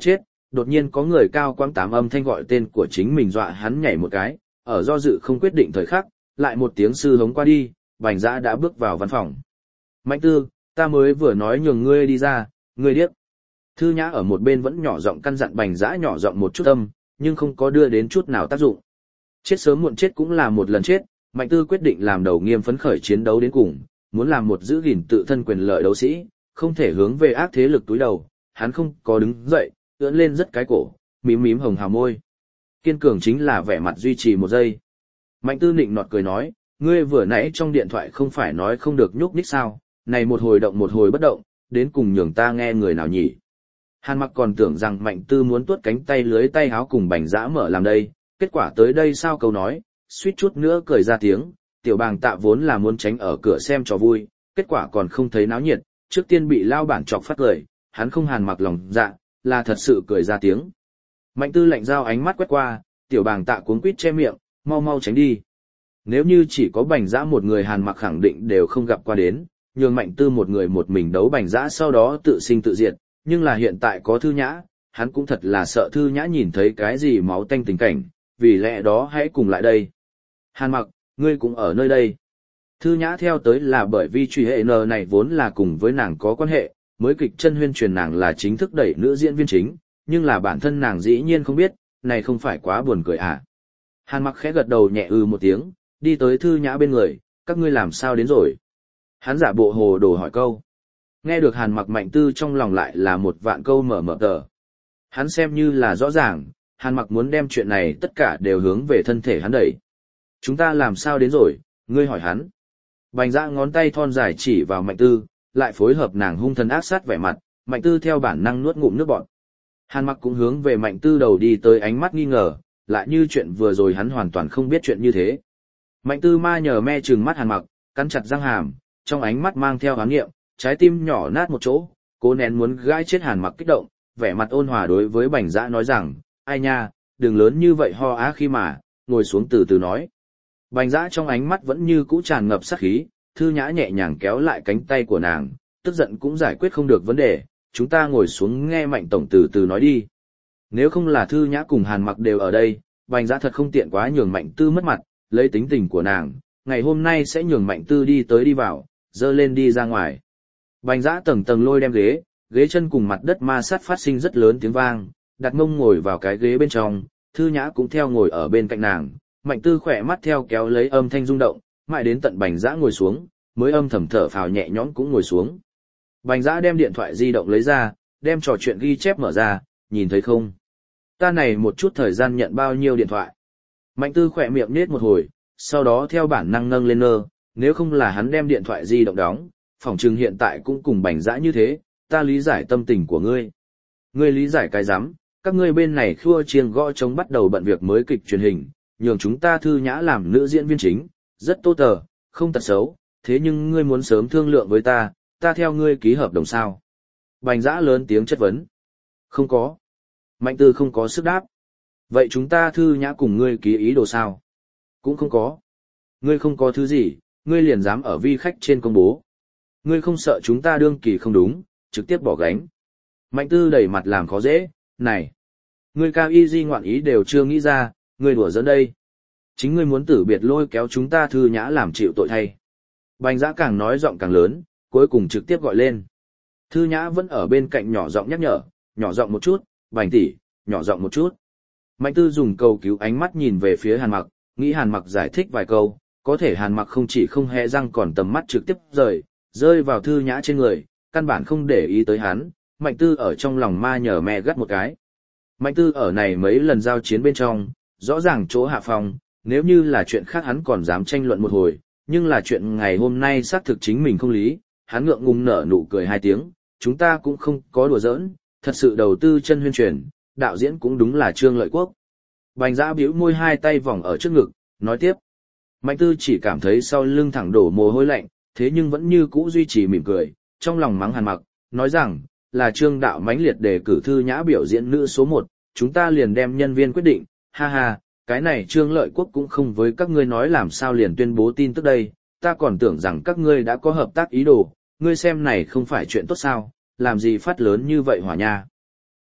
đột nhiên có người cao quãng tám âm thanh gọi tên của chính mình dọa hắn nhảy một cái, ở do dự không quyết định thời khắc, lại một tiếng sư hống qua đi, Bành Dã đã bước vào văn phòng. Mạnh Tư, ta mới vừa nói nhường ngươi đi ra, ngươi điếc. Thư Nhã ở một bên vẫn nhỏ giọng căn dặn Bành Dã nhỏ giọng một chút âm, nhưng không có đưa đến chút nào tác dụng. Chết sớm muộn chết cũng là một lần chết, Mạnh Tư quyết định làm đầu nghiêm phấn khởi chiến đấu đến cùng, muốn làm một giữ gìn tự thân quyền lợi đấu sĩ, không thể hướng về ác thế lực túi đầu, hắn không có đứng dậy, ưỡn lên rất cái cổ, mím mím hồng hào môi. Kiên cường chính là vẻ mặt duy trì một giây. Mạnh Tư nịnh nọt cười nói, ngươi vừa nãy trong điện thoại không phải nói không được nhúc nhích sao, này một hồi động một hồi bất động, đến cùng nhường ta nghe người nào nhỉ. Hàn Mặc còn tưởng rằng Mạnh Tư muốn tuốt cánh tay lưới tay háo cùng Bành Dã mở làm đây, kết quả tới đây sao câu nói, suýt chút nữa cười ra tiếng, Tiểu Bàng Tạ vốn là muốn tránh ở cửa xem trò vui, kết quả còn không thấy náo nhiệt, trước tiên bị lao bản chọc phát cười, hắn không Hàn Mặc lòng dạ, là thật sự cười ra tiếng. Mạnh Tư lạnh dao ánh mắt quét qua, Tiểu Bàng Tạ cuống quýt che miệng, mau mau tránh đi. Nếu như chỉ có Bành Dã một người Hàn Mặc khẳng định đều không gặp qua đến, nhường Mạnh Tư một người một mình đấu Bành Dã sau đó tự sinh tự diệt, nhưng là hiện tại có Thư Nhã, hắn cũng thật là sợ Thư Nhã nhìn thấy cái gì máu tanh tình cảnh, vì lẽ đó hãy cùng lại đây. Hàn Mặc, ngươi cũng ở nơi đây. Thư Nhã theo tới là bởi vì truy hệ N này vốn là cùng với nàng có quan hệ, mới kịch chân huyên truyền nàng là chính thức đẩy nữ diễn viên chính, nhưng là bản thân nàng dĩ nhiên không biết, này không phải quá buồn cười à. Hàn Mặc khẽ gật đầu nhẹ một tiếng, đi tới Thư Nhã bên người, các ngươi làm sao đến rồi. Hắn giả bộ hồ đồ hỏi câu. Nghe được Hàn Mặc Mạnh Tư trong lòng lại là một vạn câu mở tờ. Hắn xem như là rõ ràng, Hàn Mặc muốn đem chuyện này tất cả đều hướng về thân thể hắn đẩy. Chúng ta làm sao đến rồi, ngươi hỏi hắn. Bành Dã ngón tay thon dài chỉ vào Mạnh Tư, lại phối hợp nàng hung thần ác sát vẻ mặt, Mạnh Tư theo bản năng nuốt ngụm nước bọt. Hàn Mặc cũng hướng về Mạnh Tư đầu đi tới ánh mắt nghi ngờ, lại như chuyện vừa rồi hắn hoàn toàn không biết chuyện như thế. Mạnh Tư ma nhờ me trừng mắt Hàn Mặc, cắn chặt răng hàm, trong ánh mắt mang theo hoán nghiệm, trái tim nhỏ nát một chỗ, cố nén muốn gãi chết Hàn Mặc kích động, vẻ mặt ôn hòa đối với Bành Dã nói rằng, ai nha, đừng lớn như vậy ho á khi mà, ngồi xuống từ từ nói. Bành Dã trong ánh mắt vẫn như cũ tràn ngập sát khí, Thư Nhã nhẹ nhàng kéo lại cánh tay của nàng, tức giận cũng giải quyết không được vấn đề, chúng ta ngồi xuống nghe Mạnh tổng từ từ nói đi. Nếu không là Thư Nhã cùng Hàn Mặc đều ở đây, Bành Dã thật không tiện quá nhường Mạnh Tư mất mặt, lấy tính tình của nàng, ngày hôm nay sẽ nhường Mạnh Tư đi tới đi vào, dơ lên đi ra ngoài. Bành Dã tầng tầng lôi đem ghế chân cùng mặt đất ma sát phát sinh rất lớn tiếng vang, đặt mông ngồi vào cái ghế bên trong, Thư Nhã cũng theo ngồi ở bên cạnh nàng, Mạnh Tư khỏe mắt theo kéo lấy âm thanh rung động, mãi đến tận Bành Dã ngồi xuống, mới âm thầm thở phào nhẹ nhõm cũng ngồi xuống. Bành Dã đem điện thoại di động lấy ra, đem trò chuyện ghi chép mở ra, nhìn thấy không? Ta này một chút thời gian nhận bao nhiêu điện thoại? Mạnh Tư khỏe miệng nết một hồi, sau đó theo bản năng nâng lên nơ, nếu không là hắn đem điện thoại di động đóng, phỏng chừng hiện tại cũng cùng Bành Dã như thế, ta lý giải tâm tình của ngươi. Ngươi lý giải cái rắm, các ngươi bên này khua chiêng gõ trống bắt đầu bận việc mới kịch truyền hình, nhường chúng ta Thư Nhã làm nữ diễn viên chính, rất tốt tờ, không tật xấu, thế nhưng ngươi muốn sớm thương lượng với ta theo ngươi ký hợp đồng sao? Bành Dã lớn tiếng chất vấn. Không có. Mạnh Tư không có sức đáp. Vậy chúng ta Thư Nhã cùng ngươi ký ý đồ sao? Cũng không có. Ngươi không có thứ gì, ngươi liền dám ở vi khách trên công bố. Ngươi không sợ chúng ta đương kỳ không đúng, trực tiếp bỏ gánh. Mạnh Tư đẩy mặt làm khó dễ, này. Ngươi cao y di ngoạn ý đều chưa nghĩ ra, ngươi đùa giỡn đây. Chính ngươi muốn tử biệt lôi kéo chúng ta Thư Nhã làm chịu tội thay. Bành Dã càng nói giọng càng lớn, cuối cùng trực tiếp gọi lên. Thư Nhã vẫn ở bên cạnh nhỏ giọng nhắc nhở, nhỏ giọng một chút, Bành tỷ, nhỏ giọng một chút. Mạnh Tư dùng cầu cứu ánh mắt nhìn về phía Hàn Mặc, nghĩ Hàn Mặc giải thích vài câu, có thể Hàn Mặc không chỉ không hé răng còn tầm mắt trực tiếp rơi vào Thư Nhã trên người, căn bản không để ý tới hắn. Mạnh Tư ở trong lòng ma nhờ me gắt một cái. Mạnh Tư ở này mấy lần giao chiến bên trong, rõ ràng chỗ hạ phòng, nếu như là chuyện khác hắn còn dám tranh luận một hồi, nhưng là chuyện ngày hôm nay xác thực chính mình không lý, hắn ngượng ngùng nở nụ cười hai tiếng, chúng ta cũng không có đùa giỡn, thật sự đầu tư chân huyên truyền, đạo diễn cũng đúng là Trương Lợi Quốc. Bành Dã bĩu môi hai tay vòng ở trước ngực, nói tiếp. Mạnh Tư chỉ cảm thấy sau lưng thẳng đổ mồ hôi lạnh, thế nhưng vẫn như cũ duy trì mỉm cười, trong lòng mắng Hàn Mặc, nói rằng, là Trương đạo mãnh liệt đề cử Thư Nhã biểu diễn nữ số 1, chúng ta liền đem nhân viên quyết định, ha ha, cái này Trương Lợi Quốc cũng không với các ngươi nói làm sao liền tuyên bố tin tức đây, ta còn tưởng rằng các ngươi đã có hợp tác ý đồ, ngươi xem này không phải chuyện tốt sao, làm gì phát lớn như vậy hỏa nha.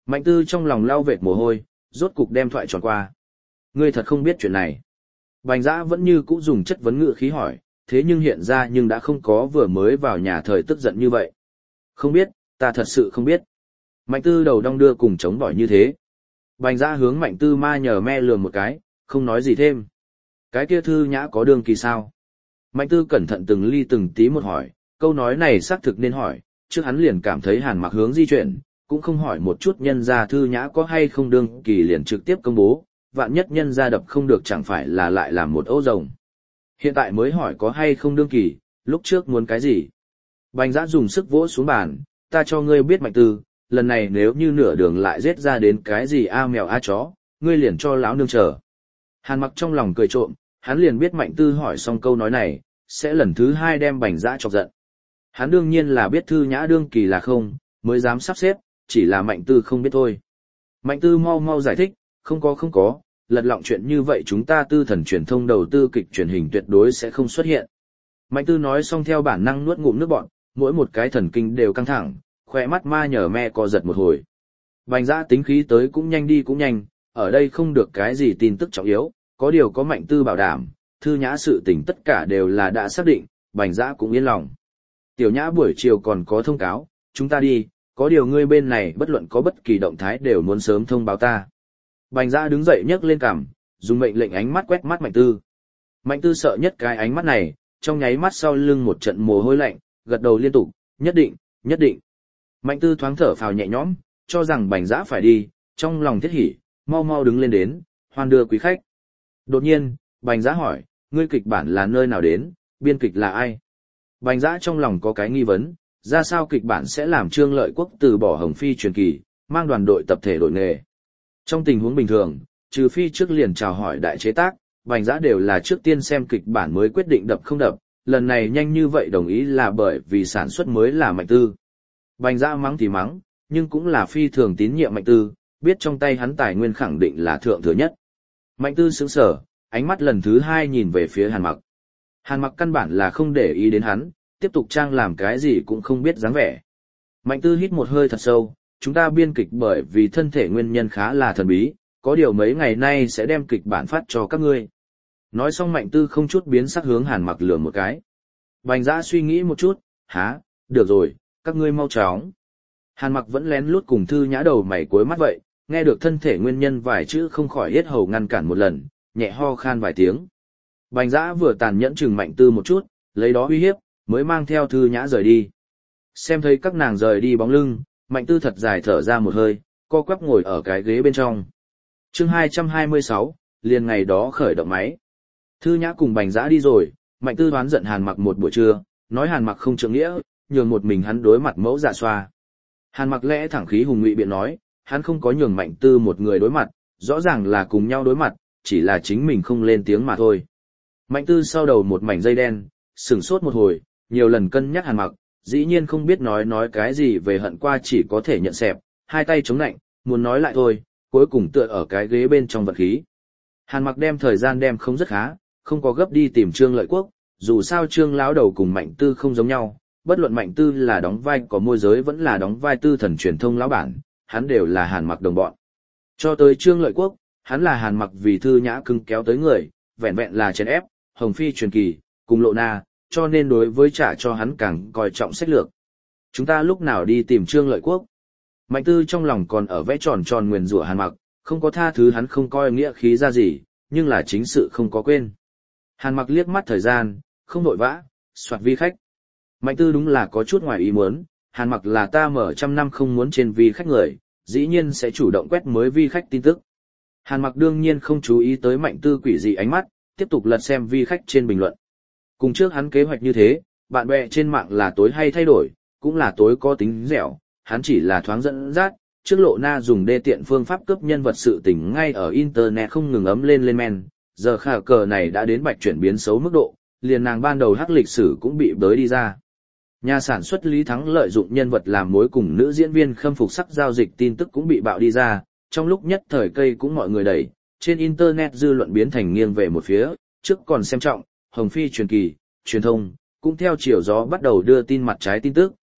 Mạnh Tư trong lòng lau vệt mồ hôi, rốt cục đem thoại tròn qua. Ngươi thật không biết chuyện này. Bành Dã vẫn như cũ dùng chất vấn ngữ khí hỏi, thế nhưng hiện ra nhưng đã không có vừa mới vào nhà thời tức giận như vậy. Không biết, ta thật sự không biết. Mạnh Tư đầu đong đưa cùng chống bỏi như thế. Bành Dã hướng Mạnh Tư ma nhờ me lườm một cái, không nói gì thêm. Cái kia Thư Nhã có đương kỳ sao? Mạnh Tư cẩn thận từng ly từng tí một hỏi, câu nói này xác thực nên hỏi, trước hắn liền cảm thấy Hàn Mặc hướng di chuyển, cũng không hỏi một chút nhân gia Thư Nhã có hay không đương kỳ liền trực tiếp công bố, vạn nhất nhân gia đập không được chẳng phải là lại làm một ấu rồng. Hiện tại mới hỏi có hay không đương kỳ, lúc trước muốn cái gì? Bành Dã dùng sức vỗ xuống bàn, ta cho ngươi biết Mạnh Tư, lần này nếu như nửa đường lại giết ra đến cái gì a mèo a chó, ngươi liền cho lão nương chờ. Hàn Mặc trong lòng cười trộm, hắn liền biết Mạnh Tư hỏi xong câu nói này, sẽ lần thứ hai đem Bành Dã chọc giận. Hắn đương nhiên là biết Thư Nhã đương kỳ là không, mới dám sắp xếp, chỉ là Mạnh Tư không biết thôi. Mạnh Tư mau mau giải thích, không có, lật lọng chuyện như vậy chúng ta Tư Thần truyền thông đầu tư kịch truyền hình tuyệt đối sẽ không xuất hiện. Mạnh Tư nói xong theo bản năng nuốt ngụm nước bọt, mỗi một cái thần kinh đều căng thẳng, khỏe mắt ma nhở me co giật một hồi. Bành Dã tính khí tới cũng nhanh đi cũng nhanh, ở đây không được cái gì tin tức trọng yếu, có điều có Mạnh Tư bảo đảm, Thư Nhã sự tình tất cả đều là đã xác định, Bành Dã cũng yên lòng. Tiểu Nhã buổi chiều còn có thông cáo, chúng ta đi, có điều ngươi bên này bất luận có bất kỳ động thái đều muốn sớm thông báo ta. Bành Dã đứng dậy nhấc lên cằm, dùng mệnh lệnh ánh mắt quét mắt Mạnh Tư. Mạnh Tư sợ nhất cái ánh mắt này, trong nháy mắt sau lưng một trận mồ hôi lạnh, gật đầu liên tục, nhất định, nhất định. Mạnh Tư thoáng thở phào nhẹ nhõm, cho rằng Bành Dã phải đi, trong lòng thiết hỉ, mau mau đứng lên đến, hoan đưa quý khách. Đột nhiên, Bành Dã hỏi, ngươi kịch bản là nơi nào đến, biên kịch là ai? Bành Dã trong lòng có cái nghi vấn, ra sao kịch bản sẽ làm Trương Lợi Quốc từ bỏ Hồng Phi truyền kỳ, mang đoàn đội tập thể đội nghề. Trong tình huống bình thường, trừ phi trước liền chào hỏi đại chế tác, Bành Dã đều là trước tiên xem kịch bản mới quyết định đập không đập, lần này nhanh như vậy đồng ý là bởi vì sản xuất mới là Mạnh Tư. Bành Dã mắng thì mắng, nhưng cũng là phi thường tín nhiệm Mạnh Tư, biết trong tay hắn tài nguyên khẳng định là thượng thừa nhất. Mạnh Tư sững sờ, ánh mắt lần thứ hai nhìn về phía Hàn Mặc. Hàn Mặc căn bản là không để ý đến hắn, tiếp tục trang làm cái gì cũng không biết dáng vẻ. Mạnh Tư hít một hơi thật sâu, chúng ta biên kịch bởi vì thân thể nguyên nhân khá là thần bí, có điều mấy ngày nay sẽ đem kịch bản phát cho các ngươi. Nói xong Mạnh Tư không chút biến sắc hướng Hàn Mặc lườm một cái. Bành Dã suy nghĩ một chút, há, được rồi, các ngươi mau chóng. Hàn Mặc vẫn lén lút cùng Thư Nhã đầu mày cuối mắt vậy, nghe được thân thể nguyên nhân vài chữ không khỏi yết hầu ngăn cản một lần, nhẹ ho khan vài tiếng. Bành Dã vừa tàn nhẫn chừng Mạnh Tư một chút, lấy đó uy hiếp, mới mang theo Thư Nhã rời đi. Xem thấy các nàng rời đi bóng lưng, Mạnh Tư thật dài thở ra một hơi, co quắp ngồi ở cái ghế bên trong. Chương 226, liền ngày đó khởi động máy. Thư Nhã cùng Bành Dã đi rồi, Mạnh Tư đoán giận Hàn Mặc một buổi trưa, nói Hàn Mặc không trượng nghĩa, nhường một mình hắn đối mặt mẫu dạ xoa. Hàn Mặc lẽ thẳng khí hùng ngụy biện nói, hắn không có nhường Mạnh Tư một người đối mặt, rõ ràng là cùng nhau đối mặt, chỉ là chính mình không lên tiếng mà thôi. Mạnh Tư sau đầu một mảnh dây đen, sửng sốt một hồi, nhiều lần cân nhắc Hàn Mặc, dĩ nhiên không biết nói cái gì về hận qua chỉ có thể nhận xẹp, hai tay chống nạnh, muốn nói lại thôi, cuối cùng tựa ở cái ghế bên trong vật khí. Hàn Mặc đem thời gian đem không rất khá, không có gấp đi tìm Trương Lợi Quốc, dù sao Trương lão đầu cùng Mạnh Tư không giống nhau, bất luận Mạnh Tư là đóng vai có môi giới vẫn là đóng vai Tư Thần truyền thông lão bản, hắn đều là Hàn Mặc đồng bọn. Cho tới Trương Lợi Quốc, hắn là Hàn Mặc vì Thư Nhã cưng kéo tới người, vẹn vẹn là chèn ép, Hồng Phi truyền kỳ, cùng Lộ Na, cho nên đối với trả cho hắn càng coi trọng sách lược. Chúng ta lúc nào đi tìm Trương Lợi Quốc? Mạnh Tư trong lòng còn ở vẽ tròn tròn nguyền rủa Hàn Mặc, không có tha thứ hắn không coi nghĩa khí ra gì, nhưng là chính sự không có quên. Hàn Mặc liếc mắt thời gian, không vội vã, soạt vi khách. Mạnh Tư đúng là có chút ngoài ý muốn, Hàn Mặc là ta mở trăm năm không muốn trên vi khách người, dĩ nhiên sẽ chủ động quét mới vi khách tin tức. Hàn Mặc đương nhiên không chú ý tới Mạnh Tư quỷ dị ánh mắt, tiếp tục lật xem vi khách trên bình luận. Cùng trước hắn kế hoạch như thế, bạn bè trên mạng là tối hay thay đổi, cũng là tối có tính dẻo, hắn chỉ là thoáng dẫn dắt, trước Lộ Na dùng đê tiện phương pháp cướp nhân vật sự tình ngay ở internet không ngừng ấm lên men, giờ khả cờ này đã đến bạch chuyển biến xấu mức độ, liền nàng ban đầu hắc lịch sử cũng bị bới đi ra. Nhà sản xuất Lý Thắng lợi dụng nhân vật làm mối cùng nữ diễn viên khâm phục sắc giao dịch tin tức cũng bị bạo đi ra, trong lúc nhất thời cây cũng mọi người đẩy, trên internet dư luận biến thành nghiêng về một phía, trước còn xem trọng, Hồng Phi truyền kỳ, truyền thông, cũng theo chiều gió bắt đầu đưa tin mặt trái tin tức,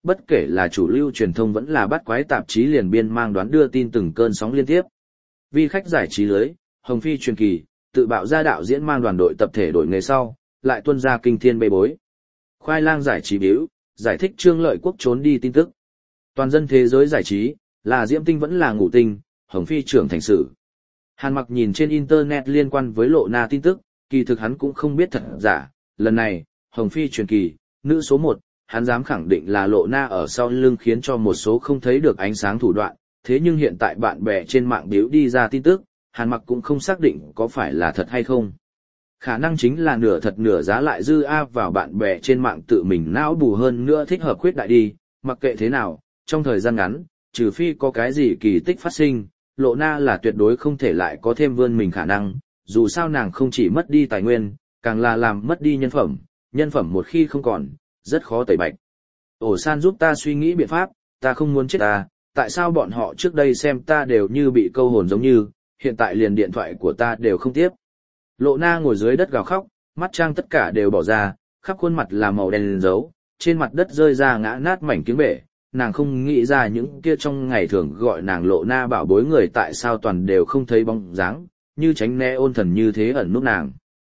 bất kể là chủ lưu truyền thông vẫn là bắt quái tạp chí liền biên mang đoán đưa tin từng cơn sóng liên tiếp. Vi khách giải trí lưới, Hồng Phi truyền kỳ, tự bạo ra đạo diễn mang đoàn đội tập thể đổi nghề sau, lại tuôn ra kinh thiên bê bối. Khoai lang giải trí biểu, giải thích Trương Lợi Quốc trốn đi tin tức. Toàn dân thế giới giải trí, là Diễm Tinh vẫn là ngủ tinh, Hồng Phi trưởng thành sự. Hàn Mặc nhìn trên internet liên quan với Lộ Na tin tức, kỳ thực hắn cũng không biết thật giả, lần này, Hồng Phi truyền kỳ, nữ số 1, hắn dám khẳng định là Lộ Na ở sau lưng khiến cho một số không thấy được ánh sáng thủ đoạn, thế nhưng hiện tại bạn bè trên mạng điếu đi ra tin tức, Hàn Mặc cũng không xác định có phải là thật hay không. Khả năng chính là nửa thật nửa giá lại dư áp vào bạn bè trên mạng tự mình não bù hơn nữa thích hợp khuyết đại đi, mặc kệ thế nào, trong thời gian ngắn, trừ phi có cái gì kỳ tích phát sinh, Lộ Na là tuyệt đối không thể lại có thêm vươn mình khả năng, dù sao nàng không chỉ mất đi tài nguyên, càng là làm mất đi nhân phẩm một khi không còn, rất khó tẩy bạch. Ổ San giúp ta suy nghĩ biện pháp, ta không muốn chết ta, tại sao bọn họ trước đây xem ta đều như bị câu hồn giống như, hiện tại liền điện thoại của ta đều không tiếp. Lộ Na ngồi dưới đất gào khóc, mắt trang tất cả đều bỏ ra, khắp khuôn mặt là màu đen dấu, trên mặt đất rơi ra ngã nát mảnh kiếng bể, nàng không nghĩ ra những kia trong ngày thường gọi nàng Lộ Na bảo bối người tại sao toàn đều không thấy bóng dáng, như tránh né ôn thần như thế ẩn nút nàng.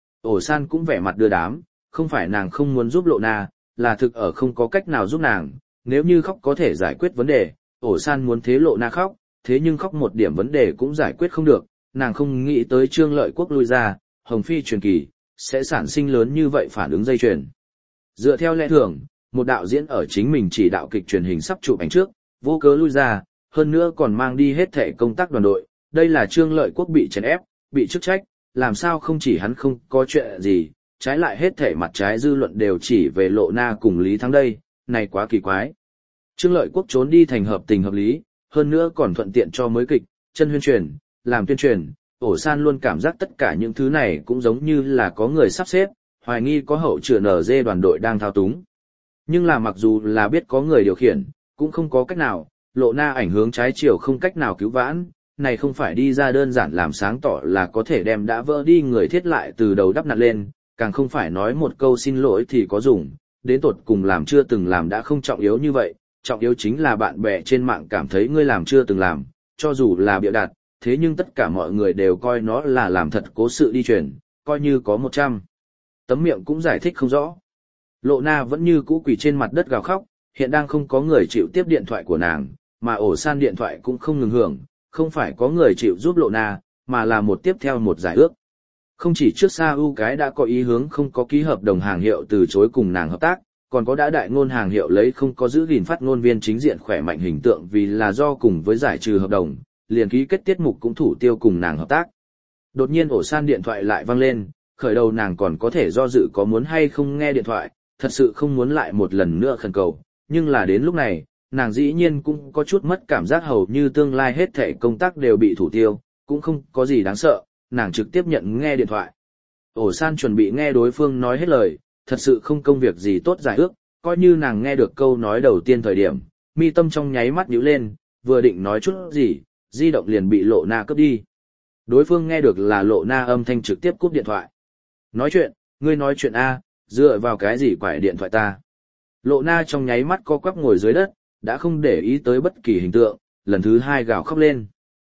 Ổ San cũng vẻ mặt đưa đám, không phải nàng không muốn giúp Lộ Na, là thực ở không có cách nào giúp nàng, nếu như khóc có thể giải quyết vấn đề, Ổ San muốn thế Lộ Na khóc, thế nhưng khóc một điểm vấn đề cũng giải quyết không được, nàng không nghĩ tới Trương Lợi Quốc lui ra, Hồng Phi truyền kỳ, sẽ sản sinh lớn như vậy phản ứng dây chuyền. Dựa theo lẽ thường, một đạo diễn ở chính mình chỉ đạo kịch truyền hình sắp chụp ảnh trước, vô cớ lui ra, hơn nữa còn mang đi hết thể công tác đoàn đội, đây là Trương Lợi Quốc bị chèn ép, bị chức trách, làm sao không chỉ hắn không có chuyện gì, trái lại hết thể mặt trái dư luận đều chỉ về Lộ Na cùng Lý Thắng đây, này quá kỳ quái. Trương Lợi Quốc trốn đi thành hợp tình hợp lý, hơn nữa còn thuận tiện cho mới kịch, chân huyên truyền, làm tuyên truyền, Ổ San luôn cảm giác tất cả những thứ này cũng giống như là có người sắp xếp, hoài nghi có hậu chữa NG đoàn đội đang thao túng. Nhưng là mặc dù là biết có người điều khiển, cũng không có cách nào, Lộ Na ảnh hướng trái chiều không cách nào cứu vãn, này không phải đi ra đơn giản làm sáng tỏ là có thể đem đã vỡ đi người thiết lại từ đầu đắp nặn lên, càng không phải nói một câu xin lỗi thì có dùng, đến tột cùng làm chưa từng làm đã không trọng yếu như vậy, trọng yếu chính là bạn bè trên mạng cảm thấy ngươi làm chưa từng làm, cho dù là bịa đặt, thế nhưng tất cả mọi người đều coi nó là làm thật cố sự đi truyền, coi như có 100 tấm miệng cũng giải thích không rõ. Lộ Na vẫn như cũ quỳ trên mặt đất gào khóc, hiện đang không có người chịu tiếp điện thoại của nàng, mà Ổ San điện thoại cũng không ngừng hưởng, không phải có người chịu giúp Lộ Na, mà là một tiếp theo một giải ước. Không chỉ trước Sa U cái đã có ý hướng không có ký hợp đồng hàng hiệu từ chối cùng nàng hợp tác, còn có đã đại ngôn hàng hiệu lấy không có giữ gìn phát ngôn viên chính diện khỏe mạnh hình tượng vì là do cùng với giải trừ hợp đồng, liền ký kết tiết mục cũng thủ tiêu cùng nàng hợp tác. Đột nhiên Ổ San điện thoại lại vang lên, khởi đầu nàng còn có thể do dự có muốn hay không nghe điện thoại, thật sự không muốn lại một lần nữa khẩn cầu, nhưng là đến lúc này, nàng dĩ nhiên cũng có chút mất cảm giác hầu như tương lai hết thảy công tác đều bị thủ tiêu, cũng không có gì đáng sợ, nàng trực tiếp nhận nghe điện thoại. Ổ San chuẩn bị nghe đối phương nói hết lời, thật sự không công việc gì tốt giải ước, coi như nàng nghe được câu nói đầu tiên thời điểm, mi tâm trong nháy mắt nhíu lên, vừa định nói chút gì, di động liền bị Lộ Na cướp đi. Đối phương nghe được là Lộ Na âm thanh trực tiếp cúp điện thoại. Nói chuyện, ngươi nói chuyện A, dựa vào cái gì quải điện thoại ta. Lộ Na trong nháy mắt co quắp ngồi dưới đất, đã không để ý tới bất kỳ hình tượng, lần thứ hai gào khóc lên.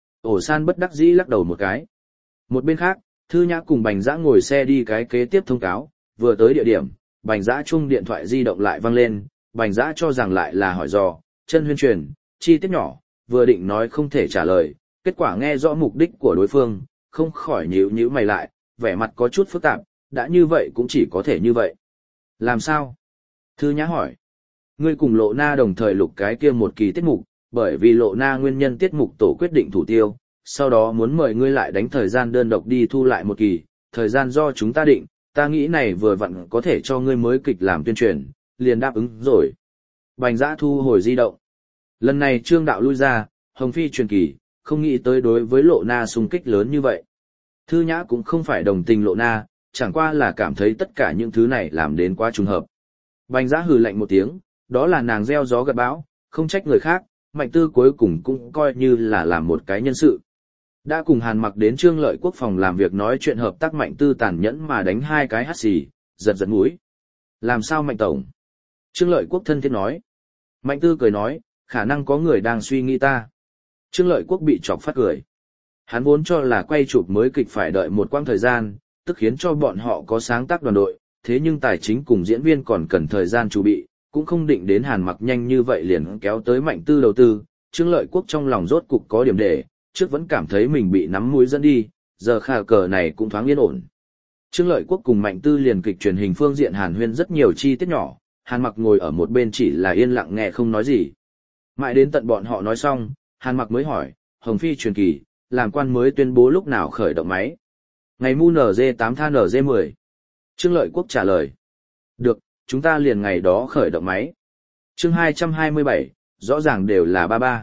Ổ San bất đắc dĩ lắc đầu một cái. Một bên khác, Thư Nhã cùng Bành Dã ngồi xe đi cái kế tiếp thông cáo, vừa tới địa điểm, Bành Dã chung điện thoại di động lại vang lên, Bành Dã cho rằng lại là hỏi dò, chân huyên truyền, chi tiết nhỏ, vừa định nói không thể trả lời, kết quả nghe rõ mục đích của đối phương, không khỏi nhíu nhíu mày lại, vẻ mặt có chút phức tạp, đã như vậy cũng chỉ có thể như vậy. Làm sao? Thư Nhã hỏi. Ngươi cùng Lộ Na đồng thời lục cái kia một kỳ tiết mục, bởi vì Lộ Na nguyên nhân tiết mục tổ quyết định thủ tiêu, sau đó muốn mời ngươi lại đánh thời gian đơn độc đi thu lại một kỳ, thời gian do chúng ta định, ta nghĩ này vừa vặn có thể cho ngươi mới kịch làm tuyên truyền, liền đáp ứng rồi. Bành Dã thu hồi di động. Lần này Trương Đạo lui ra, Hồng Phi truyền kỳ, không nghĩ tới đối với Lộ Na xung kích lớn như vậy. Thư Nhã cũng không phải đồng tình Lộ Na, chẳng qua là cảm thấy tất cả những thứ này làm đến quá trùng hợp. Bành Dã hừ lạnh một tiếng, đó là nàng gieo gió gặt bão, không trách người khác, Mạnh Tư cuối cùng cũng coi như là làm một cái nhân sự. Đã cùng Hàn Mặc đến Trương Lợi Quốc phòng làm việc nói chuyện hợp tác, Mạnh Tư tàn nhẫn mà đánh hai cái hắt xì, giật giật mũi. Làm sao Mạnh Tổng? Trương Lợi Quốc thân thiết nói. Mạnh Tư cười nói, khả năng có người đang suy nghĩ ta. Trương Lợi Quốc bị chọc phát cười. Hắn vốn cho là quay chụp mới kịch phải đợi một quãng thời gian, tức khiến cho bọn họ có sáng tác đoàn đội, thế nhưng tài chính cùng diễn viên còn cần thời gian chuẩn bị, cũng không định đến Hàn Mặc nhanh như vậy liền kéo tới Mạnh Tư đầu tư. Trương Lợi Quốc trong lòng rốt cục có điểm để, trước vẫn cảm thấy mình bị nắm mũi dẫn đi, giờ khả cờ này cũng thoáng yên ổn. Trương Lợi Quốc cùng Mạnh Tư liền kịch truyền hình phương diện hàn huyên rất nhiều chi tiết nhỏ, Hàn Mặc ngồi ở một bên chỉ là yên lặng nghe không nói gì. Mãi đến tận bọn họ nói xong, Hàn Mặc mới hỏi, Hồng Phi truyền kỳ, làm quan mới tuyên bố lúc nào khởi động máy. Ngày mu NG8 tha NG10. Trương Lợi Quốc trả lời. Được, chúng ta liền ngày đó khởi động máy. Chương 227, rõ ràng đều là 33.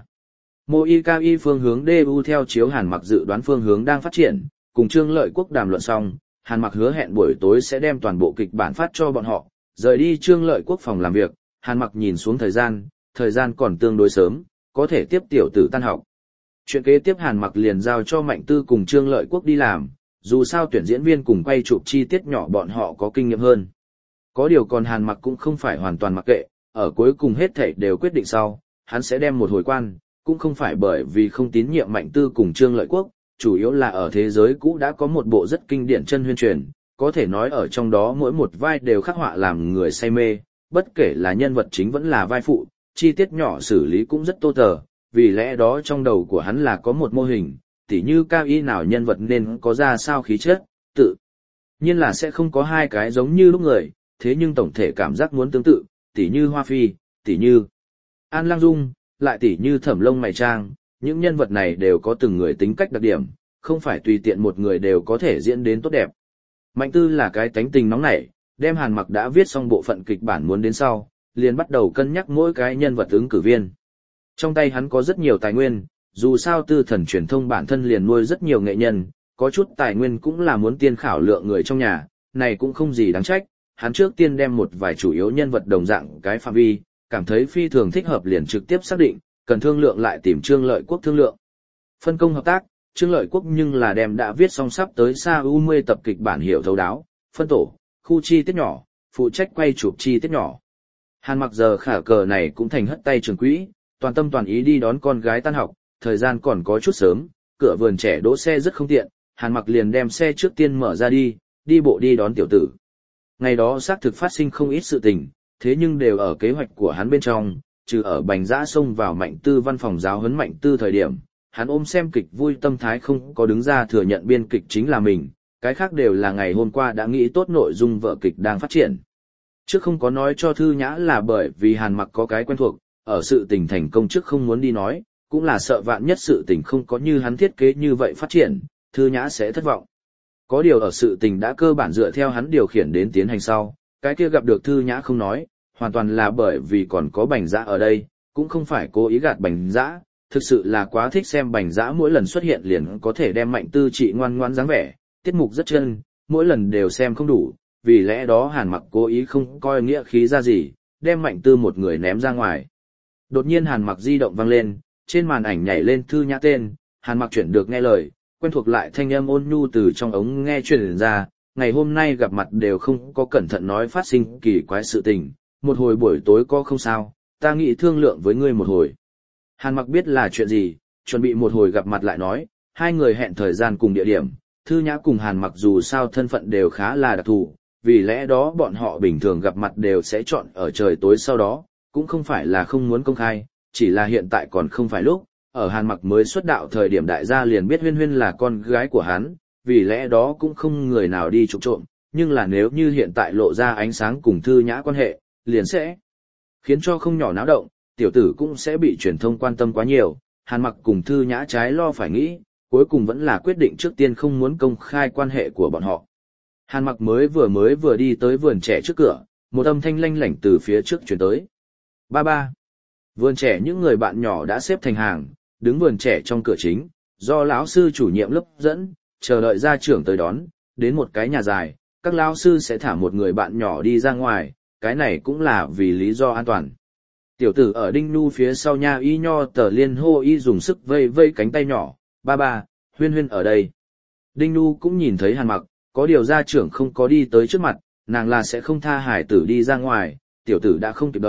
MOIKI phương hướng DU theo chiếu Hàn Mặc dự đoán phương hướng đang phát triển, cùng Trương Lợi Quốc đàm luận xong, Hàn Mặc hứa hẹn buổi tối sẽ đem toàn bộ kịch bản phát cho bọn họ, rời đi Trương Lợi Quốc phòng làm việc, Hàn Mặc nhìn xuống thời gian còn tương đối sớm, có thể tiếp tiểu tử tan học. Chuyện kế tiếp Hàn Mặc liền giao cho Mạnh Tư cùng Trương Lợi Quốc đi làm, dù sao tuyển diễn viên cùng quay chụp chi tiết nhỏ bọn họ có kinh nghiệm hơn. Có điều còn Hàn Mặc cũng không phải hoàn toàn mặc kệ, ở cuối cùng hết thảy đều quyết định sau, hắn sẽ đem một hồi quan, cũng không phải bởi vì không tín nhiệm Mạnh Tư cùng Trương Lợi Quốc, chủ yếu là ở thế giới cũ đã có một bộ rất kinh điển chân huyên truyền, có thể nói ở trong đó mỗi một vai đều khắc họa làm người say mê, bất kể là nhân vật chính vẫn là vai phụ, chi tiết nhỏ xử lý cũng rất tô tờ, vì lẽ đó trong đầu của hắn là có một mô hình, tỉ như cao y nào nhân vật nên có ra sao khí chất, tự nhiên là sẽ không có hai cái giống như lúc người, thế nhưng tổng thể cảm giác muốn tương tự, tỉ như Hoa Phi, tỉ như An Lang Dung, lại tỉ như Thẩm Lông Mày Trang, những nhân vật này đều có từng người tính cách đặc điểm, không phải tùy tiện một người đều có thể diễn đến tốt đẹp. Mạnh Tư là cái tánh tình nóng nảy, đem Hàn Mặc đã viết xong bộ phận kịch bản muốn đến sau, liền bắt đầu cân nhắc mỗi cái nhân vật ứng cử viên. Trong tay hắn có rất nhiều tài nguyên, dù sao Tư Thần truyền thông bản thân liền nuôi rất nhiều nghệ nhân, có chút tài nguyên cũng là muốn tiên khảo lượng người trong nhà, này cũng không gì đáng trách, hắn trước tiên đem một vài chủ yếu nhân vật đồng dạng cái phạm vi, cảm thấy phi thường thích hợp liền trực tiếp xác định, cần thương lượng lại tìm Trương Lợi Quốc thương lượng. Phân công hợp tác, Trương Lợi Quốc nhưng là đem đã viết xong sắp tới xa 10 tập kịch bản hiểu thấu đáo, phân tổ, khu chi tiết nhỏ, phụ trách quay chụp chi tiết nhỏ. Hàn Mặc giờ khả cờ này cũng thành hất tay trường quỹ, toàn tâm toàn ý đi đón con gái tan học, thời gian còn có chút sớm, cửa vườn trẻ đỗ xe rất không tiện, Hàn Mặc liền đem xe trước tiên mở ra đi bộ đi đón tiểu tử. Ngày đó xác thực phát sinh không ít sự tình, thế nhưng đều ở kế hoạch của hắn bên trong, trừ ở Bành Dã xông vào Mạnh Tư văn phòng giáo huấn Mạnh Tư thời điểm, hắn ôm xem kịch vui tâm thái không có đứng ra thừa nhận biên kịch chính là mình, cái khác đều là ngày hôm qua đã nghĩ tốt nội dung vở kịch đang phát triển. Trước không có nói cho Thư Nhã là bởi vì Hàn Mặc có cái quen thuộc, ở sự tình thành công trước không muốn đi nói, cũng là sợ vạn nhất sự tình không có như hắn thiết kế như vậy phát triển, Thư Nhã sẽ thất vọng. Có điều ở sự tình đã cơ bản dựa theo hắn điều khiển đến tiến hành sau, cái kia gặp được Thư Nhã không nói, hoàn toàn là bởi vì còn có Bành Dã ở đây, cũng không phải cố ý gạt Bành Dã, thực sự là quá thích xem Bành Dã mỗi lần xuất hiện liền có thể đem Mạnh Tư trị ngoan ngoãn dáng vẻ, tiết mục rất chân, mỗi lần đều xem không đủ, vì lẽ đó Hàn Mặc cố ý không coi nghĩa khí ra gì, đem Mạnh Tư một người ném ra ngoài. Đột nhiên Hàn Mặc di động vang lên, trên màn ảnh nhảy lên Thư Nhã tên, Hàn Mặc chuyển được nghe lời, quen thuộc lại thanh âm ôn nhu từ trong ống nghe truyền ra, ngày hôm nay gặp mặt đều không có cẩn thận nói phát sinh kỳ quái sự tình, một hồi buổi tối có không sao, ta nghĩ thương lượng với ngươi một hồi. Hàn Mặc biết là chuyện gì, chuẩn bị một hồi gặp mặt lại nói, hai người hẹn thời gian cùng địa điểm, Thư Nhã cùng Hàn Mặc dù sao thân phận đều khá là đặc thù, vì lẽ đó bọn họ bình thường gặp mặt đều sẽ chọn ở trời tối sau đó, cũng không phải là không muốn công khai, chỉ là hiện tại còn không phải lúc, ở Hàn Mặc mới xuất đạo thời điểm đại gia liền biết Huyên Huyên là con gái của hắn, vì lẽ đó cũng không người nào đi trộm trộm, nhưng là nếu như hiện tại lộ ra ánh sáng cùng Thư Nhã quan hệ, liền sẽ khiến cho không nhỏ náo động, tiểu tử cũng sẽ bị truyền thông quan tâm quá nhiều, Hàn Mặc cùng Thư Nhã trái lo phải nghĩ, cuối cùng vẫn là quyết định trước tiên không muốn công khai quan hệ của bọn họ. Hàn Mặc mới vừa đi tới vườn trẻ trước cửa, một âm thanh lanh lảnh từ phía trước truyền tới. Ba ba. Vườn trẻ những người bạn nhỏ đã xếp thành hàng, đứng vườn trẻ trong cửa chính, do lão sư chủ nhiệm lớp dẫn, chờ đợi gia trưởng tới đón, đến một cái nhà dài, các lão sư sẽ thả một người bạn nhỏ đi ra ngoài, cái này cũng là vì lý do an toàn. Tiểu tử ở Đinh Nu phía sau nha y nho tờ liên hô y dùng sức vây vây cánh tay nhỏ, ba ba, Huyên Huyên ở đây. Đinh Nu cũng nhìn thấy Hàn Mặc, có điều gia trưởng không có đi tới trước mặt, nàng là sẽ không tha hải tử đi ra ngoài, tiểu tử đã không kịp đợi,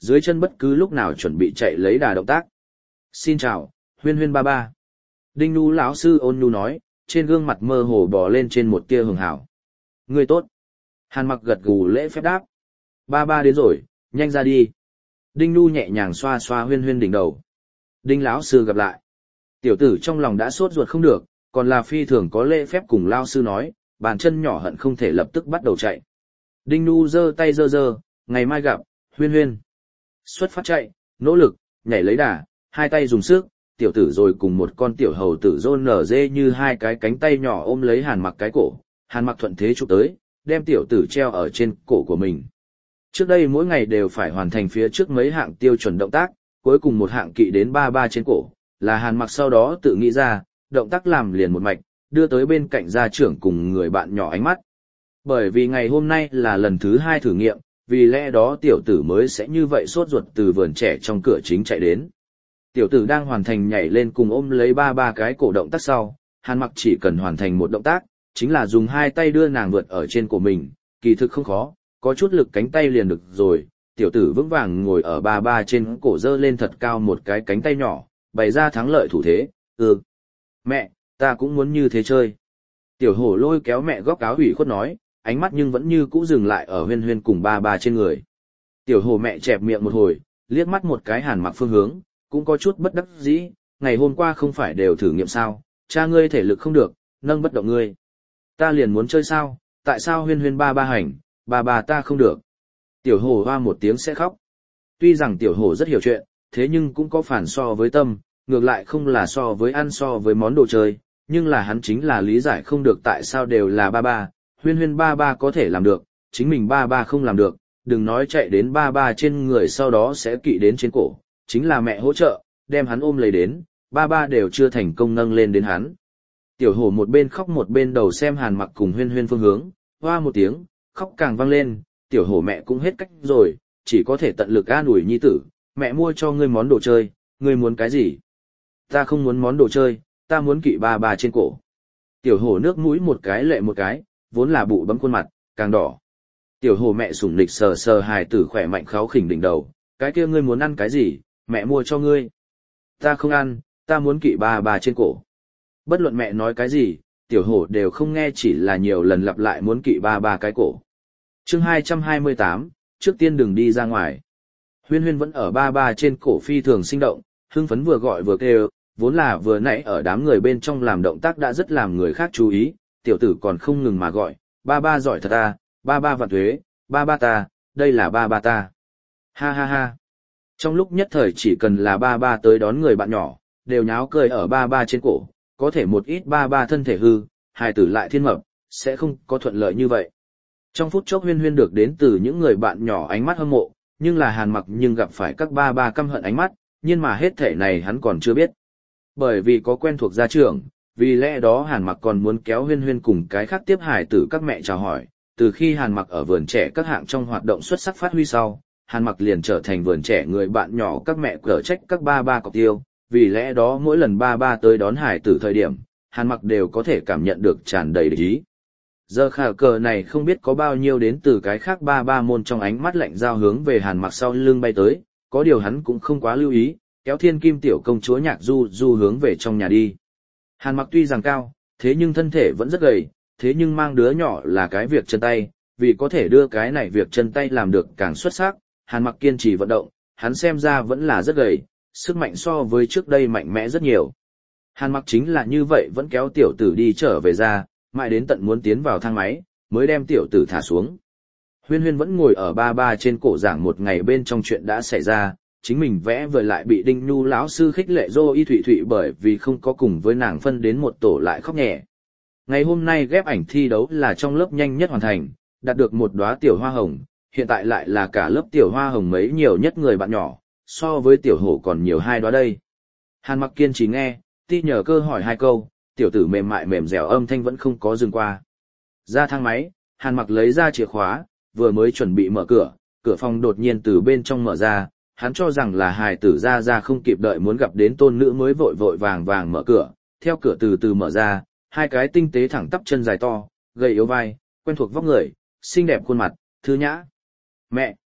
dưới chân bất cứ lúc nào chuẩn bị chạy lấy đà động tác. Xin chào, Huyên Huyên ba ba. Đinh Nhu lão sư ôn nhu nói, trên gương mặt mơ hồ bò lên trên một tia hường hảo. Ngươi tốt. Hàn Mặc gật gù lễ phép đáp. Ba ba đến rồi, nhanh ra đi. Đinh Nhu nhẹ nhàng xoa xoa Huyên Huyên đỉnh đầu. Đinh lão sư gặp lại. Tiểu tử trong lòng đã sốt ruột không được, còn là phi thường có lễ phép cùng lão sư nói, bàn chân nhỏ hận không thể lập tức bắt đầu chạy. Đinh Nhu giơ tay giơ, ngày mai gặp, Huyên Huyên. Xuất phát chạy, nỗ lực, nhảy lấy đà, hai tay dùng sức, tiểu tử rồi cùng một con tiểu hầu tử rôn nở dê như hai cái cánh tay nhỏ ôm lấy Hàn Mặc cái cổ. Hàn Mặc thuận thế chụp tới, đem tiểu tử treo ở trên cổ của mình. Trước đây mỗi ngày đều phải hoàn thành phía trước mấy hạng tiêu chuẩn động tác, cuối cùng một hạng kỵ đến ba ba trên cổ, là Hàn Mặc sau đó tự nghĩ ra, động tác làm liền một mạch, đưa tới bên cạnh gia trưởng cùng người bạn nhỏ ánh mắt. Bởi vì ngày hôm nay là lần thứ 2 thử nghiệm, vì lẽ đó tiểu tử mới sẽ như vậy sốt ruột từ vườn trẻ trong cửa chính chạy đến. Tiểu tử đang hoàn thành nhảy lên cùng ôm lấy ba ba cái cổ động tác sau, Hàn Mặc chỉ cần hoàn thành một động tác, chính là dùng hai tay đưa nàng vượt ở trên cổ mình, kỳ thực không khó, có chút lực cánh tay liền được rồi. Tiểu tử vững vàng ngồi ở ba ba trên cổ dơ lên thật cao một cái cánh tay nhỏ, bày ra thắng lợi thủ thế. Mẹ, ta cũng muốn như thế chơi. Tiểu hổ lôi kéo mẹ góc áo ủy khuất nói, ánh mắt nhưng vẫn như cũ dừng lại ở Huyên Huyên cùng ba ba trên người. Tiểu hổ mẹ chẹp miệng một hồi, liếc mắt một cái Hàn Mặc phương hướng, cũng có chút bất đắc dĩ, ngày hôm qua không phải đều thử nghiệm sao, cha ngươi thể lực không được, nâng bất động ngươi. Ta liền muốn chơi sao, tại sao Huyên Huyên ba ba hành, ba ba ta không được. Tiểu hổ hoa một tiếng sẽ khóc. Tuy rằng tiểu hổ rất hiểu chuyện, thế nhưng cũng có phản so với tâm, ngược lại không là so với ăn so với món đồ chơi, nhưng là hắn chính là lý giải không được tại sao đều là ba ba, Huyên Huyên ba ba có thể làm được, chính mình ba ba không làm được, đừng nói chạy đến ba ba trên người sau đó sẽ kỵ đến trên cổ, chính là mẹ hỗ trợ, đem hắn ôm lấy đến, ba ba đều chưa thành công nâng lên đến hắn. Tiểu hổ một bên khóc một bên đầu xem Hàn Mặc cùng Huyên Huyên phương hướng, hoa một tiếng, khóc càng vang lên, tiểu hổ mẹ cũng hết cách rồi, chỉ có thể tận lực an ủi nhi tử, mẹ mua cho ngươi món đồ chơi, ngươi muốn cái gì? Ta không muốn món đồ chơi, ta muốn kỵ ba ba trên cổ. Tiểu hổ nước mũi một cái lệ một cái, vốn là bụ bấm khuôn mặt, càng đỏ. Tiểu hổ mẹ sủng lịch sờ sờ hài tử khỏe mạnh kháu khỉnh đỉnh đầu, cái kia ngươi muốn ăn cái gì, mẹ mua cho ngươi. Ta không ăn, ta muốn kỵ ba ba trên cổ. Bất luận mẹ nói cái gì, tiểu hổ đều không nghe, chỉ là nhiều lần lặp lại muốn kỵ ba ba cái cổ. Chương 228, trước tiên đừng đi ra ngoài. Huyên Huyên vẫn ở ba ba trên cổ phi thường sinh động, hưng phấn vừa gọi vừa kêu, vốn là vừa nãy ở đám người bên trong làm động tác đã rất làm người khác chú ý, tiểu tử còn không ngừng mà gọi, ba ba giỏi thật ta, ba ba vạn thuế, ba ba ta, đây là ba ba ta. Ha ha ha. Trong lúc nhất thời chỉ cần là ba ba tới đón người bạn nhỏ, đều nháo cười ở ba ba trên cổ, có thể một ít ba ba thân thể hư, hài tử lại thiên mập, sẽ không có thuận lợi như vậy. Trong phút chốc Huyên Huyên được đến từ những người bạn nhỏ ánh mắt hâm mộ, nhưng là Hàn Mặc nhưng gặp phải các ba ba căm hận ánh mắt, nhưng mà hết thể này hắn còn chưa biết. Bởi vì có quen thuộc gia trưởng, vì lẽ đó Hàn Mặc còn muốn kéo Huyên Huyên cùng cái khác tiếp hài tử các mẹ chào hỏi. Từ khi Hàn Mặc ở vườn trẻ các hạng trong hoạt động xuất sắc phát huy sau, Hàn Mặc liền trở thành vườn trẻ người bạn nhỏ các mẹ cở trách các ba ba cọc tiêu, vì lẽ đó mỗi lần ba ba tới đón hài tử thời điểm, Hàn Mặc đều có thể cảm nhận được tràn đầy địch ý. Giờ khả cờ này không biết có bao nhiêu đến từ cái khác ba ba môn trong ánh mắt lạnh giao hướng về Hàn Mặc sau lưng bay tới, có điều hắn cũng không quá lưu ý, kéo Thiên Kim tiểu công chúa Nhạc Du Du hướng về trong nhà đi. Hàn Mặc tuy rằng cao, thế nhưng thân thể vẫn rất gầy, thế nhưng mang đứa nhỏ là cái việc chân tay, vì có thể đưa cái này việc chân tay làm được càng xuất sắc, Hàn Mặc kiên trì vận động, hắn xem ra vẫn là rất gầy, sức mạnh so với trước đây mạnh mẽ rất nhiều. Hàn Mặc chính là như vậy vẫn kéo tiểu tử đi trở về ra, mãi đến tận muốn tiến vào thang máy, mới đem tiểu tử thả xuống. Huyên Huyên vẫn ngồi ở ba ba trên cổ giảng một ngày bên trong chuyện đã xảy ra, chính mình vẽ vừa lại bị Đinh Nhu lão sư khích lệ dô y thụy thụy bởi vì không có cùng với nàng phân đến một tổ lại khóc nhẹ. Ngày hôm nay ghép ảnh thi đấu là trong lớp nhanh nhất hoàn thành, đạt được một đóa tiểu hoa hồng, hiện tại lại là cả lớp tiểu hoa hồng mấy nhiều nhất người bạn nhỏ, so với tiểu hổ còn nhiều 2 đóa đây. Hàn Mặc kiên trì nghe, ti nhờ cơ hỏi 2 câu, tiểu tử mềm mại mềm dẻo âm thanh vẫn không có dừng qua. Ra thang máy, Hàn Mặc lấy ra chìa khóa, vừa mới chuẩn bị mở cửa, cửa phòng đột nhiên từ bên trong mở ra, hắn cho rằng là hài tử ra không kịp đợi muốn gặp đến tôn nữ mới vội vội vàng vàng mở cửa, theo cửa từ từ mở ra, 2 cái tinh tế thẳng tắp chân dài to, gầy yếu vai, quen thuộc vóc người, xinh đẹp khuôn mặt, thư nhã. Mẹ!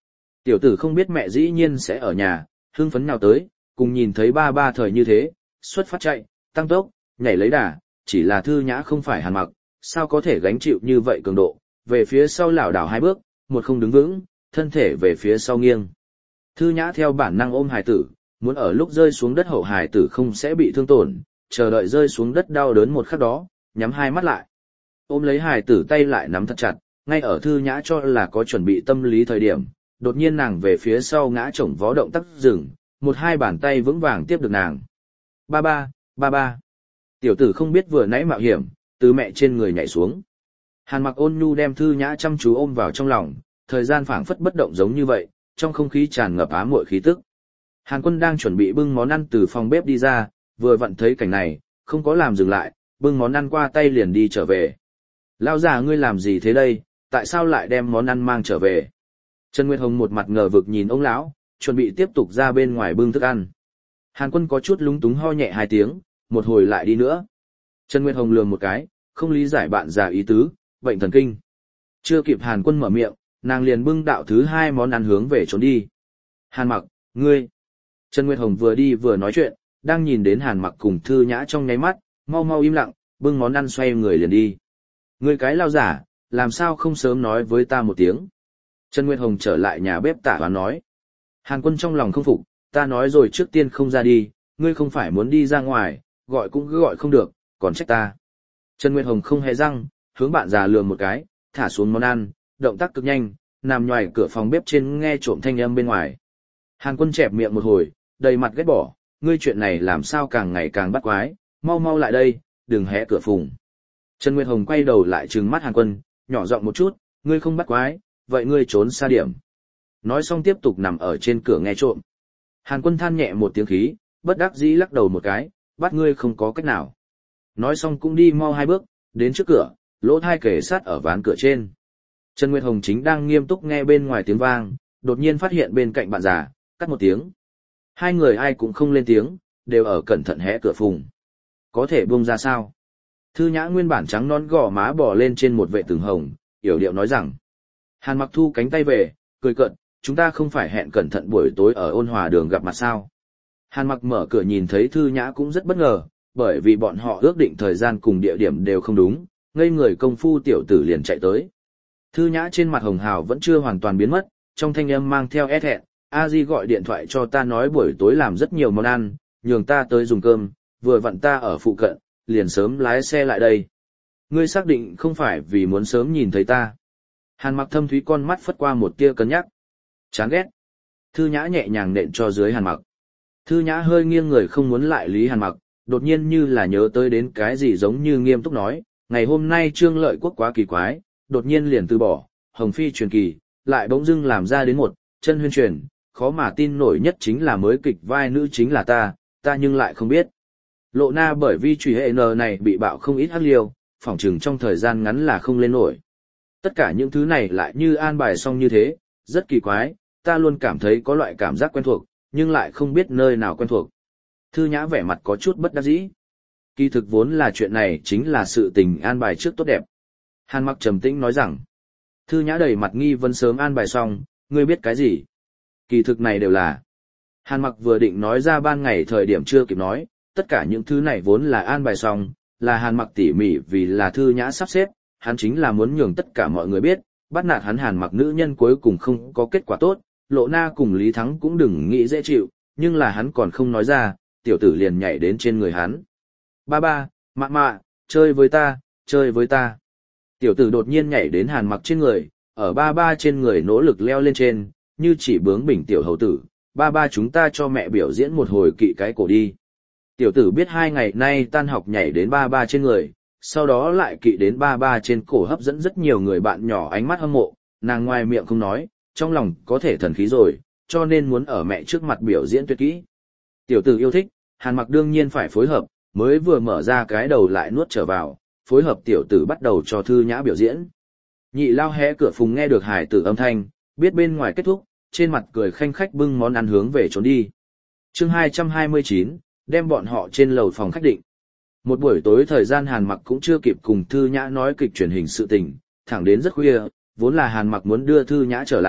Tiểu tử không biết mẹ dĩ nhiên sẽ ở nhà, hưng phấn nào tới, cùng nhìn thấy ba ba thời như thế, xuất phát chạy, tăng tốc, nhảy lấy đà, chỉ là Thư Nhã không phải Hàn Mặc, sao có thể gánh chịu như vậy cường độ, về phía sau lảo đảo hai bước, một không đứng vững, thân thể về phía sau nghiêng. Thư Nhã theo bản năng ôm hài tử, muốn ở lúc rơi xuống đất hậu hài tử không sẽ bị thương tổn, chờ đợi rơi xuống đất đau đớn một khắc đó, nhắm hai mắt lại. Ôm lấy hài tử tay lại nắm thật chặt, ngay ở Thư Nhã cho là có chuẩn bị tâm lý thời điểm, đột nhiên nàng về phía sau ngã chổng vó động tác dừng, một hai bàn tay vững vàng tiếp được nàng. Ba ba, ba ba. Tiểu tử không biết vừa nãy mạo hiểm, từ mẹ trên người nhảy xuống. Hàn Mặc ôn nhu đem Thư Nhã chăm chú ôm vào trong lòng, thời gian phảng phất bất động giống như vậy, trong không khí tràn ngập ám muội khí tức. Hàn Quân đang chuẩn bị bưng món ăn từ phòng bếp đi ra, vừa vặn thấy cảnh này, không có làm dừng lại, bưng món ăn qua tay liền đi trở về. Lão già ngươi làm gì thế đây, tại sao lại đem món ăn mang trở về? Trần Nguyệt Hồng một mặt ngờ vực nhìn ông lão, chuẩn bị tiếp tục ra bên ngoài bưng thức ăn. Hàn Quân có chút lúng túng ho nhẹ hai tiếng, một hồi lại đi nữa. Trần Nguyệt Hồng lườm một cái, không lý giải bạn già ý tứ, bệnh thần kinh. Chưa kịp Hàn Quân mở miệng, nàng liền bưng đạo thứ hai món ăn hướng về trốn đi. Hàn Mặc, ngươi. Trần Nguyệt Hồng vừa đi vừa nói chuyện, đang nhìn đến Hàn Mặc cùng Thư Nhã trong nháy mắt, mau mau im lặng, bưng món ăn xoay người liền đi. Ngươi cái lao giả, làm sao không sớm nói với ta một tiếng. Trần Nguyệt Hồng trở lại nhà bếp tả và nói. Hàn Quân trong lòng không phục, ta nói rồi trước tiên không ra đi, ngươi không phải muốn đi ra ngoài, gọi cũng cứ gọi không được, còn trách ta. Trần Nguyệt Hồng không hề răng, hướng bạn già lườm một cái, thả xuống món ăn, động tác cực nhanh, nằm ngoài cửa phòng bếp trên nghe trộm thanh âm bên ngoài. Hàn Quân chẹp miệng một hồi, đầy mặt ghét bỏ, ngươi chuyện này làm sao càng ngày càng bắt quái, mau mau lại đây, đừng hé cửa phùng. Trần Nguyệt Hồng quay đầu lại trừng mắt Hàn Quân, nhỏ giọng một chút, ngươi không bắt quái, vậy ngươi trốn xa điểm. Nói xong tiếp tục nằm ở trên cửa nghe trộm. Hàn Quân than nhẹ một tiếng khí, bất đắc dĩ lắc đầu một cái, bắt ngươi không có cách nào. Nói xong cũng đi mau hai bước, đến trước cửa, lỗ thai kề sát ở ván cửa trên. Trần Nguyệt Hồng chính đang nghiêm túc nghe bên ngoài tiếng vang, đột nhiên phát hiện bên cạnh bạn già, cắt một tiếng. Hai người ai cũng không lên tiếng, đều ở cẩn thận hé cửa phùng. Có thể buông ra sao? Thư Nhã nguyên bản trắng non gò má bò lên trên một vệ tường hồng, yểu điệu nói rằng. Hàn Mặc thu cánh tay về, cười cợt, chúng ta không phải hẹn cẩn thận buổi tối ở Ôn Hòa đường gặp mặt sao? Hàn Mặc mở cửa nhìn thấy Thư Nhã cũng rất bất ngờ, bởi vì bọn họ ước định thời gian cùng địa điểm đều không đúng, ngây người công phu tiểu tử liền chạy tới. Thư Nhã trên mặt hồng hào vẫn chưa hoàn toàn biến mất, trong thanh âm mang theo é thẹn, A Di gọi điện thoại cho ta nói buổi tối làm rất nhiều món ăn, nhường ta tới dùng cơm, vừa vặn ta ở phụ cận, liền sớm lái xe lại đây. Ngươi xác định không phải vì muốn sớm nhìn thấy ta. Hàn Mặc thâm thúy con mắt phất qua một tia cân nhắc. Chán ghét. Thư Nhã nhẹ nhàng nện cho dưới Hàn Mặc. Thư Nhã hơi nghiêng người không muốn lại lý Hàn Mặc, đột nhiên như là nhớ tới đến cái gì giống như nghiêm túc nói, ngày hôm nay Trương Lợi Quốc quá kỳ quái, đột nhiên liền từ bỏ, Hồng Phi truyền kỳ, lại bỗng dưng làm ra đến một chân huyên truyền, khó mà tin nổi nhất chính là mới kịch vai nữ chính là ta nhưng lại không biết. Lộ Na bởi vì truy hệ N này bị bạo không ít hắc liêu, phỏng chừng trong thời gian ngắn là không lên nổi. Tất cả những thứ này lại như an bài xong như thế, rất kỳ quái, ta luôn cảm thấy có loại cảm giác quen thuộc, nhưng lại không biết nơi nào quen thuộc. Thư Nhã vẻ mặt có chút bất đắc dĩ. Kỳ thực vốn là chuyện này chính là sự tình an bài trước tốt đẹp. Hàn Mặc trầm tĩnh nói rằng, Thư Nhã đầy mặt nghi vấn sớm an bài xong, ngươi biết cái gì? Kỳ thực này đều là. Hàn Mặc vừa định nói ra ban ngày thời điểm chưa kịp nói, tất cả những thứ này vốn là an bài xong, là Hàn Mặc tỉ mỉ vì là Thư Nhã sắp xếp, hắn chính là muốn nhường tất cả mọi người biết, bắt nạt hắn Hàn Mặc nữ nhân cuối cùng không có kết quả tốt, Lộ Na cùng Lý Thắng cũng đừng nghĩ dễ chịu, nhưng là hắn còn không nói ra, tiểu tử liền nhảy đến trên người hắn. Ba ba, mạ, chơi với ta, chơi với ta. Tiểu tử đột nhiên nhảy đến Hàn Mặc trên người, ở ba ba trên người nỗ lực leo lên trên, như chỉ bướng bỉnh tiểu hầu tử, ba ba chúng ta cho mẹ biểu diễn một hồi kỵ cái cổ đi. Tiểu tử biết 2 ngày nay tan học nhảy đến ba ba trên người, sau đó lại kỵ đến ba ba trên cổ hấp dẫn rất nhiều người bạn nhỏ ánh mắt hâm mộ, nàng ngoài miệng không nói, trong lòng có thể thần khí rồi, cho nên muốn ở mẹ trước mặt biểu diễn tuyệt kỹ. Tiểu tử yêu thích, Hàn Mặc đương nhiên phải phối hợp, mới vừa mở ra cái đầu lại nuốt trở vào, phối hợp tiểu tử bắt đầu cho Thư Nhã biểu diễn. Nhị lao hé cửa phùng nghe được hải tử âm thanh, biết bên ngoài kết thúc, trên mặt cười khanh khách bưng món ăn hướng về trốn đi. Chương 229, đem bọn họ trên lầu phòng khách định. Một buổi tối thời gian Hàn Mặc cũng chưa kịp cùng Thư Nhã nói kịch truyền hình sự tình, thẳng đến rất khuya, vốn là Hàn Mặc muốn đưa Thư Nhã trở lại,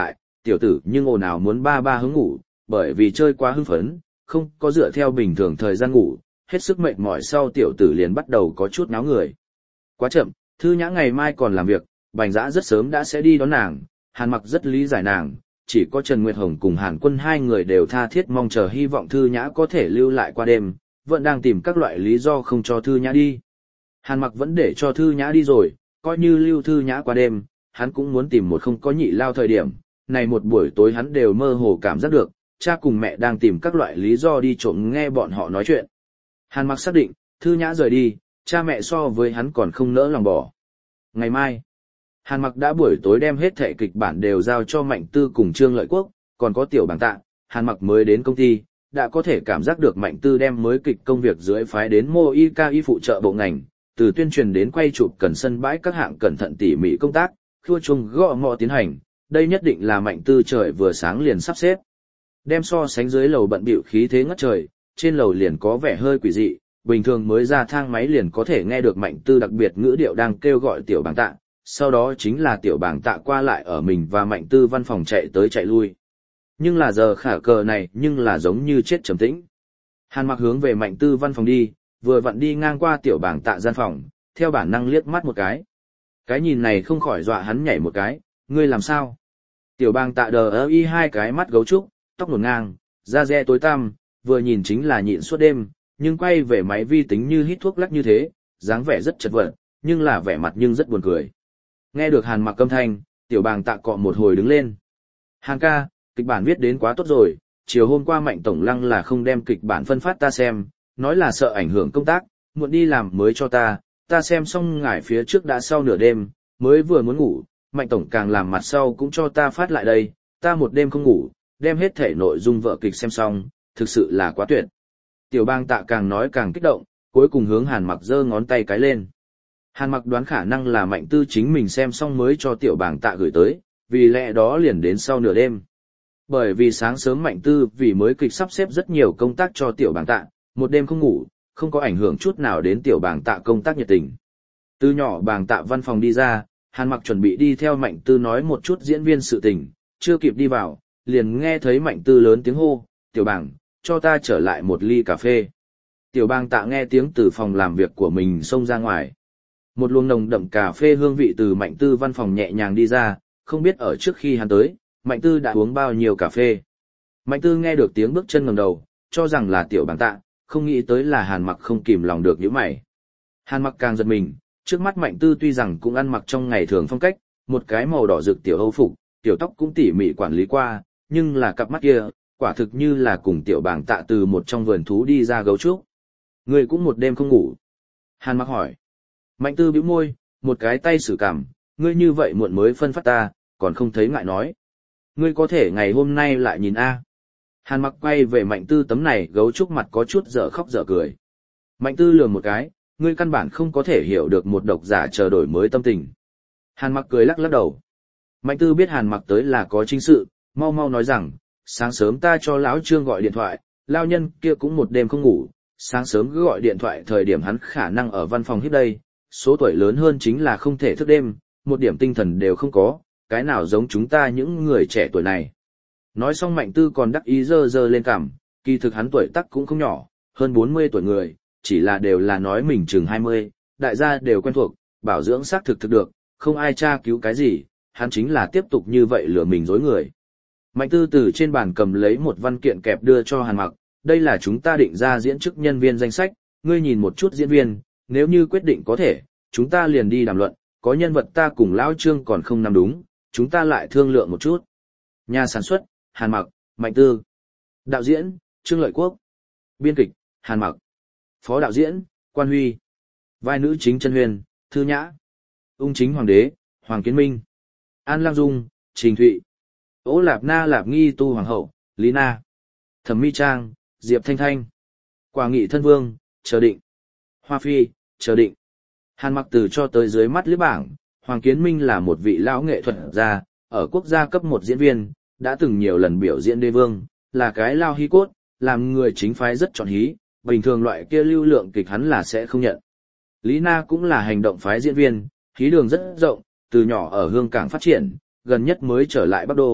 tiểu tử nhưng ồn ào muốn ba ba hướng ngủ, bởi vì chơi quá hưng phấn, không có dựa theo bình thường thời gian ngủ, hết sức mệt mỏi sau tiểu tử liền bắt đầu có chút náo người. Quá chậm, Thư Nhã ngày mai còn làm việc, Bành Dã rất sớm đã sẽ đi đón nàng, Hàn Mặc rất lý giải nàng, chỉ có Trần Nguyệt Hồng cùng Hàn Quân hai người đều tha thiết mong chờ hy vọng Thư Nhã có thể lưu lại qua đêm, vẫn đang tìm các loại lý do không cho Thư Nhã đi. Hàn Mặc vẫn để cho Thư Nhã đi rồi, coi như lưu Thư Nhã qua đêm, hắn cũng muốn tìm một không có nhị lao thời điểm, này một buổi tối hắn đều mơ hồ cảm giác được, cha cùng mẹ đang tìm các loại lý do đi trộm nghe bọn họ nói chuyện. Hàn Mặc xác định, Thư Nhã rời đi, cha mẹ so với hắn còn không nỡ lòng bỏ. Ngày mai, Hàn Mặc đã buổi tối đem hết thẻ kịch bản đều giao cho Mạnh Tư cùng Trương Lợi Quốc, còn có Tiểu Bàng Tạ, Hàn Mặc mới đến công ty, đã có thể cảm giác được Mạnh Tư đem mới kịch công việc dưới phái đến Mô Y Ca Y phụ trợ bộ ngành, từ tuyên truyền đến quay chụp cần sân bãi các hạng cẩn thận tỉ mỉ công tác, khua chuông gõ ngọ tiến hành, đây nhất định là Mạnh Tư trời vừa sáng liền sắp xếp. Đem so sánh dưới lầu bận bịu khí thế ngất trời, trên lầu liền có vẻ hơi quỷ dị, bình thường mới ra thang máy liền có thể nghe được Mạnh Tư đặc biệt ngữ điệu đang kêu gọi Tiểu Bàng Tạ, sau đó chính là Tiểu Bàng Tạ qua lại ở mình và Mạnh Tư văn phòng chạy tới chạy lui. Nhưng là giờ khả cờ này nhưng là giống như chết trầm tĩnh. Hàn Mặc hướng về Mạnh Tư văn phòng đi, vừa vặn đi ngang qua Tiểu Bàng Tạ gian phòng, theo bản năng liếc mắt một cái. Cái nhìn này không khỏi dọa hắn nhảy một cái, ngươi làm sao? Tiểu Bàng Tạ đờ ơ y hai cái mắt gấu trúc, tóc nổn ngang, da dẻ tối tăm, vừa nhìn chính là nhịn suốt đêm, nhưng quay về máy vi tính như hít thuốc lắc như thế, dáng vẻ rất chật vật, nhưng là vẻ mặt nhưng rất buồn cười. Nghe được Hàn Mặc âm thanh, Tiểu Bàng Tạ cọ một hồi đứng lên. Hàn ca, kịch bản viết đến quá tốt rồi, chiều hôm qua Mạnh Tổng Lăng là không đem kịch bản phân phát ta xem, nói là sợ ảnh hưởng công tác, muộn đi làm mới cho ta xem xong ngải phía trước đã sau nửa đêm, mới vừa muốn ngủ, Mạnh Tổng càng làm mặt sau cũng cho ta phát lại đây, ta một đêm không ngủ, đem hết thể nội dung vở kịch xem xong, thực sự là quá tuyệt. Tiểu Bàng Tạ càng nói càng kích động, cuối cùng hướng Hàn Mặc giơ ngón tay cái lên. Hàn Mặc đoán khả năng là Mạnh Tư chính mình xem xong mới cho Tiểu Bàng Tạ gửi tới, vì lẽ đó liền đến sau nửa đêm. Bởi vì sáng sớm Mạnh Tư vì mới kịch sắp xếp rất nhiều công tác cho Tiểu Bàng Tạ, một đêm không ngủ, không có ảnh hưởng chút nào đến Tiểu Bàng Tạ công tác nhiệt tình. Từ nhỏ Bàng Tạ văn phòng đi ra, Hàn Mặc chuẩn bị đi theo Mạnh Tư nói một chút diễn viên sự tình, chưa kịp đi vào, liền nghe thấy Mạnh Tư lớn tiếng hô, Tiểu Bàng, cho ta trở lại một ly cà phê. Tiểu Bàng Tạ nghe tiếng từ phòng làm việc của mình xông ra ngoài. Một luồng nồng đậm cà phê hương vị từ Mạnh Tư văn phòng nhẹ nhàng đi ra, không biết ở trước khi hắn tới, Mạnh Tư đã uống bao nhiêu cà phê. Mạnh Tư nghe được tiếng bước chân ngẩng đầu, cho rằng là Tiểu Bàng Tạ, không nghĩ tới là Hàn Mặc không kìm lòng được nhíu mày. Hàn Mặc càng giật mình, trước mắt Mạnh Tư tuy rằng cũng ăn mặc trong ngày thường phong cách, một cái màu đỏ rực tiểu Âu phục, tiểu tóc cũng tỉ mỉ quản lý qua, nhưng là cặp mắt kia, quả thực như là cùng Tiểu Bàng Tạ từ một trong vườn thú đi ra gấu trúc. Ngươi cũng một đêm không ngủ. Hàn Mặc hỏi. Mạnh Tư bĩu môi, một cái tay xử cảm, ngươi như vậy muộn mới phân phát ta, còn không thấy ngại nói. Ngươi có thể ngày hôm nay lại nhìn a. Hàn Mặc quay về Mạnh Tư tấm này gấu trúc mặt có chút dở khóc dở cười. Mạnh Tư lườm một cái, ngươi căn bản không có thể hiểu được một độc giả chờ đổi mới tâm tình. Hàn Mặc cười lắc lắc đầu. Mạnh Tư biết Hàn Mặc tới là có chính sự, mau mau nói rằng, sáng sớm ta cho lão Trương gọi điện thoại, lao nhân kia cũng một đêm không ngủ, sáng sớm cứ gọi điện thoại thời điểm hắn khả năng ở văn phòng hiếp đây, số tuổi lớn hơn chính là không thể thức đêm, một điểm tinh thần đều không có, cái nào giống chúng ta những người trẻ tuổi này. Nói xong Mạnh Tư còn đắc ý giơ giơ lên cằm, kỳ thực hắn tuổi tác cũng không nhỏ, hơn 40 tuổi người, chỉ là đều là nói mình chừng 20, đại gia đều quen thuộc, bảo dưỡng xác thực được, không ai tra cứu cái gì, hắn chính là tiếp tục như vậy lừa mình dối người. Mạnh Tư từ trên bàn cầm lấy một văn kiện kẹp đưa cho Hàn Mặc, đây là chúng ta định ra diễn chức nhân viên danh sách, ngươi nhìn một chút diễn viên, nếu như quyết định có thể, chúng ta liền đi đàm luận, có nhân vật ta cùng Lão Trương còn không nắm đúng, chúng ta lại thương lượng một chút. Nhà sản xuất, Hàn Mặc, Mạnh Tư. Đạo diễn, Trương Lợi Quốc. Biên kịch, Hàn Mặc. Phó đạo diễn, Quan Huy. Vai nữ chính Trân Huyền, Thư Nhã. Ung chính hoàng đế, Hoàng Kiến Minh. An Lang Dung, Trình Thụy. Ô Lạp Na Lạp Nghi Tu Hoàng hậu, Lý Na. Thẩm Mi Trang, Diệp Thanh Thanh. Quả Nghị Thân Vương, Chờ Định. Hoa Phi, Chờ Định. Hàn Mặc từ cho tới dưới mắt liếc bảng, Hoàng Kiến Minh là một vị lão nghệ thuật gia, ở quốc gia cấp 1 diễn viên, đã từng nhiều lần biểu diễn đế vương, là cái lao hí cốt, làm người chính phái rất chọn hí, bình thường loại kia lưu lượng kịch hắn là sẽ không nhận. Lý Na cũng là hành động phái diễn viên, hí đường rất rộng, từ nhỏ ở Hương Cảng phát triển, gần nhất mới trở lại Bắc Đô,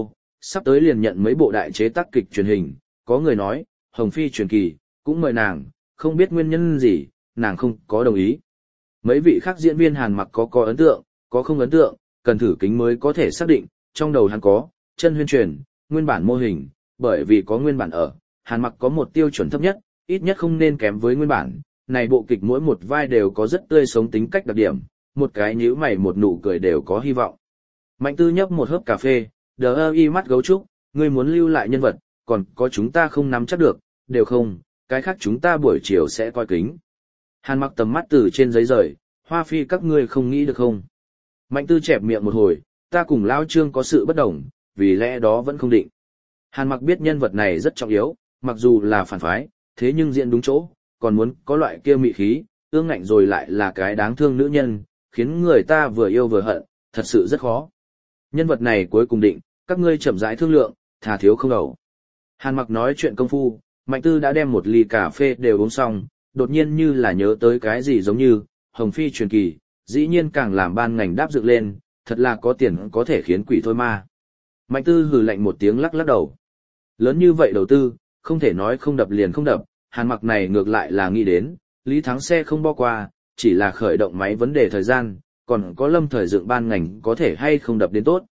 sắp tới liền nhận mấy bộ đại chế tác kịch truyền hình, có người nói, Hồng Phi truyền kỳ, cũng mời nàng, không biết nguyên nhân gì, nàng không có đồng ý. Mấy vị khác diễn viên Hàn Mặc có ấn tượng, có không ấn tượng, cần thử kính mới có thể xác định, trong đầu hắn có, chân huyên truyền, nguyên bản mô hình, bởi vì có nguyên bản ở, Hàn Mặc có một tiêu chuẩn thấp nhất, ít nhất không nên kém với nguyên bản. Này bộ kịch mỗi một vai đều có rất tươi sống tính cách đặc điểm, một cái nhíu mày một nụ cười đều có hy vọng. Mạnh Tư nhấp một hớp cà phê, đờ y mắt gấu trúc, ngươi muốn lưu lại nhân vật, còn có chúng ta không nắm chắc được, đều không, cái khác chúng ta buổi chiều sẽ coi kính. Hàn Mặc tầm mắt từ trên giấy rời, Hoa Phi các ngươi không nghĩ được không? Mạnh Tư chẹp miệng một hồi, ta cùng Lão Trương có sự bất đồng, vì lẽ đó vẫn không định. Hàn Mặc biết nhân vật này rất trọng yếu, mặc dù là phản phái, thế nhưng diễn đúng chỗ, còn muốn có loại kia mị khí, ương ngạnh rồi lại là cái đáng thương nữ nhân, khiến người ta vừa yêu vừa hận, thật sự rất khó. Nhân vật này cuối cùng định, các ngươi chậm rãi thương lượng, thà thiếu không ẩu. Hàn Mặc nói chuyện công phu, Mạnh Tư đã đem một ly cà phê đều uống xong, đột nhiên như là nhớ tới cái gì giống như, Hồng Phi truyền kỳ, dĩ nhiên càng làm ban ngành đáp dựng lên, thật là có tiền có thể khiến quỷ thôi ma. Mạnh Tư hừ lạnh một tiếng lắc lắc đầu. Lớn như vậy đầu tư, không thể nói không đập liền không đập, Hàn Mặc này ngược lại là nghĩ đến, Lý Thắng xe không bỏ qua, chỉ là khởi động máy vấn đề thời gian, còn có Lâm Thời dựng ban ngành có thể hay không đập đến tốt.